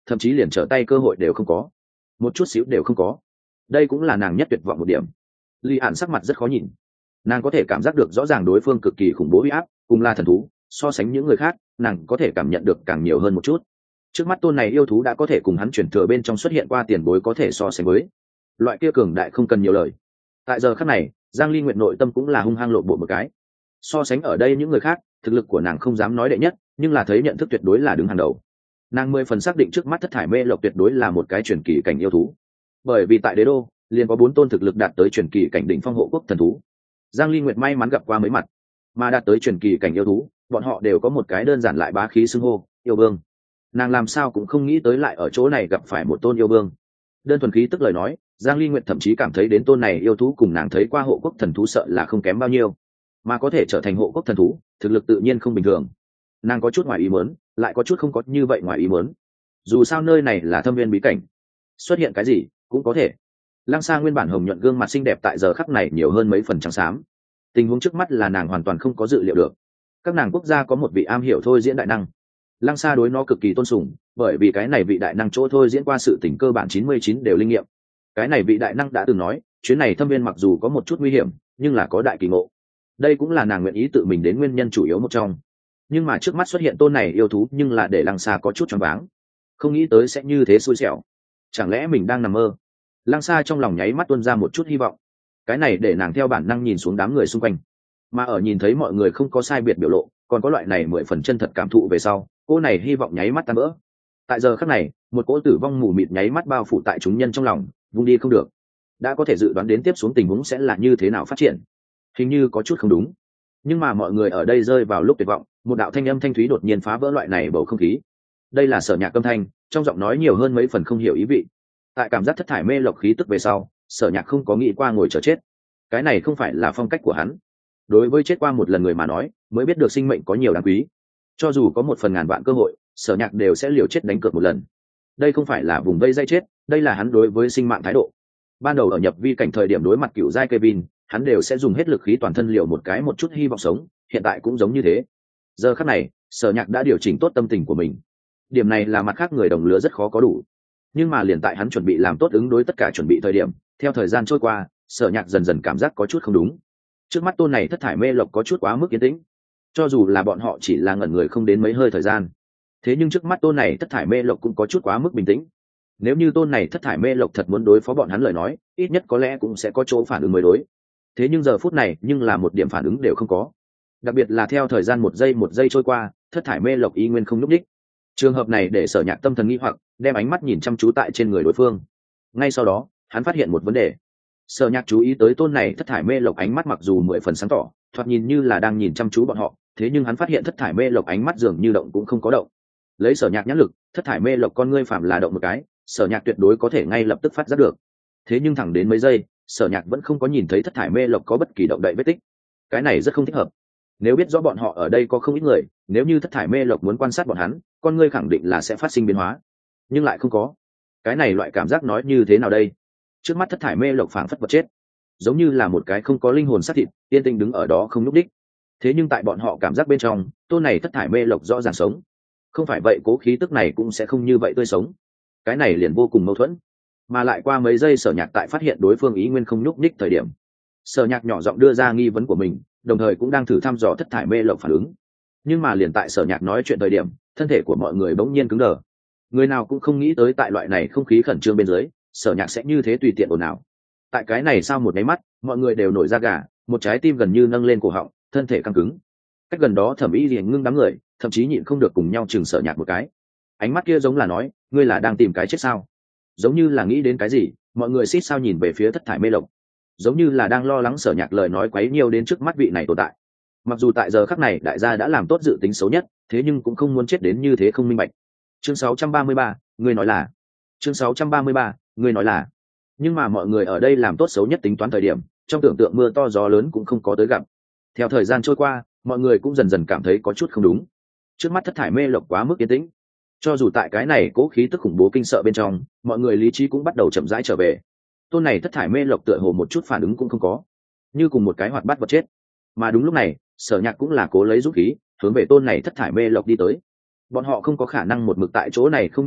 thậm chí liền trở tay cơ hội đều không có, một chút xíu đều không có. Đây cũng là nàng nhất tuyệt vọng một điểm. Lý Ản sắc mặt rất khó nhìn, nàng có thể cảm giác được rõ ràng đối phương cực kỳ khủng bố uy áp, cùng là thần thú, so sánh những người khác nàng có thể cảm nhận được càng nhiều hơn một chút. Trước mắt tôn này yêu thú đã có thể cùng hắn chuyển thừa bên trong xuất hiện qua tiền bối có thể so sánh với loại kia cường đại không cần nhiều lời. Tại giờ khắc này Giang Ly Nguyệt nội tâm cũng là hung hăng lộ bộ một cái. So sánh ở đây những người khác, thực lực của nàng không dám nói đệ nhất, nhưng là thấy nhận thức tuyệt đối là đứng hàng đầu. Nàng mười phần xác định trước mắt thất thải mê lộc tuyệt đối là một cái truyền kỳ cảnh yêu thú, bởi vì tại đế đô liền có bốn tôn thực lực đạt tới truyền kỳ cảnh đỉnh phong hộ quốc thần thú. Giang Ly Nguyệt may mắn gặp qua mấy mặt, mà đạt tới truyền kỳ cảnh yêu thú, bọn họ đều có một cái đơn giản lại bá khí xưng hô, yêu vương. Nàng làm sao cũng không nghĩ tới lại ở chỗ này gặp phải một tôn yêu vương. Đơn thuần khí tức lời nói, Giang Ly Nguyệt thậm chí cảm thấy đến tôn này yêu thú cùng nàng thấy qua hộ quốc thần thú sợ là không kém bao nhiêu, mà có thể trở thành hộ quốc thần thú, thực lực tự nhiên không bình thường. Nàng có chút ngoài ý muốn, lại có chút không có như vậy ngoài ý muốn. Dù sao nơi này là thâm viên bí cảnh, xuất hiện cái gì cũng có thể. Lăng Sa nguyên bản hồng nhuận gương mặt xinh đẹp tại giờ khắc này nhiều hơn mấy phần trắng xám. Tình huống trước mắt là nàng hoàn toàn không có dự liệu được. Các nàng quốc gia có một vị am hiểu thôi diễn đại năng, Lăng Sa đối nó cực kỳ tôn sùng, bởi vì cái này vị đại năng chỗ thôi diễn qua sự tình cơ bản chín mươi chín đều linh nghiệm. Cái này vị đại năng đã từng nói, chuyến này thâm viên mặc dù có một chút nguy hiểm, nhưng là có đại kỳ ngộ. Đây cũng là nàng nguyện ý tự mình đến nguyên nhân chủ yếu một trong. Nhưng mà trước mắt xuất hiện tôn này yêu thú, nhưng là để Lăng Sa có chút choáng váng. Không nghĩ tới sẽ như thế xui xẻo. Chẳng lẽ mình đang nằm mơ? Lăng Sa trong lòng nháy mắt tuôn ra một chút hy vọng. Cái này để nàng theo bản năng nhìn xuống đám người xung quanh. Mà ở nhìn thấy mọi người không có sai biệt biểu lộ, còn có loại này mười phần chân thật cảm thụ về sau, cô này hy vọng nháy mắt tan vỡ. Tại giờ khắc này, một cỗ tử vong mù mịt nháy mắt bao phủ tại chúng nhân trong lòng, vung đi không được. Đã có thể dự đoán đến tiếp xuống tình huống sẽ là như thế nào phát triển. Hình như có chút không đúng. Nhưng mà mọi người ở đây rơi vào lúc tuyệt vọng, một đạo thanh âm thanh thúy đột nhiên phá vỡ loại này bầu không khí. Đây là Sở Nhạc âm thanh, trong giọng nói nhiều hơn mấy phần không hiểu ý vị. Tại cảm giác thất thải mê lộc khí tức về sau, Sở Nhạc không có nghĩ qua ngồi chờ chết. Cái này không phải là phong cách của hắn. Đối với chết qua một lần người mà nói, mới biết được sinh mệnh có nhiều đáng quý. Cho dù có một phần ngàn vạn cơ hội, Sở Nhạc đều sẽ liều chết đánh cược một lần. Đây không phải là vùng vây dây chết, đây là hắn đối với sinh mạng thái độ. Ban đầu ở nhập vi cảnh thời điểm đối mặt cựu giai Kevin, hắn đều sẽ dùng hết lực khí toàn thân liều một cái một chút hy vọng sống, hiện tại cũng giống như thế. Giờ khắc này, Sở Nhạc đã điều chỉnh tốt tâm tình của mình. Điểm này là mặt khác người đồng lứa rất khó có đủ. Nhưng mà liền tại hắn chuẩn bị làm tốt ứng đối tất cả chuẩn bị thời điểm, theo thời gian trôi qua, Sở Nhạc dần dần cảm giác có chút không đúng. Trước mắt tôn này thất thải mê lộc có chút quá mức yên tĩnh. Cho dù là bọn họ chỉ là ngẩn người không đến mấy hơi thời gian, thế nhưng trước mắt tôn này thất thải mê lộc cũng có chút quá mức bình tĩnh. Nếu như tôn này thất thải mê lộc thật muốn đối phó bọn hắn lời nói, ít nhất có lẽ cũng sẽ có chỗ phản ứng mới đối. Thế nhưng giờ phút này nhưng là một điểm phản ứng đều không có. Đặc biệt là theo thời gian một giây một giây trôi qua, thất thải mê lộc y nguyên không nhúc nhích. Trường hợp này để Sở Nhạc tâm thần nghi hoặc, đem ánh mắt nhìn chăm chú tại trên người đối phương. Ngay sau đó, hắn phát hiện một vấn đề. Sở Nhạc chú ý tới tôn này thất thải mê lộc ánh mắt mặc dù mười phần sáng tỏ, thoạt nhìn như là đang nhìn chăm chú bọn họ, thế nhưng hắn phát hiện thất thải mê lộc ánh mắt dường như động cũng không có động. Lấy Sở Nhạc nhãn lực, thất thải mê lộc con ngươi phạm là động một cái, Sở Nhạc tuyệt đối có thể ngay lập tức phát giác được. Thế nhưng thẳng đến mấy giây, Sở Nhạc vẫn không có nhìn thấy thất thải mê lộc có bất kỳ động đậy vết tích. Cái này rất không thích hợp. Nếu biết rõ bọn họ ở đây có không ít người, nếu như thất thải mê lộc muốn quan sát bọn hắn, con ngươi khẳng định là sẽ phát sinh biến hóa, nhưng lại không có. Cái này loại cảm giác nói như thế nào đây? Trước mắt thất thải mê lộc phảng phất vật chết, giống như là một cái không có linh hồn xác thịt, yên tĩnh đứng ở đó không nhúc đích. Thế nhưng tại bọn họ cảm giác bên trong, tôn này thất thải mê lộc rõ ràng sống. Không phải vậy cố khí tức này cũng sẽ không như vậy tươi sống. Cái này liền vô cùng mâu thuẫn. Mà lại qua mấy giây Sở Nhạc tại phát hiện đối phương ý nguyên không nhúc đích thời điểm, Sở Nhạc nhỏ giọng đưa ra nghi vấn của mình, đồng thời cũng đang thử thăm dò thất thải mê lộc phản ứng. Nhưng mà liền tại Sở Nhạc nói chuyện thời điểm, thân thể của mọi người bỗng nhiên cứng đờ. Người nào cũng không nghĩ tới tại loại này không khí khẩn trương bên dưới, Sở Nhạc sẽ như thế tùy tiện ồn ào. Tại cái này sau một nháy mắt, mọi người đều nổi da gà, một trái tim gần như nâng lên cổ họng, thân thể căng cứng. Cách gần đó Thẩm Y liền ngưng đám người, thậm chí nhịn không được cùng nhau chừng Sở Nhạc một cái. Ánh mắt kia giống là nói, ngươi là đang tìm cái chết sao? Giống như là nghĩ đến cái gì, mọi người xít sao nhìn về phía thất thải mê lộc, giống như là đang lo lắng Sở Nhạc lời nói quấy nhiều đến trước mắt vị này tồn tại. Mặc dù tại giờ khắc này đại gia đã làm tốt dự tính xấu nhất, thế nhưng cũng không muốn chết đến như thế không minh bạch. Chương sáu trăm ba mươi ba, ngươi nói là. Chương sáu trăm ba mươi ba, ngươi nói là. Nhưng mà mọi người ở đây làm tốt xấu nhất tính toán thời điểm, trong tưởng tượng mưa to gió lớn cũng không có tới gặp. Theo thời gian trôi qua, mọi người cũng dần dần cảm thấy có chút không đúng. Trước mắt thất thải mê lộc quá mức yên tĩnh. Cho dù tại cái này cố khí tức khủng bố kinh sợ bên trong, mọi người lý trí cũng bắt đầu chậm rãi trở về. Tôn này thất thải mê lộc tựa hồ một chút phản ứng cũng không có, như cùng một cái hoạt bát vật chết. Mà đúng lúc này, Sở Nhạc cũng là cố lấy dũng khí, hướng về tôn này thất thải mê lộc đi tới. Bọn họ không có khả năng một mực tại chỗ này không nhúc đích,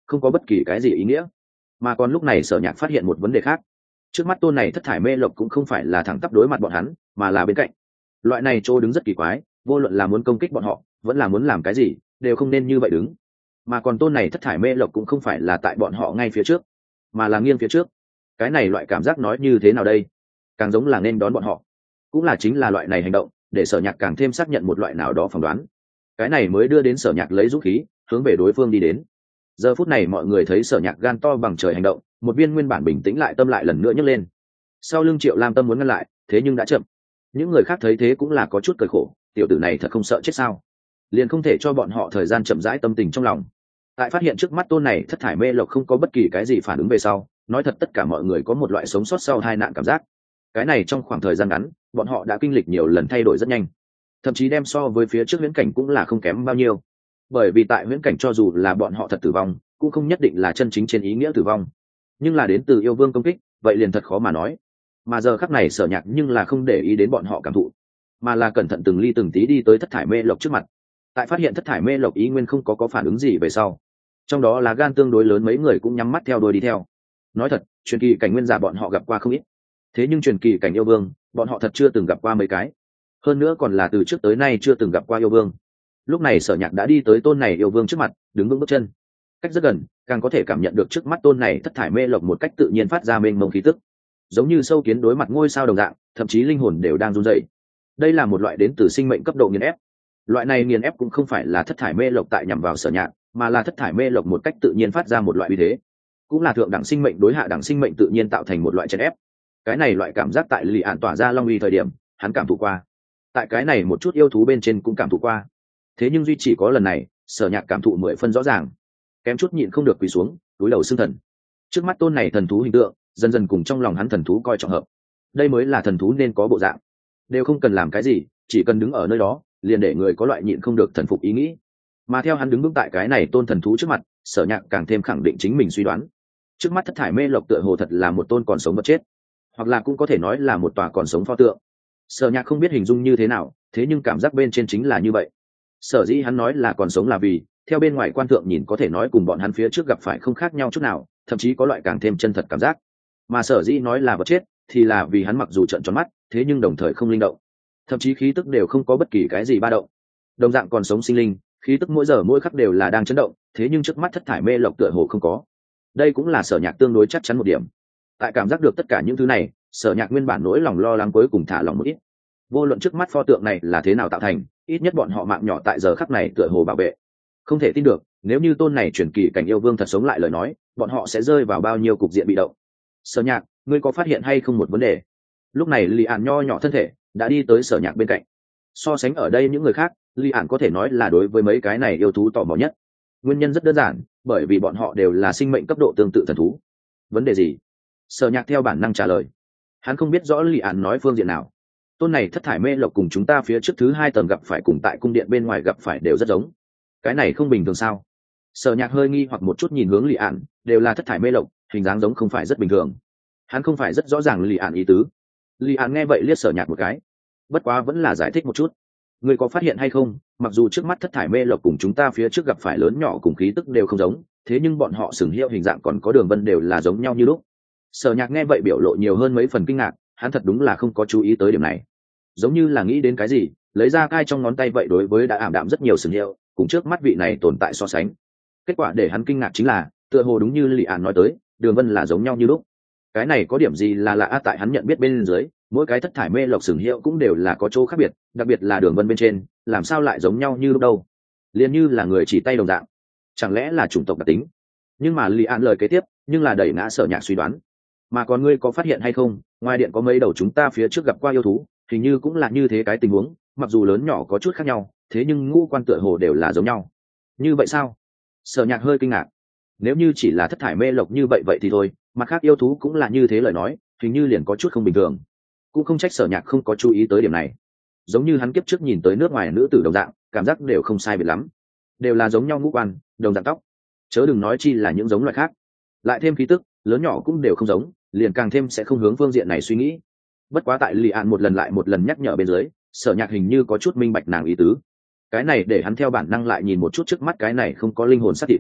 không có bất kỳ cái gì ý nghĩa. Mà còn lúc này Sở Nhạc phát hiện một vấn đề khác. Trước mắt tôn này thất thải mê lộc cũng không phải là thẳng tắp đối mặt bọn hắn, mà là bên cạnh. Loại này chỗ đứng rất kỳ quái, vô luận là muốn công kích bọn họ vẫn là muốn làm cái gì đều không nên như vậy đứng. Mà còn tôn này thất thải mê lộc cũng không phải là tại bọn họ ngay phía trước, mà là nghiêng phía trước. Cái này loại cảm giác nói như thế nào đây? Càng giống là nên đón bọn họ. Cũng là chính là loại này hành động để Sở Nhạc càng thêm xác nhận một loại nào đó phỏng đoán. Cái này mới đưa đến Sở Nhạc lấy dũng khí hướng về đối phương đi đến. Giờ phút này mọi người thấy Sở Nhạc gan to bằng trời hành động, một viên nguyên bản bình tĩnh lại tâm lại lần nữa nhấc lên. Sau lưng Triệu Lam Tâm muốn ngăn lại, thế nhưng đã chậm. Những người khác thấy thế cũng là có chút cười khổ, tiểu tử này thật không sợ chết sao? Liền không thể cho bọn họ thời gian chậm rãi tâm tình trong lòng. Tại phát hiện trước mắt tôn này thất thải mê lộc không có bất kỳ cái gì phản ứng về sau, nói thật tất cả mọi người có một loại sống sót sau hai nạn cảm giác. Cái này trong khoảng thời gian ngắn, bọn họ đã kinh lịch nhiều lần thay đổi rất nhanh, thậm chí đem so với phía trước huyễn cảnh cũng là không kém bao nhiêu. Bởi vì tại huyễn cảnh cho dù là bọn họ thật tử vong, cũng không nhất định là chân chính trên ý nghĩa tử vong, nhưng là đến từ yêu vương công kích, vậy liền thật khó mà nói. Mà giờ khắc này Sở Nhạc nhưng là không để ý đến bọn họ cảm thụ, mà là cẩn thận từng ly từng tí đi tới thất thải mê lộc trước mặt. Tại phát hiện thất thải mê lộc ý nguyên không có có phản ứng gì về sau, trong đó là gan tương đối lớn mấy người cũng nhắm mắt theo đuôi đi theo. Nói thật, truyền kỳ cảnh nguyên giả bọn họ gặp qua không ít, thế nhưng truyền kỳ cảnh yêu vương bọn họ thật chưa từng gặp qua mấy cái, hơn nữa còn là từ trước tới nay chưa từng gặp qua yêu vương. Lúc này Sở Nhạc đã đi tới tôn này yêu vương trước mặt, đứng vững bước chân, cách rất gần, càng có thể cảm nhận được trước mắt tôn này thất thải mê lộc một cách tự nhiên phát ra mênh mông khí tức, giống như sâu kiến đối mặt ngôi sao đồng dạng, thậm chí linh hồn đều đang run rẩy. Đây là một loại đến từ sinh mệnh cấp độ nghiền ép. Loại này nghiền ép cũng không phải là thất thải mê lộc tại nhằm vào Sở Nhạc, mà là thất thải mê lộc một cách tự nhiên phát ra một loại uy thế, cũng là thượng đẳng sinh mệnh đối hạ đẳng sinh mệnh tự nhiên tạo thành một loại chèn ép. Cái này loại cảm giác tại Lý Án tỏa ra long uy thời điểm, hắn cảm thụ qua. Tại cái này một chút yêu thú bên trên cũng cảm thụ qua. Thế nhưng duy chỉ có lần này, Sở Nhạc cảm thụ mười phân rõ ràng, kém chút nhịn không được quỳ xuống, túi đầu xưng thần. Trước mắt tôn này thần thú hình tượng, dần dần cùng trong lòng hắn thần thú coi trọng hợp. Đây mới là thần thú nên có bộ dạng. Đều không cần làm cái gì, chỉ cần đứng ở nơi đó, liền để người có loại nhịn không được thần phục ý nghĩ. Mà theo hắn đứng vững tại cái này tôn thần thú trước mặt, Sở Nhạc càng thêm khẳng định chính mình suy đoán. Trước mắt thất thải mê lộc tựa hồ thật là một tôn còn sống vật chết, hoặc là cũng có thể nói là một tòa còn sống pho tượng. Sở Nhạc không biết hình dung như thế nào, thế nhưng cảm giác bên trên chính là như vậy. Sở dĩ hắn nói là còn sống là vì, theo bên ngoài quan thượng nhìn có thể nói cùng bọn hắn phía trước gặp phải không khác nhau chút nào, thậm chí có loại càng thêm chân thật cảm giác. Mà sở dĩ nói là vật chết, thì là vì hắn mặc dù trợn tròn mắt, thế nhưng đồng thời không linh động, thậm chí khí tức đều không có bất kỳ cái gì ba động. Đồng dạng còn sống sinh linh, khí tức mỗi giờ mỗi khắc đều là đang chấn động, thế nhưng trước mắt thất thải mê lộc tựa hồ không có. Đây cũng là Sở Nhạc tương đối chắc chắn một điểm. Tại cảm giác được tất cả những thứ này, Sở Nhạc nguyên bản nỗi lòng lo lắng cuối cùng thả lòng một ít. Vô luận trước mắt pho tượng này là thế nào tạo thành, ít nhất bọn họ mạng nhỏ tại giờ khắc này tựa hồ bảo vệ. Không thể tin được, nếu như tôn này truyền kỳ cảnh yêu vương thật sống lại lời nói, bọn họ sẽ rơi vào bao nhiêu cục diện bị động. Sở Nhạc, ngươi có phát hiện hay không một vấn đề? Lúc này Lý Án nho nhỏ thân thể đã đi tới Sở Nhạc bên cạnh. So sánh ở đây những người khác, Lý Án có thể nói là đối với mấy cái này yêu thú tò mò nhất. Nguyên nhân rất đơn giản, bởi vì bọn họ đều là sinh mệnh cấp độ tương tự thần thú. Vấn đề gì? Sở Nhạc theo bản năng trả lời. Hắn không biết rõ Lý Án nói phương diện nào. Tôn này thất thải mê lộc cùng chúng ta phía trước thứ hai tầng gặp phải cùng tại cung điện bên ngoài gặp phải đều rất giống. Cái này không bình thường sao? Sở Nhạc hơi nghi hoặc một chút nhìn hướng Lý Án, đều là thất thải mê lộc, hình dáng giống không phải rất bình thường. Hắn không phải rất rõ ràng Lý Án ý tứ. Lý Án nghe vậy liếc Sở Nhạc một cái, bất quá vẫn là giải thích một chút. Ngươi có phát hiện hay không, mặc dù trước mắt thất thải mê lộc cùng chúng ta phía trước gặp phải lớn nhỏ cùng khí tức đều không giống, thế nhưng bọn họ sừng hiệu hình dạng còn có đường vân đều là giống nhau như lúc. Sở Nhạc nghe vậy biểu lộ nhiều hơn mấy phần kinh ngạc, hắn thật đúng là không có chú ý tới điểm này. Giống như là nghĩ đến cái gì, lấy ra cai trong ngón tay vậy đối với đã ảm đạm rất nhiều sừng hiệu, cùng trước mắt vị này tồn tại so sánh. Kết quả để hắn kinh ngạc chính là, tựa hồ đúng như Lý Án nói tới, đường vân là giống nhau như lúc. Cái này có điểm gì là lạ tại hắn nhận biết bên dưới, mỗi cái thất thải mê lộc sừng hiệu cũng đều là có chỗ khác biệt, đặc biệt là đường vân bên trên, làm sao lại giống nhau như lúc đâu? Liền như là người chỉ tay đồng dạng, chẳng lẽ là chủng tộc đặc tính? Nhưng mà Lý Án lời kế tiếp, nhưng là đẩy ngã Sở Nhạc suy đoán. Mà còn ngươi có phát hiện hay không, ngoài điện có mấy đầu chúng ta phía trước gặp qua yêu thú, hình như cũng là như thế cái tình huống, mặc dù lớn nhỏ có chút khác nhau, thế nhưng ngũ quan tựa hồ đều là giống nhau. Như vậy sao? Sở Nhạc hơi kinh ngạc. Nếu như chỉ là thất thải mê lộc như vậy vậy thì thôi, mặt khác yêu thú cũng là như thế lời nói, hình như liền có chút không bình thường. Cũng không trách Sở Nhạc không có chú ý tới điểm này. Giống như hắn kiếp trước nhìn tới nước ngoài nữ tử đồng dạng, cảm giác đều không sai biệt lắm, đều là giống nhau ngũ quan, đồng dạng tóc, chớ đừng nói chi là những giống loại khác. Lại thêm khí tức, lớn nhỏ cũng đều không giống, liền càng thêm sẽ không hướng phương diện này suy nghĩ. Bất quá tại Lý Án một lần lại một lần nhắc nhở bên dưới, Sở Nhạc hình như có chút minh bạch nàng ý tứ. Cái này để hắn theo bản năng lại nhìn một chút trước mắt cái này không có linh hồn xác thịt.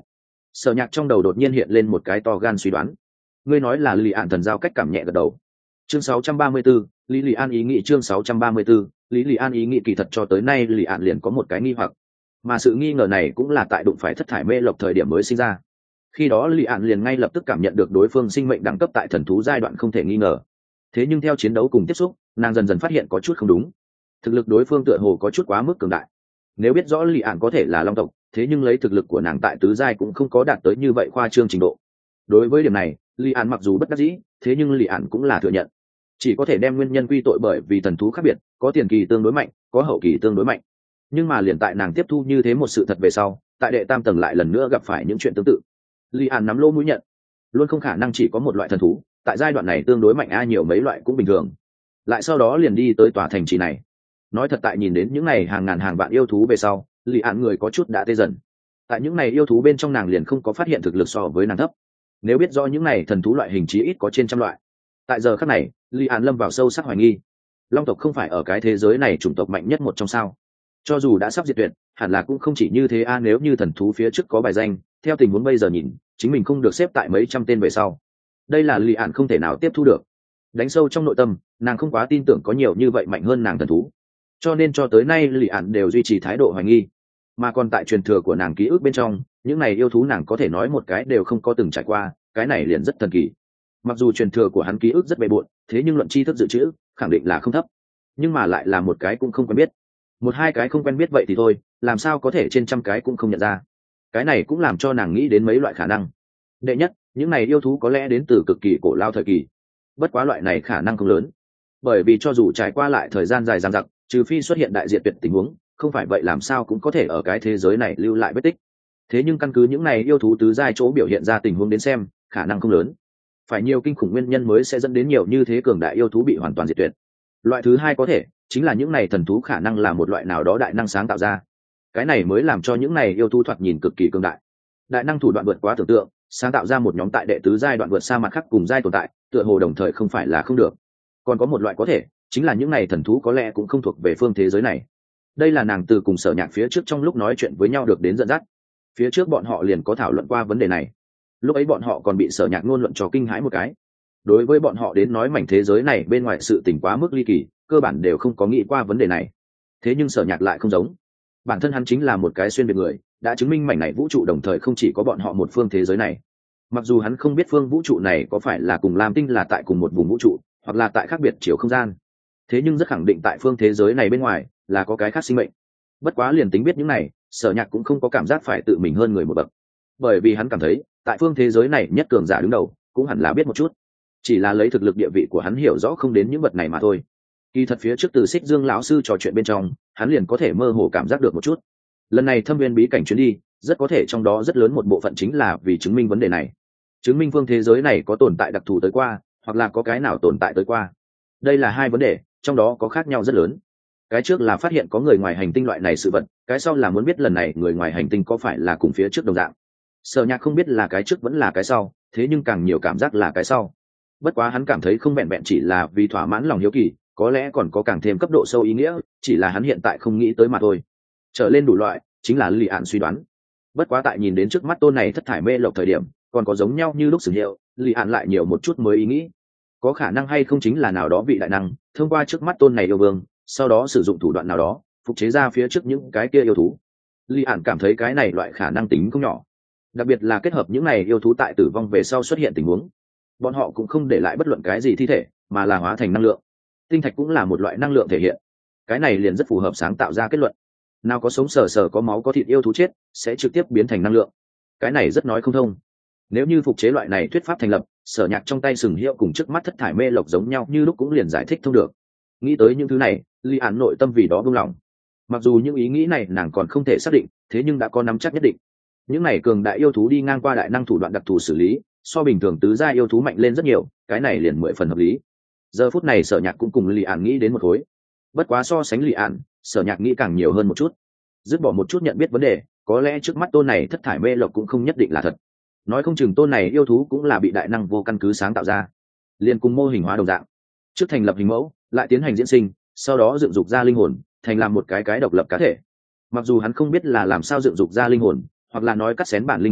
Sở Nhạc trong đầu đột nhiên hiện lên một cái to gan suy đoán. Ngươi nói là Lý An thần giao cách cảm nhẹ gật đầu. Chương sáu trăm ba mươi tư, Lý Lý An ý nghĩ chương sáu trăm ba mươi tư, Lý Lý An ý nghĩ kỳ thật cho tới nay Lý An liền có một cái nghi hoặc, mà sự nghi ngờ này cũng là tại đụng phải thất thải mê lộc thời điểm mới sinh ra. Khi đó Lý An liền ngay lập tức cảm nhận được đối phương sinh mệnh đẳng cấp tại thần thú giai đoạn không thể nghi ngờ. Thế nhưng theo chiến đấu cùng tiếp xúc, nàng dần dần phát hiện có chút không đúng. Thực lực đối phương tựa hồ có chút quá mức cường đại. Nếu biết rõ Lý An có thể là long tộc, thế nhưng lấy thực lực của nàng tại tứ giai cũng không có đạt tới như vậy khoa trương trình độ. Đối với điểm này, Lý An mặc dù bất đắc dĩ, thế nhưng Lý An cũng là thừa nhận. Chỉ có thể đem nguyên nhân quy tội bởi vì thần thú khác biệt, có tiền kỳ tương đối mạnh, có hậu kỳ tương đối mạnh. Nhưng mà liền tại nàng tiếp thu như thế một sự thật về sau, tại đệ tam tầng lại lần nữa gặp phải những chuyện tương tự. Lý An nắm lô mũi nhận, luôn không khả năng chỉ có một loại thần thú, tại giai đoạn này tương đối mạnh a nhiều mấy loại cũng bình thường. Lại sau đó liền đi tới tòa thành trì này. Nói thật tại nhìn đến những này hàng ngàn hàng vạn yêu thú về sau, Lý An người có chút đã tê dần. Tại những này yêu thú bên trong nàng liền không có phát hiện thực lực so với nàng thấp. Nếu biết rõ những này thần thú loại hình chí ít có trên trăm loại. Tại giờ khắc này, Lý An lâm vào sâu sắc hoài nghi. Long tộc không phải ở cái thế giới này chủng tộc mạnh nhất một trong sao? Cho dù đã sắp diệt tuyệt, hẳn là cũng không chỉ như thế a nếu như thần thú phía trước có bài danh, theo tình huống bây giờ nhìn, chính mình không được xếp tại mấy trăm tên về sau. Đây là Lý An không thể nào tiếp thu được. Đánh sâu trong nội tâm, nàng không quá tin tưởng có nhiều như vậy mạnh hơn nàng thần thú. Cho nên cho tới nay Lý An đều duy trì thái độ hoài nghi. Mà còn tại truyền thừa của nàng ký ức bên trong, những này yêu thú nàng có thể nói một cái đều không có từng trải qua, cái này liền rất thần kỳ. Mặc dù truyền thừa của hắn ký ức rất bề bộn, thế nhưng luận tri thức dự trữ khẳng định là không thấp, nhưng mà lại là một cái cũng không quen biết. Một hai cái không quen biết vậy thì thôi, làm sao có thể trên trăm cái cũng không nhận ra. Cái này cũng làm cho nàng nghĩ đến mấy loại khả năng. Đệ nhất, những này yêu thú có lẽ đến từ cực kỳ cổ lao thời kỳ, bất quá loại này khả năng không lớn, bởi vì cho dù trải qua lại thời gian dài dằng dặc, trừ phi xuất hiện đại diện tuyệt tình huống, không phải vậy làm sao cũng có thể ở cái thế giới này lưu lại vết tích. Thế nhưng căn cứ những này yêu thú tứ giai chỗ biểu hiện ra tình huống đến xem, khả năng không lớn. Phải nhiều kinh khủng nguyên nhân mới sẽ dẫn đến nhiều như thế cường đại yêu thú bị hoàn toàn diệt tuyệt. Loại thứ hai có thể chính là những này thần thú khả năng là một loại nào đó đại năng sáng tạo ra. Cái này mới làm cho những này yêu thú thoạt nhìn cực kỳ cường đại. Đại năng thủ đoạn vượt quá tưởng tượng, sáng tạo ra một nhóm tại đệ tứ giai đoạn vượt xa mặt khác cùng giai tồn tại, tựa hồ đồng thời không phải là không được. Còn có một loại có thể, chính là những này thần thú có lẽ cũng không thuộc về phương thế giới này. Đây là nàng từ cùng Sở Nhạc phía trước trong lúc nói chuyện với nhau được đến dẫn dắt. Phía trước bọn họ liền có thảo luận qua vấn đề này. Lúc ấy bọn họ còn bị Sở Nhạc ngôn luận cho kinh hãi một cái. Đối với bọn họ đến nói mảnh thế giới này bên ngoài sự tình quá mức ly kỳ, cơ bản đều không có nghĩ qua vấn đề này. Thế nhưng Sở Nhạc lại không giống. Bản thân hắn chính là một cái xuyên biệt người, đã chứng minh mảnh này vũ trụ đồng thời không chỉ có bọn họ một phương thế giới này. Mặc dù hắn không biết phương vũ trụ này có phải là cùng Lam Tinh là tại cùng một vùng vũ trụ, hoặc là tại khác biệt chiều không gian. Thế nhưng rất khẳng định tại phương thế giới này bên ngoài là có cái khác sinh mệnh. Bất quá liền tính biết những này, Sở Nhạc cũng không có cảm giác phải tự mình hơn người một bậc, bởi vì hắn cảm thấy tại phương thế giới này nhất cường giả đứng đầu cũng hẳn là biết một chút, chỉ là lấy thực lực địa vị của hắn hiểu rõ không đến những vật này mà thôi. Kỳ thật phía trước từ Xích Dương lão sư trò chuyện bên trong, hắn liền có thể mơ hồ cảm giác được một chút. Lần này thâm viên bí cảnh chuyến đi, rất có thể trong đó rất lớn một bộ phận chính là vì chứng minh vấn đề này, chứng minh phương thế giới này có tồn tại đặc thù tới qua, hoặc là có cái nào tồn tại tới qua. Đây là hai vấn đề, trong đó có khác nhau rất lớn. Cái trước là phát hiện có người ngoài hành tinh loại này sự vật, cái sau là muốn biết lần này người ngoài hành tinh có phải là cùng phía trước đồng dạng. Sở Nhạc không biết là cái trước vẫn là cái sau, thế nhưng càng nhiều cảm giác là cái sau. Bất quá hắn cảm thấy không vẹn vẹn chỉ là vì thỏa mãn lòng hiếu kỳ, có lẽ còn có càng thêm cấp độ sâu ý nghĩa, chỉ là hắn hiện tại không nghĩ tới mà thôi. Trở lên đủ loại, chính là Lý An suy đoán. Bất quá tại nhìn đến trước mắt tôn này thất thải mê lộc thời điểm, còn có giống nhau như lúc sử hiệu, Lý An lại nhiều một chút mới ý nghĩ. Có khả năng hay không chính là nào đó vị đại năng, thông qua trước mắt tôn này yêu vương, sau đó sử dụng thủ đoạn nào đó, phục chế ra phía trước những cái kia yêu thú. Lý An cảm thấy cái này loại khả năng tính không nhỏ. Đặc biệt là kết hợp những này yêu thú tại tử vong về sau xuất hiện tình huống. Bọn họ cũng không để lại bất luận cái gì thi thể, mà là hóa thành năng lượng. Tinh thạch cũng là một loại năng lượng thể hiện. Cái này liền rất phù hợp sáng tạo ra kết luận. Nào có sống sờ sờ có máu có thịt yêu thú chết, sẽ trực tiếp biến thành năng lượng. Cái này rất nói không thông. Nếu như phục chế loại này thuyết pháp thành lập, Sở Nhạc trong tay sừng hiệu cùng trước mắt thất thải mê lộc giống nhau như lúc cũng liền giải thích thông được. Nghĩ tới những thứ này, Lý An nội tâm vì đó buông lòng. Mặc dù những ý nghĩ này nàng còn không thể xác định, thế nhưng đã có nắm chắc nhất định. Những này cường đại yêu thú đi ngang qua đại năng thủ đoạn đặc thù xử lý, so bình thường tứ gia yêu thú mạnh lên rất nhiều, cái này liền mười phần hợp lý. Giờ phút này Sở Nhạc cũng cùng Lý An nghĩ đến một khối. Bất quá so sánh Lý An, Sở Nhạc nghĩ càng nhiều hơn một chút. Dứt bỏ một chút nhận biết vấn đề, có lẽ trước mắt tôn này thất thải mê lộc cũng không nhất định là thật. Nói không chừng tôn này yêu thú cũng là bị đại năng vô căn cứ sáng tạo ra, liền cùng mô hình hóa đồng dạng. Trước thành lập hình mẫu, lại tiến hành diễn sinh, sau đó dựng dục ra linh hồn, thành làm một cái cái độc lập cá thể. Mặc dù hắn không biết là làm sao dựng dục ra linh hồn, hoặc là nói cắt xén bản linh hồn,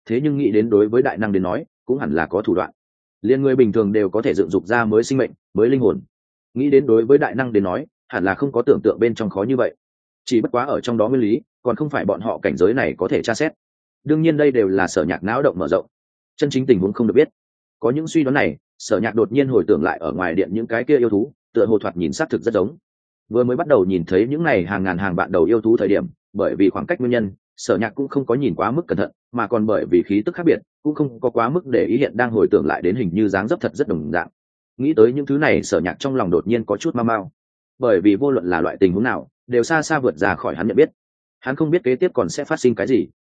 thế nhưng nghĩ đến đối với đại năng đến nói cũng hẳn là có thủ đoạn. Liên người bình thường đều có thể dựng dục ra mới sinh mệnh mới linh hồn, nghĩ đến đối với đại năng đến nói hẳn là không có tưởng tượng bên trong khó như vậy. Chỉ bất quá ở trong đó nguyên lý còn không phải bọn họ cảnh giới này có thể tra xét. Đương nhiên đây đều là Sở Nhạc não động mở rộng, chân chính tình huống không được biết. Có những suy đoán này, Sở Nhạc đột nhiên hồi tưởng lại ở ngoài điện những cái kia yêu thú, tựa hồ thoạt nhìn xác thực rất giống. Vừa mới bắt đầu nhìn thấy những này hàng ngàn hàng vạn đầu yêu thú thời điểm, bởi vì khoảng cách nguyên nhân, Sở Nhạc cũng không có nhìn quá mức cẩn thận, mà còn bởi vì khí tức khác biệt, cũng không có quá mức để ý, hiện đang hồi tưởng lại đến hình như dáng dấp thật rất đồng dạng. Nghĩ tới những thứ này, Sở Nhạc trong lòng đột nhiên có chút mau mau, bởi vì vô luận là loại tình huống nào, đều xa xa vượt ra khỏi hắn nhận biết. Hắn không biết kế tiếp còn sẽ phát sinh cái gì,